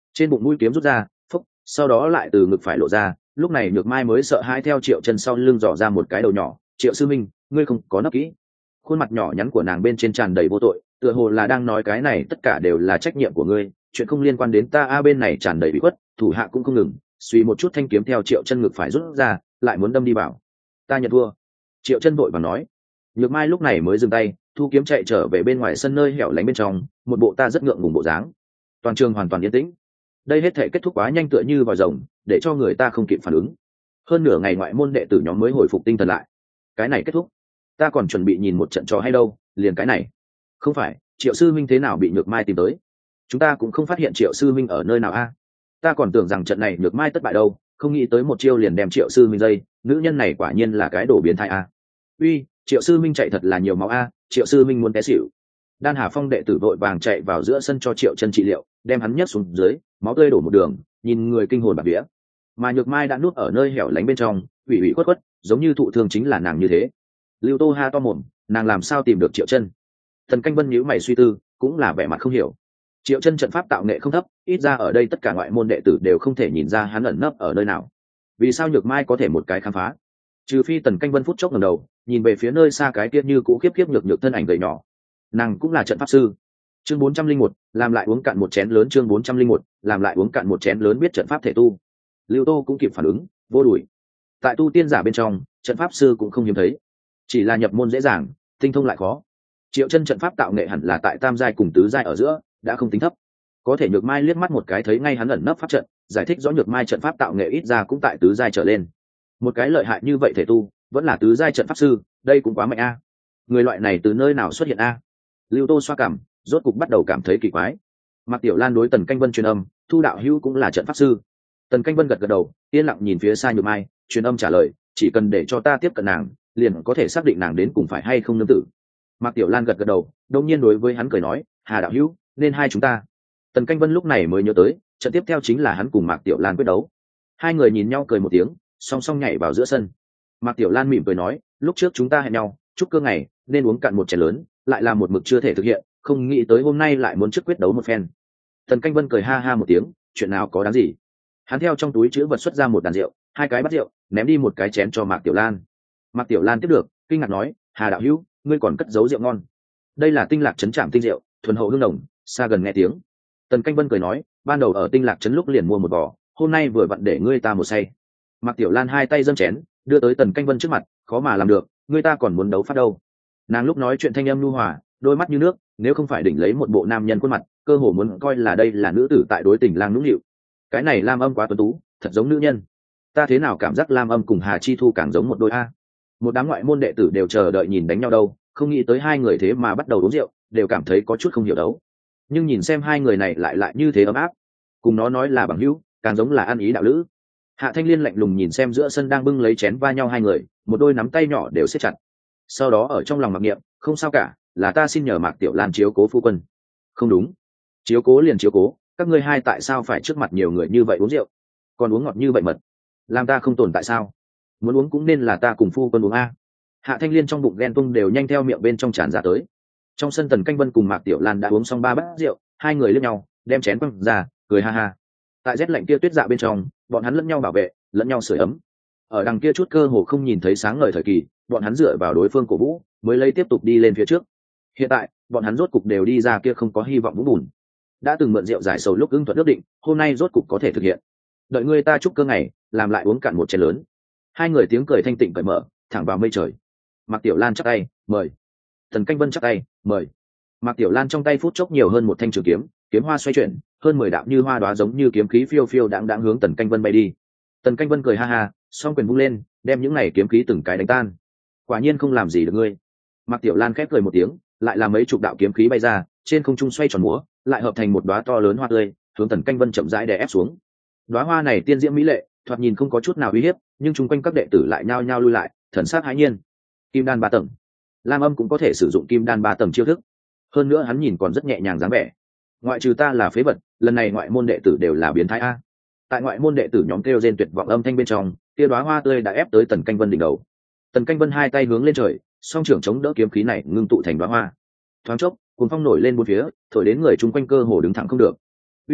trên bụng mũi kiếm rút ra, phúc, sau đó lại từ ngực phải lộ ra. Lúc này Nhược Mai mới sợ hãi theo Triệu Chân sau lưng dò ra một cái đầu nhỏ. Triệu sư minh, ngươi không có nấp kỹ. Khuôn mặt nhỏ nhắn của nàng bên trên tràn đầy vô tội, tựa hồ là đang nói cái này tất cả đều là trách nhiệm của ngươi, chuyện không liên quan đến ta. A bên này tràn đầy bị khuất, thủ hạ cũng không ngừng, suy một chút thanh kiếm theo Triệu Chân ngực phải rút ra, lại muốn đâm đi vào. Ta nhận thua. Triệu Chân vội vàng nói. Nhược Mai lúc này mới dừng tay, thu kiếm chạy trở về bên ngoài sân nơi hẻo lánh bên trong, một bộ ta rất ngượng ngùng bộ dáng. Toàn trường hoàn toàn yên tĩnh. Đây hết thể kết thúc quá nhanh tựa như vòi rồng, để cho người ta không kịp phản ứng. Hơn nửa ngày ngoại môn đệ tử nhóm mới hồi phục tinh thần lại. Cái này kết thúc, ta còn chuẩn bị nhìn một trận trò hay đâu, liền cái này. Không phải, Triệu sư minh thế nào bị Nhược Mai tìm tới? Chúng ta cũng không phát hiện Triệu sư minh ở nơi nào a. Ta còn tưởng rằng trận này Nhược Mai thất bại đâu, không nghĩ tới một chiêu liền đem Triệu sư minh dây, nữ nhân này quả nhiên là cái đồ biến thái a. Uy, Triệu sư minh chạy thật là nhiều máu a, Triệu sư minh muốn té xỉu. Đan Hà Phong đệ tử vội vàng chạy vào giữa sân cho Triệu Chân trị liệu, đem hắn nhấc xuống dưới, máu tươi đổ một đường, nhìn người kinh hồn bạt vía. Mà Nhược Mai đã núp ở nơi hẻo lánh bên trong, ủy ủy khuất khuất, giống như thụ thương chính là nàng như thế. Lưu Tô ha to mồm, nàng làm sao tìm được Triệu Chân? Thần Canh Vân nhíu mày suy tư, cũng là vẻ mặt không hiểu. Triệu Chân trận pháp tạo nghệ không thấp, ít ra ở đây tất cả ngoại môn đệ tử đều không thể nhìn ra hắn ẩn nấp ở nơi nào. Vì sao Nhược Mai có thể một cái khám phá? Trừ phi Tần Canh Vân phút chốc ngẩng đầu, nhìn về phía nơi xa cái kia như cũ khiếp khiếp nhược nhược thân ảnh gầy nhỏ. Nàng cũng là trận pháp sư. Chương bốn trăm linh một, làm lại uống cạn một chén lớn. Chương bốn trăm linh một, làm lại uống cạn một chén lớn. Biết trận pháp thể tu. Lưu Tô cũng kịp phản ứng, vô đuổi. Tại tu tiên giả bên trong, trận pháp sư cũng không hiếm thấy, chỉ là nhập môn dễ dàng, tinh thông lại khó. Triệu Chân trận pháp tạo nghệ hẳn là tại tam giai cùng tứ giai ở giữa, đã không tính thấp. Có thể Nhược Mai liếc mắt một cái thấy ngay hắn ẩn nấp pháp trận, giải thích rõ Nhược Mai trận pháp tạo nghệ ít ra cũng tại tứ giai trở lên. Một cái lợi hại như vậy thể tu, vẫn là tứ giai trận pháp sư, đây cũng quá mạnh a. Người loại này từ nơi nào xuất hiện a? Lưu Tô xoa cằm, rốt cục bắt đầu cảm thấy kỳ quái. Mạc Tiểu Lan đối Tần Canh Vân truyền âm, Thu đạo hữu cũng là trận pháp sư. Tần Canh Vân gật gật đầu, yên lặng nhìn phía xa Nhược Mai, truyền âm trả lời, chỉ cần để cho ta tiếp cận nàng, liền có thể xác định nàng đến cùng phải hay không nương tử. Mạc Tiểu Lan gật gật đầu, đột nhiên đối với hắn cười nói, Hà đạo hữu, nên hai chúng ta. Tần Canh Vân lúc này mới nhớ tới, trận tiếp theo chính là hắn cùng Mạc Tiểu Lan quyết đấu. Hai người nhìn nhau cười một tiếng, song song nhảy vào giữa sân. Mạc Tiểu Lan mỉm cười nói, lúc trước chúng ta hẹn nhau, chúc cơ ngày nên uống cạn một chén lớn, lại là một mực chưa thể thực hiện, không nghĩ tới hôm nay lại muốn trước quyết đấu một phen. Tần Canh Vân cười ha ha một tiếng, chuyện nào có đáng gì. Hắn theo trong túi chữ vật xuất ra một đàn rượu, hai cái bát rượu, ném đi một cái chén cho Mạc Tiểu Lan. Mạc Tiểu Lan tiếp được, kinh ngạc nói, Hà đạo hữu, ngươi còn cất giấu rượu ngon. Đây là Tinh Lạc trấn trạm tinh rượu, thuần hậu hương nồng, xa gần nghe tiếng. Tần Canh Vân cười nói, ban đầu ở Tinh Lạc trấn lúc liền mua một vỏ, hôm nay vừa vặn để ngươi ta một say. Mạc Tiểu Lan hai tay dâng chén, đưa tới Tần Canh Vân trước mặt, khó mà làm được, ngươi ta còn muốn đấu phát đâu. Nàng lúc nói chuyện thanh âm nhu hòa, đôi mắt như nước, nếu không phải đỉnh lấy một bộ nam nhân khuôn mặt, cơ hồ muốn coi là đây là nữ tử tại đối tình lang nũng nịu. Cái này Lam Âm quá tuấn tú, thật giống nữ nhân. Ta thế nào cảm giác Lam Âm cùng Hà Chi Thu càng giống một đôi a. Một đám ngoại môn đệ tử đều chờ đợi nhìn đánh nhau đâu, không nghĩ tới hai người thế mà bắt đầu uống rượu, đều cảm thấy có chút không hiểu đấu. Nhưng nhìn xem hai người này lại lại như thế ấm áp, cùng nó nói là bằng hữu, càng giống là ăn ý đạo lữ. Hạ Thanh Liên lạnh lùng nhìn xem giữa sân đang bưng lấy chén va nhau hai người, một đôi nắm tay nhỏ đều siết chặt. Sau đó ở trong lòng mặc niệm, không sao cả, là ta xin nhờ Mạc Tiểu Lan chiếu cố phu quân. Không đúng, chiếu cố liền chiếu cố, các ngươi hai tại sao phải trước mặt nhiều người như vậy uống rượu, còn uống ngọt như vậy mật, làm ta không tồn tại sao? Muốn uống cũng nên là ta cùng phu quân uống a. Hạ Thanh Liên trong bụng ghen tung đều nhanh theo miệng bên trong tràn ra tới. Trong sân Tần Canh Vân cùng Mạc Tiểu Lan đã uống xong ba bát rượu, hai người liếc nhau, đem chén quăng ra, cười ha ha. Tại rét lạnh kia tuyết dạ bên trong, bọn hắn lẫn nhau bảo vệ, lẫn nhau sưởi ấm. Ở đằng kia chút cơ hồ không nhìn thấy sáng ngời thời kỳ, bọn hắn dựa vào đối phương cổ vũ, mới lấy tiếp tục đi lên phía trước. Hiện tại, bọn hắn rốt cục đều đi ra kia không có hy vọng vũng bùn. Đã từng mượn rượu giải sầu lúc ưng thuận ước định, hôm nay rốt cục có thể thực hiện. Đợi ngươi ta chúc cơ ngày, làm lại uống cạn một chén lớn. Hai người tiếng cười thanh tịnh cởi mở, thẳng vào mây trời. Mạc Tiểu Lan chắp tay, mời. Tần Canh Vân chắp tay, mời. Mạc Tiểu Lan trong tay phút chốc nhiều hơn một thanh trường kiếm, kiếm hoa xoay chuyển, hơn mười đạo như hoa đóa giống như kiếm khí phiêu phiêu đãng đãng hướng Tần Canh Vân bay đi. Tần Canh Vân cười ha ha, song quyền vung lên, đem những này kiếm khí từng cái đánh tan. Quả nhiên không làm gì được ngươi. Mạc Tiểu Lan khép cười một tiếng, lại là mấy chục đạo kiếm khí bay ra, trên không trung xoay tròn múa, lại hợp thành một đóa to lớn hoa tươi, hướng Tần Canh Vân chậm rãi đè ép xuống. Đóa hoa này tiên diễm mỹ lệ, thoạt nhìn không có chút nào uy hiếp, nhưng chung quanh các đệ tử lại nhao nhao lui lại, thần sắc hãi nhiên. Kim đan ba tầng, Lam Âm cũng có thể sử dụng kim đan ba tầng chiêu thức. Hơn nữa hắn nhìn còn rất nhẹ nhàng dáng vẻ. Ngoại trừ ta là phế vật, lần này ngoại môn đệ tử đều là biến thái a. Tại ngoại môn đệ tử nhóm kêu rên tuyệt vọng âm thanh bên trong, kia đóa hoa tươi đã ép tới Tần Canh Vân đỉnh đầu. Tần Canh Vân hai tay hướng lên trời, song trưởng chống đỡ kiếm khí này ngưng tụ thành đóa hoa. Thoáng chốc, cuồng phong nổi lên bốn phía, thổi đến người chung quanh cơ hồ đứng thẳng không được. Uy,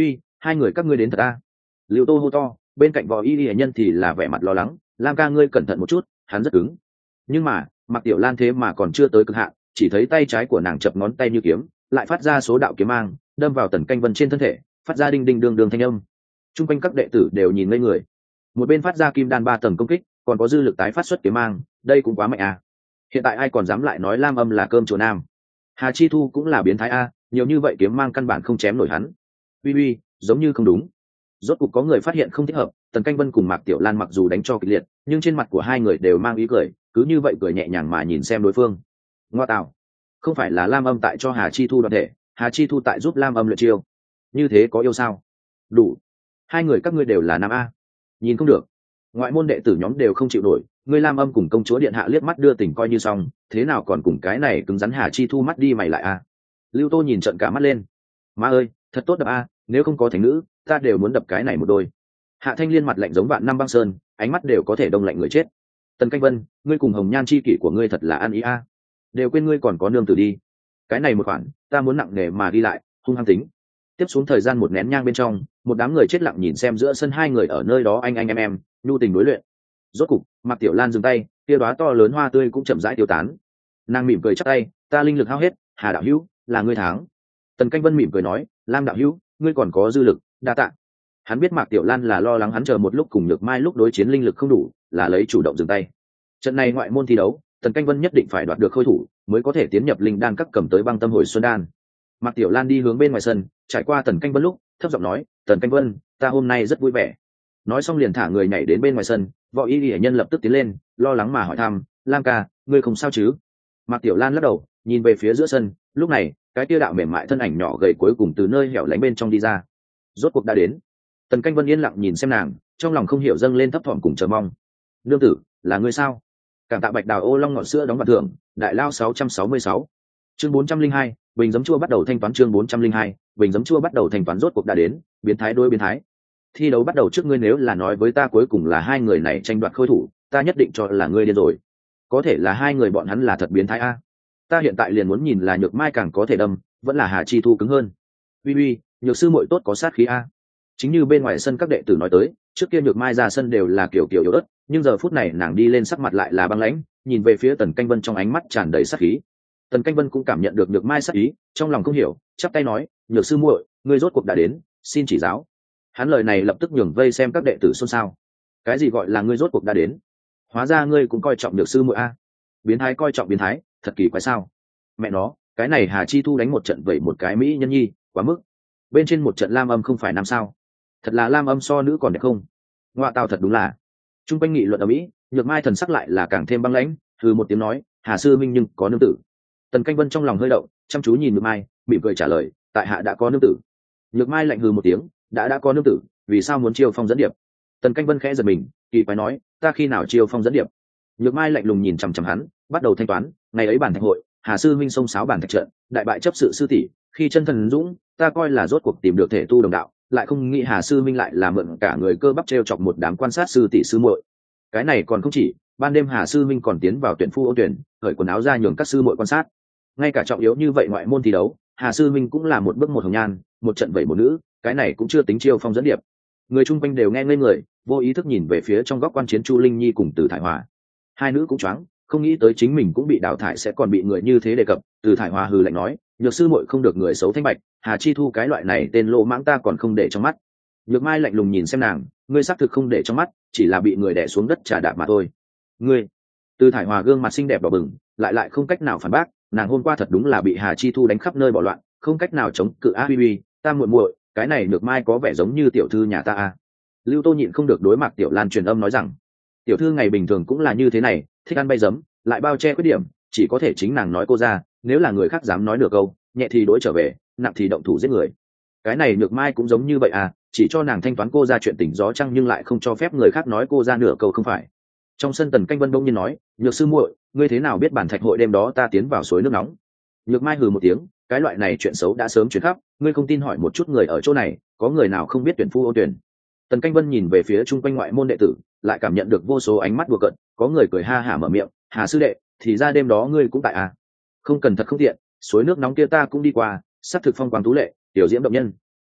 hai người các ngươi đến thật a. Lưu Tô hô to, bên cạnh võ y y nhân thì là vẻ mặt lo lắng, lam ca ngươi cẩn thận một chút, hắn rất cứng. Nhưng mà Mạc Tiểu Lan thế mà còn chưa tới cực hạn, chỉ thấy tay trái của nàng chập ngón tay như kiếm, lại phát ra số đạo kiếm mang, đâm vào Tần Canh Vân trên thân thể, phát ra đinh đinh đường đường thanh âm. Trung quanh các đệ tử đều nhìn ngây người. Một bên phát ra kim đan ba tầng công kích, còn có dư lực tái phát xuất kiếm mang, đây cũng quá mạnh à. Hiện tại ai còn dám lại nói Lam Âm là cơm chùa nam. Hà Chi Thu cũng là biến thái a, nhiều như vậy kiếm mang căn bản không chém nổi hắn. Uy uy, giống như không đúng. Rốt cục có người phát hiện không thích hợp, Tần Canh Vân cùng Mạc Tiểu Lan mặc dù đánh cho kịch liệt, nhưng trên mặt của hai người đều mang ý cười, cứ như vậy cười nhẹ nhàng mà nhìn xem đối phương. Ngoa tạo, không phải là Lam Âm tại cho Hà Chi Thu đoạt thể, Hà Chi Thu tại giúp Lam Âm luyện chiêu. Như thế có yêu sao? Đủ. Hai người các ngươi đều là nam a. Nhìn không được. Ngoại môn đệ tử nhóm đều không chịu nổi, ngươi Lam Âm cùng công chúa điện hạ liếc mắt đưa tình coi như xong, thế nào còn cùng cái này cứng rắn Hà Chi Thu mắt đi mày lại a. Lưu Tô nhìn trận cả mắt lên. Má ơi, thật tốt đập a, nếu không có thánh nữ, ta đều muốn đập cái này một đôi. Hạ Thanh Liên mặt lạnh giống vạn năm băng sơn, ánh mắt đều có thể đông lạnh người chết. Tần Canh Vân, ngươi cùng Hồng Nhan chi kỷ của ngươi thật là ăn ý a. Đều quên ngươi còn có nương tử đi. Cái này một khoản, ta muốn nặng nề mà đi lại, hung hăng tính. Tiếp xuống thời gian một nén nhang bên trong, một đám người chết lặng nhìn xem giữa sân hai người ở nơi đó anh anh em em, nhu tình đối luyện. Rốt cục, Mạc Tiểu Lan dừng tay, kia đóa to lớn hoa tươi cũng chậm rãi tiêu tán. Nàng mỉm cười chắp tay, ta linh lực hao hết, Hà đạo hữu, là ngươi thắng. Tần Canh Vân mỉm cười nói, Lam đạo hữu, ngươi còn có dư lực, đa tạ. Hắn biết Mạc Tiểu Lan là lo lắng hắn chờ một lúc cùng Nhược Mai lúc đối chiến linh lực không đủ, là lấy chủ động dừng tay. Trận này ngoại môn thi đấu, Tần Canh Vân nhất định phải đoạt được khôi thủ, mới có thể tiến nhập linh đan các cầm tới băng tâm hồi xuân đan. Mạc Tiểu Lan đi hướng bên ngoài sân, trải qua Tần Canh Vân lúc, thấp giọng nói, Tần Canh Vân, ta hôm nay rất vui vẻ. Nói xong liền thả người nhảy đến bên ngoài sân, võ y y nhân lập tức tiến lên, lo lắng mà hỏi thăm, Lam ca, ngươi không sao chứ? Mạc Tiểu Lan lắc đầu, nhìn về phía giữa sân, lúc này, cái tia đạo mềm mại thân ảnh nhỏ gầy cuối cùng từ nơi hẻo lánh bên trong đi ra. Rốt cuộc đã đến. Tần Canh Vân yên lặng nhìn xem nàng, trong lòng không hiểu dâng lên thấp thỏm cùng chờ mong. Nương tử, là ngươi sao? Cảm tạ Bạch Đào ô long ngọt sữa đóng bạc thưởng, đại lao sáu trăm sáu mươi sáu. Chương bốn trăm linh hai, bình giấm chua bắt đầu thanh toán chương bốn trăm linh hai, bình giấm chua bắt đầu thanh toán rốt cuộc đã đến, biến thái đối biến thái. Thi đấu bắt đầu trước ngươi nếu là nói với ta cuối cùng là hai người này tranh đoạt khôi thủ, ta nhất định cho là ngươi điên rồi. Có thể là hai người bọn hắn là thật biến thái a. Ta hiện tại liền muốn nhìn là Nhược Mai càng có thể đâm, vẫn là Hà Chi Thu cứng hơn. Uy uy, Nhược sư muội tốt có sát khí a. Chính như bên ngoài sân các đệ tử nói tới, trước kia Nhược Mai ra sân đều là kiểu kiểu yếu ớt, nhưng giờ phút này nàng đi lên sắc mặt lại là băng lãnh, nhìn về phía Tần Canh Vân trong ánh mắt tràn đầy sát khí. Tần Canh Vân cũng cảm nhận được Nhược Mai sát ý, trong lòng không hiểu, chắp tay nói, Nhược sư muội, ngươi rốt cuộc đã đến, xin chỉ giáo. Hắn lời này lập tức nhường vây xem các đệ tử xôn xao. Cái gì gọi là ngươi rốt cuộc đã đến? Hóa ra ngươi cũng coi trọng Nhược sư muội a. Biến thái coi trọng biến thái, thật kỳ quái sao? Mẹ nó, cái này Hà Chi Thu đánh một trận vậy một cái mỹ nhân nhi, quá mức. Bên trên một trận Lam Âm không phải nam sao? Thật là Lam Âm so nữ còn đẹp không? Ngoại tao thật đúng là. Trung quanh nghị luận ở mỹ, Nhược Mai thần sắc lại là càng thêm băng lãnh, thư một tiếng nói, Hà sư minh nhưng có nương tử. Tần Canh Vân trong lòng hơi động, chăm chú nhìn Nhược Mai, mỉm cười trả lời, tại hạ đã có nương tử. Nhược Mai lạnh hừ một tiếng, đã đã có nương tử, vì sao muốn chiêu phong dẫn điệp? Tần Canh Vân khẽ giật mình, kỳ quái nói, ta khi nào chiêu phong dẫn điệp? Nhược Mai lạnh lùng nhìn chằm chằm hắn, bắt đầu thanh toán, ngày ấy bản thạch hội, Hà sư minh xông sáo bản thạch trận, đại bại chấp sự sư tỷ, khi chân thần dũng, ta coi là rốt cuộc tìm được thể tu đồng đạo, lại không nghĩ Hà sư minh lại là mượn cả người cơ bắp trêu chọc một đám quan sát sư tỷ sư muội. Cái này còn không chỉ, ban đêm Hà sư minh còn tiến vào tuyển phu ô tuyển, cởi quần áo ra nhường các sư muội quan sát. Ngay cả trọng yếu như vậy ngoại môn thi đấu, Hà sư minh cũng là một bước một hồng nhan, một trận bảy một nữ, cái này cũng chưa tính chiêu phong dẫn điệp. Người chung quanh đều nghe ngây người, vô ý thức nhìn về phía trong góc quan chiến Chu Linh Nhi cùng Từ Thải Hòa. Hai nữ cũng choáng, không nghĩ tới chính mình cũng bị đào thải sẽ còn bị người như thế đề cập. Từ Thải Hòa hừ lạnh nói, Nhược sư muội không được người xấu thanh bạch, Hà Chi Thu cái loại này tên lỗ mãng ta còn không để trong mắt. Nhược Mai lạnh lùng nhìn xem nàng, ngươi xác thực không để trong mắt, chỉ là bị người đè xuống đất trà đạp mà thôi. Ngươi. Từ Thải Hòa gương mặt xinh đẹp đỏ bừng, lại lại không cách nào phản bác, nàng hôm qua thật đúng là bị Hà Chi Thu đánh khắp nơi bỏ loạn, không cách nào chống cự a. Uy uy, ta muội muội, cái này Nhược Mai có vẻ giống như tiểu thư nhà ta a. Lưu Tô nhịn không được đối Mạc Tiểu Lan truyền âm nói rằng, tiểu thư ngày bình thường cũng là như thế này, thích ăn bay giấm, lại bao che khuyết điểm, chỉ có thể chính nàng nói cô ra, nếu là người khác dám nói được câu, nhẹ thì đối trở về, nặng thì động thủ giết người. Cái này Nhược Mai cũng giống như vậy à, chỉ cho nàng thanh toán cô ra chuyện tình gió chăng nhưng lại không cho phép người khác nói cô ra nửa câu không phải. Trong sân Tần Canh Vân bỗng nhiên nói, Nhược sư muội, ngươi thế nào biết bản thạch hội đêm đó ta tiến vào suối nước nóng? Nhược Mai hừ một tiếng, cái loại này chuyện xấu đã sớm truyền khắp, ngươi không tin hỏi một chút người ở chỗ này, có người nào không biết tuyển phu ô tuyển? Tần Canh Vân nhìn về phía chung quanh ngoại môn đệ tử, lại cảm nhận được vô số ánh mắt đùa cợt, có người cười ha hả mở miệng, Hà sư đệ, thì ra đêm đó ngươi cũng tại à? Không cần thật không tiện, suối nước nóng kia ta cũng đi qua, sắc thực phong quang tú lệ, tiểu diễm động nhân.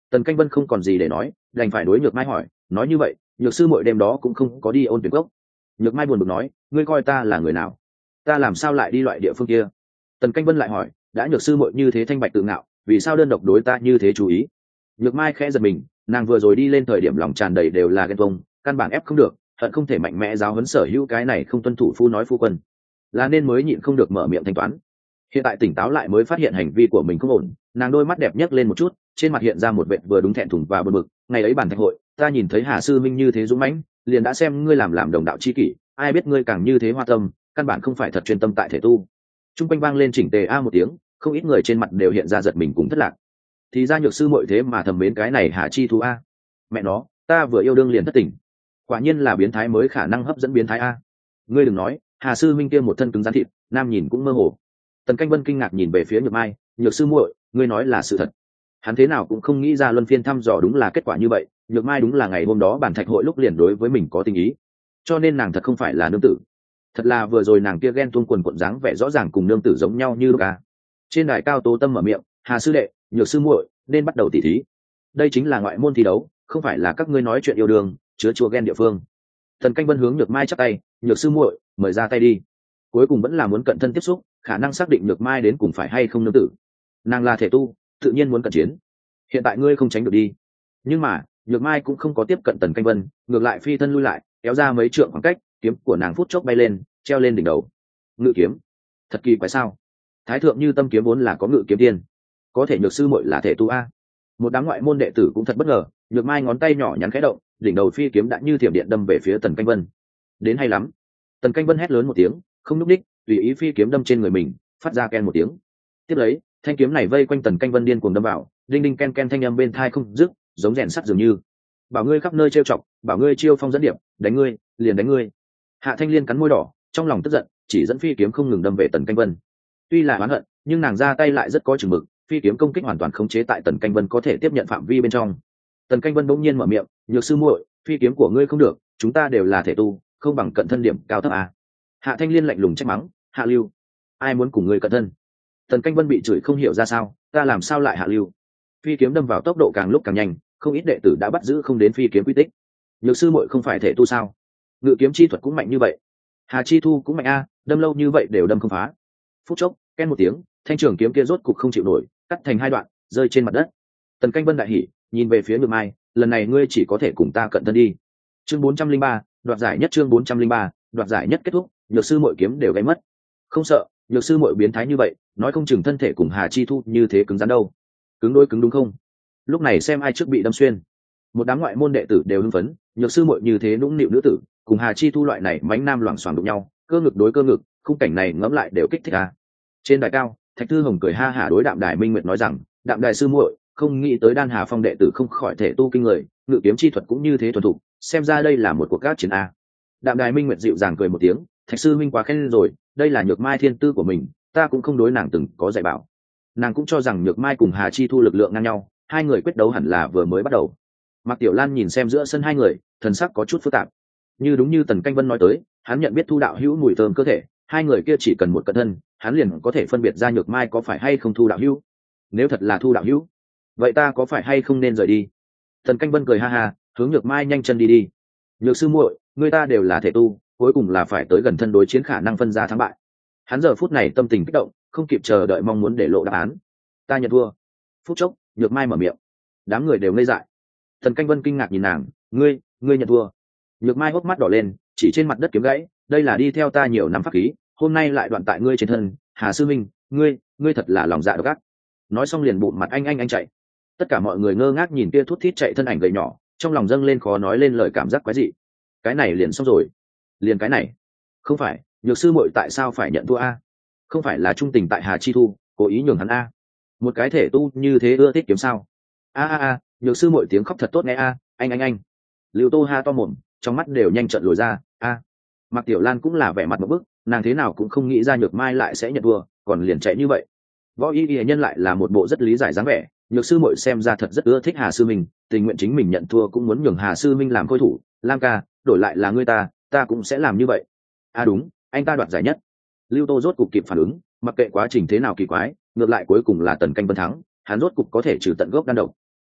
Tần Canh Vân không còn gì để nói, đành phải đối Nhược Mai hỏi, nói như vậy Nhược sư muội đêm đó cũng không có đi ôn tuyển cốc. Nhược Mai buồn bực nói, ngươi coi ta là người nào, ta làm sao lại đi loại địa phương kia? Tần Canh Vân lại hỏi, đã Nhược sư muội như thế thanh bạch tự ngạo, vì sao đơn độc đối ta như thế chú ý? Nhược Mai khẽ giật mình, nàng vừa rồi đi lên thời điểm lòng tràn đầy đều là ghen tuông, căn bản ép không được, hận không thể mạnh mẽ giáo huấn sở hữu cái này không tuân thủ phu nói phu quân, là nên mới nhịn không được mở miệng thanh toán. Hiện tại tỉnh táo lại mới phát hiện hành vi của mình không ổn, nàng đôi mắt đẹp nhấc lên một chút, trên mặt hiện ra một vẻ vừa đúng thẹn thùng và bực bực. Ngày ấy bản thạch hội, ta nhìn thấy Hà sư minh như thế dũng mãnh, liền đã xem ngươi làm làm đồng đạo chi kỷ, ai biết ngươi càng như thế hoa tâm, căn bản không phải thật chuyên tâm tại thể tu. Trung quanh vang lên chỉnh tề a một tiếng, không ít người trên mặt đều hiện ra giật mình cùng thất lạc. Thì ra Nhược sư muội thế mà thầm mến cái này Hà chi thu a. Mẹ nó, ta vừa yêu đương liền thất tình, quả nhiên là biến thái mới khả năng hấp dẫn biến thái a. Ngươi đừng nói, Hà sư minh kia một thân cứng rắn thịt, nam nhìn cũng mơ hồ. Tần Canh Vân kinh ngạc nhìn về phía Nhược Mai, Nhược sư muội, ngươi nói là sự thật? Hắn thế nào cũng không nghĩ ra luân phiên thăm dò đúng là kết quả như vậy. Nhược Mai đúng là ngày hôm đó bản thạch hội lúc liền đối với mình có tình ý, cho nên nàng thật không phải là nương tử. Thật là vừa rồi nàng kia ghen tuông quần quần dáng vẻ rõ ràng cùng nương tử giống nhau như lúc à. Trên đài cao Tố Tâm mở miệng, Hà sư đệ, Nhược sư muội nên bắt đầu tỉ thí. Đây chính là ngoại môn thi đấu, không phải là các ngươi nói chuyện yêu đương chứa chua ghen địa phương. Tần Canh Vân hướng Nhược Mai chắp tay, Nhược sư muội mời ra tay đi. Cuối cùng vẫn là muốn cận thân tiếp xúc, khả năng xác định Nhược Mai đến cùng phải hay không nương tử. Nàng là thể tu, tự nhiên muốn cận chiến, hiện tại ngươi không tránh được đi. Nhưng mà Nhược Mai cũng không có tiếp cận Tần Canh Vân, ngược lại phi thân lui lại, kéo ra mấy trượng khoảng cách, kiếm của nàng phút chốc bay lên, treo lên đỉnh đầu. Ngự kiếm, thật kỳ quái sao? Thái thượng như tâm kiếm vốn là có ngự kiếm tiên, có thể Nhược sư muội là thể tu a. Một đám ngoại môn đệ tử cũng thật bất ngờ. Nhược Mai ngón tay nhỏ nhắn khẽ động, đỉnh đầu phi kiếm đã như thiểm điện đâm về phía Tần Canh Vân. Đến hay lắm. Tần Canh Vân hét lớn một tiếng, không núp đích, tùy ý phi kiếm đâm trên người mình, phát ra ken một tiếng. Tiếp lấy, thanh kiếm này vây quanh Tần Canh Vân điên cuồng đâm vào, đinh đinh ken ken thanh âm bên thai không dứt, giống rèn sắt dường như. Bảo ngươi khắp nơi trêu chọc, bảo ngươi chiêu phong dẫn điệp, đánh ngươi, liền đánh ngươi. Hạ Thanh Liên cắn môi đỏ, trong lòng tức giận, chỉ dẫn phi kiếm không ngừng đâm về Tần Canh Vân. Tuy là oán hận, nhưng nàng ra tay lại rất có chừng mực, phi kiếm công kích hoàn toàn khống chế tại Tần Canh Vân có thể tiếp nhận phạm vi bên trong. Tần Canh Vân bỗng nhiên mở miệng, Nhược sư muội, phi kiếm của ngươi không được, chúng ta đều là thể tu, không bằng cận thân điểm cao thấp à. Hạ Thanh Liên lạnh lùng trách mắng, Hạ Lưu, ai muốn cùng ngươi cận thân? Tần Canh Vân bị chửi không hiểu ra sao, ta làm sao lại Hạ Lưu? Phi kiếm đâm vào tốc độ càng lúc càng nhanh, không ít đệ tử đã bắt giữ không đến phi kiếm quy tích. Nhược sư muội không phải thể tu sao? Ngự kiếm chi thuật cũng mạnh như vậy. Hà Chi Thu cũng mạnh a, đâm lâu như vậy đều đâm không phá. Phút chốc, ken một tiếng, thanh trường kiếm kia rốt cục không chịu nổi, cắt thành hai đoạn, rơi trên mặt đất. Tần Canh Vân đại hỉ, nhìn về phía Nhược Mai, lần này ngươi chỉ có thể cùng ta cận thân đi. Chương bốn trăm linh ba, đoạt giải nhất. Chương bốn trăm linh ba, đoạt giải nhất kết thúc, Nhược sư muội kiếm đều gãy mất. Không sợ, Nhược sư muội biến thái như vậy, nói không chừng thân thể cùng Hà Chi Thu như thế cứng rắn đâu. Cứng đôi cứng đúng không? Lúc này xem ai trước bị đâm xuyên. Một đám ngoại môn đệ tử đều hưng phấn, Nhược sư muội như thế nũng nịu nữ tử, cùng Hà Chi Thu loại này mánh nam loảng xoảng đụng nhau, cơ ngực đối cơ ngực, khung cảnh này ngẫm lại đều kích thích à. Trên đài cao, Thạch Thư Hồng cười ha hả đối Đạm Đài Minh Nguyệt nói rằng, Đạm Đài sư muội, không nghĩ tới Đan Hà Phong đệ tử không khỏi thể tu kinh người, ngự kiếm chi thuật cũng như thế thuần thục, xem ra đây là một cuộc các chiến a. Đạm Đài Minh Nguyệt dịu dàng cười một tiếng, Thạch sư minh quá khen rồi, đây là Nhược Mai thiên tư của mình, ta cũng không đối nàng từng có dạy bảo. Nàng cũng cho rằng Nhược Mai cùng Hà Chi Thu lực lượng ngang nhau, hai người quyết đấu hẳn là vừa mới bắt đầu. Mạc Tiểu Lan nhìn xem giữa sân hai người, thần sắc có chút phức tạp. Như đúng như Tần Canh Vân nói tới, hắn nhận biết Thu đạo hữu mùi thơm cơ thể, hai người kia chỉ cần một cận thân, hắn liền có thể phân biệt ra Nhược Mai có phải hay không Thu đạo hữu. Nếu thật là Thu đạo hữu, vậy ta có phải hay không nên rời đi? Tần Canh Vân cười ha ha, hướng Nhược Mai nhanh chân đi đi. Nhược sư muội, người ta đều là thể tu, cuối cùng là phải tới gần thân đối chiến khả năng phân ra thắng bại. Hắn giờ phút này tâm tình kích động, không kịp chờ đợi mong muốn để lộ đáp án. Ta nhận thua. Phút chốc, Nhược Mai mở miệng. Đám người đều ngây dại. Tần Canh Vân kinh ngạc nhìn nàng, ngươi, ngươi nhận thua? Nhược Mai hốc mắt đỏ lên, chỉ trên mặt đất kiếm gãy, đây là đi theo ta nhiều năm pháp khí, hôm nay lại đoạn tại ngươi trên thân, Hà sư minh, ngươi, ngươi thật là lòng dạ độc ác. Nói xong liền bụng mặt anh anh anh chạy. Tất cả mọi người ngơ ngác nhìn kia thút thít chạy thân ảnh gầy nhỏ, trong lòng dâng lên khó nói lên lời cảm giác quái dị. Cái này liền xong rồi? Liền cái này? Không phải, Nhược sư muội tại sao phải nhận thua a? Không phải là trung tình tại Hà Chi Thu, cố ý nhường hắn a? Một cái thể tu như thế ưa thích kiếm sao? A a a, Nhược sư muội tiếng khóc thật tốt nghe a, anh anh anh. Lưu Tô ha to mồm, trong mắt đều nhanh trợn lồi ra, a. Mạc Tiểu Lan cũng là vẻ mặt một bức, nàng thế nào cũng không nghĩ ra Nhược Mai lại sẽ nhận thua, còn liền chạy như vậy. Võ Y Y nhân lại là một bộ rất lý giải dáng vẻ, Nhược sư muội xem ra thật rất ưa thích Hà sư minh, tình nguyện chính mình nhận thua cũng muốn nhường Hà sư minh làm khôi thủ. Lam ca, đổi lại là ngươi ta, ta cũng sẽ làm như vậy. À đúng, anh ta đoạt giải nhất. Lưu Tô rốt cục kịp phản ứng, mặc kệ quá trình thế nào kỳ quái, ngược lại cuối cùng là Tần Canh Vân thắng, hắn rốt cục có thể trừ tận gốc đan độc.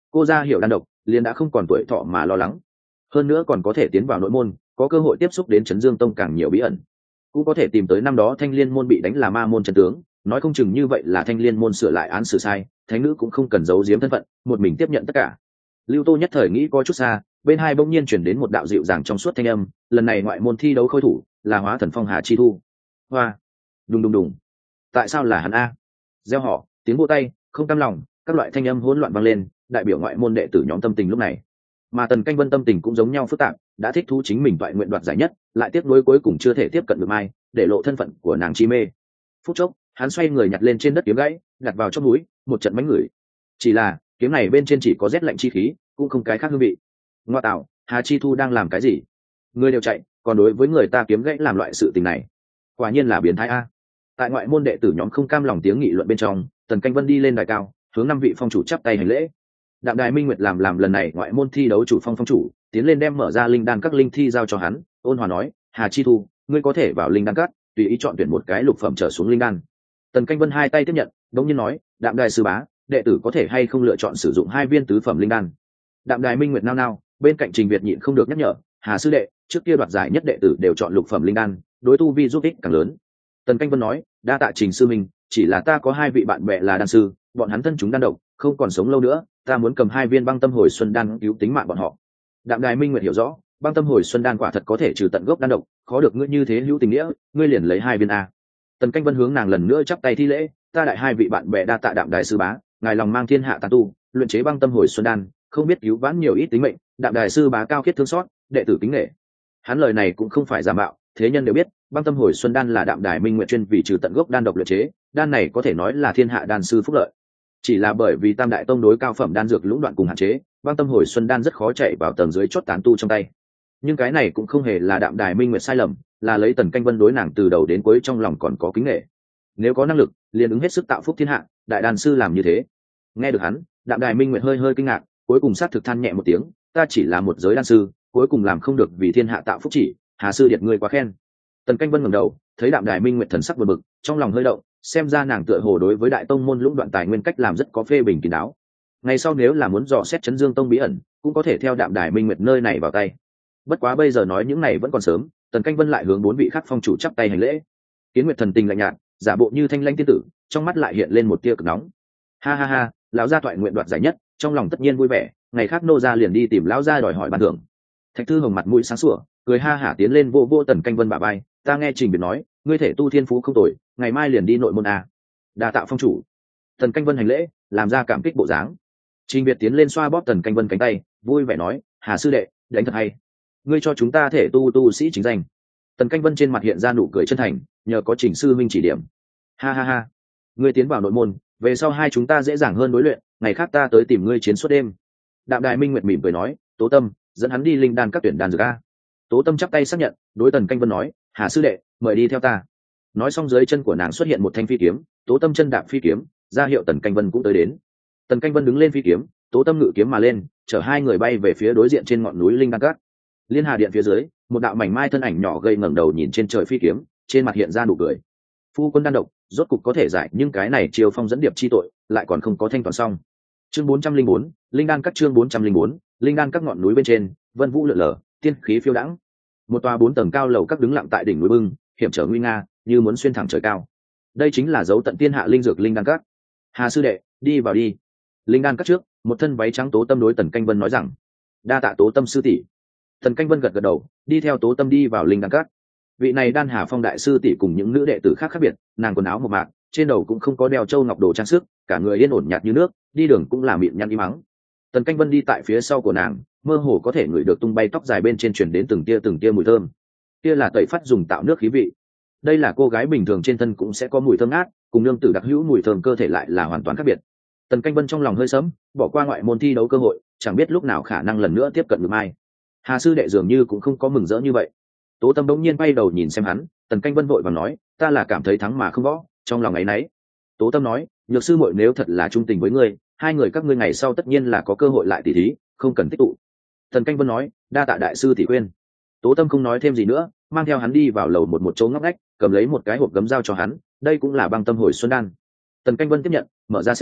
cô ra hiểu đan độc liền đã không còn tuổi thọ mà lo lắng, hơn nữa còn có thể tiến vào nội môn, có cơ hội tiếp xúc đến Trấn Dương Tông càng nhiều bí ẩn, cũng có thể tìm tới năm đó Thanh Liên môn bị đánh là ma môn chân tướng, nói không chừng như vậy là Thanh Liên môn sửa lại án xử sai, thánh nữ cũng không cần giấu giếm thân phận, một mình tiếp nhận tất cả. Lưu Tô nhất thời nghĩ có chút xa, bên hai bỗng nhiên chuyển đến một đạo dịu dàng trong suốt thanh âm, lần này ngoại môn thi đấu khôi thủ là Hóa Thần Phong Hà Chi Thu. Hoa, đùng đùng đùng, tại sao là hắn a? Gieo họ, tiếng vỗ tay, không cam lòng, các loại thanh âm hỗn loạn vang lên, đại biểu ngoại môn đệ tử nhóm tâm tình lúc này. Mà Tần Canh Vân tâm tình cũng giống nhau phức tạp, đã thích thú chính mình toại nguyện đoạt giải nhất, lại tiếc nuối cuối cùng chưa thể tiếp cận được Mai, để lộ thân phận của nàng chi mê. Phút chốc, hắn xoay người nhặt lên trên đất kiếm gãy, đặt vào trong núi, một trận mánh ngửi. Chỉ là, kiếm này bên trên chỉ có rét lạnh chi khí, cũng không cái khác hương vị. Ngoa tạo, Hà Chi Thu đang làm cái gì? Người đều chạy, còn đối với người ta kiếm gãy làm loại sự tình này, quả nhiên là biến thái a. Tại ngoại môn đệ tử nhóm không cam lòng tiếng nghị luận bên trong, Tần Canh Vân đi lên đài cao, hướng năm vị phong chủ chắp tay hành lễ. Đạm Đài Minh Nguyệt làm làm lần này ngoại môn thi đấu chủ phong phong chủ, tiến lên đem mở ra linh đan các linh thi giao cho hắn, ôn hòa nói: Hà Chi Thu, ngươi có thể vào linh đan các, tùy ý chọn tuyển một cái lục phẩm trở xuống linh đan. Tần Canh Vân hai tay tiếp nhận, đống nhiên nói: Đạm Đài sư bá, đệ tử có thể hay không lựa chọn sử dụng hai viên tứ phẩm linh đan? Đạm Đài Minh Nguyệt nao nao, bên cạnh Trình Việt nhịn không được nhắc nhở: Hà sư đệ, trước kia đoạt giải nhất đệ tử đều chọn lục phẩm linh đan, đối tu vi giúp ích càng lớn. Tần Canh Vân nói: đa tạ Trình sư minh, chỉ là ta có hai vị bạn bè là đan sư, bọn hắn thân chúng đan độc, không còn sống lâu nữa, ta muốn cầm hai viên băng tâm hồi xuân đan cứu tính mạng bọn họ. Đạm Đài Minh Nguyệt hiểu rõ, băng tâm hồi xuân đan quả thật có thể trừ tận gốc đan độc, khó được ngươi như thế hữu tình nghĩa, ngươi liền lấy hai viên a. Tần Canh Vân hướng nàng lần nữa chắp tay thi lễ: ta đại hai vị bạn bè đa tạ Đạm Đài sư bá, ngài lòng mang thiên hạ tán tu, luyện chế băng tâm hồi xuân đan, không biết cứu vãn nhiều ít tính mệnh, Đạm Đài sư bá cao khiết thương xót, đệ tử kính nể. Hắn lời này cũng không phải giả mạo, thế nhân đều biết, băng tâm hồi xuân đan là Đạm Đài Minh Nguyệt chuyên vì trừ tận gốc đan độc luyện chế, đan này có thể nói là thiên hạ đan sư phúc lợi. Chỉ là bởi vì Tam đại tông đối cao phẩm đan dược lũng đoạn cùng hạn chế, băng tâm hồi xuân đan rất khó chạy vào tầng dưới chót tán tu trong tay. Nhưng cái này cũng không hề là Đạm Đài Minh Nguyệt sai lầm, là lấy Tần Canh Vân đối nàng từ đầu đến cuối trong lòng còn có kính nể. Nếu có năng lực, liền ứng hết sức tạo phúc thiên hạ, đại đan sư làm như thế. Nghe được hắn, Đạm Đài Minh Nguyệt hơi hơi kinh ngạc, cuối cùng sát thực than nhẹ một tiếng: ta chỉ là một giới đan sư, cuối cùng làm không được vì thiên hạ tạo phúc chỉ, Hà sư điệt ngươi quá khen. Tần Canh Vân ngẩng đầu, thấy Đạm Đài Minh Nguyệt thần sắc buồn bực, trong lòng hơi động, xem ra nàng tựa hồ đối với đại tông môn lũng đoạn tài nguyên cách làm rất có phê bình kín đáo. Ngày sau nếu là muốn dò xét Trấn Dương Tông bí ẩn, cũng có thể theo Đạm Đài Minh Nguyệt nơi này vào tay. Bất quá bây giờ nói những này vẫn còn sớm, Tần Canh Vân lại hướng bốn vị khác phong chủ chắp tay hành lễ. Kiến Nguyệt thần tình lạnh nhạt, giả bộ như thanh lãnh tiên tử, trong mắt lại hiện lên một tia cực nóng. Ha ha ha, lão gia toại nguyện đoạt giải nhất, trong lòng tất nhiên vui vẻ, ngày khác nô gia liền đi tìm lão gia đòi hỏi ban thưởng. Thạch Thư Hồng mặt mũi sáng sủa, cười ha hả tiến lên vô vô Tần Canh Vân bả vai: ta nghe Trình Biệt nói, ngươi thể tu thiên phú không tồi, ngày mai liền đi nội môn a. Đa tạ phong chủ. Tần Canh Vân hành lễ, làm ra cảm kích bộ dáng. Trình Biệt tiến lên xoa bóp Tần Canh Vân cánh tay, vui vẻ nói: Hà sư đệ, đánh thật hay, ngươi cho chúng ta thể tu tu sĩ chính danh. Tần Canh Vân trên mặt hiện ra nụ cười chân thành, nhờ có Trình sư minh chỉ điểm. Ha ha ha, ngươi tiến vào nội môn, về sau hai chúng ta dễ dàng hơn đối luyện, ngày khác ta tới tìm ngươi chiến suốt đêm. Đạm Đài Minh Nguyệt mỉm cười nói: Tố Tâm, dẫn hắn đi linh đan các tuyển đan dược a. Tố Tâm chắp tay xác nhận, đối Tần Canh Vân nói: Hà sư đệ, mời đi theo ta. Nói xong dưới chân của nàng xuất hiện một thanh phi kiếm, Tố Tâm chân đạp phi kiếm, ra hiệu Tần Canh Vân cũng tới đến. Tần Canh Vân đứng lên phi kiếm, Tố Tâm ngự kiếm mà lên, chở hai người bay về phía đối diện trên ngọn núi linh đan các. Liên Hà điện phía dưới, một đạo mảnh mai thân ảnh nhỏ gầy ngẩng đầu nhìn trên trời phi kiếm, trên mặt hiện ra nụ cười. Phu quân đan độc, rốt cục có thể giải, nhưng cái này chiêu phong dẫn điệp chi tội, lại còn không có thanh toán xong. Chương bốn trăm linh bốn, linh đan các chương bốn trăm linh bốn, linh đan các ngọn núi bên trên, vân vũ lượn lờ, tiên khí phiêu đãng. Một tòa bốn tầng cao lầu các đứng lặng tại đỉnh núi bưng, hiểm trở nguy nga, như muốn xuyên thẳng trời cao. Đây chính là dấu tận thiên hạ linh dược linh đan các. Hà sư đệ, đi vào đi. Linh đan các trước, một thân váy trắng Tố Tâm đối Tần Canh Vân nói rằng: đa tạ Tố Tâm sư tỷ. Tần Canh Vân gật gật đầu, đi theo Tố Tâm đi vào linh đan các. Vị này Đan Hà Phong đại sư tỷ cùng những nữ đệ tử khác khác biệt, nàng quần áo mộc mạc, trên đầu cũng không có đeo châu ngọc đồ trang sức, cả người yên ổn nhạt như nước, đi đường cũng là miệng nhăn im mắng. Tần Canh Vân đi tại phía sau của nàng, mơ hồ có thể ngửi được tung bay tóc dài bên trên truyền đến từng tia từng tia mùi thơm. Kia là tẩy phát dùng tạo nước khí vị. Đây là cô gái bình thường trên thân cũng sẽ có mùi thơm ngát, cùng nương tử đặc hữu mùi thơm cơ thể lại là hoàn toàn khác biệt. Tần Canh Vân trong lòng hơi sớm, bỏ qua ngoại môn thi đấu cơ hội, chẳng biết lúc nào khả năng lần nữa tiếp cận được Mai. Hà sư đệ dường như cũng không có mừng rỡ như vậy. Tố Tâm đống nhiên bay đầu nhìn xem hắn, Tần Canh Vân vội vàng nói: ta là cảm thấy thắng mà không võ, trong lòng áy náy. Tố Tâm nói: nhược sư muội nếu thật là trung tình với ngươi, hai người các ngươi ngày sau tất nhiên là có cơ hội lại tỉ thí, không cần tích tụ. Tần Canh Vân nói: đa tạ đại sư tỷ khuyên. Tố Tâm không nói thêm gì nữa, mang theo hắn đi vào lầu một một chỗ ngóc ngách, cầm lấy một cái hộp gấm dao cho hắn, đây cũng là băng tâm hồi xuân đan. Tần Canh Vân tiếp nhận, mở ra xem,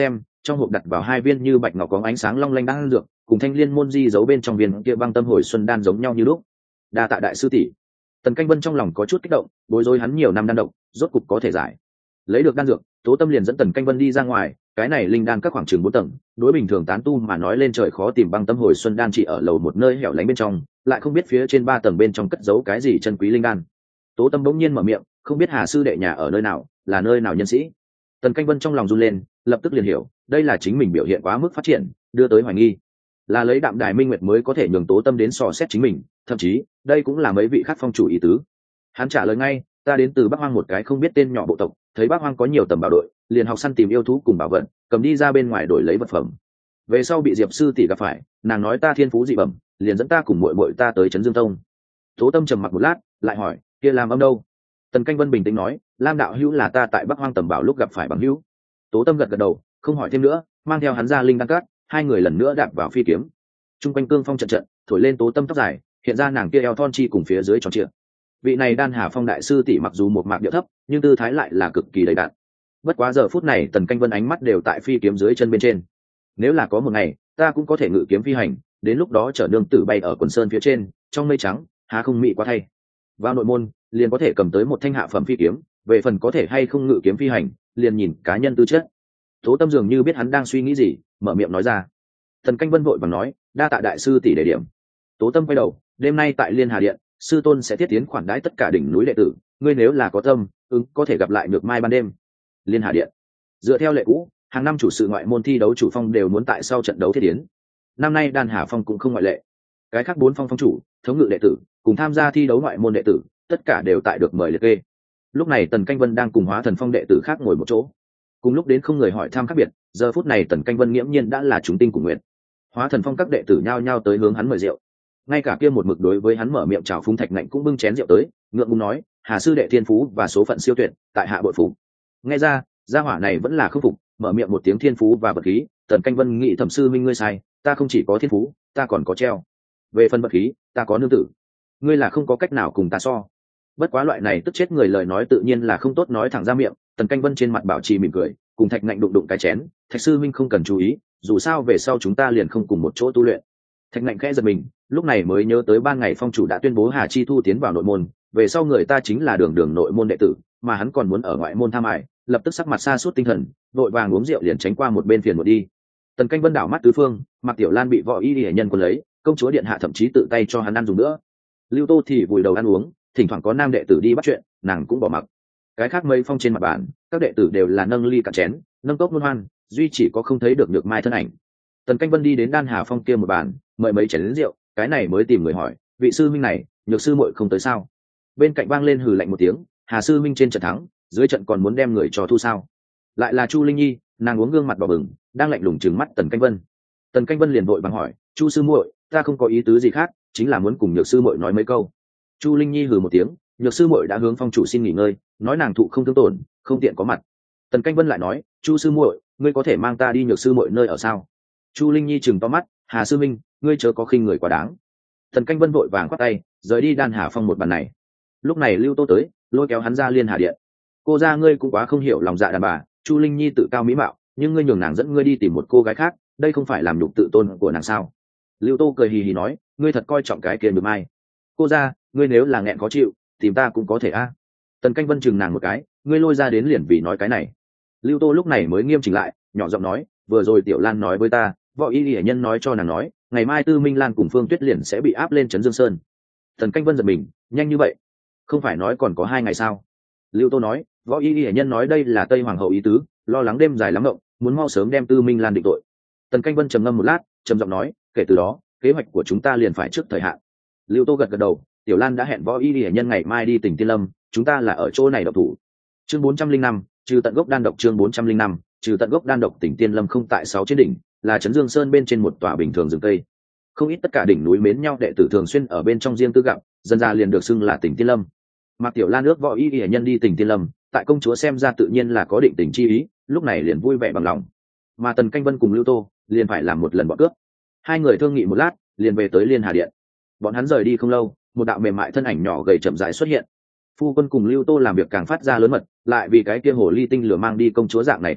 trong hộp đặt vào hai viên như bạch ngọc có ánh sáng long lanh đan dược, cùng thanh liên môn di giấu bên trong viên kia băng tâm hồi xuân đan giống nhau như lúc. Đa tạ đại sư tỷ. Tần Canh Vân trong lòng có chút kích động, bối rối hắn nhiều năm đan độc, rốt cục có thể giải. Lấy được đan dược, Tố Tâm liền dẫn Tần Canh Vân đi ra ngoài, cái này linh đan các khoảng chừng bốn tầng, đối bình thường tán tu mà nói lên trời khó tìm băng tâm hồi xuân đan chỉ ở lầu một nơi hẻo lánh bên trong, lại không biết phía trên ba tầng bên trong cất giấu cái gì chân quý linh đan. Tố Tâm bỗng nhiên mở miệng, không biết Hà sư đệ nhà ở nơi nào, là nơi nào nhân sĩ. Tần Canh Vân trong lòng run lên, lập tức liền hiểu, đây là chính mình biểu hiện quá mức phát triển, đưa tới hoài nghi. Là lấy Đạm Đài Minh Nguyệt mới có thể nhường Tố Tâm đến dò xét chính mình, thậm chí, đây cũng là mấy vị khác phong chủ ý tứ. Hắn trả lời ngay, ta đến từ Bắc Hoang một cái không biết tên nhỏ bộ tộc, thấy Bắc Hoang có nhiều tầm bảo đội, liền học săn tìm yêu thú cùng bảo vật, cầm đi ra bên ngoài đổi lấy vật phẩm. Về sau bị Diệp sư tỷ gặp phải, nàng nói ta thiên phú dị bẩm, liền dẫn ta cùng muội muội ta tới Trấn Dương Tông. Tố Tâm trầm mặc một lát, lại hỏi, kia Lam Âm đâu? Tần Canh Vân bình tĩnh nói, Lam đạo hữu là ta tại Bắc Hoang tầm bảo lúc gặp phải bằng hữu. Tố Tâm gật gật đầu, không hỏi thêm nữa, mang theo hắn ra linh đan cát, hai người lần nữa đạp vào phi kiếm. Trung quanh cương phong trận trận, thổi lên Tố Tâm tóc dài, hiện ra nàng kia eo thon chi cùng phía dưới tròn trịa. Vị này Đan Hà Phong đại sư tỷ mặc dù một mạc điệu thấp, nhưng tư thái lại là cực kỳ đầy đặn. Bất quá giờ phút này Tần Canh Vân ánh mắt đều tại phi kiếm dưới chân bên trên. Nếu là có một ngày, ta cũng có thể ngự kiếm phi hành, đến lúc đó chở nương tử bay ở quần sơn phía trên, trong mây trắng, há không mị quá thay. Vào nội môn, liền có thể cầm tới một thanh hạ phẩm phi kiếm, về phần có thể hay không ngự kiếm phi hành, liền nhìn cá nhân tư chất. Tố Tâm dường như biết hắn đang suy nghĩ gì, mở miệng nói ra. Tần Canh Vân vội vàng nói, đa tạ đại sư tỷ đề điểm. Tố Tâm quay đầu, đêm nay tại Liên Hà Điện, sư tôn sẽ thiết tiến khoản đãi tất cả đỉnh núi đệ tử, ngươi nếu là có tâm, ứng có thể gặp lại Nhược Mai ban đêm. Liên Hà Điện. Dựa theo lệ cũ, hàng năm chủ sự ngoại môn thi đấu chủ phong đều muốn tại sau trận đấu thiết tiến. Năm nay Đan Hà Phong cũng không ngoại lệ. Cái khác bốn phong phong chủ, thống ngự đệ tử, cùng tham gia thi đấu ngoại môn đệ tử, tất cả đều tại được mời liệt kê. Lúc này Tần Canh Vân đang cùng Hóa Thần Phong đệ tử khác ngồi một chỗ. Cùng lúc đến không người hỏi thăm khác biệt, giờ phút này Tần Canh Vân nghiễm nhiên đã là chúng tinh cùng nguyện. Hóa Thần Phong các đệ tử nhao nhao tới hướng hắn mời rượu. Ngay cả kia một mực đối với hắn mở miệng chào Phúng Thạch Nạnh cũng bưng chén rượu tới, ngượng ngùng nói, Hà sư đệ thiên phú và số phận siêu tuyệt, tại hạ bội phục. Nghe ra, gia hỏa này vẫn là không phục, mở miệng một tiếng thiên phú và vật khí, Tần Canh Vân nghĩ thẩm sư minh ngươi sai, ta không chỉ có thiên phú, ta còn có treo. Về phần vật khí, ta có nương tử. Ngươi là không có cách nào cùng ta so. Bất quá loại này tức chết người lời nói tự nhiên là không tốt nói thẳng ra miệng, Tần Canh Vân trên mặt bảo trì mỉm cười, cùng Thạch Nạnh đụng đụng cái chén, Thạch sư minh không cần chú ý, dù sao về sau chúng ta liền không cùng một chỗ tu luyện. Thạch Nạnh khẽ giật mình, lúc này mới nhớ tới ban ngày phong chủ đã tuyên bố Hà Chi Thu tiến vào nội môn, về sau người ta chính là đường đường nội môn đệ tử, mà hắn còn muốn ở ngoại môn tham ải, lập tức sắc mặt xa suốt tinh thần, vội vàng uống rượu liền tránh qua một bên phiền một đi. Tần Canh Vân đảo mắt tứ phương, Mạc Tiểu Lan bị võ y y nhân quân lấy, công chúa điện hạ thậm chí tự tay cho hắn ăn dùng nữa. Lưu Tô thì vùi đầu ăn uống, thỉnh thoảng có nam đệ tử đi bắt chuyện, nàng cũng bỏ mặc. Cái khác mấy phong trên mặt bàn, các đệ tử đều là nâng ly cạn chén, nâng cốc luân hoan, duy chỉ có không thấy được Nhược Mai thân ảnh. Tần Canh Vân đi đến Đan Hà Phong kia một bàn, mời mấy chén rượu, cái này mới tìm người hỏi, vị sư minh này, Nhược sư muội không tới sao? Bên cạnh vang lên hừ lạnh một tiếng, Hà sư minh trên trận thắng, dưới trận còn muốn đem người cho thu sao? Lại là Chu Linh Nhi, nàng uống gương mặt đỏ bừng, đang lạnh lùng trừng mắt Tần Canh Vân. Tần Canh Vân liền vội vàng hỏi, Chu sư muội, ta không có ý tứ gì khác, chính là muốn cùng Nhược sư muội nói mấy câu. Chu Linh Nhi hừ một tiếng, Nhược sư muội đã hướng phong chủ xin nghỉ ngơi, nói nàng thụ không thương tổn, không tiện có mặt. Tần Canh Vân lại nói, Chu sư muội, ngươi có thể mang ta đi Nhược sư muội nơi ở sao? Chu Linh Nhi chừng to mắt, Hà sư minh, ngươi chớ có khinh người quá đáng. Tần Canh Vân vội vàng khoát tay, rời đi Đan Hà Phong một bàn này. Lúc này Lưu Tô tới, lôi kéo hắn ra Liên Hà Điện. Cô gia ngươi cũng quá không hiểu lòng dạ đàn bà, Chu Linh Nhi tự cao mỹ mạo, nhưng ngươi nhường nàng dẫn ngươi đi tìm một cô gái khác, đây không phải làm nhục tự tôn của nàng sao? Lưu Tô cười hì hì nói, ngươi thật coi trọng cái kia Nhược Mai. Cô gia, ngươi nếu là nghẹn khó chịu, tìm ta cũng có thể a. Tần Canh Vân chừng nàng một cái, ngươi lôi ra đến liền vì nói cái này. Lưu Tô lúc này mới nghiêm chỉnh lại, nhỏ giọng nói, vừa rồi Tiểu Lan nói với ta, võ y hệ nhân nói cho nàng nói, ngày mai Tư Minh Lan cùng Phương Tuyết liền sẽ bị áp lên Trấn Dương Sơn. Tần Canh Vân giật mình, nhanh như vậy, không phải nói còn có hai ngày sao? Lưu Tô nói, võ y hệ nhân nói đây là Tây Hoàng hậu ý tứ, lo lắng đêm dài lắm động, muốn mau sớm đem Tư Minh Lan định tội. Tần Canh Vân trầm ngâm một lát, trầm giọng nói, kể từ đó, kế hoạch của chúng ta liền phải trước thời hạn. Lưu Tô gật gật đầu, Tiểu Lan đã hẹn võ y hệ nhân ngày mai đi tỉnh Tiên Lâm, chúng ta là ở chỗ này độc thủ. Chương bốn trăm linh năm, trừ tận gốc đan độc chương bốn trăm linh năm, trừ tận gốc đan độc tỉnh Tiên Lâm không tại sáu trên đỉnh, là Trấn Dương Sơn bên trên một tòa bình thường rừng cây. Không ít tất cả đỉnh núi mến nhau đệ tử thường xuyên ở bên trong riêng tư gặp, dân ra liền được xưng là tỉnh Tiên Lâm. Mạc Tiểu Lan ước võ y y nhân đi tỉnh Tiên Lâm, tại công chúa xem ra tự nhiên là có định tình chi ý, lúc này liền vui vẻ bằng lòng. Mà Tần Canh Vân cùng Lưu Tô liền phải làm một lần bọn cướp. Hai người thương nghị một lát, liền về tới Liên Hà Điện. Bọn hắn rời đi không lâu, một đạo mềm mại thân ảnh nhỏ gầy chậm rãi xuất hiện. Phu quân cùng Lưu Tô làm việc càng phát ra lớn mật, lại vì cái kia hồ ly tinh lửa mang đi công chúa dạng này cũng tốt,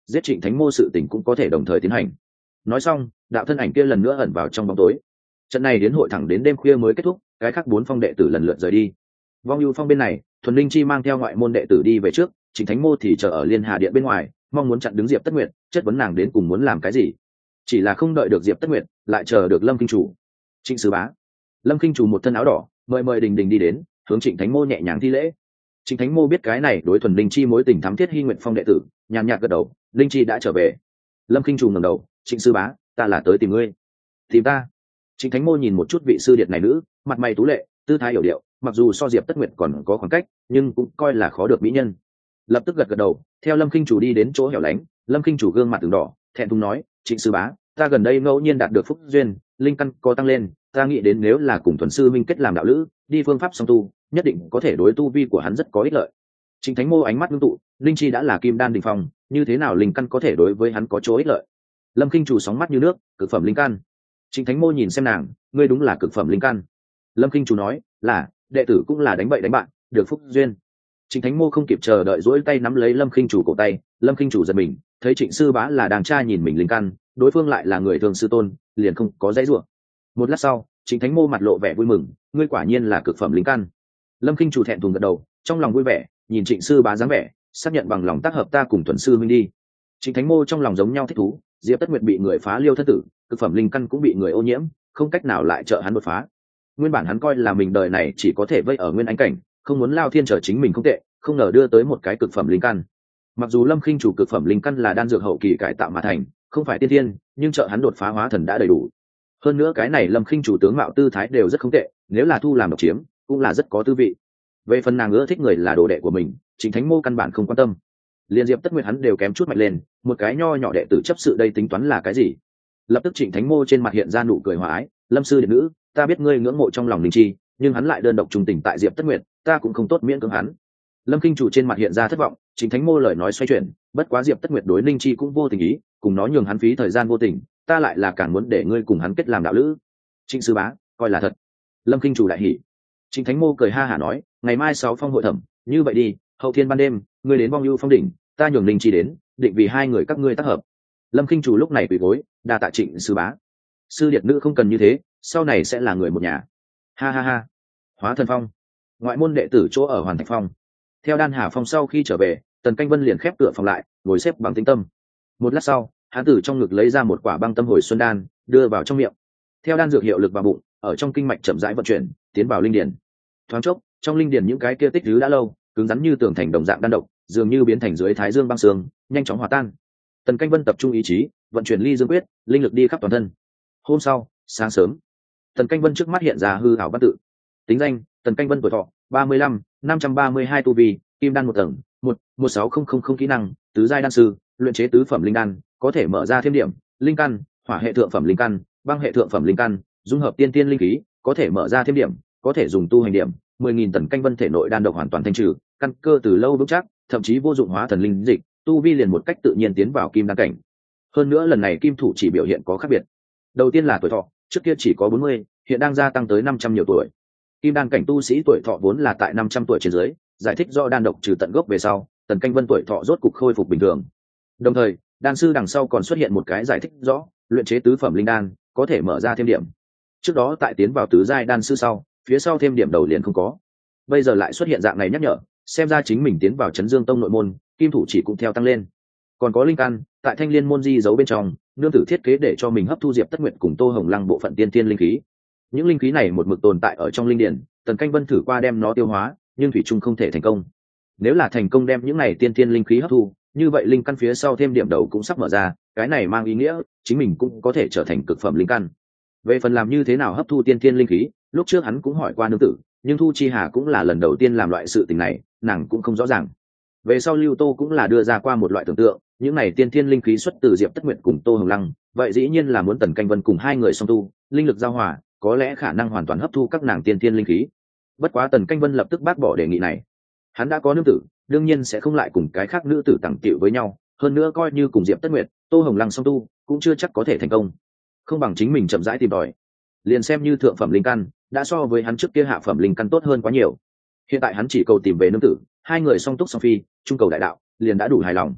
giết Trịnh Thánh Mô sự tình cũng có thể đồng thời tiến hành. Nói xong, đạo thân ảnh kia lần nữa ẩn vào trong bóng tối. Trận này đến hội thẳng đến đêm khuya mới kết thúc, cái khác bốn phong đệ tử lần lượt rời đi. Vong ưu phong bên này, Thuần Linh Chi mang theo ngoại môn đệ tử đi về trước, Trịnh Thánh Mô thì chờ ở Liên Hà Điện bên ngoài, mong muốn chặn đứng Diệp Tất Nguyệt, chất vấn nàng đến cùng muốn làm cái gì. Chỉ là không đợi được Diệp Tất Nguyệt, lại chờ được Lâm Kinh Chủ. Trịnh Sư Bá. Lâm Kinh Chủ một thân áo đỏ, mời mời đình đình đi đến, hướng Trịnh Thánh Mô nhẹ nhàng thi lễ. Trịnh Thánh Mô biết cái này đối Thuần Linh Chi mối tình thắm thiết hy nguyện phong đệ tử, nhàn nhạt gật đầu, Linh Chi đã trở về. Lâm Kinh Chủ ngẩng đầu, Trịnh Sư Bá, ta là tới tìm ngươi. Tìm ta? Trịnh Thánh Mô nhìn một chút vị sư điệt này nữ, mặt mày tú lệ, tư thái hiểu điệu, mặc dù so Diệp Tất Nguyệt còn có khoảng cách, nhưng cũng coi là khó được mỹ nhân. Lập tức gật gật đầu, theo Lâm Kinh Chủ đi đến chỗ hẻo lánh, Lâm Kinh Chủ gương mặt từng đỏ, thẹn thùng nói, Trịnh Sư Bá, ta gần đây ngẫu nhiên đạt được phúc duyên, linh căn có tăng lên, ta nghĩ đến nếu là cùng Thuần sư minh kết làm đạo lữ, đi phương pháp song tu, nhất định có thể đối tu vi của hắn rất có ích lợi. Trịnh Thánh Mô ánh mắt ngưng tụ, linh chi đã là kim đan đỉnh phong, như thế nào linh căn có thể đối với hắn có chỗ ích lợi? Lâm Kinh Chủ sóng mắt như nước, cực phẩm linh căn. Trịnh Thánh Mô nhìn xem nàng, ngươi đúng là cực phẩm linh căn. Lâm Kinh Chủ nói, là, đệ tử cũng là đánh bậy đánh bạn, được phúc duyên. Trịnh Thánh Mô không kịp chờ đợi duỗi tay nắm lấy Lâm Kinh Chủ cổ tay, Lâm Kinh Chủ giật mình, thấy Trịnh Sư Bá là đàng tra nhìn mình linh căn, đối phương lại là người thường sư tôn, liền không có dãy rủa. Một lát sau, Trịnh Thánh Mô mặt lộ vẻ vui mừng, ngươi quả nhiên là cực phẩm linh căn. Lâm Kinh Chủ thẹn thùng gật đầu, trong lòng vui vẻ, nhìn Trịnh Sư Bá dáng vẻ, xác nhận bằng lòng tác hợp ta cùng Thuần sư huynh đi. Trịnh Thánh Mô trong lòng giống nhau thích thú, Diệp Tất Nguyệt bị người phá liêu thân tử, cực phẩm linh căn cũng bị người ô nhiễm, không cách nào lại trợ hắn đột phá. Nguyên bản hắn coi là mình đời này chỉ có thể vây ở nguyên ánh cảnh, không muốn lao thiên trở chính mình không tệ, không ngờ đưa tới một cái cực phẩm linh căn. Mặc dù Lâm Khinh Chủ cực phẩm linh căn là đan dược hậu kỳ cải tạo mà thành, không phải tiên thiên, nhưng trợ hắn đột phá hóa thần đã đầy đủ. Hơn nữa cái này Lâm Khinh Chủ tướng mạo tư thái đều rất không tệ, nếu là thu làm độc chiếm, cũng là rất có tư vị. Về phần nàng ưa thích người là đồ đệ của mình, Trịnh Thánh Mô căn bản không quan tâm. Liên Diệp Tất Nguyệt hắn đều kém chút mạnh lên, một cái nho nhỏ đệ tử chấp sự đây tính toán là cái gì? Lập tức Trịnh Thánh Mô trên mặt hiện ra nụ cười hòa ái, Lâm sư điện nữ, ta biết ngươi ngưỡng mộ trong lòng Linh Chi, nhưng hắn lại đơn độc trùng tình tại Diệp Tất Nguyệt, ta cũng không tốt miễn cưỡng hắn. Lâm Kinh Chủ trên mặt hiện ra thất vọng, Trịnh Thánh Mô lời nói xoay chuyển, bất quá Diệp Tất Nguyệt đối Linh Chi cũng vô tình ý, cùng nó nhường hắn phí thời gian vô tình, ta lại là càng muốn để ngươi cùng hắn kết làm đạo lữ. Trịnh Sư Bá, coi là thật. Lâm Kinh Chủ đại hỉ. Trịnh Thánh Mô cười ha hả nói, ngày mai sáu phong hội thẩm, như vậy đi, hậu thiên ban đêm, ngươi đến Vong Ưu Phong đỉnh, ta nhường Linh Chi đến, định vì hai người các ngươi tác hợp. Lâm Kinh Chủ lúc này quỳ gối, đa tạ Trịnh Sư Bá. Sư điệt nữ không cần như thế, sau này sẽ là người một nhà. Ha ha ha. Hóa Thần Phong, ngoại môn đệ tử chỗ ở Hoàn Thạch Phong. Theo Đan Hà Phong sau khi trở về, Tần Canh Vân liền khép cửa phòng lại, ngồi xếp bằng tĩnh tâm. Một lát sau, hắn từ trong ngực lấy ra một quả băng tâm hồi xuân đan, đưa vào trong miệng. Theo đan dược hiệu lực vào bụng, ở trong kinh mạch chậm rãi vận chuyển, tiến vào linh điển. Thoáng chốc, trong linh điển những cái kia tích trữ đã lâu, cứng rắn như tường thành đồng dạng đan độc, dường như biến thành dưới thái dương băng sương, nhanh chóng hòa tan. Tần Canh Vân tập trung ý chí, vận chuyển ly dương quyết, linh lực đi khắp toàn thân. Hôm sau, sáng sớm, Tần Canh Vân trước mắt hiện ra hư ảo văn tự. Tính danh: Tần Canh Vân, tuổi thọ ba mươi lăm, năm trăm ba mươi hai, tu vi kim đan một tầng, một một sáu không không không, kỹ năng tứ giai đan sư, luyện chế tứ phẩm linh đan, có thể mở ra thêm điểm linh căn, hỏa hệ thượng phẩm linh căn, băng hệ thượng phẩm linh căn, dung hợp tiên tiên linh khí, có thể mở ra thêm điểm, có thể dùng tu hành điểm mười nghìn. Tần Canh Vân thể nội đan độc hoàn toàn thanh trừ, căn cơ từ lâu vững chắc, thậm chí vô dụng hóa thần linh dịch, tu vi liền một cách tự nhiên tiến vào kim đan cảnh. Hơn nữa lần này kim thủ chỉ biểu hiện có khác biệt. Đầu tiên là tuổi thọ, trước kia chỉ có bốn mươi, hiện đang gia tăng tới năm trăm nhiều tuổi. Kim đan cảnh tu sĩ tuổi thọ vốn là tại năm trăm tuổi trên dưới, giải thích do đan độc trừ tận gốc về sau, Tần Canh Vân tuổi thọ rốt cục khôi phục bình thường. Đồng thời, đan sư đằng sau còn xuất hiện một cái giải thích rõ, luyện chế tứ phẩm linh đan, có thể mở ra thêm điểm. Trước đó tại tiến vào tứ giai đan sư sau, phía sau thêm điểm đầu liền không có. Bây giờ lại xuất hiện dạng này nhắc nhở, xem ra chính mình tiến vào Trấn Dương Tông nội môn, kim thủ chỉ cũng theo tăng lên. Còn có linh căn, tại Thanh Liên môn di giấu bên trong, nương tử thiết kế để cho mình hấp thu Diệp Tất Nguyệt cùng Tô Hồng Lăng bộ phận tiên tiên linh khí. Những linh khí này một mực tồn tại ở trong linh điển, Tần Canh Vân thử qua đem nó tiêu hóa, nhưng thủy chung không thể thành công. Nếu là thành công đem những này tiên tiên linh khí hấp thu, như vậy linh căn phía sau thêm điểm đầu cũng sắp mở ra, cái này mang ý nghĩa chính mình cũng có thể trở thành cực phẩm linh căn. Về phần làm như thế nào hấp thu tiên tiên linh khí, lúc trước hắn cũng hỏi qua nương tử, nhưng Thu Chi Hà cũng là lần đầu tiên làm loại sự tình này, nàng cũng không rõ ràng. Về sau Lưu Tô cũng là đưa ra qua một loại tưởng tượng, những này tiên tiên linh khí xuất từ Diệp Tất Nguyệt cùng Tô Hồng Lăng, vậy dĩ nhiên là muốn Tần Canh Vân cùng hai người song tu, linh lực giao hòa, có lẽ khả năng hoàn toàn hấp thu các nàng tiên tiên linh khí. Bất quá Tần Canh Vân lập tức bác bỏ đề nghị này. Hắn đã có nương tử, đương nhiên sẽ không lại cùng cái khác nữ tử tặng tiệu với nhau, hơn nữa coi như cùng Diệp Tất Nguyệt, Tô Hồng Lăng song tu, cũng chưa chắc có thể thành công. Không bằng chính mình chậm rãi tìm tòi. Liền xem như thượng phẩm linh căn, đã so với hắn trước kia hạ phẩm linh căn tốt hơn quá nhiều. Hiện tại hắn chỉ cầu tìm về nương tử, hai người song túc song phi, trung cầu đại đạo, liền đã đủ hài lòng.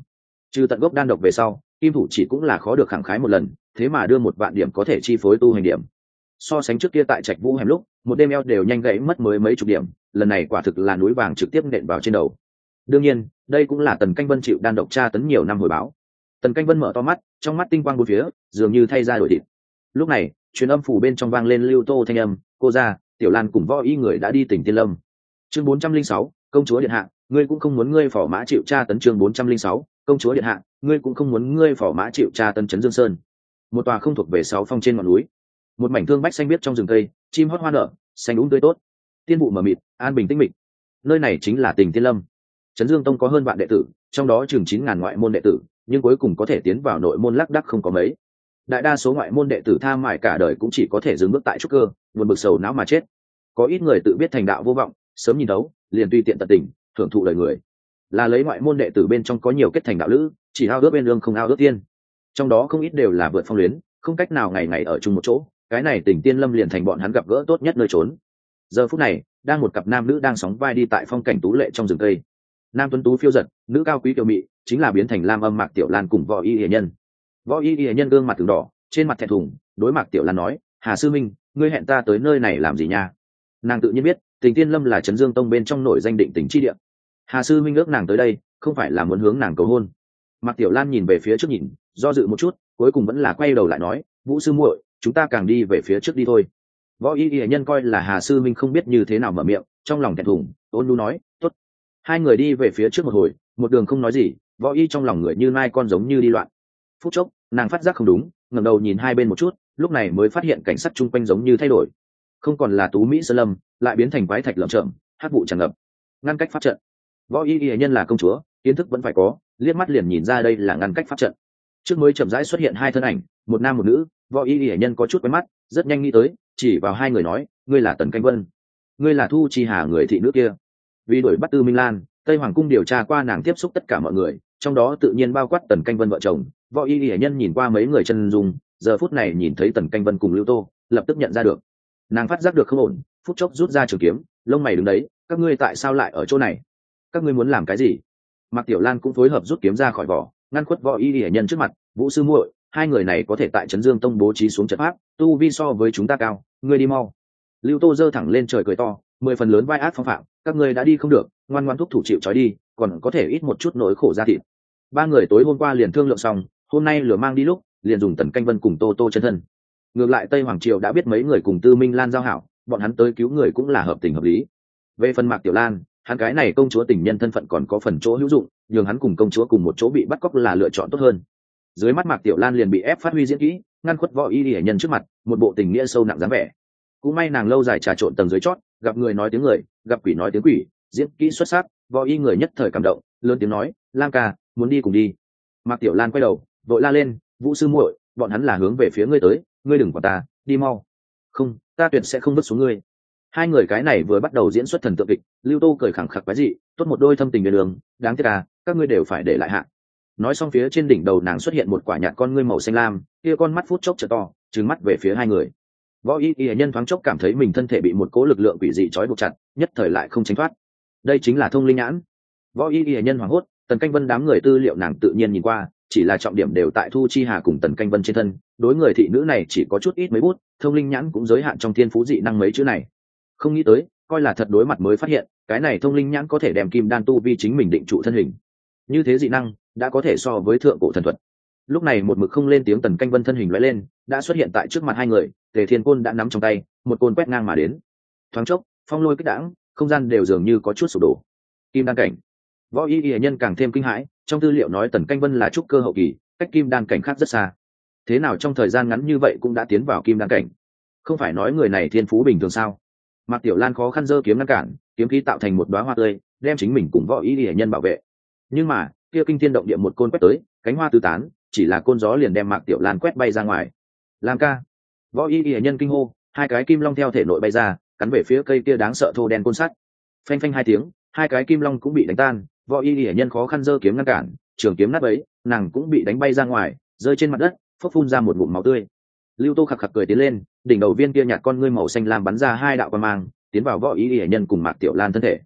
Trừ tận gốc đan độc về sau, kim thủ chỉ cũng là khó được khẳng khái một lần, thế mà đưa một vạn điểm có thể chi phối tu hành điểm. So sánh trước kia tại Trạch Vũ hẻm lúc, một đêm eo đều nhanh gãy mất mới mấy chục điểm, lần này quả thực là núi vàng trực tiếp nện vào trên đầu. Đương nhiên, đây cũng là Tần Canh Vân chịu đan độc tra tấn nhiều năm hồi báo. Tần Canh Vân mở to mắt, trong mắt tinh quang bốn phía, dường như thay ra đổi thịt. Lúc này, truyền âm phủ bên trong vang lên Lưu Tô thanh âm, "Cô gia, Tiểu Lan cùng Võ Y người đã đi tỉnh Tiên Lâm." Chương bốn trăm linh sáu, công chúa điện hạ, ngươi cũng không muốn ngươi phò mã chịu tra tấn. Chương bốn trăm linh sáu, công chúa điện hạ, ngươi cũng không muốn ngươi phò mã chịu tra tấn. Trấn Dương Sơn, một tòa không thuộc về sáu phong trên ngọn núi, một mảnh thương bách xanh biếc trong rừng cây, chim hót hoa nở, xanh úng tươi tốt, tiên vụ mờ mịt, an bình tĩnh mịch. Nơi này chính là tỉnh Tiên Lâm. Trấn Dương Tông có hơn vạn đệ tử, trong đó chừng chín ngàn ngoại môn đệ tử, nhưng cuối cùng có thể tiến vào nội môn lác đác không có mấy. Đại đa số ngoại môn đệ tử tha mải cả đời cũng chỉ có thể dừng bước tại trúc cơ, buồn bực sầu não mà chết. Có ít người tự biết thành đạo vô vọng, sớm nhìn đấu, liền tùy tiện tận tình, thưởng thụ đời người. Là lấy ngoại môn đệ tử bên trong có nhiều kết thành đạo lữ, chỉ ao ước bên lương không ao ước tiên. Trong đó không ít đều là vượt phong luyến, không cách nào ngày ngày ở chung một chỗ, cái này Tỉnh Tiên Lâm liền thành bọn hắn gặp gỡ tốt nhất nơi trốn. Giờ phút này, đang một cặp nam nữ đang sóng vai đi tại phong cảnh tú lệ trong rừng cây. Nam tuấn tú phiêu giật, nữ cao quý kiều mị, chính là biến thành Lam Âm Mạc Tiểu Lan cùng Võ Y Y Nhân. Võ Y Y Nhân gương mặt từng đỏ, trên mặt thẹn thùng, đối Mạc Tiểu Lan nói, "Hà sư minh, ngươi hẹn ta tới nơi này làm gì nha?" Nàng tự nhiên biết, Tỉnh Tiên Lâm là Trấn Dương Tông bên trong nổi danh định tình chi địa. Hà sư minh ước nàng tới đây, không phải là muốn hướng nàng cầu hôn. Mạc Tiểu Lan nhìn về phía trước nhìn, do dự một chút, cuối cùng vẫn là quay đầu lại nói, "Vũ sư muội, chúng ta càng đi về phía trước đi thôi." Võ Y Y Nhân coi là Hà sư minh không biết như thế nào mở miệng, trong lòng thẹn thùng, ôn nhu nói, "Tốt." Hai người đi về phía trước một hồi, một đường không nói gì, Võ Y trong lòng người như mai con giống như đi loạn. Phút chốc, nàng phát giác không đúng, ngẩng đầu nhìn hai bên một chút, lúc này mới phát hiện cảnh sắc chung quanh giống như thay đổi, không còn là tú mỹ sơn lâm, lại biến thành quái thạch lởm chởm, hắc vụ tràn ngập, ngăn cách pháp trận. Võ Y Y Nhân là công chúa, kiến thức vẫn phải có, liếc mắt liền nhìn ra đây là ngăn cách pháp trận. Trước mới chậm rãi xuất hiện hai thân ảnh, một nam một nữ, Võ Y Y Nhân có chút quen mắt, rất nhanh nghĩ tới, chỉ vào hai người nói, "Ngươi là Tần Canh Vân, ngươi là Thu Chi Hà người thị nữ kia." Vì đuổi bắt Tư Minh Lan, Tây Hoàng cung điều tra qua nàng tiếp xúc tất cả mọi người, trong đó tự nhiên bao quát Tần Canh Vân vợ chồng. Võ Y Y Nhân nhìn qua mấy người chân dung, giờ phút này nhìn thấy Tần Canh Vân cùng Lưu Tô, lập tức nhận ra được. Nàng phát giác được không ổn, phút chốc rút ra trường kiếm, lông mày đứng đấy, "Các ngươi tại sao lại ở chỗ này? Các ngươi muốn làm cái gì?" Mạc Tiểu Lan cũng phối hợp rút kiếm ra khỏi vỏ, ngăn khuất Võ Y Y Nhân trước mặt, "Vũ sư muội, hai người này có thể tại Trấn Dương Tông bố trí xuống trận pháp, tu vi so với chúng ta cao, ngươi đi mau." Lưu Tô giơ thẳng lên trời cười to, "Mười phần lớn vai ác phong phạm, các ngươi đã đi không được, ngoan ngoãn thúc thủ chịu trói đi, còn có thể ít một chút nỗi khổ ra thịt." Ba người tối hôm qua liền thương lượng xong, hôm nay lửa mang đi lúc, liền dùng Tần Canh Vân cùng Tô Tô chân thân. Ngược lại Tây Hoàng Triều đã biết mấy người cùng Tư Minh Lan giao hảo, bọn hắn tới cứu người cũng là hợp tình hợp lý. Về phần Mạc Tiểu Lan, hắn cái này công chúa tình nhân thân phận còn có phần chỗ hữu dụng, nhường hắn cùng công chúa cùng một chỗ bị bắt cóc là lựa chọn tốt hơn. Dưới mắt Mạc Tiểu Lan liền bị ép phát huy diễn kỹ, ngăn khuất Võ Y Y Nhân trước mặt, một bộ tình nghĩa sâu nặng dáng vẻ. Cũng may nàng lâu dài trà trộn tầng dưới chót, gặp người nói tiếng người, gặp quỷ nói tiếng quỷ, diễn kỹ xuất sắc. Võ Y người nhất thời cảm động, lớn tiếng nói, "Lam ca, muốn đi cùng đi." Mạc Tiểu Lan quay đầu, vội la lên, "Vũ sư muội, bọn hắn là hướng về phía ngươi tới, ngươi đừng quản ta, đi mau." "Không, ta tuyệt sẽ không vứt xuống ngươi." Hai người cái này vừa bắt đầu diễn xuất thần tượng kịch, Lưu Tô cười khẳng khặc quái dị, tốt một đôi thâm tình về đường, đáng tiếc à, các ngươi đều phải để lại hạ. Nói xong phía trên đỉnh đầu nàng xuất hiện một quả nhạt con ngươi màu xanh lam, kia con mắt phút chốc trợ to, trừng mắt về phía hai người. Võ Y Y Nhân thoáng chốc cảm thấy mình thân thể bị một cỗ lực lượng quỷ dị trói buộc chặt, nhất thời lại không tránh thoát. Đây chính là thông linh nhãn. Võ Y Y Nhân hoảng hốt, Tần Canh Vân đám người tư liệu nàng tự nhiên nhìn qua, chỉ là trọng điểm đều tại Thu Chi Hà cùng Tần Canh Vân trên thân, đối người thị nữ này chỉ có chút ít mấy bút, thông linh nhãn cũng giới hạn trong thiên phú dị năng mấy chữ này. Không nghĩ tới, coi là thật đối mặt mới phát hiện, cái này thông linh nhãn có thể đem kim đan tu vi chính mình định trụ thân hình. Như thế dị năng, đã có thể so với thượng cổ thần thuật. Lúc này một mực không lên tiếng Tần Canh Vân thân hình lóe lên, đã xuất hiện tại trước mặt hai người, Tề Thiên Côn đã nắm trong tay, một côn quét ngang mà đến. Thoáng chốc, phong lôi kích đãng, không gian đều dường như có chút sụp đổ. Kim đan cảnh. Võ Y Y Nhân càng thêm kinh hãi, trong tư liệu nói Tần Canh Vân là trúc cơ hậu kỳ, cách kim đan cảnh khác rất xa. Thế nào trong thời gian ngắn như vậy cũng đã tiến vào kim đan cảnh? Không phải nói người này thiên phú bình thường sao? Mạc Tiểu Lan khó khăn giơ kiếm ngăn cản, kiếm khí tạo thành một đóa hoa tươi, đem chính mình cùng Võ Y Y Nhân bảo vệ. Nhưng mà, kia kinh thiên động địa một côn quét tới, cánh hoa tứ tán, chỉ là côn gió liền đem Mạc Tiểu Lan quét bay ra ngoài. Lam ca. Võ Y Y Nhân kinh hô, hai cái kim long theo thể nội bay ra, cắn về phía cây kia đáng sợ thô đen côn sắt. Phanh phanh hai tiếng, hai cái kim long cũng bị đánh tan. Võ Y Y Nhân khó khăn giơ kiếm ngăn cản, trường kiếm nát bấy, nàng cũng bị đánh bay ra ngoài, rơi trên mặt đất, phốc phun ra một ngụm máu tươi. Lưu Tô khạc khạc cười tiến lên, đỉnh đầu viên kia nhạt con ngươi màu xanh lam bắn ra hai đạo quang mang, tiến vào Võ Y Y Nhân cùng Mạc Tiểu Lan thân thể.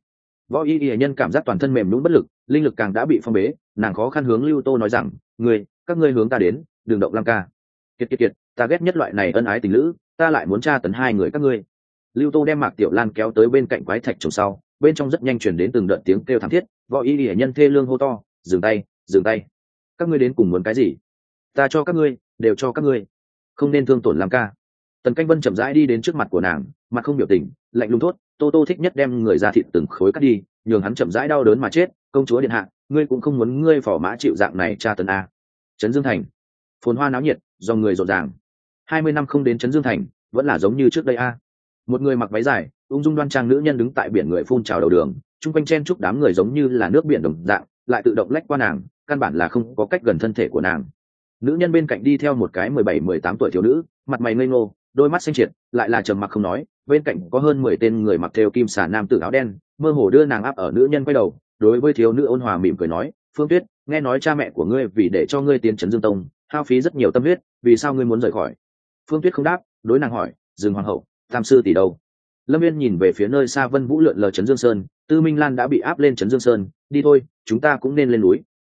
Võ y y nhân cảm giác toàn thân mềm nhũn bất lực, linh lực càng đã bị phong bế, nàng khó khăn hướng Lưu Tô nói rằng, người, các ngươi hướng ta đến, đừng động Lam ca. Kiệt kiệt kiệt, ta ghét nhất loại này ân ái tình lữ, ta lại muốn tra tấn hai người các ngươi. Lưu Tô đem Mạc Tiểu Lan kéo tới bên cạnh quái thạch trồng sau, bên trong rất nhanh chuyển đến từng đợt tiếng kêu thảm thiết. Võ y y nhân thê lương hô to, dừng tay, dừng tay, các ngươi đến cùng muốn cái gì? Ta cho các ngươi, đều cho các ngươi, không nên thương tổn Lam ca. Tần Canh Vân chậm rãi đi đến trước mặt của nàng, mặt không biểu tình, lạnh lùng thốt, Tô Tô thích nhất đem người ra thịt từng khối cắt đi, nhường hắn chậm rãi đau đớn mà chết. Công chúa điện hạ, ngươi cũng không muốn ngươi phò mã chịu dạng này tra tấn a. Trấn Dương Thành, phồn hoa náo nhiệt, dòng người rộn ràng. Hai mươi năm không đến Trấn Dương Thành, vẫn là giống như trước đây a. Một người mặc váy dài, ung dung đoan trang nữ nhân đứng tại biển người phun trào đầu đường, chung quanh chen chúc đám người giống như là nước biển đồng dạng, lại tự động lách qua nàng, căn bản là không có cách gần thân thể của nàng. Nữ nhân bên cạnh đi theo một cái mười bảy mười tám tuổi thiếu nữ, mặt mày ngây ngô, đôi mắt xanh triệt, lại là trầm mặc không nói. Bên cạnh có hơn mười tên người mặc thêu kim xà nam tử áo đen, mơ hồ đưa nàng áp ở nữ nhân quay đầu, đối với thiếu nữ ôn hòa mỉm cười nói, Phương Tuyết, nghe nói cha mẹ của ngươi vì để cho ngươi tiến Trấn Dương Tông, hao phí rất nhiều tâm huyết, vì sao ngươi muốn rời khỏi? Phương Tuyết không đáp, đối nàng hỏi, Dương hoàng hậu, tam sư tỷ đâu? Lâm Viên nhìn về phía nơi xa Vân Vũ lượn lờ Trấn Dương Sơn, Tư Minh Lan đã bị áp lên Trấn Dương Sơn, đi thôi, chúng ta cũng nên lên núi.